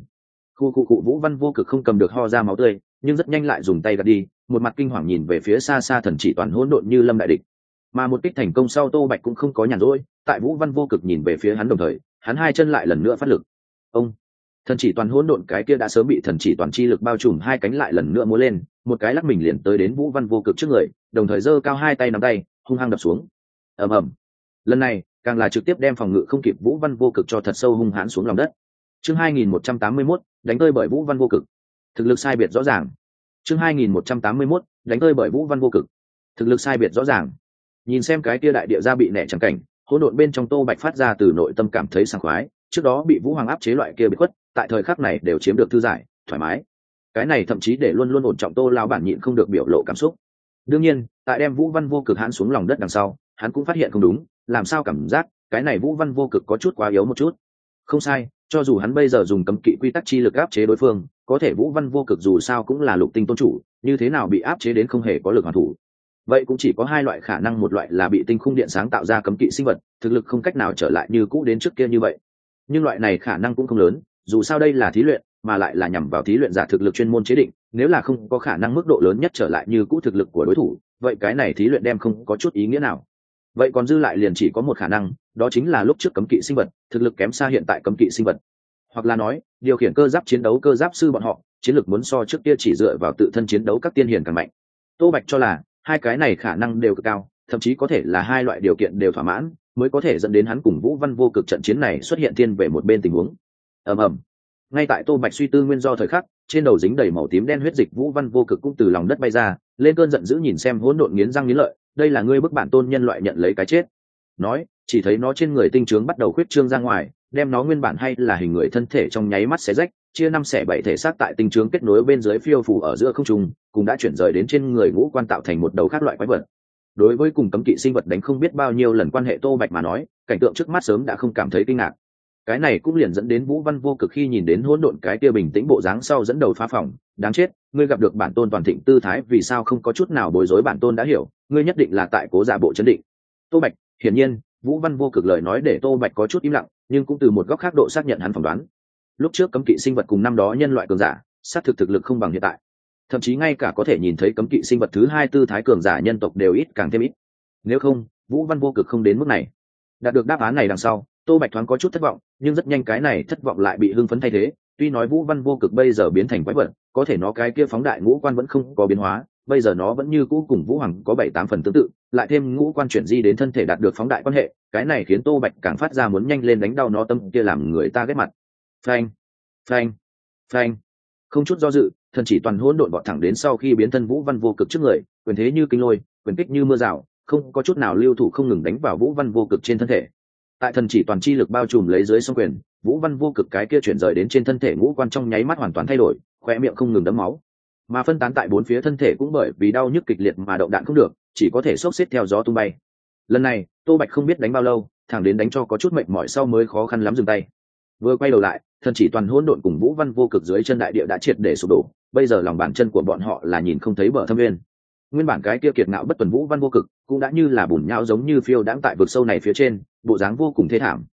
Khu Vũ Văn Vô Cực không cầm được ho ra máu tươi, nhưng rất nhanh lại dùng tay gạt đi, một mặt kinh hoàng nhìn về phía xa xa thần chỉ toàn hỗn độn như lâm đại địch. Mà một kích thành công sau, Tô Bạch cũng không có nhàn rỗi, tại Vũ Văn Vô Cực nhìn về phía hắn đồng thời, hắn hai chân lại lần nữa phát lực. Ông thần chỉ toàn hỗn độn cái kia đã sớm bị thần chỉ toàn chi lực bao trùm hai cánh lại lần nữa múa lên, một cái lắc mình liền tới đến Vũ Văn Vô Cực trước người, đồng thời giơ cao hai tay nắm tay, hung hăng đập xuống. Ầm ầm. Lần này càng là trực tiếp đem phòng ngự không kịp Vũ Văn Vô Cực cho thật sâu hung hãn xuống lòng đất. Chương 2181, đánh tơi bởi Vũ Văn Vô Cực. Thực lực sai biệt rõ ràng. Chương 2181, đánh tơi bởi Vũ Văn Vô Cực. Thực lực sai biệt rõ ràng. Nhìn xem cái kia đại địa gia bị nẻ chẳng cảnh, hỗn độn bên trong Tô Bạch phát ra từ nội tâm cảm thấy sảng khoái, trước đó bị Vũ Hoàng áp chế loại kia bị khuất, tại thời khắc này đều chiếm được thư giải, thoải mái. Cái này thậm chí để luôn luôn ổn trọng Tô lão bản nhịn không được biểu lộ cảm xúc. Đương nhiên, tại đem Vũ Văn Vô Cực hãn xuống lòng đất đằng sau, hắn cũng phát hiện không đúng, làm sao cảm giác cái này Vũ Văn Vô Cực có chút quá yếu một chút. Không sai, cho dù hắn bây giờ dùng cấm kỵ quy tắc chi lực áp chế đối phương, có thể Vũ Văn Vô Cực dù sao cũng là lục tinh tôn chủ, như thế nào bị áp chế đến không hề có lực hoàn thủ. Vậy cũng chỉ có hai loại khả năng, một loại là bị tinh khung điện sáng tạo ra cấm kỵ sinh vật, thực lực không cách nào trở lại như cũ đến trước kia như vậy. Nhưng loại này khả năng cũng không lớn, dù sao đây là thí luyện, mà lại là nhằm vào thí luyện giả thực lực chuyên môn chế định, nếu là không có khả năng mức độ lớn nhất trở lại như cũ thực lực của đối thủ, vậy cái này thí luyện đem không có chút ý nghĩa nào. Vậy còn dư lại liền chỉ có một khả năng, đó chính là lúc trước cấm kỵ sinh vật thực lực kém xa hiện tại cấm kỵ sinh vật, hoặc là nói điều khiển cơ giáp chiến đấu cơ giáp sư bọn họ chiến lược muốn so trước kia chỉ dựa vào tự thân chiến đấu các tiên hiền càng mạnh. Tô Bạch cho là hai cái này khả năng đều cực cao, thậm chí có thể là hai loại điều kiện đều thỏa mãn mới có thể dẫn đến hắn cùng Vũ Văn Vô Cực trận chiến này xuất hiện thiên về một bên tình huống. Ầm ầm. Ngay tại Tô Bạch suy tư nguyên do thời khắc, trên đầu dính đầy màu tím đen huyết dịch Vũ Văn Vô Cực cũng từ lòng đất bay ra, lên cơn giận dữ nhìn xem hỗn độn nghiến răng nghiến lợi, đây là ngươi bức bản tôn nhân loại nhận lấy cái chết. Nói, chỉ thấy nó trên người tinh trướng bắt đầu khuyết trương ra ngoài, đem nó nguyên bản hay là hình người thân thể trong nháy mắt xé rách, chia 5 xẻ 7 thể xác tại tinh trướng kết nối bên dưới phiêu phù ở giữa không trung, cũng đã chuyển rời đến trên người ngũ quan tạo thành một đầu khác loại quái vật. Đối với cùng cấm kỵ sinh vật đánh không biết bao nhiêu lần quan hệ Tô Bạch mà nói, cảnh tượng trước mắt sớm đã không cảm thấy kinh ngạc. Cái này cũng liền dẫn đến Vũ Văn Vô Cực khi nhìn đến hỗn độn cái kia bình tĩnh bộ dáng sau dẫn đầu phá phòng, đáng chết, ngươi gặp được bản tôn toàn thịnh tư thái vì sao không có chút nào bối rối, bản tôn đã hiểu, ngươi nhất định là tại cố giả bộ chấn định. Tô Bạch, hiển nhiên, Vũ Văn Vô Cực lời nói để Tô Bạch có chút im lặng, nhưng cũng từ một góc khác độ xác nhận hắn phỏng đoán. Lúc trước cấm kỵ sinh vật cùng năm đó nhân loại cường giả, sát thực lực không bằng hiện tại. Thậm chí ngay cả có thể nhìn thấy cấm kỵ sinh vật thứ hai tư thái cường giả nhân tộc đều ít càng thêm ít. Nếu không, Vũ Văn Vô Cực không đến mức này. Đạt được đáp án này đằng sau, Tô Bạch thoáng có chút thất vọng, nhưng rất nhanh cái này thất vọng lại bị hưng phấn thay thế. Tuy nói Vũ Văn Vô Cực bây giờ biến thành quái vật, có thể nó cái kia phóng đại ngũ quan vẫn không có biến hóa, bây giờ nó vẫn như cũ cùng Vũ Hoàng có 7-8 phần tương tự, lại thêm ngũ quan chuyển di đến thân thể đạt được phóng đại quan hệ, cái này khiến Tô Bạch càng phát ra muốn nhanh lên đánh đau nó tâm kia làm người ta ghét mặt. Phanh, phanh, phanh. Không chút do dự, thần chỉ toàn hỗn độn vọt thẳng đến sau khi biến thân Vũ Văn Vô Cực trước người, quyền thế như kinh lôi, quyền kích như mưa rào, không có chút nào lưu thủ không ngừng đánh vào Vũ Văn Vô Cực trên thân thể. Tại thần chỉ toàn chi lực bao trùm lấy dưới song quyền, Vũ Văn Vô Cực cái kia chuyển rời đến trên thân thể ngũ quan trong nháy mắt hoàn toàn thay đổi, khóe miệng không ngừng đấm máu, mà phân tán tại bốn phía thân thể cũng bởi vì đau nhức kịch liệt mà động đạn không được, chỉ có thể xốc xếp theo gió tung bay. Lần này Tô Bạch không biết đánh bao lâu, thẳng đến đánh cho có chút mệt mỏi sau mới khó khăn lắm dừng tay. Vừa quay đầu lại, thần chỉ toàn hỗn độn cùng Vũ Văn Vô Cực dưới chân đại địa đã triệt để sụp đổ, bây giờ lòng bàn chân của bọn họ là nhìn không thấy bờ thâm nguyên. Nguyên bản cái kia kiệt ngạo bất tuần Vũ Văn Vô Cực cũng đã như là bùn nhão giống như phiêu đãng tại vực sâu này phía trên, bộ dáng vô cùng thê thảm.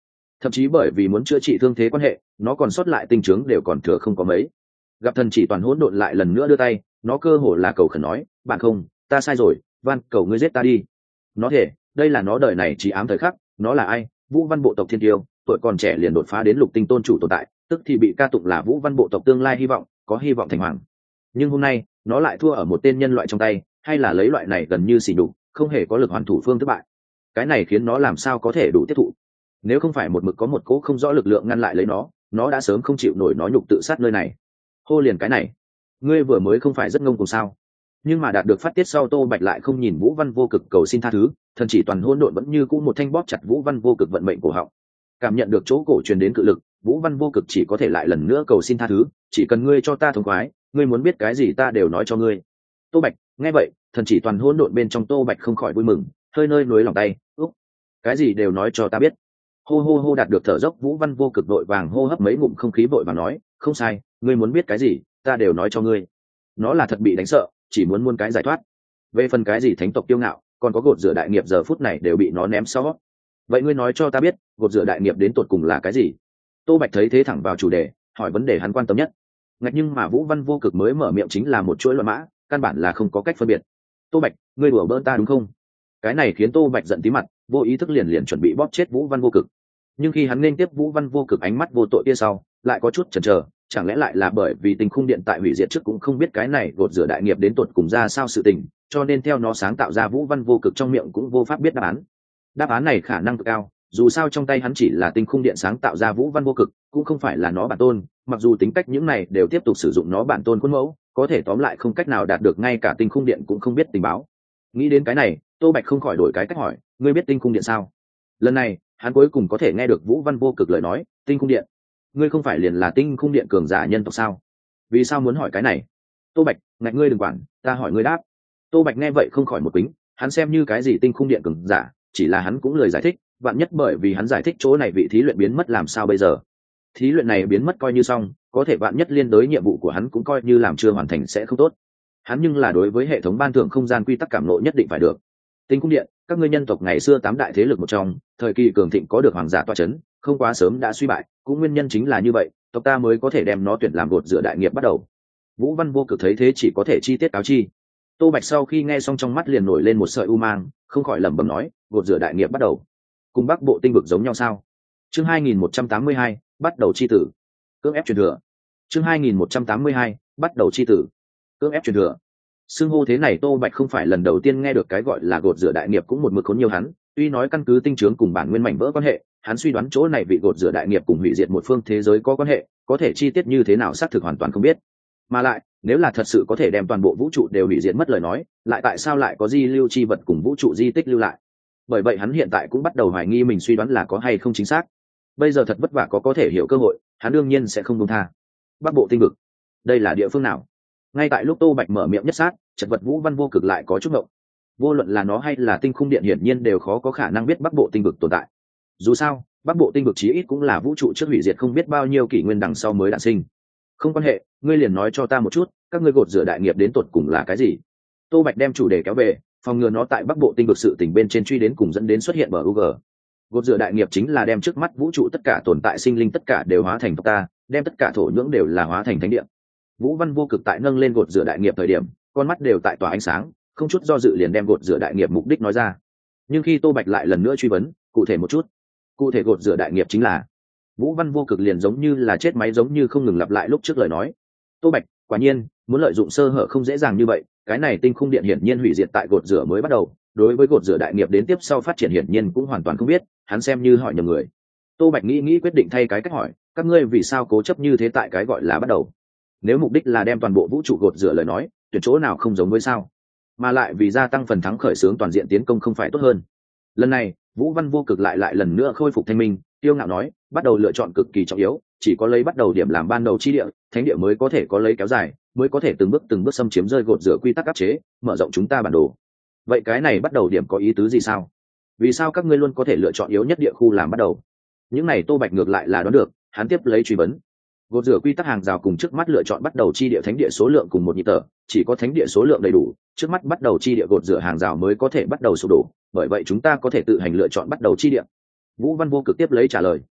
thậm chí bởi vì muốn chữa trị thương thế quan hệ nó còn sót lại tinh trướng đều còn thừa không có mấy. Gặp thần chỉ toàn hỗn độn lại lần nữa đưa tay, nó cơ hồ là cầu khẩn nói, bạn không, ta sai rồi, van cầu ngươi giết ta đi. Nó thể đây là nó đời này chỉ ám thời khắc. Nó là ai? Vũ Văn bộ tộc thiên tiêu, tuổi còn trẻ liền đột phá đến lục tinh tôn chủ tồn tại, tức thì bị ca tụng là Vũ Văn bộ tộc tương lai hy vọng, có hy vọng thành hoàng. Nhưng hôm nay nó lại thua ở một tên nhân loại trong tay, hay là lấy loại này gần như xỉ nhục, không hề có lực hoàn thủ phương thất bại. Cái này khiến nó làm sao có thể đủ tiếp thụ. Nếu không phải một mực có một cỗ không rõ lực lượng ngăn lại lấy nó đã sớm không chịu nổi nó nhục tự sát nơi này. Hô liền cái này, ngươi vừa mới không phải rất ngông cuồng sao? Nhưng mà đạt được phát tiết sau, Tô Bạch lại không nhìn Vũ Văn vô cực cầu xin tha thứ, thần chỉ toàn hỗn độn vẫn như cũ một thanh bóp chặt Vũ Văn vô cực vận mệnh cổ họng. Cảm nhận được chỗ cổ truyền đến cự lực, Vũ Văn vô cực chỉ có thể lại lần nữa cầu xin tha thứ, chỉ cần ngươi cho ta thống khoái, ngươi muốn biết cái gì ta đều nói cho ngươi. Tô Bạch nghe vậy, thần chỉ toàn hỗn độn bên trong Tô Bạch không khỏi vui mừng, hơi nơi núi lòng tay, úc, cái gì đều nói cho ta biết. Hô hô hô, đạt được thở dốc, Vũ Văn vô cực vội vàng hô hấp mấy ngụm không khí vội vàng nói, không sai, ngươi muốn biết cái gì ta đều nói cho ngươi. Nó là thật bị đánh sợ, chỉ muốn cái giải thoát. Về phần cái gì thánh tộc kiêu ngạo, còn có gột rửa đại nghiệp giờ phút này đều bị nó ném sau. Vậy ngươi nói cho ta biết, gột rửa đại nghiệp đến tột cùng là cái gì? Tô Bạch thấy thế thẳng vào chủ đề, hỏi vấn đề hắn quan tâm nhất. Ngạch, nhưng mà Vũ Văn vô cực mới mở miệng chính là một chuỗi loạn mã, căn bản là không có cách phân biệt. Tô Bạch, ngươi đùa bỡn ta đúng không? Cái này khiến Tô Bạch giận tí mặt, vô ý thức liền chuẩn bị bóp chết Vũ Văn vô cực. Nhưng khi hắn nên tiếp Vũ Văn vô cực ánh mắt vô tội kia sau, lại có chút chần chờ, chẳng lẽ lại là bởi vì tình khung điện tại hủy diệt trước cũng không biết cái này gột rửa đại nghiệp đến tột cùng ra sao sự tình, cho nên theo nó sáng tạo ra Vũ Văn vô cực trong miệng cũng vô pháp biết đáp án. Đáp án này khả năng cực cao, dù sao trong tay hắn chỉ là tinh khung điện sáng tạo ra Vũ Văn vô cực, cũng không phải là nó bản tôn, mặc dù tính cách những này đều tiếp tục sử dụng nó bản tôn khuôn mẫu, có thể tóm lại không cách nào đạt được ngay cả tinh khung điện cũng không biết tình báo. Nghĩ đến cái này, Tô Bạch không khỏi đổi cái cách hỏi, ngươi biết tinh khung điện sao? Lần này hắn cuối cùng có thể nghe được Vũ Văn vô cực lời nói, tinh khung điện, ngươi không phải liền là tinh khung điện cường giả nhân tộc sao? Vì sao muốn hỏi cái này? Tô Bạch, ngạch, ngươi đừng quản, ta hỏi ngươi đáp. Tô Bạch nghe vậy không khỏi một kính, hắn xem như cái gì tinh khung điện cường giả, chỉ là hắn cũng lười giải thích, vạn nhất bởi vì hắn giải thích chỗ này vị thí luyện biến mất làm sao bây giờ? Thí luyện này biến mất coi như xong, có thể vạn nhất liên đối nhiệm vụ của hắn cũng coi như làm chưa hoàn thành sẽ không tốt. Hắn nhưng là đối với hệ thống ban thưởng không gian quy tắc cảm nộ nhất định phải được. Tinh cung điện, các ngươi nhân tộc ngày xưa tám đại thế lực một trong, thời kỳ cường thịnh có được hoàng giả tọa chấn, không quá sớm đã suy bại, cũng nguyên nhân chính là như vậy, tộc ta mới có thể đem nó tuyển làm gột rửa đại nghiệp bắt đầu. Vũ Văn vô cực thấy thế chỉ có thể chi tiết cáo chi. Tô Bạch sau khi nghe xong trong mắt liền nổi lên một sợi u mang, không khỏi lẩm bẩm nói, gột rửa đại nghiệp bắt đầu, cùng Bắc Bộ tinh vực giống nhau sao? Chương 2182, bắt đầu chi tử. Cưỡng ép truyền thừa. Chương 2182, bắt đầu chi tử. Cưỡng ép truyền thừa. Xưng hô thế này Tô Bạch không phải lần đầu tiên nghe được, cái gọi là gột rửa đại nghiệp cũng một mực khốn nhiều hắn, tuy nói căn cứ tinh trướng cùng bản nguyên mảnh vỡ quan hệ, hắn suy đoán chỗ này vị gột rửa đại nghiệp cùng hủy diệt một phương thế giới có quan hệ, có thể chi tiết như thế nào xác thực hoàn toàn không biết. Mà lại, nếu là thật sự có thể đem toàn bộ vũ trụ đều hủy diệt mất lời nói, lại tại sao lại có di lưu chi vật cùng vũ trụ di tích lưu lại? Bởi vậy hắn hiện tại cũng bắt đầu hoài nghi mình suy đoán là có hay không chính xác. Bây giờ thật vất vả có thể hiểu cơ hội, hắn đương nhiên sẽ không buông tha. Bắc Bộ tinh vực, đây là địa phương nào? Ngay tại lúc Tô Bạch mở miệng nhất sát, chật vật Vũ Văn vô cực lại có chút ngộng. Vô luận là nó hay là tinh khung điện hiển nhiên đều khó có khả năng biết Bắc Bộ tinh vực tồn tại. Dù sao, Bắc Bộ tinh vực chí ít cũng là vũ trụ trước hủy diệt không biết bao nhiêu kỷ nguyên đằng sau mới đản sinh. Không quan hệ, ngươi liền nói cho ta một chút, các ngươi gột rửa đại nghiệp đến tột cùng là cái gì? Tô Bạch đem chủ đề kéo về, phòng ngừa nó tại Bắc Bộ tinh vực sự tình bên trên truy đến cùng dẫn đến xuất hiện bờ UG. Gột rửa đại nghiệp chính là đem trước mắt vũ trụ tất cả tồn tại sinh linh tất cả đều hóa thành tộc ta, đem tất cả thổ nhưỡng đều là hóa thành thánh địa. Vũ Văn vô cực tại nâng lên gột rửa đại nghiệp thời điểm, con mắt đều tại tỏa ánh sáng, không chút do dự liền đem gột rửa đại nghiệp mục đích nói ra. Nhưng khi Tô Bạch lại lần nữa truy vấn, cụ thể một chút, cụ thể gột rửa đại nghiệp chính là, Vũ Văn vô cực liền giống như là chết máy giống như không ngừng lặp lại lúc trước lời nói. Tô Bạch, quả nhiên, muốn lợi dụng sơ hở không dễ dàng như vậy, cái này tinh khung điện hiển nhiên hủy diệt tại gột rửa mới bắt đầu, đối với gột rửa đại nghiệp đến tiếp sau phát triển hiển nhiên cũng hoàn toàn không biết, hắn xem như hỏi nhầm người. Tô Bạch nghĩ quyết định thay cái cách hỏi, các ngươi vì sao cố chấp như thế tại cái gọi là bắt đầu? Nếu mục đích là đem toàn bộ vũ trụ gột rửa lời nói, tuyển chỗ nào không giống với sao? Mà lại vì gia tăng phần thắng khởi xướng toàn diện tiến công không phải tốt hơn? Lần này, Vũ Văn vô cực lại lần nữa khôi phục thanh minh, tiêu ngạo nói, bắt đầu lựa chọn cực kỳ trọng yếu, chỉ có lấy bắt đầu điểm làm ban đầu chi địa, thánh địa mới có thể có lấy kéo dài, mới có thể từng bước xâm chiếm rơi gột rửa quy tắc áp chế, mở rộng chúng ta bản đồ. Vậy cái này bắt đầu điểm có ý tứ gì sao? Vì sao các ngươi luôn có thể lựa chọn yếu nhất địa khu làm bắt đầu? Những này Tô Bạch ngược lại là đoán được, hắn tiếp lấy truy vấn. Gột rửa quy tắc hàng rào cùng trước mắt lựa chọn bắt đầu chi địa thánh địa số lượng cùng một nhịp tở, chỉ có thánh địa số lượng đầy đủ, trước mắt bắt đầu chi địa gột rửa hàng rào mới có thể bắt đầu sụp đổ, bởi vậy chúng ta có thể tự hành lựa chọn bắt đầu chi địa. Vũ Văn vô cực tiếp lấy trả lời.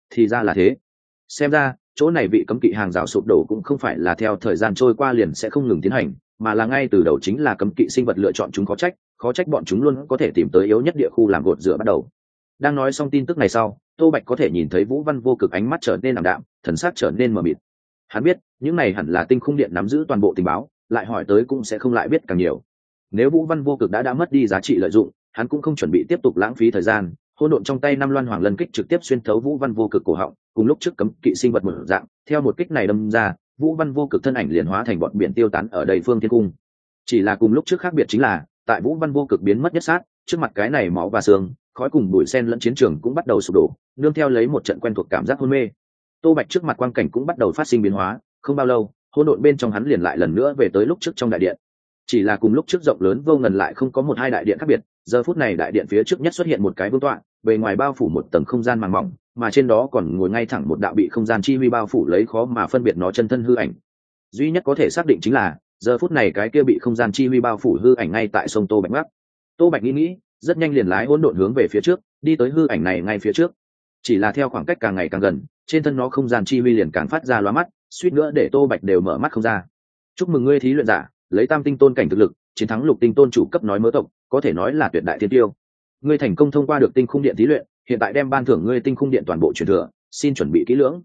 thì ra là thế. Xem ra chỗ này vị cấm kỵ hàng rào sụp đổ cũng không phải là theo thời gian trôi qua liền sẽ không ngừng tiến hành, mà là ngay từ đầu chính là cấm kỵ sinh vật lựa chọn chúng. Khó trách bọn chúng luôn có thể tìm tới yếu nhất địa khu làm gột rửa bắt đầu. Đang nói xong tin tức này sau, Tô Bạch có thể nhìn thấy Vũ Văn Vô Cực ánh mắt trở nên ảm đạm, thần sắc trở nên mờ mịt. Hắn biết những này hẳn là Tinh Khung Điện nắm giữ toàn bộ tình báo, lại hỏi tới cũng sẽ không lại biết càng nhiều. Nếu Vũ Văn Vô Cực đã mất đi giá trị lợi dụng, hắn cũng không chuẩn bị tiếp tục lãng phí thời gian. Hỗn độn trong tay năm loan hoàng lân kích trực tiếp xuyên thấu Vũ Văn Vô Cực cổ họng, cùng lúc trước cấm kỵ sinh vật một dạng, theo một kích này đâm ra, Vũ Văn Vô Cực thân ảnh liền hóa thành bọn biển tiêu tán ở đầy phương thiên cung. Chỉ là cùng lúc trước khác biệt chính là, tại Vũ Văn Vô Cực biến mất nhất sát, trước mặt cái này máu và xương, khói cùng bụi sen lẫn chiến trường cũng bắt đầu sụp đổ, nương theo lấy một trận quen thuộc cảm giác hôn mê. Tô Bạch trước mặt quang cảnh cũng bắt đầu phát sinh biến hóa, không bao lâu, hỗn độn bên trong hắn liền lại lần nữa về tới lúc trước trong đại điện. Chỉ là cùng lúc trước rộng lớn vô ngần lại không có một hai đại điện khác biệt, giờ phút này đại điện phía trước nhất xuất hiện một cái vương tọa, bề ngoài bao phủ một tầng không gian màng mỏng, mà trên đó còn ngồi ngay thẳng một đạo bị không gian chi huy bao phủ lấy khó mà phân biệt nó chân thân hư ảnh. Duy nhất có thể xác định chính là giờ phút này cái kia bị không gian chi huy bao phủ hư ảnh ngay tại sông Tô Bạch Bắc. Tô Bạch nghĩ, rất nhanh liền lái hỗn độn hướng về phía trước, đi tới hư ảnh này ngay phía trước. Chỉ là theo khoảng cách càng ngày càng gần, trên thân nó không gian chi huy liền càng phát ra lóa mắt, suýt nữa để Tô Bạch đều mở mắt không ra. Chúc mừng ngươi thí luyện giả, lấy tam tinh tôn cảnh thực lực, chiến thắng lục tinh tôn chủ cấp nói mớ tộc, có thể nói là tuyệt đại thiên tiêu. Ngươi thành công thông qua được tinh khung điện thí luyện, hiện tại đem ban thưởng ngươi tinh khung điện toàn bộ truyền thừa, xin chuẩn bị kỹ lưỡng.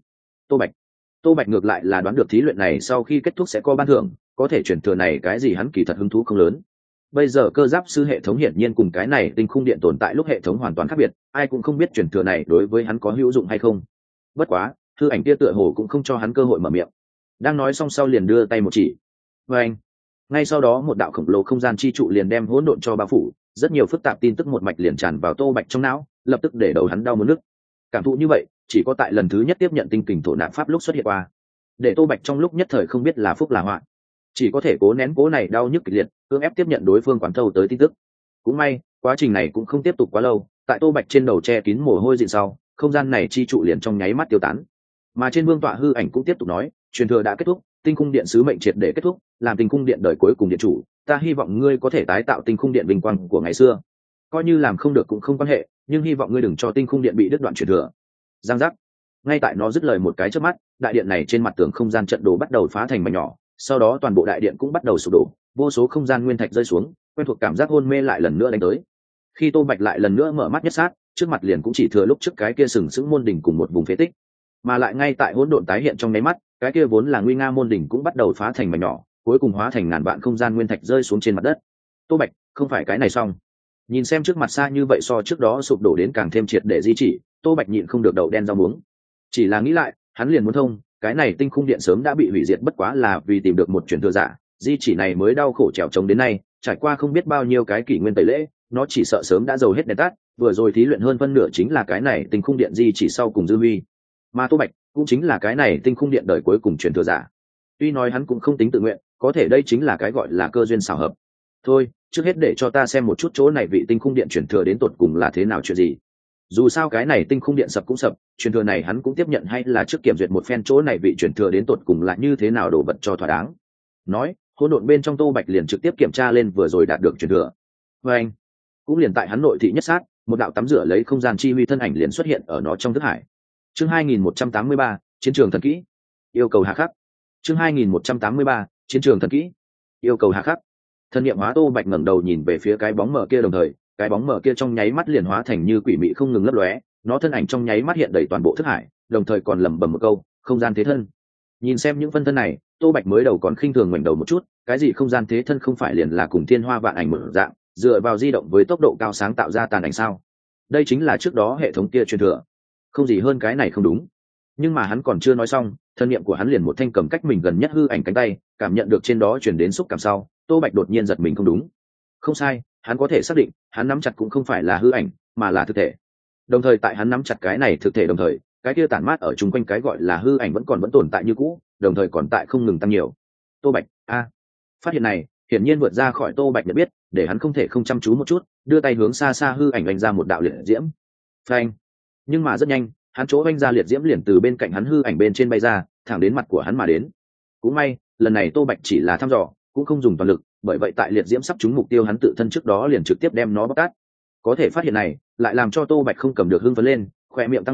Tô Bạch ngược lại là đoán được thí luyện này sau khi kết thúc sẽ có ban thưởng, có thể truyền thừa này cái gì hắn kỳ thật hứng thú không lớn. Bây giờ cơ giáp sư hệ thống hiển nhiên cùng cái này tinh khung điện tồn tại lúc hệ thống hoàn toàn khác biệt, ai cũng không biết truyền thừa này đối với hắn có hữu dụng hay không. Bất quá, hư ảnh kia tựa hồ cũng không cho hắn cơ hội mở miệng. Đang nói xong sau liền đưa tay một chỉ. Và anh, ngay sau đó một đạo khổng lồ không gian chi trụ liền đem hỗn độn cho bao phủ, rất nhiều phức tạp tin tức một mạch liền tràn vào Tô Bạch trong não, lập tức để đầu hắn đau muốn nức. Cảm thụ như vậy, chỉ có tại lần thứ nhất tiếp nhận tinh kình thổ nạp pháp lúc xuất hiện qua, để Tô Bạch trong lúc nhất thời không biết là phúc là họa, chỉ có thể cố nén cố này đau nhức kịch liệt, cưỡng ép tiếp nhận đối phương quán thâu tới tin tức. Cũng may, quá trình này cũng không tiếp tục quá lâu, tại Tô Bạch trên đầu che kín mồ hôi dịn sau, không gian này chi trụ liền trong nháy mắt tiêu tán. Mà trên vương tọa hư ảnh cũng tiếp tục nói, truyền thừa đã kết thúc, tinh khung điện sứ mệnh triệt để kết thúc, làm tinh khung điện đời cuối cùng điện chủ, ta hy vọng ngươi có thể tái tạo tinh khung điện vinh quang của ngày xưa. Coi như làm không được cũng không quan hệ, nhưng hy vọng ngươi đừng cho tinh khung điện bị đứt đoạn truyền thừa. Giang giác. Ngay tại nó dứt lời một cái chớp mắt, đại điện này trên mặt tường không gian trận đồ bắt đầu phá thành mảnh nhỏ, sau đó toàn bộ đại điện cũng bắt đầu sụp đổ, vô số không gian nguyên thạch rơi xuống, quen thuộc cảm giác hôn mê lại lần nữa đánh tới. Khi Tô Bạch lại lần nữa mở mắt nhất sát, trước mặt liền cũng chỉ thừa lúc trước cái kia sừng sững môn đỉnh cùng một vùng phế tích, mà lại ngay tại hỗn độn tái hiện trong nháy mắt, cái kia vốn là nguy nga môn đỉnh cũng bắt đầu phá thành mảnh nhỏ, cuối cùng hóa thành ngàn vạn không gian nguyên thạch rơi xuống trên mặt đất. Tô Bạch, không phải cái này xong. Nhìn xem trước mặt xa như vậy so trước đó sụp đổ đến càng thêm triệt để di chỉ, Tô Bạch nhịn không được đậu đen rau muống. Chỉ là nghĩ lại, hắn liền muốn thông, cái này tinh khung điện sớm đã bị hủy diệt bất quá là vì tìm được một truyền thừa giả, di chỉ này mới đau khổ trèo trống đến nay, trải qua không biết bao nhiêu cái kỷ nguyên tẩy lễ, nó chỉ sợ sớm đã dầu hết đèn tắt, vừa rồi thí luyện hơn phân nửa chính là cái này tinh khung điện di chỉ sau cùng dư huy. Mà Tô Bạch cũng chính là cái này tinh khung điện đời cuối cùng truyền thừa giả. Tuy nói hắn cũng không tính tự nguyện, có thể đây chính là cái gọi là cơ duyên xảo hợp. Thôi, trước hết để cho ta xem một chút chỗ này vị tinh khung điện truyền thừa đến tột cùng là thế nào chuyện gì. Dù sao cái này tinh khung điện sập cũng sập, truyền thừa này hắn cũng tiếp nhận hay là trước kiểm duyệt một phen chỗ này vị truyền thừa đến tột cùng là như thế nào đổ vật cho thỏa đáng. Nói, hỗn độn bên trong Tô Bạch liền trực tiếp kiểm tra lên vừa rồi đạt được truyền thừa. Và anh, cũng liền tại hắn nội thị nhất sát, một đạo tắm rửa lấy không gian chi huy thân ảnh liền xuất hiện ở nó trong thức hải. Chương 2183, chiến trường thần kỹ. Yêu cầu hà khắc. Chương 2183, chiến trường thần kỹ. Yêu cầu hà khắc. Thân niệm hóa Tô Bạch ngẩng đầu nhìn về phía cái bóng mờ kia, đồng thời, cái bóng mờ kia trong nháy mắt liền hóa thành như quỷ mị không ngừng lấp lóe, nó thân ảnh trong nháy mắt hiện đầy toàn bộ thức hải, đồng thời còn lẩm bẩm một câu, không gian thế thân. Nhìn xem những phân thân này, Tô Bạch mới đầu còn khinh thường ngoảnh đầu một chút, cái gì không gian thế thân không phải liền là cùng thiên hoa vạn ảnh một dạng, dựa vào di động với tốc độ cao sáng tạo ra tàn ảnh sao? Đây chính là trước đó hệ thống kia truyền thừa. Không gì hơn cái này không đúng. Nhưng mà hắn còn chưa nói xong, thân niệm của hắn liền một thanh cầm cách mình gần nhất hư ảnh cánh tay, cảm nhận được trên đó truyền đến xúc cảm sau, Tô Bạch đột nhiên giật mình không đúng. Không sai, hắn có thể xác định, hắn nắm chặt cũng không phải là hư ảnh, mà là thực thể. Đồng thời tại hắn nắm chặt cái này thực thể đồng thời, cái kia tản mát ở chung quanh cái gọi là hư ảnh vẫn tồn tại như cũ, đồng thời còn tại không ngừng tăng nhiều. Tô Bạch, phát hiện này, hiển nhiên vượt ra khỏi Tô Bạch nhận biết, để hắn không thể không chăm chú một chút, đưa tay hướng xa xa hư ảnh đánh ra một đạo liệt diễm. Phanh. Nhưng mà rất nhanh, hắn chỗ đánh ra liệt diễm liền từ bên cạnh hắn hư ảnh bên trên bay ra, thẳng đến mặt của hắn mà đến. Cũng may, lần này Tô Bạch chỉ là thăm dò, cũng không dùng toàn lực, bởi vậy tại liệt diễm sắp trúng mục tiêu hắn tự thân trước đó liền trực tiếp đem nó bóc tát. Có thể phát hiện này, lại làm cho Tô Bạch không cầm được hưng phấn lên, khóe miệng tăng lên,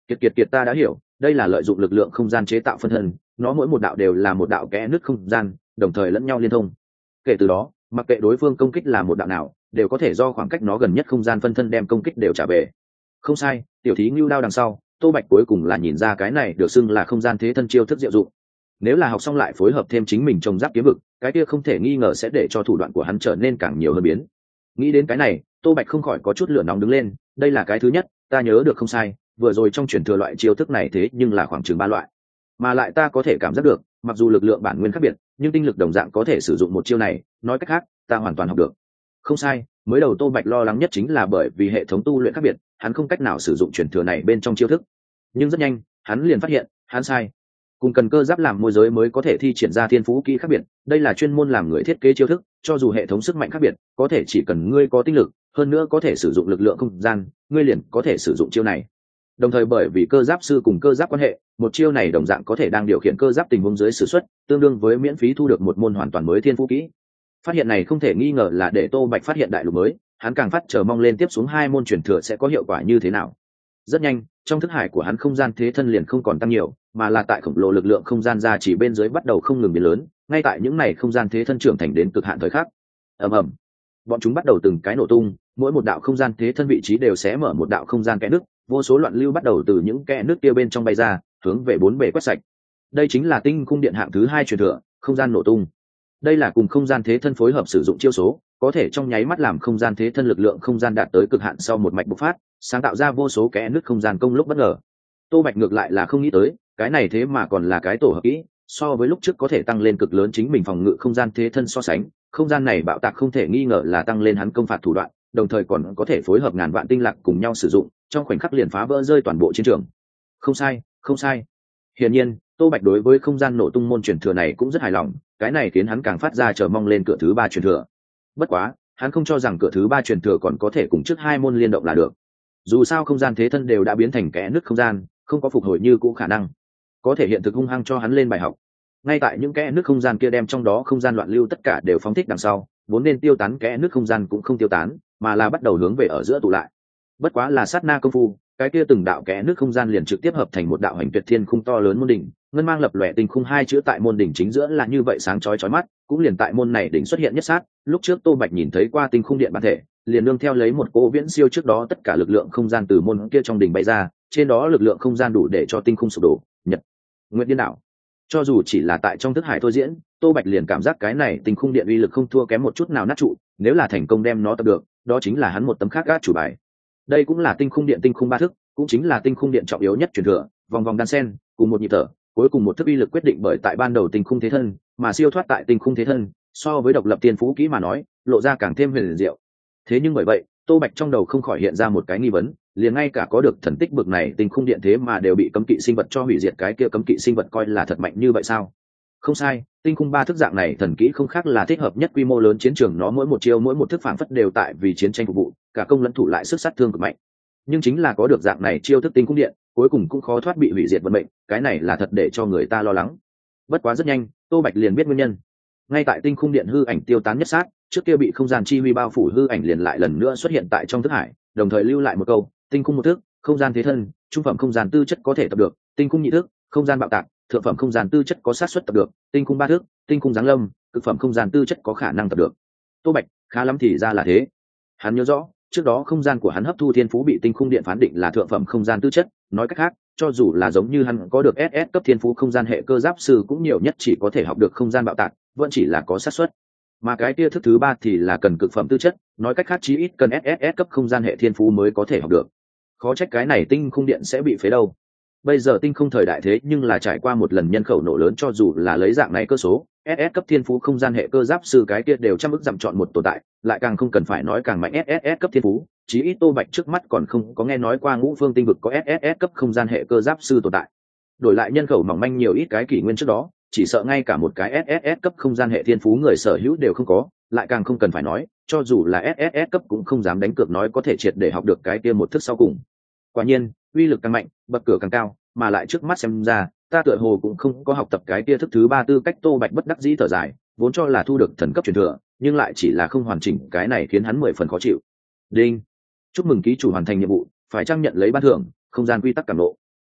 Kiệt ta đã hiểu, đây là lợi dụng lực lượng không gian chế tạo phân thân, nó mỗi một đạo đều là một đạo kẽ nứt không gian, đồng thời lẫn nhau liên thông. Kể từ đó, mặc kệ đối phương công kích là một đạo nào, đều có thể do khoảng cách nó gần nhất không gian phân thân đem công kích đều trả về. Không sai, tiểu thí ngưu đao đằng sau, Tô Bạch cuối cùng là nhìn ra cái này được xưng là không gian thế thân chiêu thức diệu dụng. Nếu là học xong lại phối hợp thêm chính mình trồng giáp kiếm vực, cái kia không thể nghi ngờ sẽ để cho thủ đoạn của hắn trở nên càng nhiều hơn biến. Nghĩ đến cái này, Tô Bạch không khỏi có chút lửa nóng đứng lên, đây là cái thứ nhất, ta nhớ được không sai, vừa rồi trong truyền thừa loại chiêu thức này thế nhưng là khoảng chừng 3 loại. Mà lại ta có thể cảm giác được, mặc dù lực lượng bản nguyên khác biệt, nhưng tinh lực đồng dạng có thể sử dụng một chiêu này, nói cách khác, ta hoàn toàn học được. Không sai, mới đầu Tô Bạch lo lắng nhất chính là bởi vì hệ thống tu luyện khác biệt, hắn không cách nào sử dụng truyền thừa này bên trong chiêu thức. Nhưng rất nhanh, hắn liền phát hiện, hắn sai. Cùng cần cơ giáp làm môi giới mới có thể thi triển ra thiên phú kỹ khác biệt, đây là chuyên môn làm người thiết kế chiêu thức, cho dù hệ thống sức mạnh khác biệt, có thể chỉ cần ngươi có tinh lực, hơn nữa có thể sử dụng lực lượng không gian, ngươi liền có thể sử dụng chiêu này. Đồng thời bởi vì cơ giáp sư cùng cơ giáp quan hệ, một chiêu này đồng dạng có thể đang điều khiển cơ giáp tình huống dưới sử xuất, tương đương với miễn phí thu được một môn hoàn toàn mới thiên phú kỹ. Phát hiện này không thể nghi ngờ là để Tô Bạch phát hiện đại lục mới, hắn càng phát chờ mong lên tiếp xuống 2 môn truyền thừa sẽ có hiệu quả như thế nào. Rất nhanh, trong thức hải của hắn không gian thế thân liền không còn tăng nhiều, mà là tại khổng lồ lực lượng không gian ra chỉ bên dưới bắt đầu không ngừng biến lớn, ngay tại những này không gian thế thân trưởng thành đến cực hạn thời khắc. Ầm ầm, bọn chúng bắt đầu từng cái nổ tung, mỗi một đạo không gian thế thân vị trí đều sẽ mở một đạo không gian kẽ nước, vô số loạn lưu bắt đầu từ những kẽ nước kia bên trong bay ra, hướng về bốn bề quét sạch. Đây chính là tinh cung điện hạng thứ 2 truyền thừa, không gian nổ tung. Đây là cùng không gian thế thân phối hợp sử dụng chiêu số, có thể trong nháy mắt làm không gian thế thân lực lượng không gian đạt tới cực hạn sau một mạch bộc phát, sáng tạo ra vô số kẽ nước không gian công lúc bất ngờ. Tô Bạch ngược lại là không nghĩ tới, cái này thế mà còn là cái tổ hợp kỹ, so với lúc trước có thể tăng lên cực lớn chính mình phòng ngự không gian thế thân so sánh, không gian này bạo tạc không thể nghi ngờ là tăng lên hắn công phạt thủ đoạn, đồng thời còn có thể phối hợp ngàn vạn tinh lạc cùng nhau sử dụng, trong khoảnh khắc liền phá vỡ rơi toàn bộ chiến trường. Không sai, không sai. Hiển nhiên, Tô Bạch đối với không gian nổ tung môn truyền thừa này cũng rất hài lòng, cái này khiến hắn càng phát ra chờ mong lên cửa thứ 3 truyền thừa. Bất quá, hắn không cho rằng cửa thứ 3 truyền thừa còn có thể cùng trước 2 môn liên động là được. Dù sao không gian thế thân đều đã biến thành kẽ nứt không gian, không có phục hồi như cũ khả năng. Có thể hiện thực hung hăng cho hắn lên bài học. Ngay tại những kẽ nứt không gian kia đem trong đó không gian loạn lưu tất cả đều phóng thích đằng sau, vốn nên tiêu tán kẽ nứt không gian cũng không tiêu tán, mà là bắt đầu hướng về ở giữa tụ lại. Bất quá là sát na công phu, cái kia từng đạo kẽ nứt không gian liền trực tiếp hợp thành một đạo hành tuyệt thiên khung to lớn môn đỉnh, ngân mang lập lòe tinh khung 2 chữ tại môn đỉnh chính giữa là như vậy sáng chói chói mắt, cũng liền tại môn này đỉnh xuất hiện nhất sát, lúc trước Tô Bạch nhìn thấy qua tinh khung điện bản thể, liền nương theo lấy một cỗ viễn siêu trước đó tất cả lực lượng không gian từ môn kia trong đỉnh bay ra, trên đó lực lượng không gian đủ để cho tinh khung sụp đổ, nhật nguyệt điên đảo. Cho dù chỉ là tại trong thức hải thôi diễn, Tô Bạch liền cảm giác cái này tinh khung điện uy lực không thua kém một chút nào nát trụ, nếu là thành công đem nó tập được, đó chính là hắn một tấm khác gác chủ bài. Đây cũng là tinh khung điện tinh khung 3 thức, cũng chính là tinh khung điện trọng yếu nhất truyền thừa, vòng vòng đan sen, cùng một nhịp thở, cuối cùng một thức uy lực quyết định bởi tại ban đầu tinh khung thế thân, mà siêu thoát tại tinh khung thế thân, so với độc lập tiên phú kỹ mà nói, lộ ra càng thêm huyền diệu. Thế nhưng bởi vậy, Tô Bạch trong đầu không khỏi hiện ra một cái nghi vấn, liền ngay cả có được thần tích bực này tinh khung điện thế mà đều bị cấm kỵ sinh vật cho hủy diệt, cái kia cấm kỵ sinh vật coi là thật mạnh như vậy sao? Không sai, tinh khung 3 thức dạng này thần kỹ không khác là thích hợp nhất quy mô lớn chiến trường, nó mỗi một chiêu mỗi một thức phản phất đều tại vì chiến tranh phục vụ, cả công lẫn thủ lại sức sát thương cực mạnh. Nhưng chính là có được dạng này chiêu thức tinh khung điện, cuối cùng cũng khó thoát bị hủy diệt vận mệnh, cái này là thật để cho người ta lo lắng. Bất quá rất nhanh, Tô Bạch liền biết nguyên nhân. Ngay tại tinh khung điện hư ảnh tiêu tán nhất sát, trước kia bị không gian chi huy bao phủ hư ảnh liền lại lần nữa xuất hiện tại trong thức hải, đồng thời lưu lại một câu: tinh khung một thức, không gian thế thân, trung phẩm không gian tư chất có thể tập được; tinh khung nhị thức, không gian bạo tạc, thượng phẩm không gian tư chất có xác suất tập được; tinh khung 3 thức, tinh khung giáng lâm, cực phẩm không gian tư chất có khả năng tập được. Tô Bạch khá lắm thì ra là thế. Hắn nhớ rõ, trước đó không gian của hắn hấp thu thiên phú bị tinh khung điện phán định là thượng phẩm không gian tư chất, nói cách khác, cho dù là giống như hắn có được SS cấp thiên phú không gian hệ cơ giáp sư cũng nhiều nhất chỉ có thể học được không gian bạo tạc, vẫn chỉ là có xác suất. Mà cái kia thức thứ 3 thì là cần cực phẩm tư chất, nói cách khác chí ít cần SSS cấp không gian hệ thiên phú mới có thể học được. Khó trách cái này tinh khung điện sẽ bị phế đâu. Bây giờ tinh không thời đại thế nhưng là trải qua một lần nhân khẩu nổ lớn, cho dù là lấy dạng này cơ số, SS cấp thiên phú không gian hệ cơ giáp sư cái kia đều trăm ức dặm chọn một tồn tại, lại càng không cần phải nói càng mạnh SSS cấp thiên phú, chí ít Tô Bạch trước mắt còn không có nghe nói qua ngũ phương tinh vực có SSS cấp không gian hệ cơ giáp sư tồn tại. Đổi lại nhân khẩu mỏng manh nhiều ít cái kỷ nguyên trước đó, chỉ sợ ngay cả một cái SSS cấp không gian hệ thiên phú người sở hữu đều không có, lại càng không cần phải nói, cho dù là SSS cấp cũng không dám đánh cược nói có thể triệt để học được cái kia một thức sau cùng. Quả nhiên, uy lực càng mạnh, bậc cửa càng cao, mà lại trước mắt xem ra, ta tựa hồ cũng không có học tập cái kia thức thứ 3 tư cách. Tô Bạch bất đắc dĩ thở dài, vốn cho là thu được thần cấp truyền thừa, nhưng lại chỉ là không hoàn chỉnh, cái này khiến hắn 10 phần khó chịu. Đinh, chúc mừng ký chủ hoàn thành nhiệm vụ, phải trang nhận lấy ban thưởng, không gian quy tắc cảm ngộ.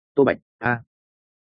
Tô Bạch a.